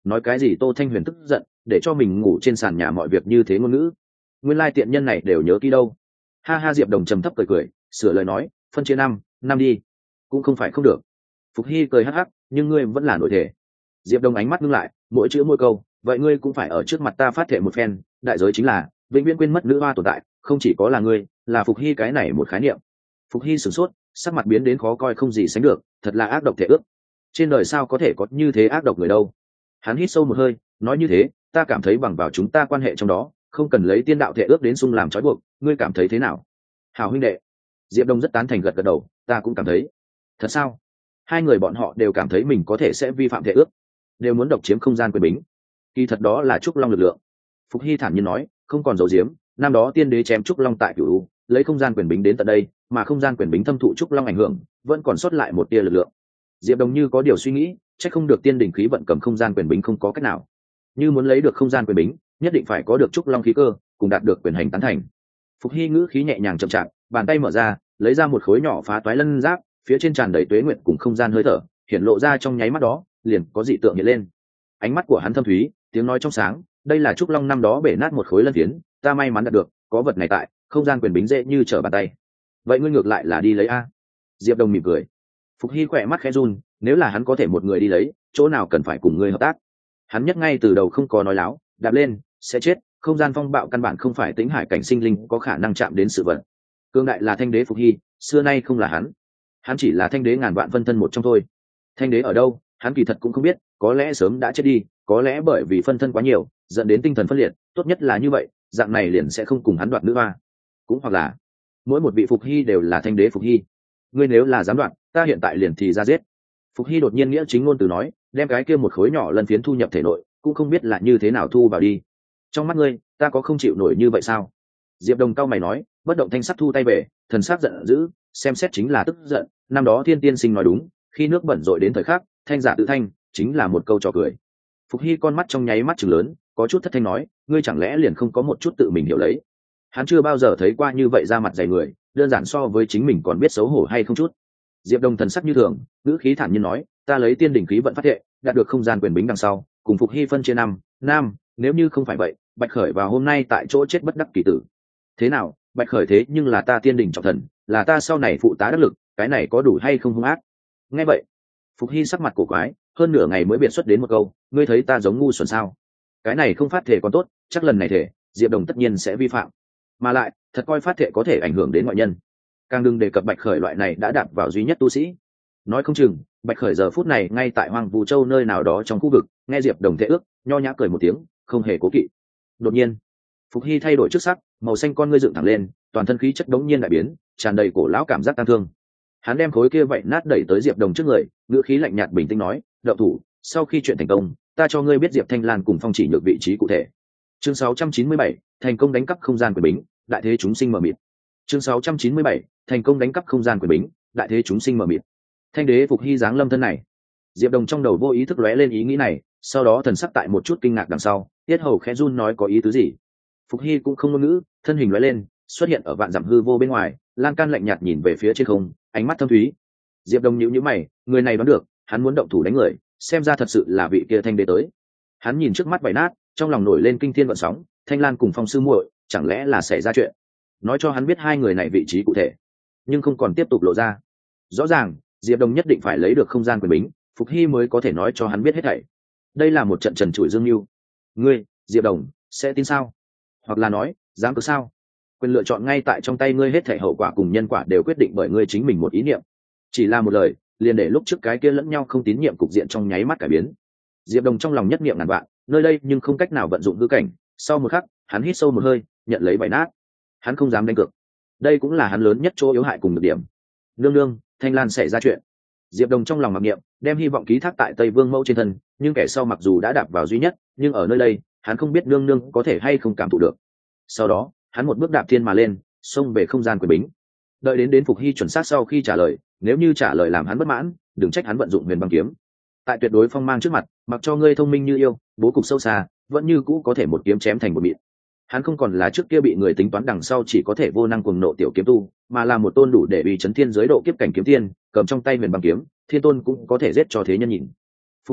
nói cái gì Tô Thanh Huyền tức giận để cho mình ngủ trên sàn nhà mọi việc như thế ngôn ngữ, nguyên lai tiện nhân này đều nhớ kỹ đâu. Ha ha, Diệp Đồng trầm thấp cười cười, sửa lời nói, phân chia năm đi, cũng không phải không được. Phục Hy cười hắc hắc, nhưng ngươi vẫn là nội thể. Diệp Đồng ánh mắt ngưng lại, mỗi chữ mỗi câu, vậy ngươi cũng phải ở trước mặt ta phát thệ một phen, đại giới chính là vĩnh viễn quên mất nữ hoa tồn tại, không chỉ có là ngươi, là Phục Hy cái này một khái niệm. Phục Hy sửng sốt, sắc mặt biến đến khó coi không gì sánh được, thật là ác độc thể ước. Trên đời sao có thể có như thế ác độc người đâu. Hắn hít sâu một hơi, nói như thế, ta cảm thấy bằng vào chúng ta quan hệ trong đó, không cần lấy tiên đạo thể ước đến xung làm trói buộc, ngươi cảm thấy thế nào? Hảo huynh đệ. Diệp Đông rất tán thành gật gật đầu, ta cũng cảm thấy. Thật sao? Hai người bọn họ đều cảm thấy mình có thể sẽ vi phạm thể ước, đều muốn độc chiếm không gian quyền bính. Kỳ thật đó là trúc long lực lượng. Phục Hy thản nhiên nói, không còn giấu giếm, năm đó tiên đế chém trúc long tại Cửu U, lấy không gian quyền bính đến tận đây, mà không gian quyền bính thâm thụ trúc long ảnh hưởng, vẫn còn sót lại một tia lực lượng. Diệp Đồng như có điều suy nghĩ, chắc không được tiên đỉnh khí vận cầm không gian quyền bính không có cách nào. Như muốn lấy được không gian quyền bính, nhất định phải có được trúc long khí cơ, cùng đạt được quyền hành tán thành. Phục Hy ngữ khí nhẹ nhàng chậm chạp, bàn tay mở ra, lấy ra một khối nhỏ phá toái lân giáp, phía trên tràn đầy tuế nguyện cùng không gian hơi thở, hiện lộ ra trong nháy mắt đó, liền có dị tượng hiện lên. Ánh mắt của hắn thâm thúy, tiếng nói trong sáng, đây là trúc long năm đó bể nát một khối lân phiến, ta may mắn đạt được, có vật này tại, không gian quyền bính dễ như trở bàn tay. Vậy ngươi ngược lại là đi lấy a? Diệp Đồng mỉm cười. Phục Hy khỏe mắt khẽ run, nếu là hắn có thể một người đi lấy, chỗ nào cần phải cùng ngươi hợp tác. Hắn nhất ngay từ đầu không có nói láo, đạp lên sẽ chết, không gian phong bạo căn bản không phải tính hải cảnh sinh linh có khả năng chạm đến sự vật. Cương đại là thanh đế Phục Hy, xưa nay không là hắn chỉ là thanh đế ngàn vạn phân thân một trong thôi. Thanh đế ở đâu, hắn kỳ thật cũng không biết, có lẽ sớm đã chết đi, có lẽ bởi vì phân thân quá nhiều dẫn đến tinh thần phân liệt, tốt nhất là như vậy, dạng này liền sẽ không cùng hắn đoạt nữ hoa. Cũng hoặc là mỗi một vị Phục Hy đều là thanh đế Phục Hy. Ngươi nếu là dám đoạt, ta hiện tại liền thì ra giết. Phục Hy đột nhiên nghĩa chính ngôn từ nói, đem cái kia một khối nhỏ lân phiến thu nhập thể nội, cũng không biết là như thế nào thu vào đi. Trong mắt ngươi, ta có không chịu nổi như vậy sao? Diệp Đồng cao mày nói, bất động thanh sắc thu tay về, thần sắc giận dữ, xem xét chính là tức giận. Năm đó Thiên Tiên Sinh nói đúng, khi nước bẩn rội đến thời khắc, thanh giả tự thanh, chính là một câu trò cười. Phục Hy con mắt trong nháy mắt trừng lớn, có chút thất thanh nói, ngươi chẳng lẽ liền không có một chút tự mình hiểu lấy? Hắn chưa bao giờ thấy qua như vậy ra mặt dày người, đơn giản so với chính mình còn biết xấu hổ hay không chút. Diệp Đồng thần sắc như thường, ngữ khí thản nhiên nói, ta lấy tiên đỉnh khí vận phát hệ, đạt được không gian quyền bính đằng sau, cùng Phục Hy phân chia năm, nếu như không phải vậy, Bạch Khởi vào hôm nay tại chỗ chết bất đắc kỳ tử. Thế nào, Bạch Khởi thế nhưng là ta tiên đỉnh trọng thần, là ta sau này phụ tá đắc lực, cái này có đủ hay không hung ác? Nghe vậy, Phục Hy sắc mặt cổ quái, hơn nửa ngày mới biệt xuất đến một câu, ngươi thấy ta giống ngu xuẩn sao? Cái này không phát thể còn tốt, chắc lần này thể, Diệp Đồng tất nhiên sẽ vi phạm. Mà lại, thật coi phát thể có thể ảnh hưởng đến ngoại nhân. Càng đừng đề cập Bạch Khởi loại này đã đạp vào duy nhất tu sĩ. Nói không chừng, Bạch Khởi giờ phút này ngay tại Hoang Vu Châu nơi nào đó trong khu vực, nghe Diệp Đồng thể ước, nho nhã cười một tiếng, không hề cố kỵ. Đột nhiên, Phục Hy thay đổi trước sắc, màu xanh con ngươi dựng thẳng lên, toàn thân khí chất đống nhiên đại biến, tràn đầy cổ lão cảm giác tang thương. Hắn đem khối kia vậy nát đẩy tới Diệp Đồng trước người, ngữ khí lạnh nhạt bình tĩnh nói, "Đậu thủ, sau khi chuyện thành công, ta cho ngươi biết Diệp Thanh Lan cùng Phong Chỉ Nhược vị trí cụ thể." Chương 697, thành công đánh cắp không gian quyền bính, đại thế chúng sinh mờ mịt. Chương 697, thành công đánh cắp không gian quyền bính, đại thế chúng sinh mờ mịt. Thanh đế Phục Hy giáng lâm thân này. Diệp Đồng trong đầu vô ý thức lóe lên ý nghĩ này, sau đó thần sắc tại một chút kinh ngạc đằng sau, tiết hầu khẽ run nói có ý tứ gì. Phục Hy cũng không ngôn ngữ, thân hình lóe lên, xuất hiện ở vạn dặm hư vô bên ngoài, lan can lạnh nhạt nhìn về phía trên không, ánh mắt thâm thúy. Diệp Đồng nhíu nhíu mày, người này đoán được, hắn muốn động thủ đánh người, xem ra thật sự là vị kia thanh đế tới. Hắn nhìn trước mắt vảy nát, trong lòng nổi lên kinh thiên gợn sóng, Thanh Lan cùng Phong sư muội, chẳng lẽ là xảy ra chuyện? Nói cho hắn biết hai người này vị trí cụ thể, nhưng không còn tiếp tục lộ ra. Rõ ràng, Diệp Đồng nhất định phải lấy được không gian quyền bính, Phục Hy mới có thể nói cho hắn biết hết thảy. Đây là một trận trần trụi dương mưu. Ngươi, Diệp Đồng, sẽ tin sao? Hoặc là nói, dám cứ sao? Quyền lựa chọn ngay tại trong tay ngươi, hết thảy hậu quả cùng nhân quả đều quyết định bởi ngươi chính mình một ý niệm. Chỉ là một lời, liền để lúc trước cái kia lẫn nhau không tín nhiệm cục diện trong nháy mắt cải biến. Diệp Đồng trong lòng nhất niệm ngàn vạn, nơi đây nhưng không cách nào vận dụng hư cảnh. Sau một khắc, hắn hít sâu một hơi, nhận lấy vảy nát. Hắn không dám đánh cược. Đây cũng là hắn lớn nhất chỗ yếu hại cùng nhược điểm. Nương nương, Thanh Lan xảy ra chuyện. Diệp Đồng trong lòng mặc niệm, đem hy vọng ký thác tại Tây Vương Mẫu trên thân, nhưng kẻ sau mặc dù đã đạp vào duy nhất, nhưng ở nơi đây, hắn không biết nương nương có thể hay không cảm thụ được. Sau đó, hắn một bước đạp thiên mà lên, xông về không gian quyền bính. Đợi đến Phục Hy chuẩn xác sau khi trả lời, nếu như trả lời làm hắn bất mãn, đừng trách hắn vận dụng huyền băng kiếm. Tại tuyệt đối phong mang trước mặt, mặc cho ngươi thông minh như yêu, bố cục sâu xa, vẫn như cũ có thể một kiếm chém thành một mịn. Hắn không còn là trước kia bị người tính toán đằng sau chỉ có thể vô năng cuồng nộ tiểu kiếm tu, mà là một tôn đủ để bị chấn thiên giới độ kiếp cảnh kiếm tiên, cầm trong tay huyền băng kiếm, thiên tôn cũng có thể giết cho thế nhân nhìn. Phúc Hy,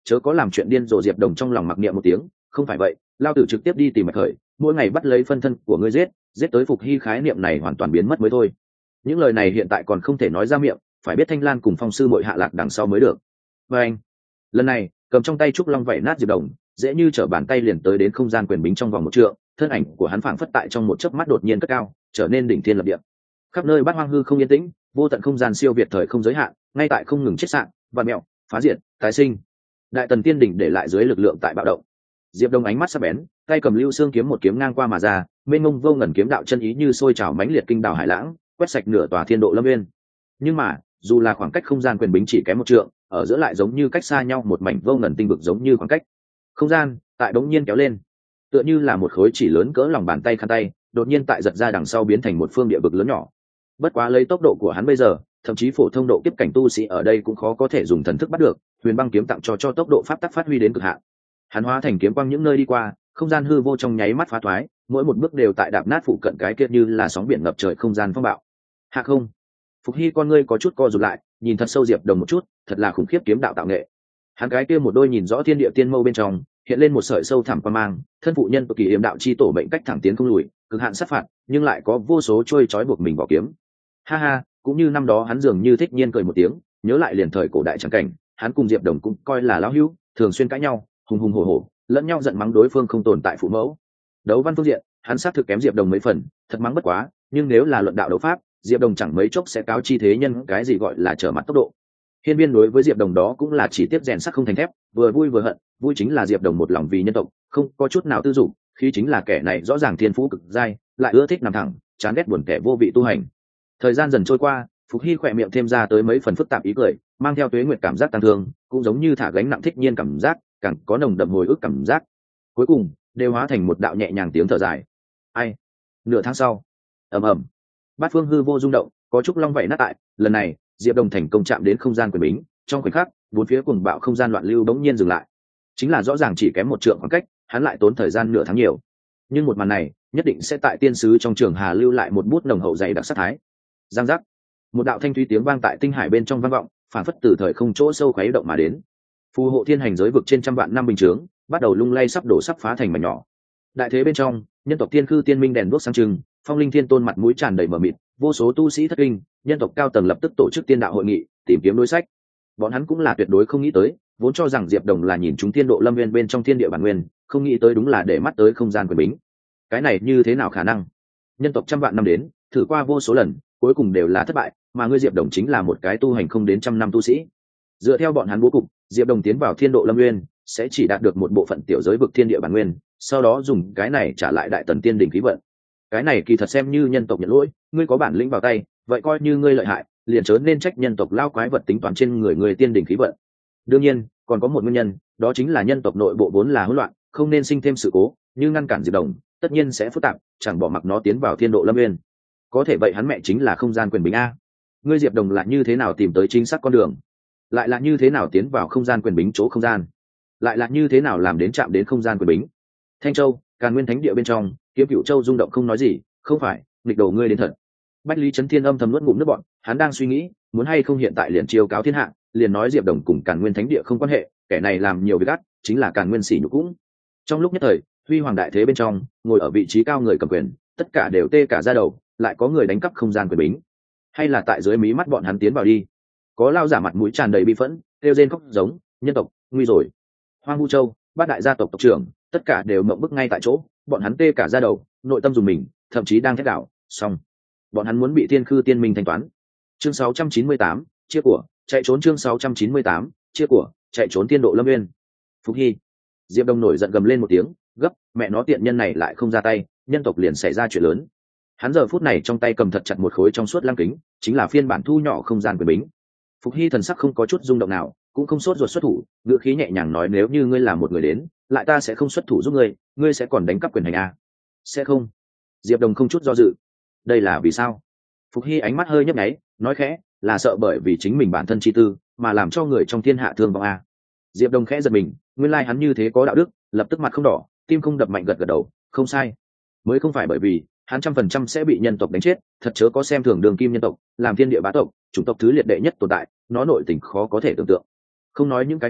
chớ có làm chuyện điên rồ. Diệp Đồng trong lòng mặc niệm một tiếng, không phải vậy lao tử trực tiếp đi tìm Mạch Khởi, mỗi ngày bắt lấy phân thân của ngươi giết tới Phục Hy, khái niệm này hoàn toàn biến mất mới thôi. Những lời này hiện tại còn không thể nói ra miệng, phải biết Thanh Lan cùng Phong sư muội hạ lạc đằng sau mới được. Và anh lần này cầm trong tay trúc long vẩy nát Diệp Đồng, dễ như trở bàn tay liền tới đến không gian quyền bính trong vòng một trượng, thân ảnh của hắn phảng phất tại trong một chớp mắt đột nhiên cất cao, trở nên đỉnh thiên lập địa. Khắp nơi bát hoang hư không yên tĩnh, vô tận không gian siêu việt thời không giới hạn, ngay tại không ngừng chết sạn, vạn mẹo, phá diệt, tái sinh. Đại tần tiên đỉnh để lại dưới lực lượng tại bạo động. Diệp Đông ánh mắt sắc bén, tay cầm lưu xương kiếm một kiếm ngang qua mà ra, mênh mông vô ngần kiếm đạo chân ý như sôi trào mãnh liệt kinh đảo hải lãng, quét sạch nửa tòa thiên độ lâm nguyên. Nhưng mà dù là khoảng cách không gian quyền bính chỉ kém một trượng, ở giữa lại giống như cách xa nhau một mảnh vô ngần tinh vực, giống như khoảng cách không gian tại đống nhiên kéo lên, tựa như là một khối chỉ lớn cỡ lòng bàn tay khăn tay, đột nhiên tại giật ra đằng sau biến thành một phương địa vực lớn nhỏ. Bất quá lấy tốc độ của hắn bây giờ, thậm chí phổ thông độ kiếp cảnh tu sĩ ở đây cũng khó có thể dùng thần thức bắt được. Huyền băng kiếm tặng cho tốc độ pháp tắc phát huy đến cực hạn. Hắn hóa thành kiếm quang những nơi đi qua, không gian hư vô trong nháy mắt phá thoái, mỗi một bước đều tại đạp nát phụ cận cái kia như là sóng biển ngập trời không gian phong bạo. Hạ không, Phục Hy con ngươi có chút co rụt lại, nhìn thật sâu Diệp Đồng một chút, thật là khủng khiếp kiếm đạo tạo nghệ. Hắn cái kia một đôi nhìn rõ thiên địa tiên mâu bên trong, hiện lên một sợi sâu thẳm quan mang, thân phụ nhân cực kỳ hiểm đạo chi tổ mệnh cách thẳng tiến không lùi, cực hạn sát phạt, nhưng lại có vô số trôi trói buộc mình vào kiếm. Ha ha, cũng như năm đó hắn dường như thích nhiên cười một tiếng, nhớ lại liền thời cổ đại chẳng cảnh, hắn cùng Diệp Đồng cũng coi là lão hữu, thường xuyên cãi nhau, hùng hùng hổ hổ, lẫn nhau giận mắng đối phương không tồn tại phụ mẫu. Đấu văn phương diện, hắn sát thực kém Diệp Đồng mấy phần, thật mắng bất quá, nhưng nếu là luận đạo đấu pháp, Diệp Đồng chẳng mấy chốc sẽ cáo chi thế nhân cái gì gọi là trở mặt tốc độ. Hiên Viên đối với Diệp Đồng đó cũng là chỉ tiếp rèn sắt không thành thép, vừa vui vừa hận, vui chính là Diệp Đồng một lòng vì nhân tộc, không có chút nào tư dục, khí chính là kẻ này rõ ràng thiên phú cực giai, lại ưa thích nằm thẳng, chán ghét buồn kẻ vô vị tu hành. Thời gian dần trôi qua, Phục Hy khỏe miệng thêm ra tới mấy phần phức tạp ý cười, mang theo tuế nguyệt cảm giác tăng thương, cũng giống như thả gánh nặng thích nhiên cảm giác, càng có nồng đậm hồi ức cảm giác. Cuối cùng đều hóa thành một đạo nhẹ nhàng tiếng thở dài. Ai? Nửa tháng sau, ầm ầm, bát phương hư vô rung động, có trúc long vậy nát tại. Lần này Diệp Đồng thành công chạm đến không gian quyền bính, trong khoảnh khắc bốn phía cuồng bạo không gian loạn lưu bỗng nhiên dừng lại. Chính là rõ ràng chỉ kém một trượng khoảng cách, hắn lại tốn thời gian nửa tháng nhiều. Nhưng một màn này nhất định sẽ tại tiên sứ trong trường hà lưu lại một bút nồng hậu dày đặc sắc thái. Giang giác, một đạo thanh thúy tiếng vang tại tinh hải bên trong vang vọng, phản phất từ thời không chỗ sâu khuấy động mà đến. Phù hộ thiên hành giới vực trên trăm vạn năm bình chướng bắt đầu lung lay, sắp đổ sắp phá thành mảnh nhỏ. Đại thế bên trong, nhân tộc tiên khư tiên minh đèn đuốc sáng trưng, phong linh thiên tôn mặt mũi tràn đầy mờ mịt, vô số tu sĩ thất kinh, nhân tộc cao tầng lập tức tổ chức tiên đạo hội nghị, tìm kiếm đối sách. Bọn hắn cũng là tuyệt đối không nghĩ tới, vốn cho rằng Diệp Đồng là nhìn chúng tiên độ lâm nguyên bên trong thiên địa bản nguyên, không nghĩ tới đúng là để mắt tới không gian quyền bính. Cái này như thế nào khả năng? Nhân tộc trăm vạn năm đến, thử qua vô số lần, cuối cùng đều là thất bại, mà ngươi Diệp Đồng chính là một cái tu hành không đến trăm năm tu sĩ. Dựa theo bọn hắn bố cục, Diệp Đồng tiến vào thiên độ lâm nguyên sẽ chỉ đạt được một bộ phận tiểu giới vực thiên địa bản nguyên, sau đó dùng cái này trả lại đại tần tiên đỉnh khí vận. Cái này kỳ thật xem như nhân tộc nhận lỗi, ngươi có bản lĩnh vào tay, vậy coi như ngươi lợi hại, liền chớ nên trách nhân tộc lao quái vật tính toán trên người người tiên đỉnh khí vận. Đương nhiên còn có một nguyên nhân, đó chính là nhân tộc nội bộ vốn là hỗn loạn, không nên sinh thêm sự cố, như ngăn cản Diệp Đồng tất nhiên sẽ phức tạp, chẳng bỏ mặc nó tiến vào thiên độ lâm nguyên. Có thể vậy hắn mẹ chính là không gian quyền bính a. Ngươi Diệp Đồng là như thế nào tìm tới chính xác con đường, lại là như thế nào tiến vào không gian quyền bính chỗ không gian, lại là như thế nào làm đến chạm đến không gian quyền bính. Thanh Châu, Càn Nguyên Thánh Địa bên trong, Kiếm Cửu Châu rung động không nói gì, không phải, nghịch đầu ngươi đến thật. Bách Lý Chấn Thiên âm thầm nuốt ngụm nước bọn, hắn đang suy nghĩ, muốn hay không hiện tại liền chiêu cáo thiên hạ, liền nói Diệp Đồng cùng Càn Nguyên Thánh Địa không quan hệ, kẻ này làm nhiều việc ác, chính là Càn Nguyên sỉ nhục cũng. Trong lúc nhất thời, huy hoàng đại thế bên trong, ngồi ở vị trí cao người cầm quyền, tất cả đều tê cả da đầu, lại có người đánh cắp không gian quyền bính, hay là tại dưới mí mắt bọn hắn tiến vào đi. Có lao giả mặt mũi tràn đầy bi phẫn, kêu rên khóc giống, nhân tộc nguy rồi. Hoang Vu Châu, bát đại gia tộc tộc trưởng, tất cả đều mộng bức ngay tại chỗ, bọn hắn tê cả da đầu, nội tâm dùng mình, thậm chí đang thét đảo, xong, bọn hắn muốn bị thiên khư tiên minh thanh toán. Chương 698, chia của, chạy trốn. Chương 698, chia của, chạy trốn tiên độ lâm nguyên. Phục Hy, Diệp Đông nổi giận gầm lên một tiếng, gấp, mẹ nó tiện nhân này lại không ra tay, nhân tộc liền xảy ra chuyện lớn. Hắn giờ phút này trong tay cầm thật chặt một khối trong suốt lăng kính, chính là phiên bản thu nhỏ không gian quyền bính. Phục Hy thần sắc không có chút rung động nào, cũng không sốt ruột xuất thủ, ngữ khí nhẹ nhàng nói, nếu như ngươi là một người đến, lại ta sẽ không xuất thủ giúp ngươi, ngươi sẽ còn đánh cắp quyền hành à? Sẽ không. Diệp Đồng không chút do dự. Đây là vì sao? Phục Hy ánh mắt hơi nhấp nháy, nói khẽ, là sợ bởi vì chính mình bản thân chi tư mà làm cho người trong thiên hạ thương vong à? Diệp Đồng khẽ giật mình, nguyên lai hắn như thế có đạo đức, lập tức mặt không đỏ, tim không đập mạnh, gật gật đầu, không sai. Mới không phải bởi vì hắn 100% sẽ bị nhân tộc đánh chết, thật chớ có xem thường đường kim nhân tộc, làm thiên địa bá tộc, chủng tộc thứ liệt đệ nhất tồn tại, nó nội tình khó có thể tưởng tượng. Không nói những cái khác,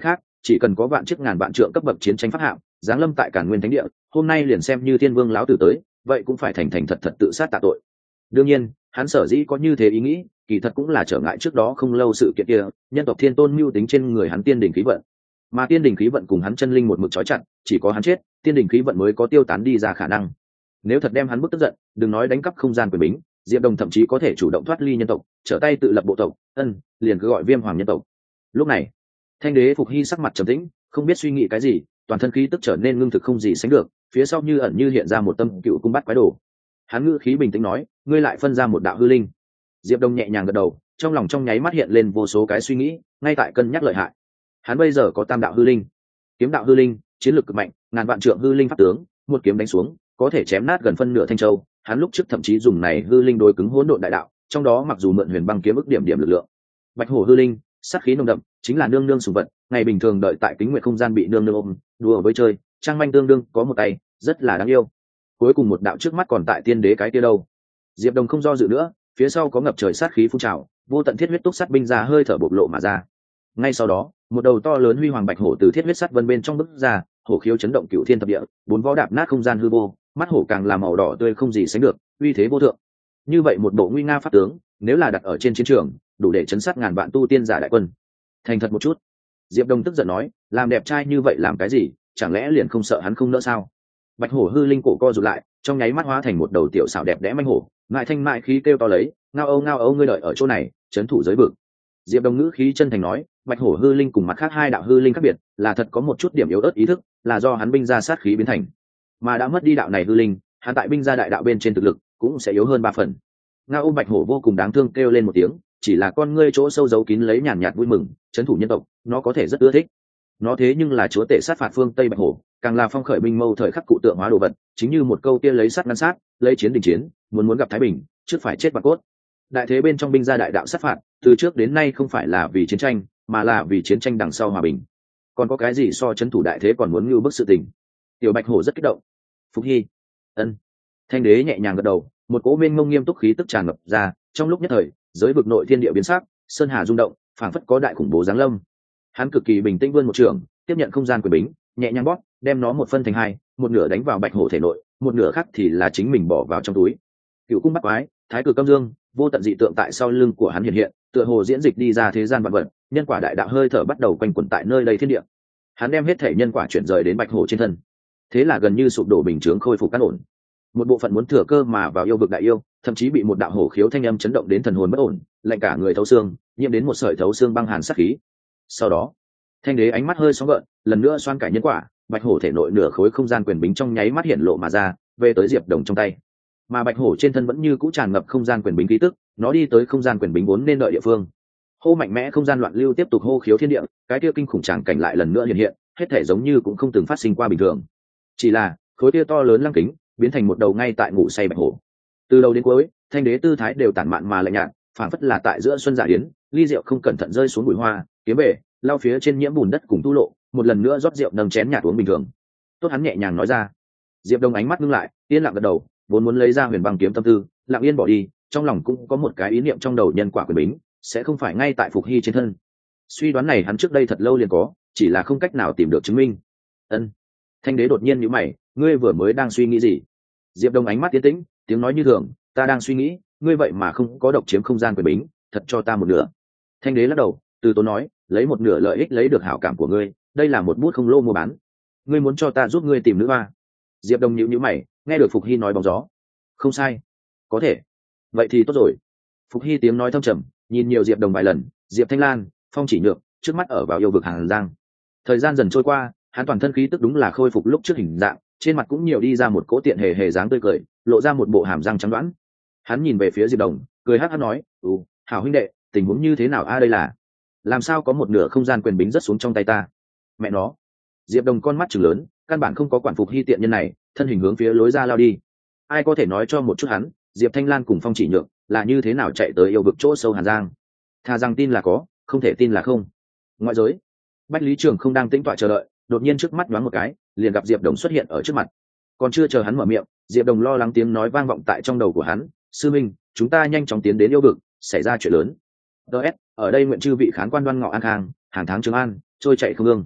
chỉ cần có vạn chiếc ngàn vạn trượng cấp bậc chiến tranh pháp hạng giáng lâm tại Càn Nguyên Thánh Địa, hôm nay liền xem như Thiên Vương lão tử tới, vậy cũng phải thành thành thật thật tự sát tạ tội. Đương nhiên, hắn sở dĩ có như thế ý nghĩ, kỳ thật cũng là trở ngại trước đó không lâu sự kiện kia, nhân tộc Thiên Tôn mưu tính trên người hắn tiên đỉnh khí vận, mà tiên đỉnh khí vận cùng hắn chân linh một mực trói chặt, chỉ có hắn chết, tiên đỉnh khí vận mới có tiêu tán đi ra khả năng. Nếu thật đem hắn bức tức giận, đừng nói đánh cắp không gian quyền bính, Diệp Đồng thậm chí có thể chủ động thoát ly nhân tộc, trở tay tự lập bộ tộc, liền cứ gọi Viêm Hoàng nhân tộc. Lúc này, Thanh Đế Phục Hy sắc mặt trầm tĩnh, không biết suy nghĩ cái gì, toàn thân khí tức trở nên ngưng thực không gì sánh được, phía sau như ẩn như hiện ra một tâm cựu cung bắt quái đồ. Hắn ngữ khí bình tĩnh nói, ngươi lại phân ra một đạo hư linh. Diệp Đông nhẹ nhàng gật đầu, trong lòng trong nháy mắt hiện lên vô số cái suy nghĩ, ngay tại cân nhắc lợi hại. Hắn bây giờ có tam đạo hư linh, kiếm đạo hư linh, chiến lược cực mạnh, ngàn vạn trượng hư linh pháp tướng, một kiếm đánh xuống, có thể chém nát gần phân nửa Thanh Châu. Hắn lúc trước thậm chí dùng này hư linh đối cứng hỗn độn đại đạo, trong đó mặc dù mượn huyền băng kiếm ức điểm điểm lực lượng. Bạch hổ hư linh, sát khí nồng đậm, chính là nương nương sủng vật, ngày bình thường đợi tại Kính Nguyệt không gian bị nương nương ôm, đùa với chơi, trang manh tương đương có một tay, rất là đáng yêu. Cuối cùng một đạo trước mắt còn tại tiên đế cái kia đâu. Diệp Đồng không do dự nữa, phía sau có ngập trời sát khí phun trào, vô tận thiết huyết túc sát binh ra hơi thở bộc lộ mà ra. Ngay sau đó, một đầu to lớn huy hoàng bạch hổ từ thiết huyết sắt vân bên trong bức ra, hổ khiếu chấn động cửu thiên thập địa, bốn vó đạp nát không gian hư vô, mắt hổ càng là màu đỏ tươi không gì sánh được, uy thế vô thượng. Như vậy một bộ nguy nga pháp tướng, nếu là đặt ở trên chiến trường, đủ để chấn sát ngàn vạn tu tiên giả đại quân. Thành thật một chút. Diệp Đông tức giận nói, làm đẹp trai như vậy làm cái gì, chẳng lẽ liền không sợ hắn không nỡ sao? Bạch hổ hư linh cổ co rụt lại, trong nháy mắt hóa thành một đầu tiểu xảo đẹp đẽ manh hổ, ngại thanh mại khí kêu to lấy, ngao âu ngươi đợi ở chỗ này, trấn thủ giới vực. Diệp Đông ngữ khí chân thành nói, bạch hổ hư linh cùng mặt khác hai đạo hư linh khác biệt, là thật có một chút điểm yếu ớt ý thức, là do hắn binh ra sát khí biến thành, mà đã mất đi đạo này hư linh, hắn tại binh ra đại đạo bên trên thực lực cũng sẽ yếu hơn 3 phần. Ngao bạch hổ vô cùng đáng thương kêu lên một tiếng, chỉ là con ngươi chỗ sâu giấu kín lấy nhàn nhạt vui mừng, trấn thủ nhân tộc, nó có thể rất ưa thích. Nó thế nhưng là chúa tể sát phạt phương Tây bạch hổ, càng là phong khởi binh mâu thời khắc cụ tượng hóa đồ vật, chính như một câu kia lấy sát ngăn sát, lấy chiến đình chiến, muốn gặp thái bình, trước phải chết bạc cốt. Đại thế bên trong binh gia đại đạo sát phạt, từ trước đến nay không phải là vì chiến tranh, mà là vì chiến tranh đằng sau hòa bình. Còn có cái gì so trấn thủ đại thế còn muốn như bức sự tình? Tiểu bạch hổ rất kích động. Phục Hy, Thanh đế nhẹ nhàng gật đầu, một cỗ mênh mông nghiêm túc khí tức tràn ngập ra, trong lúc nhất thời, giới vực nội thiên địa biến sắc, sơn hà rung động, phảng phất có đại khủng bố giáng lâm. Hắn cực kỳ bình tĩnh vươn một trường, tiếp nhận không gian quyền bính, nhẹ nhàng bóp, đem nó một phân thành hai, một nửa đánh vào bạch hổ thể nội, một nửa khác thì là chính mình bỏ vào trong túi. Cựu cung bắt quái, thái cực âm dương, vô tận dị tượng tại sau lưng của hắn hiện hiện, tựa hồ diễn dịch đi ra thế gian vạn vật, nhân quả đại đạo hơi thở bắt đầu quanh quẩn tại nơi đây thiên địa. Hắn đem hết thể nhân quả chuyển rời đến bạch hổ trên thân, thế là gần như sụp đổ bình chướng khôi phục căn ổn. Một bộ phận muốn thừa cơ mà vào yêu vực đại yêu, thậm chí bị một đạo hổ khiếu thanh âm chấn động đến thần hồn bất ổn, lạnh cả người thấu xương, nhiễm đến một sợi thấu xương băng hàn sát khí. Sau đó, thanh đế ánh mắt hơi sóng gợn, lần nữa xoan cải nhân quả, bạch hổ thể nội nửa khối không gian quyền bính trong nháy mắt hiện lộ mà ra, về tới Diệp Đồng trong tay. Mà bạch hổ trên thân vẫn như cũ tràn ngập không gian quyền bính khí tức, nó đi tới không gian quyền bính vốn nên đợi địa phương. Hô mạnh mẽ không gian loạn lưu tiếp tục hô khiếu thiên địa, cái kia kinh khủng tràng cảnh lại lần nữa hiện hiện, hết thể giống như cũng không từng phát sinh qua bình thường. Chỉ là khối kia to lớn lăng kính biến thành một đầu ngay tại ngủ say bạch hổ. Từ đầu đến cuối, thanh đế tư thái đều tản mạn mà lạnh nhạt, phảng phất là tại giữa xuân dạ yến, ly rượu không cẩn thận rơi xuống bụi hoa, kiếm bể, lao phía trên nhiễm bùn đất cùng tu lộ, một lần nữa rót rượu nâng chén nhạt uống bình thường. Tốt, hắn nhẹ nhàng nói ra. Diệp Đông ánh mắt ngưng lại, yên lặng gật đầu, vốn muốn lấy ra huyền băng kiếm tâm tư, lặng yên bỏ đi, trong lòng cũng có một cái ý niệm trong đầu, nhân quả quyền bính sẽ không phải ngay tại Phục Hy trên thân. Suy đoán này hắn trước đây thật lâu liền có, chỉ là không cách nào tìm được chứng minh. Thanh đế đột nhiên nhíu mày, ngươi vừa mới đang suy nghĩ gì? Diệp Đông ánh mắt tiến tĩnh, tiếng nói như thường, ta đang suy nghĩ, ngươi vậy mà không có độc chiếm không gian quyền bính, thật cho ta một nửa. Thanh đế lắc đầu, từ tốn nói, lấy một nửa lợi ích lấy được hảo cảm của ngươi, đây là một bút không lô mua bán. Ngươi muốn cho ta giúp ngươi tìm nữ hoa? Diệp Đông nhíu mày, nghe được Phục Hy nói bóng gió. Không sai, có thể. Vậy thì tốt rồi. Phục Hy tiếng nói thâm trầm, nhìn nhiều Diệp Đồng vài lần, Diệp Thanh Lan, Phong Chỉ Nhược, trước mắt ở vào yêu vực Hàn Giang. Thời gian dần trôi qua, hắn toàn thân khí tức đúng là khôi phục lúc trước hình dạng, trên mặt cũng nhiều đi ra một cỗ tiện hề hề dáng tươi cười, lộ ra một bộ hàm răng trắng đoán. Hắn nhìn về phía Diệp Đồng, cười hắc hắc nói, hảo huynh đệ, tình huống như thế nào a? Đây là làm sao có một nửa không gian quyền bính rớt xuống trong tay ta? Mẹ nó! Diệp Đồng con mắt trừng lớn, căn bản không có quản Phục Hy tiện nhân này, thân hình hướng phía lối ra lao đi. Ai có thể nói cho một chút hắn, Diệp Thanh Lan cùng Phong Chỉ Nhược là như thế nào chạy tới yêu vực chỗ sâu Hàn Giang? Thà rằng tin là có, không thể tin là không. Ngoại giới, Bách Lý Trường không đang tĩnh tọa chờ đợi, đột nhiên trước mắt nhoáng một cái, liền gặp Diệp Đồng xuất hiện ở trước mặt. Còn chưa chờ hắn mở miệng, Diệp Đồng lo lắng tiếng nói vang vọng tại trong đầu của hắn, sư minh, chúng ta nhanh chóng tiến đến yêu vực, xảy ra chuyện lớn. DS, ở đây nguyện chư vị khán quan đoan ngọ an khang, hàng tháng trường an, trôi chạy không ương.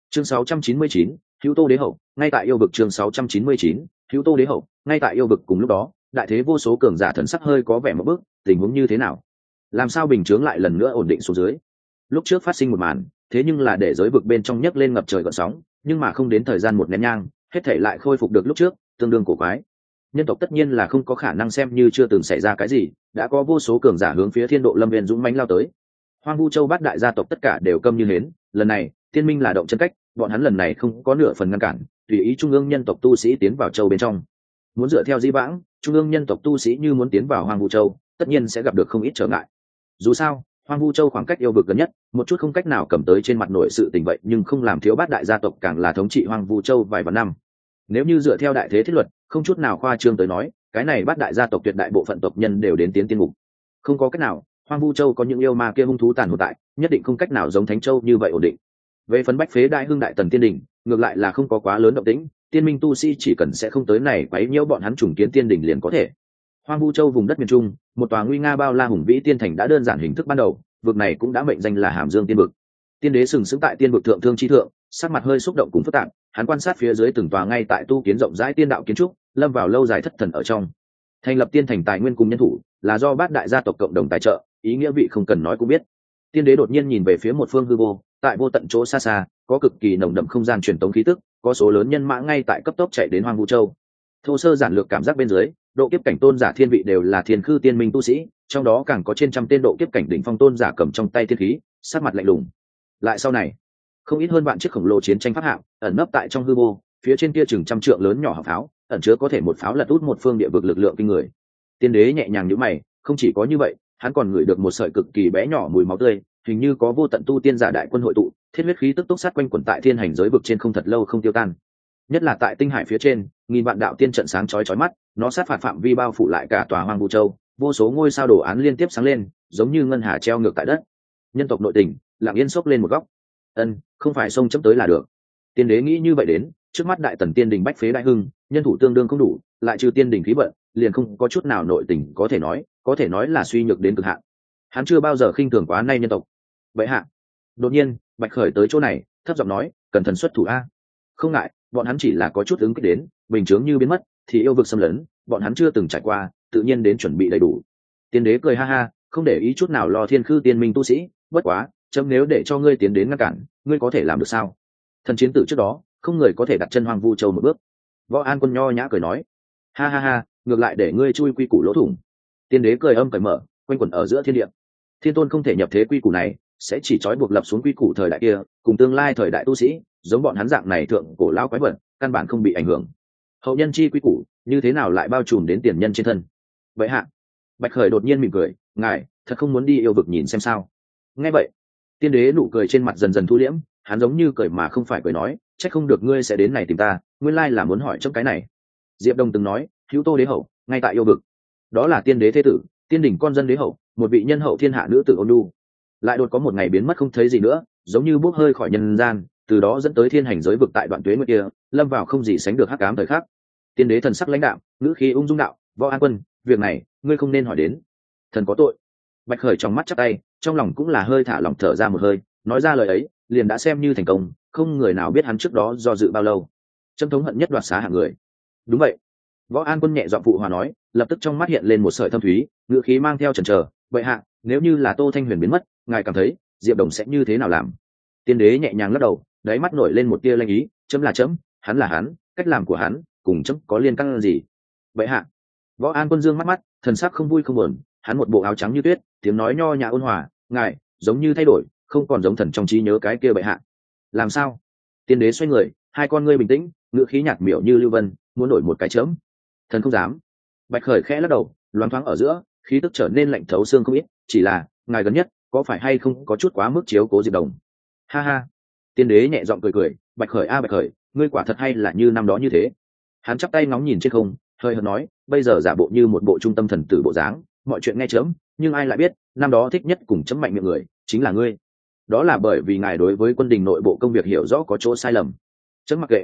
Chương 699, Hữu Tô Đế Hậu, ngay tại yêu vực. Chương 699, Hữu Tô Đế Hậu, ngay tại yêu vực. Cùng lúc đó, đại thế vô số cường giả thần sắc hơi có vẻ một bước, tình huống như thế nào? Làm sao bình chướng lại lần nữa ổn định xuống dưới? Lúc trước phát sinh một màn, thế nhưng là để giới vực bên trong nhấc lên ngập trời gợn sóng, nhưng mà không đến thời gian một nén nhang, hết thảy lại khôi phục được lúc trước, tương đương cổ quái. Nhân tộc tất nhiên là không có khả năng xem như chưa từng xảy ra cái gì, đã có vô số cường giả hướng phía Thiên Độ Lâm Viên dũng mãnh lao tới. Hoang Vu Châu bát đại gia tộc tất cả đều câm như hến, lần này, Tiên Minh là động chân cách, bọn hắn lần này không có nửa phần ngăn cản, tùy ý trung ương nhân tộc tu sĩ tiến vào châu bên trong. Muốn dựa theo di vãng, trung ương nhân tộc tu sĩ như muốn tiến vào Hoang Vu Châu, tất nhiên sẽ gặp được không ít trở ngại. Dù sao, Hoang Vu Châu khoảng cách yêu vực gần nhất, một chút không cách nào cầm tới trên mặt nội sự tình vậy, nhưng không làm thiếu bát đại gia tộc càng là thống trị Hoang Vu Châu vài vạn năm. Nếu như dựa theo đại thế thiết luật, không chút nào khoa trương tới nói, cái này bát đại gia tộc tuyệt đại bộ phận tộc nhân đều đến tiến tiên ngục. Không có cách nào, Hoang Vu Châu có những yêu ma kia hung thú tàn hồn tại, nhất định không cách nào giống Thánh Châu như vậy ổn định. Về phần Bách Phế Đại Hưng Đại Tần Tiên Đình, ngược lại là không có quá lớn động tĩnh, tiên minh tu sĩ chỉ cần sẽ không tới này quấy nhiễu bọn hắn trùng kiến tiên đình liền có thể. Hoang Vu Châu vùng đất miền Trung, một tòa nguy nga bao la hùng vĩ tiên thành đã đơn giản hình thức ban đầu, vực này cũng đã mệnh danh là Hàm Dương Tiên vực. Tiên đế sừng sững tại tiên vực thượng thương chi thượng, sắc mặt hơi xúc động cùng phức tạp, hắn quan sát phía dưới từng tòa ngay tại tu kiến rộng rãi tiên đạo kiến trúc, lâm vào lâu dài thất thần ở trong. Thành lập tiên thành tài nguyên cùng nhân thủ, là do bát đại gia tộc cộng đồng tài trợ, ý nghĩa vị không cần nói cũng biết. Tiên đế đột nhiên nhìn về phía một phương hư vô, tại vô tận chỗ xa xa, có cực kỳ nồng đậm không gian truyền tống khí tức, có số lớn nhân mã ngay tại cấp tốc chạy đến Hoang Vu Châu. Thô sơ giản lược cảm giác bên dưới, độ kiếp cảnh tôn giả thiên vị đều là thiên khư tiên minh tu sĩ, trong đó càng có trên trăm tên độ kiếp cảnh đỉnh phong tôn giả cầm trong tay thiên khí, sát mặt lạnh lùng. Lại sau này, không ít hơn vạn chiếc khổng lồ chiến tranh pháp hạng ẩn nấp tại trong hư vô, phía trên kia chừng trăm trượng lớn nhỏ hạng pháo, ẩn chứa có thể một pháo lật út một phương địa vực lực lượng kinh người. Tiên đế nhẹ nhàng nhíu mày, không chỉ có như vậy, hắn còn ngửi được một sợi cực kỳ bé nhỏ mùi máu tươi, hình như có vô tận tu tiên giả đại quân hội tụ, thiết huyết khí tức tốc sát quanh quẩn tại thiên hành giới vực trên không thật lâu không tiêu tan. Nhất là tại tinh hải phía trên, nghìn vạn đạo tiên trận sáng chói chói mắt, nó sát phạt phạm vi bao phủ lại cả tòa Hoang Vu Châu, vô số ngôi sao đồ án liên tiếp sáng lên, giống như ngân hà treo ngược tại đất. Nhân tộc nội tình lặng yên xốc lên một góc. Không phải xông chấm tới là được. Tiên đế nghĩ như vậy đến, trước mắt đại tần tiên đình Bách Phế Đại Hưng, nhân thủ tương đương không đủ, lại trừ tiên đình khí vận, liền không có chút nào nội tình có thể nói là suy nhược đến cực hạn. Hắn chưa bao giờ khinh thường quá nay nhân tộc. Vậy hạ, đột nhiên Bạch Khởi tới chỗ này, thấp giọng nói, cẩn thận xuất thủ a. Không ngại, bọn hắn chỉ là có chút ứng kích đến, bình chướng như biến mất thì yêu vực xâm lấn, bọn hắn chưa từng trải qua, tự nhiên đến chuẩn bị đầy đủ. Tiên đế cười ha ha, không để ý chút nào lo thiên khư tiên minh tu sĩ, bất quá, chấm nếu để cho ngươi tiến đến ngăn cản, ngươi có thể làm được sao? Thần chiến tử trước đó, không người có thể đặt chân Hoang Vu Châu một bước. Võ An Quân nho nhã cười nói, ha ha ha, ngược lại để ngươi chui quy củ lỗ thủng. Tiên đế cười âm cởi mở, quanh quẩn ở giữa thiên địa. Thiên tôn không thể nhập thế quy củ này, sẽ chỉ trói buộc lập xuống quy củ thời đại kia, cùng tương lai thời đại tu sĩ, giống bọn hắn dạng này thượng cổ lão quái vật, căn bản không bị ảnh hưởng. Hậu nhân chi quy củ, như thế nào lại bao trùm đến tiền nhân trên thân? Vậy hạ, Bạch Khởi đột nhiên mỉm cười, ngài thật không muốn đi yêu vực nhìn xem sao? Nghe vậy, tiên đế nụ cười trên mặt dần dần thu liễm, hắn giống như cười mà không phải cười nói, trách không được ngươi sẽ đến này tìm ta, nguyên lai là muốn hỏi chấm cái này. Diệp Đông từng nói, Hữu Tô Đế Hậu, ngay tại yêu vực. Đó là tiên đế thế tử, tiên đỉnh con dân đế hậu, một vị nhân hậu thiên hạ nữ tử ôn nhu. Lại đột có một ngày biến mất không thấy gì nữa, giống như bốc hơi khỏi nhân gian, từ đó dẫn tới thiên hành giới vực tại đoạn tuế nguyệt kia, lâm vào không gì sánh được hắc ám thời khắc. Tiên đế thần sắc lãnh đạm, ngữ khí ung dung đạo, Võ An Quân, việc này ngươi không nên hỏi đến, thần có tội. Bạch Khởi trong mắt chắp tay, trong lòng cũng là hơi thả lỏng thở ra một hơi, nói ra lời ấy liền đã xem như thành công, không người nào biết hắn trước đó do dự bao lâu. Châm thống hận nhất đoạt xá hạng người. Đúng vậy. Võ An Quân nhẹ giọng phụ hòa nói, lập tức trong mắt hiện lên một sợi thâm thúy, ngữ khí mang theo chần chờ. Vậy hạ, nếu như là Tô Thanh Huyền biến mất, ngài cảm thấy Diệp Đồng sẽ như thế nào làm? Tiên đế nhẹ nhàng lắc đầu, đáy mắt nổi lên một tia lanh ý, chấm là chấm, hắn là hắn, cách làm của hắn cùng chấm có liên can gì? Vậy hạ. Võ An Quân dương mắt mắt, thần sắc không vui không buồn, hắn một bộ áo trắng như tuyết, tiếng nói nho nhã ôn hòa, ngài giống như thay đổi, không còn giống thần trong trí nhớ cái kia bệ hạ. Làm sao? Tiên đế xoay người, hai con ngươi bình tĩnh, ngữ khí nhạt miểu như lưu vân, muốn đổi một cái chớm. Thần không dám. Bạch Khởi khẽ lắc đầu, loáng thoáng ở giữa, khí tức trở nên lạnh thấu xương không ít, chỉ là, ngài gần nhất, có phải hay không có chút quá mức chiếu cố Diệp Đồng? Ha ha. Tiên đế nhẹ giọng cười cười, Bạch Khởi a Bạch Khởi, ngươi quả thật hay là như năm đó như thế. Hắn chắp tay ngóng nhìn trên không, hơi hợt nói, bây giờ giả bộ như một bộ trung tâm thần tử bộ dáng, mọi chuyện nghe chớm, nhưng ai lại biết, năm đó thích nhất cùng chấm mạnh miệng người, chính là ngươi. Đó là bởi vì ngài đối với quân đình nội bộ công việc hiểu rõ có chỗ sai lầm. Chấm mặc kệ.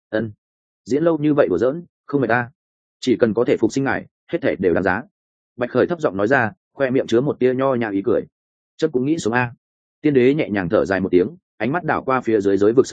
Diễn lâu như vậy đùa giỡn, không mệt ta. Chỉ cần có thể phục sinh ngài, hết thể đều đáng giá. Bạch Khởi thấp giọng nói ra, khoe miệng chứa một tia nho nhã ý cười. Chấm cũng nghĩ sống a. Tiên đế nhẹ nhàng thở dài một tiếng, ánh mắt đảo qua phía dưới giới vực sơn hà,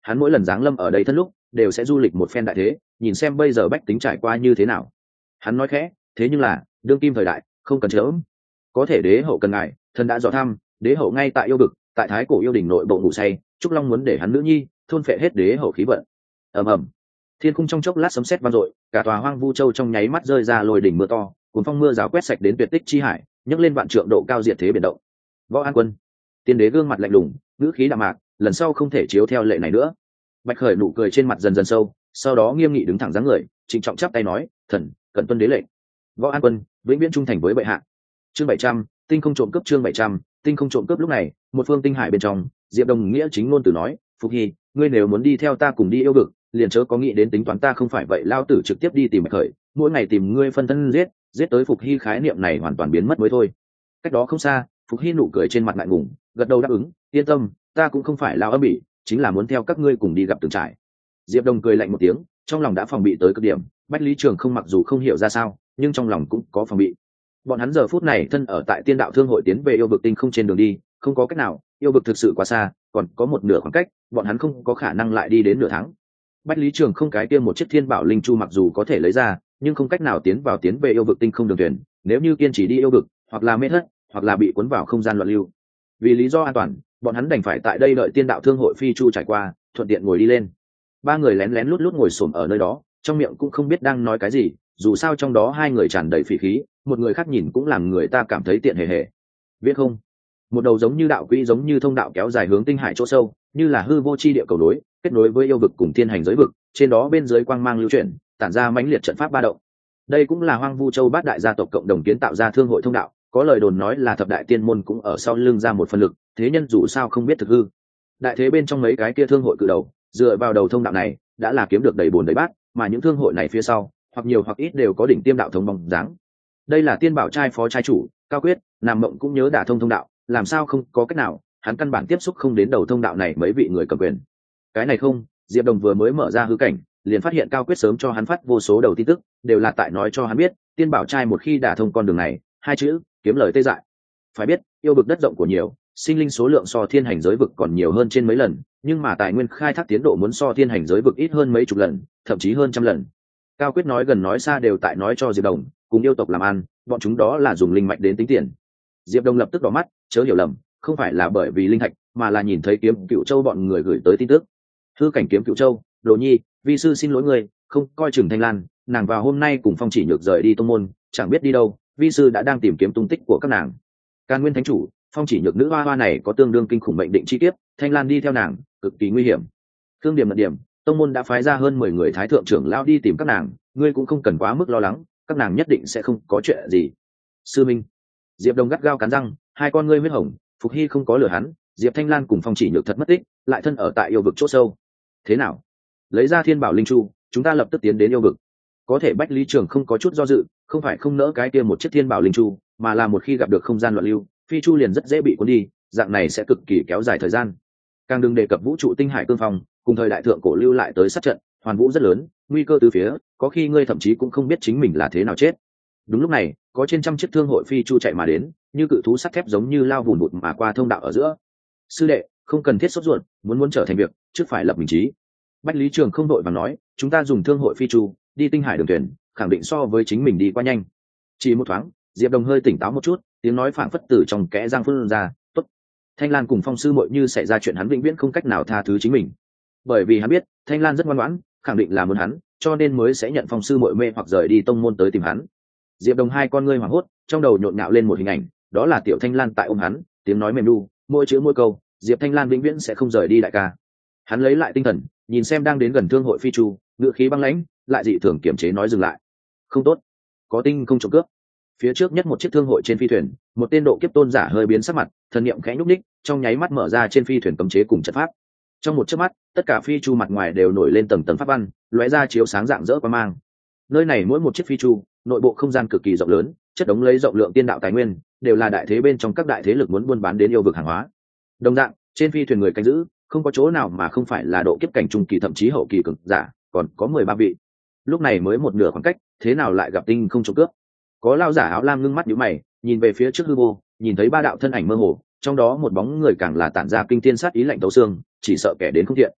hắn mỗi lần giáng lâm ở đây thân lúc đều sẽ du lịch một phen đại thế, nhìn xem bây giờ bách tính trải qua như thế nào. Hắn nói khẽ, thế nhưng là đương kim thời đại không cần chớm, có thể đế hậu cần ngài, thần đã dò thăm, đế hậu ngay tại yêu vực, tại thái cổ yêu đình nội bộ ngủ say, trúc long muốn để hắn nữ nhi thôn phệ hết đế hậu khí vận. Ầm ầm, thiên cung trong chốc lát sấm sét vang dội, cả tòa hoang vu châu trong nháy mắt rơi ra lôi đỉnh mưa to, cuốn phong mưa rào quét sạch đến tuyệt tích chi hải, nhấc lên vạn trượng độ cao diệt thế biển động. Võ An Quân, tiên đế gương mặt lạnh lùng, ngữ khí đạm mạc, lần sau không thể chiếu theo lệ này nữa. Bạch Khởi nụ cười trên mặt dần dần sâu, sau đó nghiêm nghị đứng thẳng dáng người, trịnh trọng chắp tay nói, thần cẩn tuân đế lệnh. Võ An Quân vĩnh viễn trung thành với bệ hạ. Chương 700, tinh không trộm cướp. Chương 700, tinh không trộm cướp. Lúc này một phương tinh hải bên trong, Diệp Đồng nghĩa chính ngôn từ nói, Phục Hy, ngươi nếu muốn đi theo ta cùng đi yêu vực, liền chớ có nghĩ đến tính toán ta không phải vậy, lao tử trực tiếp đi tìm Bạch Khởi, mỗi ngày tìm ngươi phân thân giết tới Phục Hy, khái niệm này hoàn toàn biến mất mới thôi. Cách đó không xa, Phục Hy nụ cười trên mặt ngại ngùng, gật đầu đáp ứng, yên tâm, ta cũng không phải lao âm bỉ, chính là muốn theo các ngươi cùng đi gặp từng trải. Diệp Đồng cười lạnh một tiếng, trong lòng đã phòng bị tới cực điểm. Bách Lý Trường không mặc dù không hiểu ra sao, nhưng trong lòng cũng có phòng bị. Bọn hắn giờ phút này thân ở tại Tiên Đạo Thương hội tiến về yêu vực tinh không trên đường đi, không có cách nào, yêu vực thực sự quá xa, còn có một nửa khoảng cách, bọn hắn không có khả năng lại đi đến nửa tháng. Bách Lý Trường không cái kia một chiếc Thiên Bảo Linh Chu mặc dù có thể lấy ra, nhưng không cách nào tiến về yêu vực tinh không đường thuyền, nếu như kiên trì đi yêu vực, hoặc là mê thất, hoặc là bị cuốn vào không gian loạn lưu. Vì lý do an toàn, bọn hắn đành phải tại đây đợi Tiên Đạo Thương hội phi chu trải qua, thuận tiện ngồi đi lên. Ba người lén lén lút lút ngồi xổm ở nơi đó, trong miệng cũng không biết đang nói cái gì, dù sao trong đó hai người tràn đầy phỉ khí, một người khác nhìn cũng làm người ta cảm thấy tiện hề hề. Biết không, một đầu giống như đạo quỹ, giống như thông đạo kéo dài hướng tinh hải chỗ sâu, như là hư vô chi địa cầu nối, kết nối với yêu vực cùng thiên hành giới vực, trên đó bên dưới quang mang lưu chuyển, tản ra mãnh liệt trận pháp ba động. Đây cũng là Hoang Vu Châu bát đại gia tộc cộng đồng kiến tạo ra thương hội thông đạo, có lời đồn nói là thập đại tiên môn cũng ở sau lưng ra một phần lực, thế nhân dù sao không biết thực hư. Đại thế bên trong mấy cái kia thương hội cự đầu, dựa vào đầu thông đạo này đã là kiếm được đầy bồn đầy bát, mà những thương hội này phía sau hoặc nhiều hoặc ít đều có đỉnh tiêm đạo thống bóng dáng. Đây là Tiên Bảo trai phó trai chủ Cao Quyết, Nam Mộng cũng nhớ đả thông thông đạo, làm sao không có cách nào, hắn căn bản tiếp xúc không đến đầu thông đạo này mấy vị người cầm quyền. Cái này không, Diệp Đồng vừa mới mở ra hư cảnh, liền phát hiện Cao Quyết sớm cho hắn phát vô số đầu tin tức, đều là tại nói cho hắn biết, Tiên Bảo trai một khi đả thông con đường này, hai chữ kiếm lời tê dại. Phải biết, yêu vực đất rộng của nhiều, sinh linh số lượng so thiên hành giới vực còn nhiều hơn trên mấy lần, nhưng mà tài nguyên khai thác tiến độ muốn so thiên hành giới vực ít hơn mấy chục lần, thậm chí hơn trăm lần. Cao Quyết nói gần nói xa đều tại nói cho Diệp Đồng, cùng yêu tộc làm ăn, bọn chúng đó là dùng linh mạch đến tính tiền. Diệp Đồng lập tức đỏ mắt, chớ hiểu lầm, không phải là bởi vì linh thạch, mà là nhìn thấy Kiếm Cựu Châu bọn người gửi tới tin tức. Hư cảnh Kiếm Cựu Châu, Đồ Nhi, vi sư xin lỗi người, không coi chừng Thanh Lan, nàng vào hôm nay cùng Phong Chỉ Nhược rời đi tông môn, chẳng biết đi đâu, vi sư đã đang tìm kiếm tung tích của các nàng. Càn Nguyên Thánh chủ, Phong Chỉ Nhược nữ hoa hoa này có tương đương kinh khủng mệnh định chi tiết, Thanh Lan đi theo nàng, cực kỳ nguy hiểm. Thương điểm mật điểm, tông môn đã phái ra hơn 10 người thái thượng trưởng lao đi tìm các nàng, ngươi cũng không cần quá mức lo lắng, các nàng nhất định sẽ không có chuyện gì. Sư Minh. Diệp Đồng gắt gao cắn răng, hai con ngươi huyết hồng, Phục Hy không có lừa hắn, Diệp Thanh Lan cùng Phong Chỉ Nhược thật mất tích, lại thân ở tại yêu vực chỗ sâu. Thế nào? Lấy ra Thiên Bảo Linh Chu, chúng ta lập tức tiến đến yêu vực. Có thể Bách Lý Trường không có chút do dự, không phải không nỡ cái kia một chiếc Thiên Bảo Linh Chu, mà là một khi gặp được không gian loạn lưu, phi chu liền rất dễ bị cuốn đi, dạng này sẽ cực kỳ kéo dài thời gian. Càng đừng đề cập vũ trụ tinh hải cương phong, cùng thời đại thượng cổ lưu lại tới sát trận, hoàn vũ rất lớn, nguy cơ từ phía, có khi ngươi thậm chí cũng không biết chính mình là thế nào chết. Đúng lúc này, có trên trăm chiếc thương hội phi chu chạy mà đến, như cự thú sắt thép giống như lao vùn vụt mà qua thông đạo ở giữa. Sư đệ, không cần thiết sốt ruột, muốn trở thành việc, trước phải lập mình trí. Bách Lý Trường không đội và nói, chúng ta dùng thương hội phi chu đi tinh hải đường thuyền, khẳng định so với chính mình đi qua nhanh. Chỉ một thoáng, Diệp Đồng hơi tỉnh táo một chút, tiếng nói phảng phất từ trong kẽ răng phun ra, tốt. Thanh Lan cùng Phong sư muội như xảy ra chuyện hắn vĩnh viễn không cách nào tha thứ chính mình, bởi vì hắn biết Thanh Lan rất ngoan ngoãn, khẳng định là muốn hắn, cho nên mới sẽ nhận Phong sư muội mê hoặc rời đi tông môn tới tìm hắn. Diệp Đồng hai con ngươi hoảng hốt, trong đầu nhộn nhạo lên một hình ảnh, đó là Tiểu Thanh Lan tại ôm hắn, tiếng nói mềm nu, mỗi chữ mỗi câu, Diệp Thanh Lan vĩnh viễn sẽ không rời đi đại ca. Hắn lấy lại tinh thần, nhìn xem đang đến gần thương hội phi chu, ngựa khí băng lãnh, lại dị thường kiềm chế nói dừng lại. Không tốt, có tinh không trộm cướp. Phía trước nhất một chiếc thương hội trên phi thuyền, một tên độ kiếp tôn giả hơi biến sắc mặt, thần niệm khẽ nhúc nhích, trong nháy mắt mở ra trên phi thuyền cấm chế cùng trận pháp. Trong một chớp mắt, tất cả phi chu mặt ngoài đều nổi lên tầng tầng pháp văn, lóe ra chiếu sáng rạng rỡ qua mang. Nơi này mỗi một chiếc phi chu, nội bộ không gian cực kỳ rộng lớn, chất đống lấy rộng lượng tiên đạo tài nguyên, đều là đại thế bên trong các đại thế lực muốn buôn bán đến yêu vực hàng hóa. Đồng dạng, trên phi thuyền người canh giữ, không có chỗ nào mà không phải là độ kiếp cảnh trung kỳ thậm chí hậu kỳ cường giả, còn có 13 vị. Lúc này mới một nửa khoảng cách, thế nào lại gặp tinh không trộm cướp? Có lao giả áo lam ngưng mắt nhíu mày, nhìn về phía trước hư vô, nhìn thấy ba đạo thân ảnh mơ hồ, trong đó một bóng người càng là tản ra kinh thiên sát ý lạnh tấu xương, chỉ sợ kẻ đến không thiện.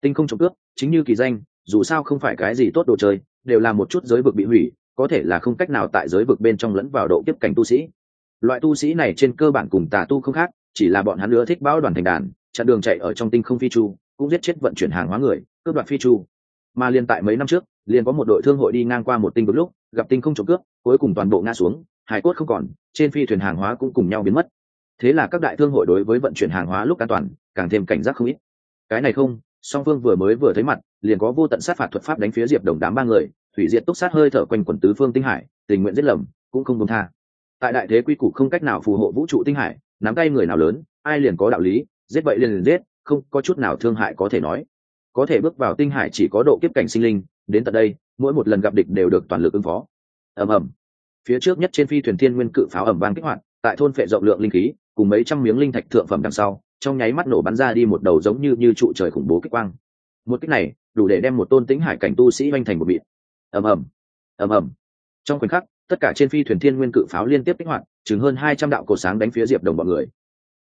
Tinh không trộm cướp chính như kỳ danh, dù sao không phải cái gì tốt đồ chơi, đều là một chút giới vực bị hủy, có thể là không cách nào tại giới vực bên trong lẫn vào độ kiếp cảnh tu sĩ. Loại tu sĩ này trên cơ bản cùng tà tu không khác, chỉ là bọn hắn ưa thích bão đoàn thành đàn, chặn đường chạy ở trong tinh không phi chu, cũng giết chết vận chuyển hàng hóa người, cướp đoạt phi chu. Mà liên tại mấy năm trước, liền có một đội thương hội đi ngang qua một tinh vực lúc, gặp tinh không trộm cướp, cuối cùng toàn bộ ngã xuống, hải cốt không còn, trên phi thuyền hàng hóa cũng cùng nhau biến mất. Thế là các đại thương hội đối với vận chuyển hàng hóa lúc an toàn càng thêm cảnh giác không ít. Cái này không, song phương vừa thấy mặt, liền có vô tận sát phạt thuật pháp đánh phía Diệp Đồng đám ba người, hủy diệt túc sát hơi thở quanh quần tứ phương tinh hải, tình nguyện giết lầm, cũng không buông tha. Tại đại thế quy củ không cách nào phù hộ vũ trụ tinh hải, nắm tay người nào lớn, ai liền có đạo lý, giết vậy liền giết, không có chút nào thương hại có thể nói. Có thể bước vào tinh hải chỉ có độ kiếp cảnh sinh linh, đến tận đây, mỗi một lần gặp địch đều được toàn lực ứng phó. Ầm ầm. Phía trước nhất trên phi thuyền thiên nguyên cự pháo ầm vang kích hoạt, tại thôn phệ rộng lượng linh khí, cùng mấy trăm miếng linh thạch thượng phẩm đằng sau, trong nháy mắt nổ bắn ra đi một đầu giống như trụ trời khủng bố kích quang. Một kích này, đủ để đem một tôn tĩnh hải cảnh tu sĩ vanh thành một mịn. Ầm ầm, ầm ầm. Trong khoảnh khắc, tất cả trên phi thuyền thiên nguyên cự pháo liên tiếp kích hoạt, chừng hơn 200 đạo cổ sáng đánh phía Diệp Đồng bọn người,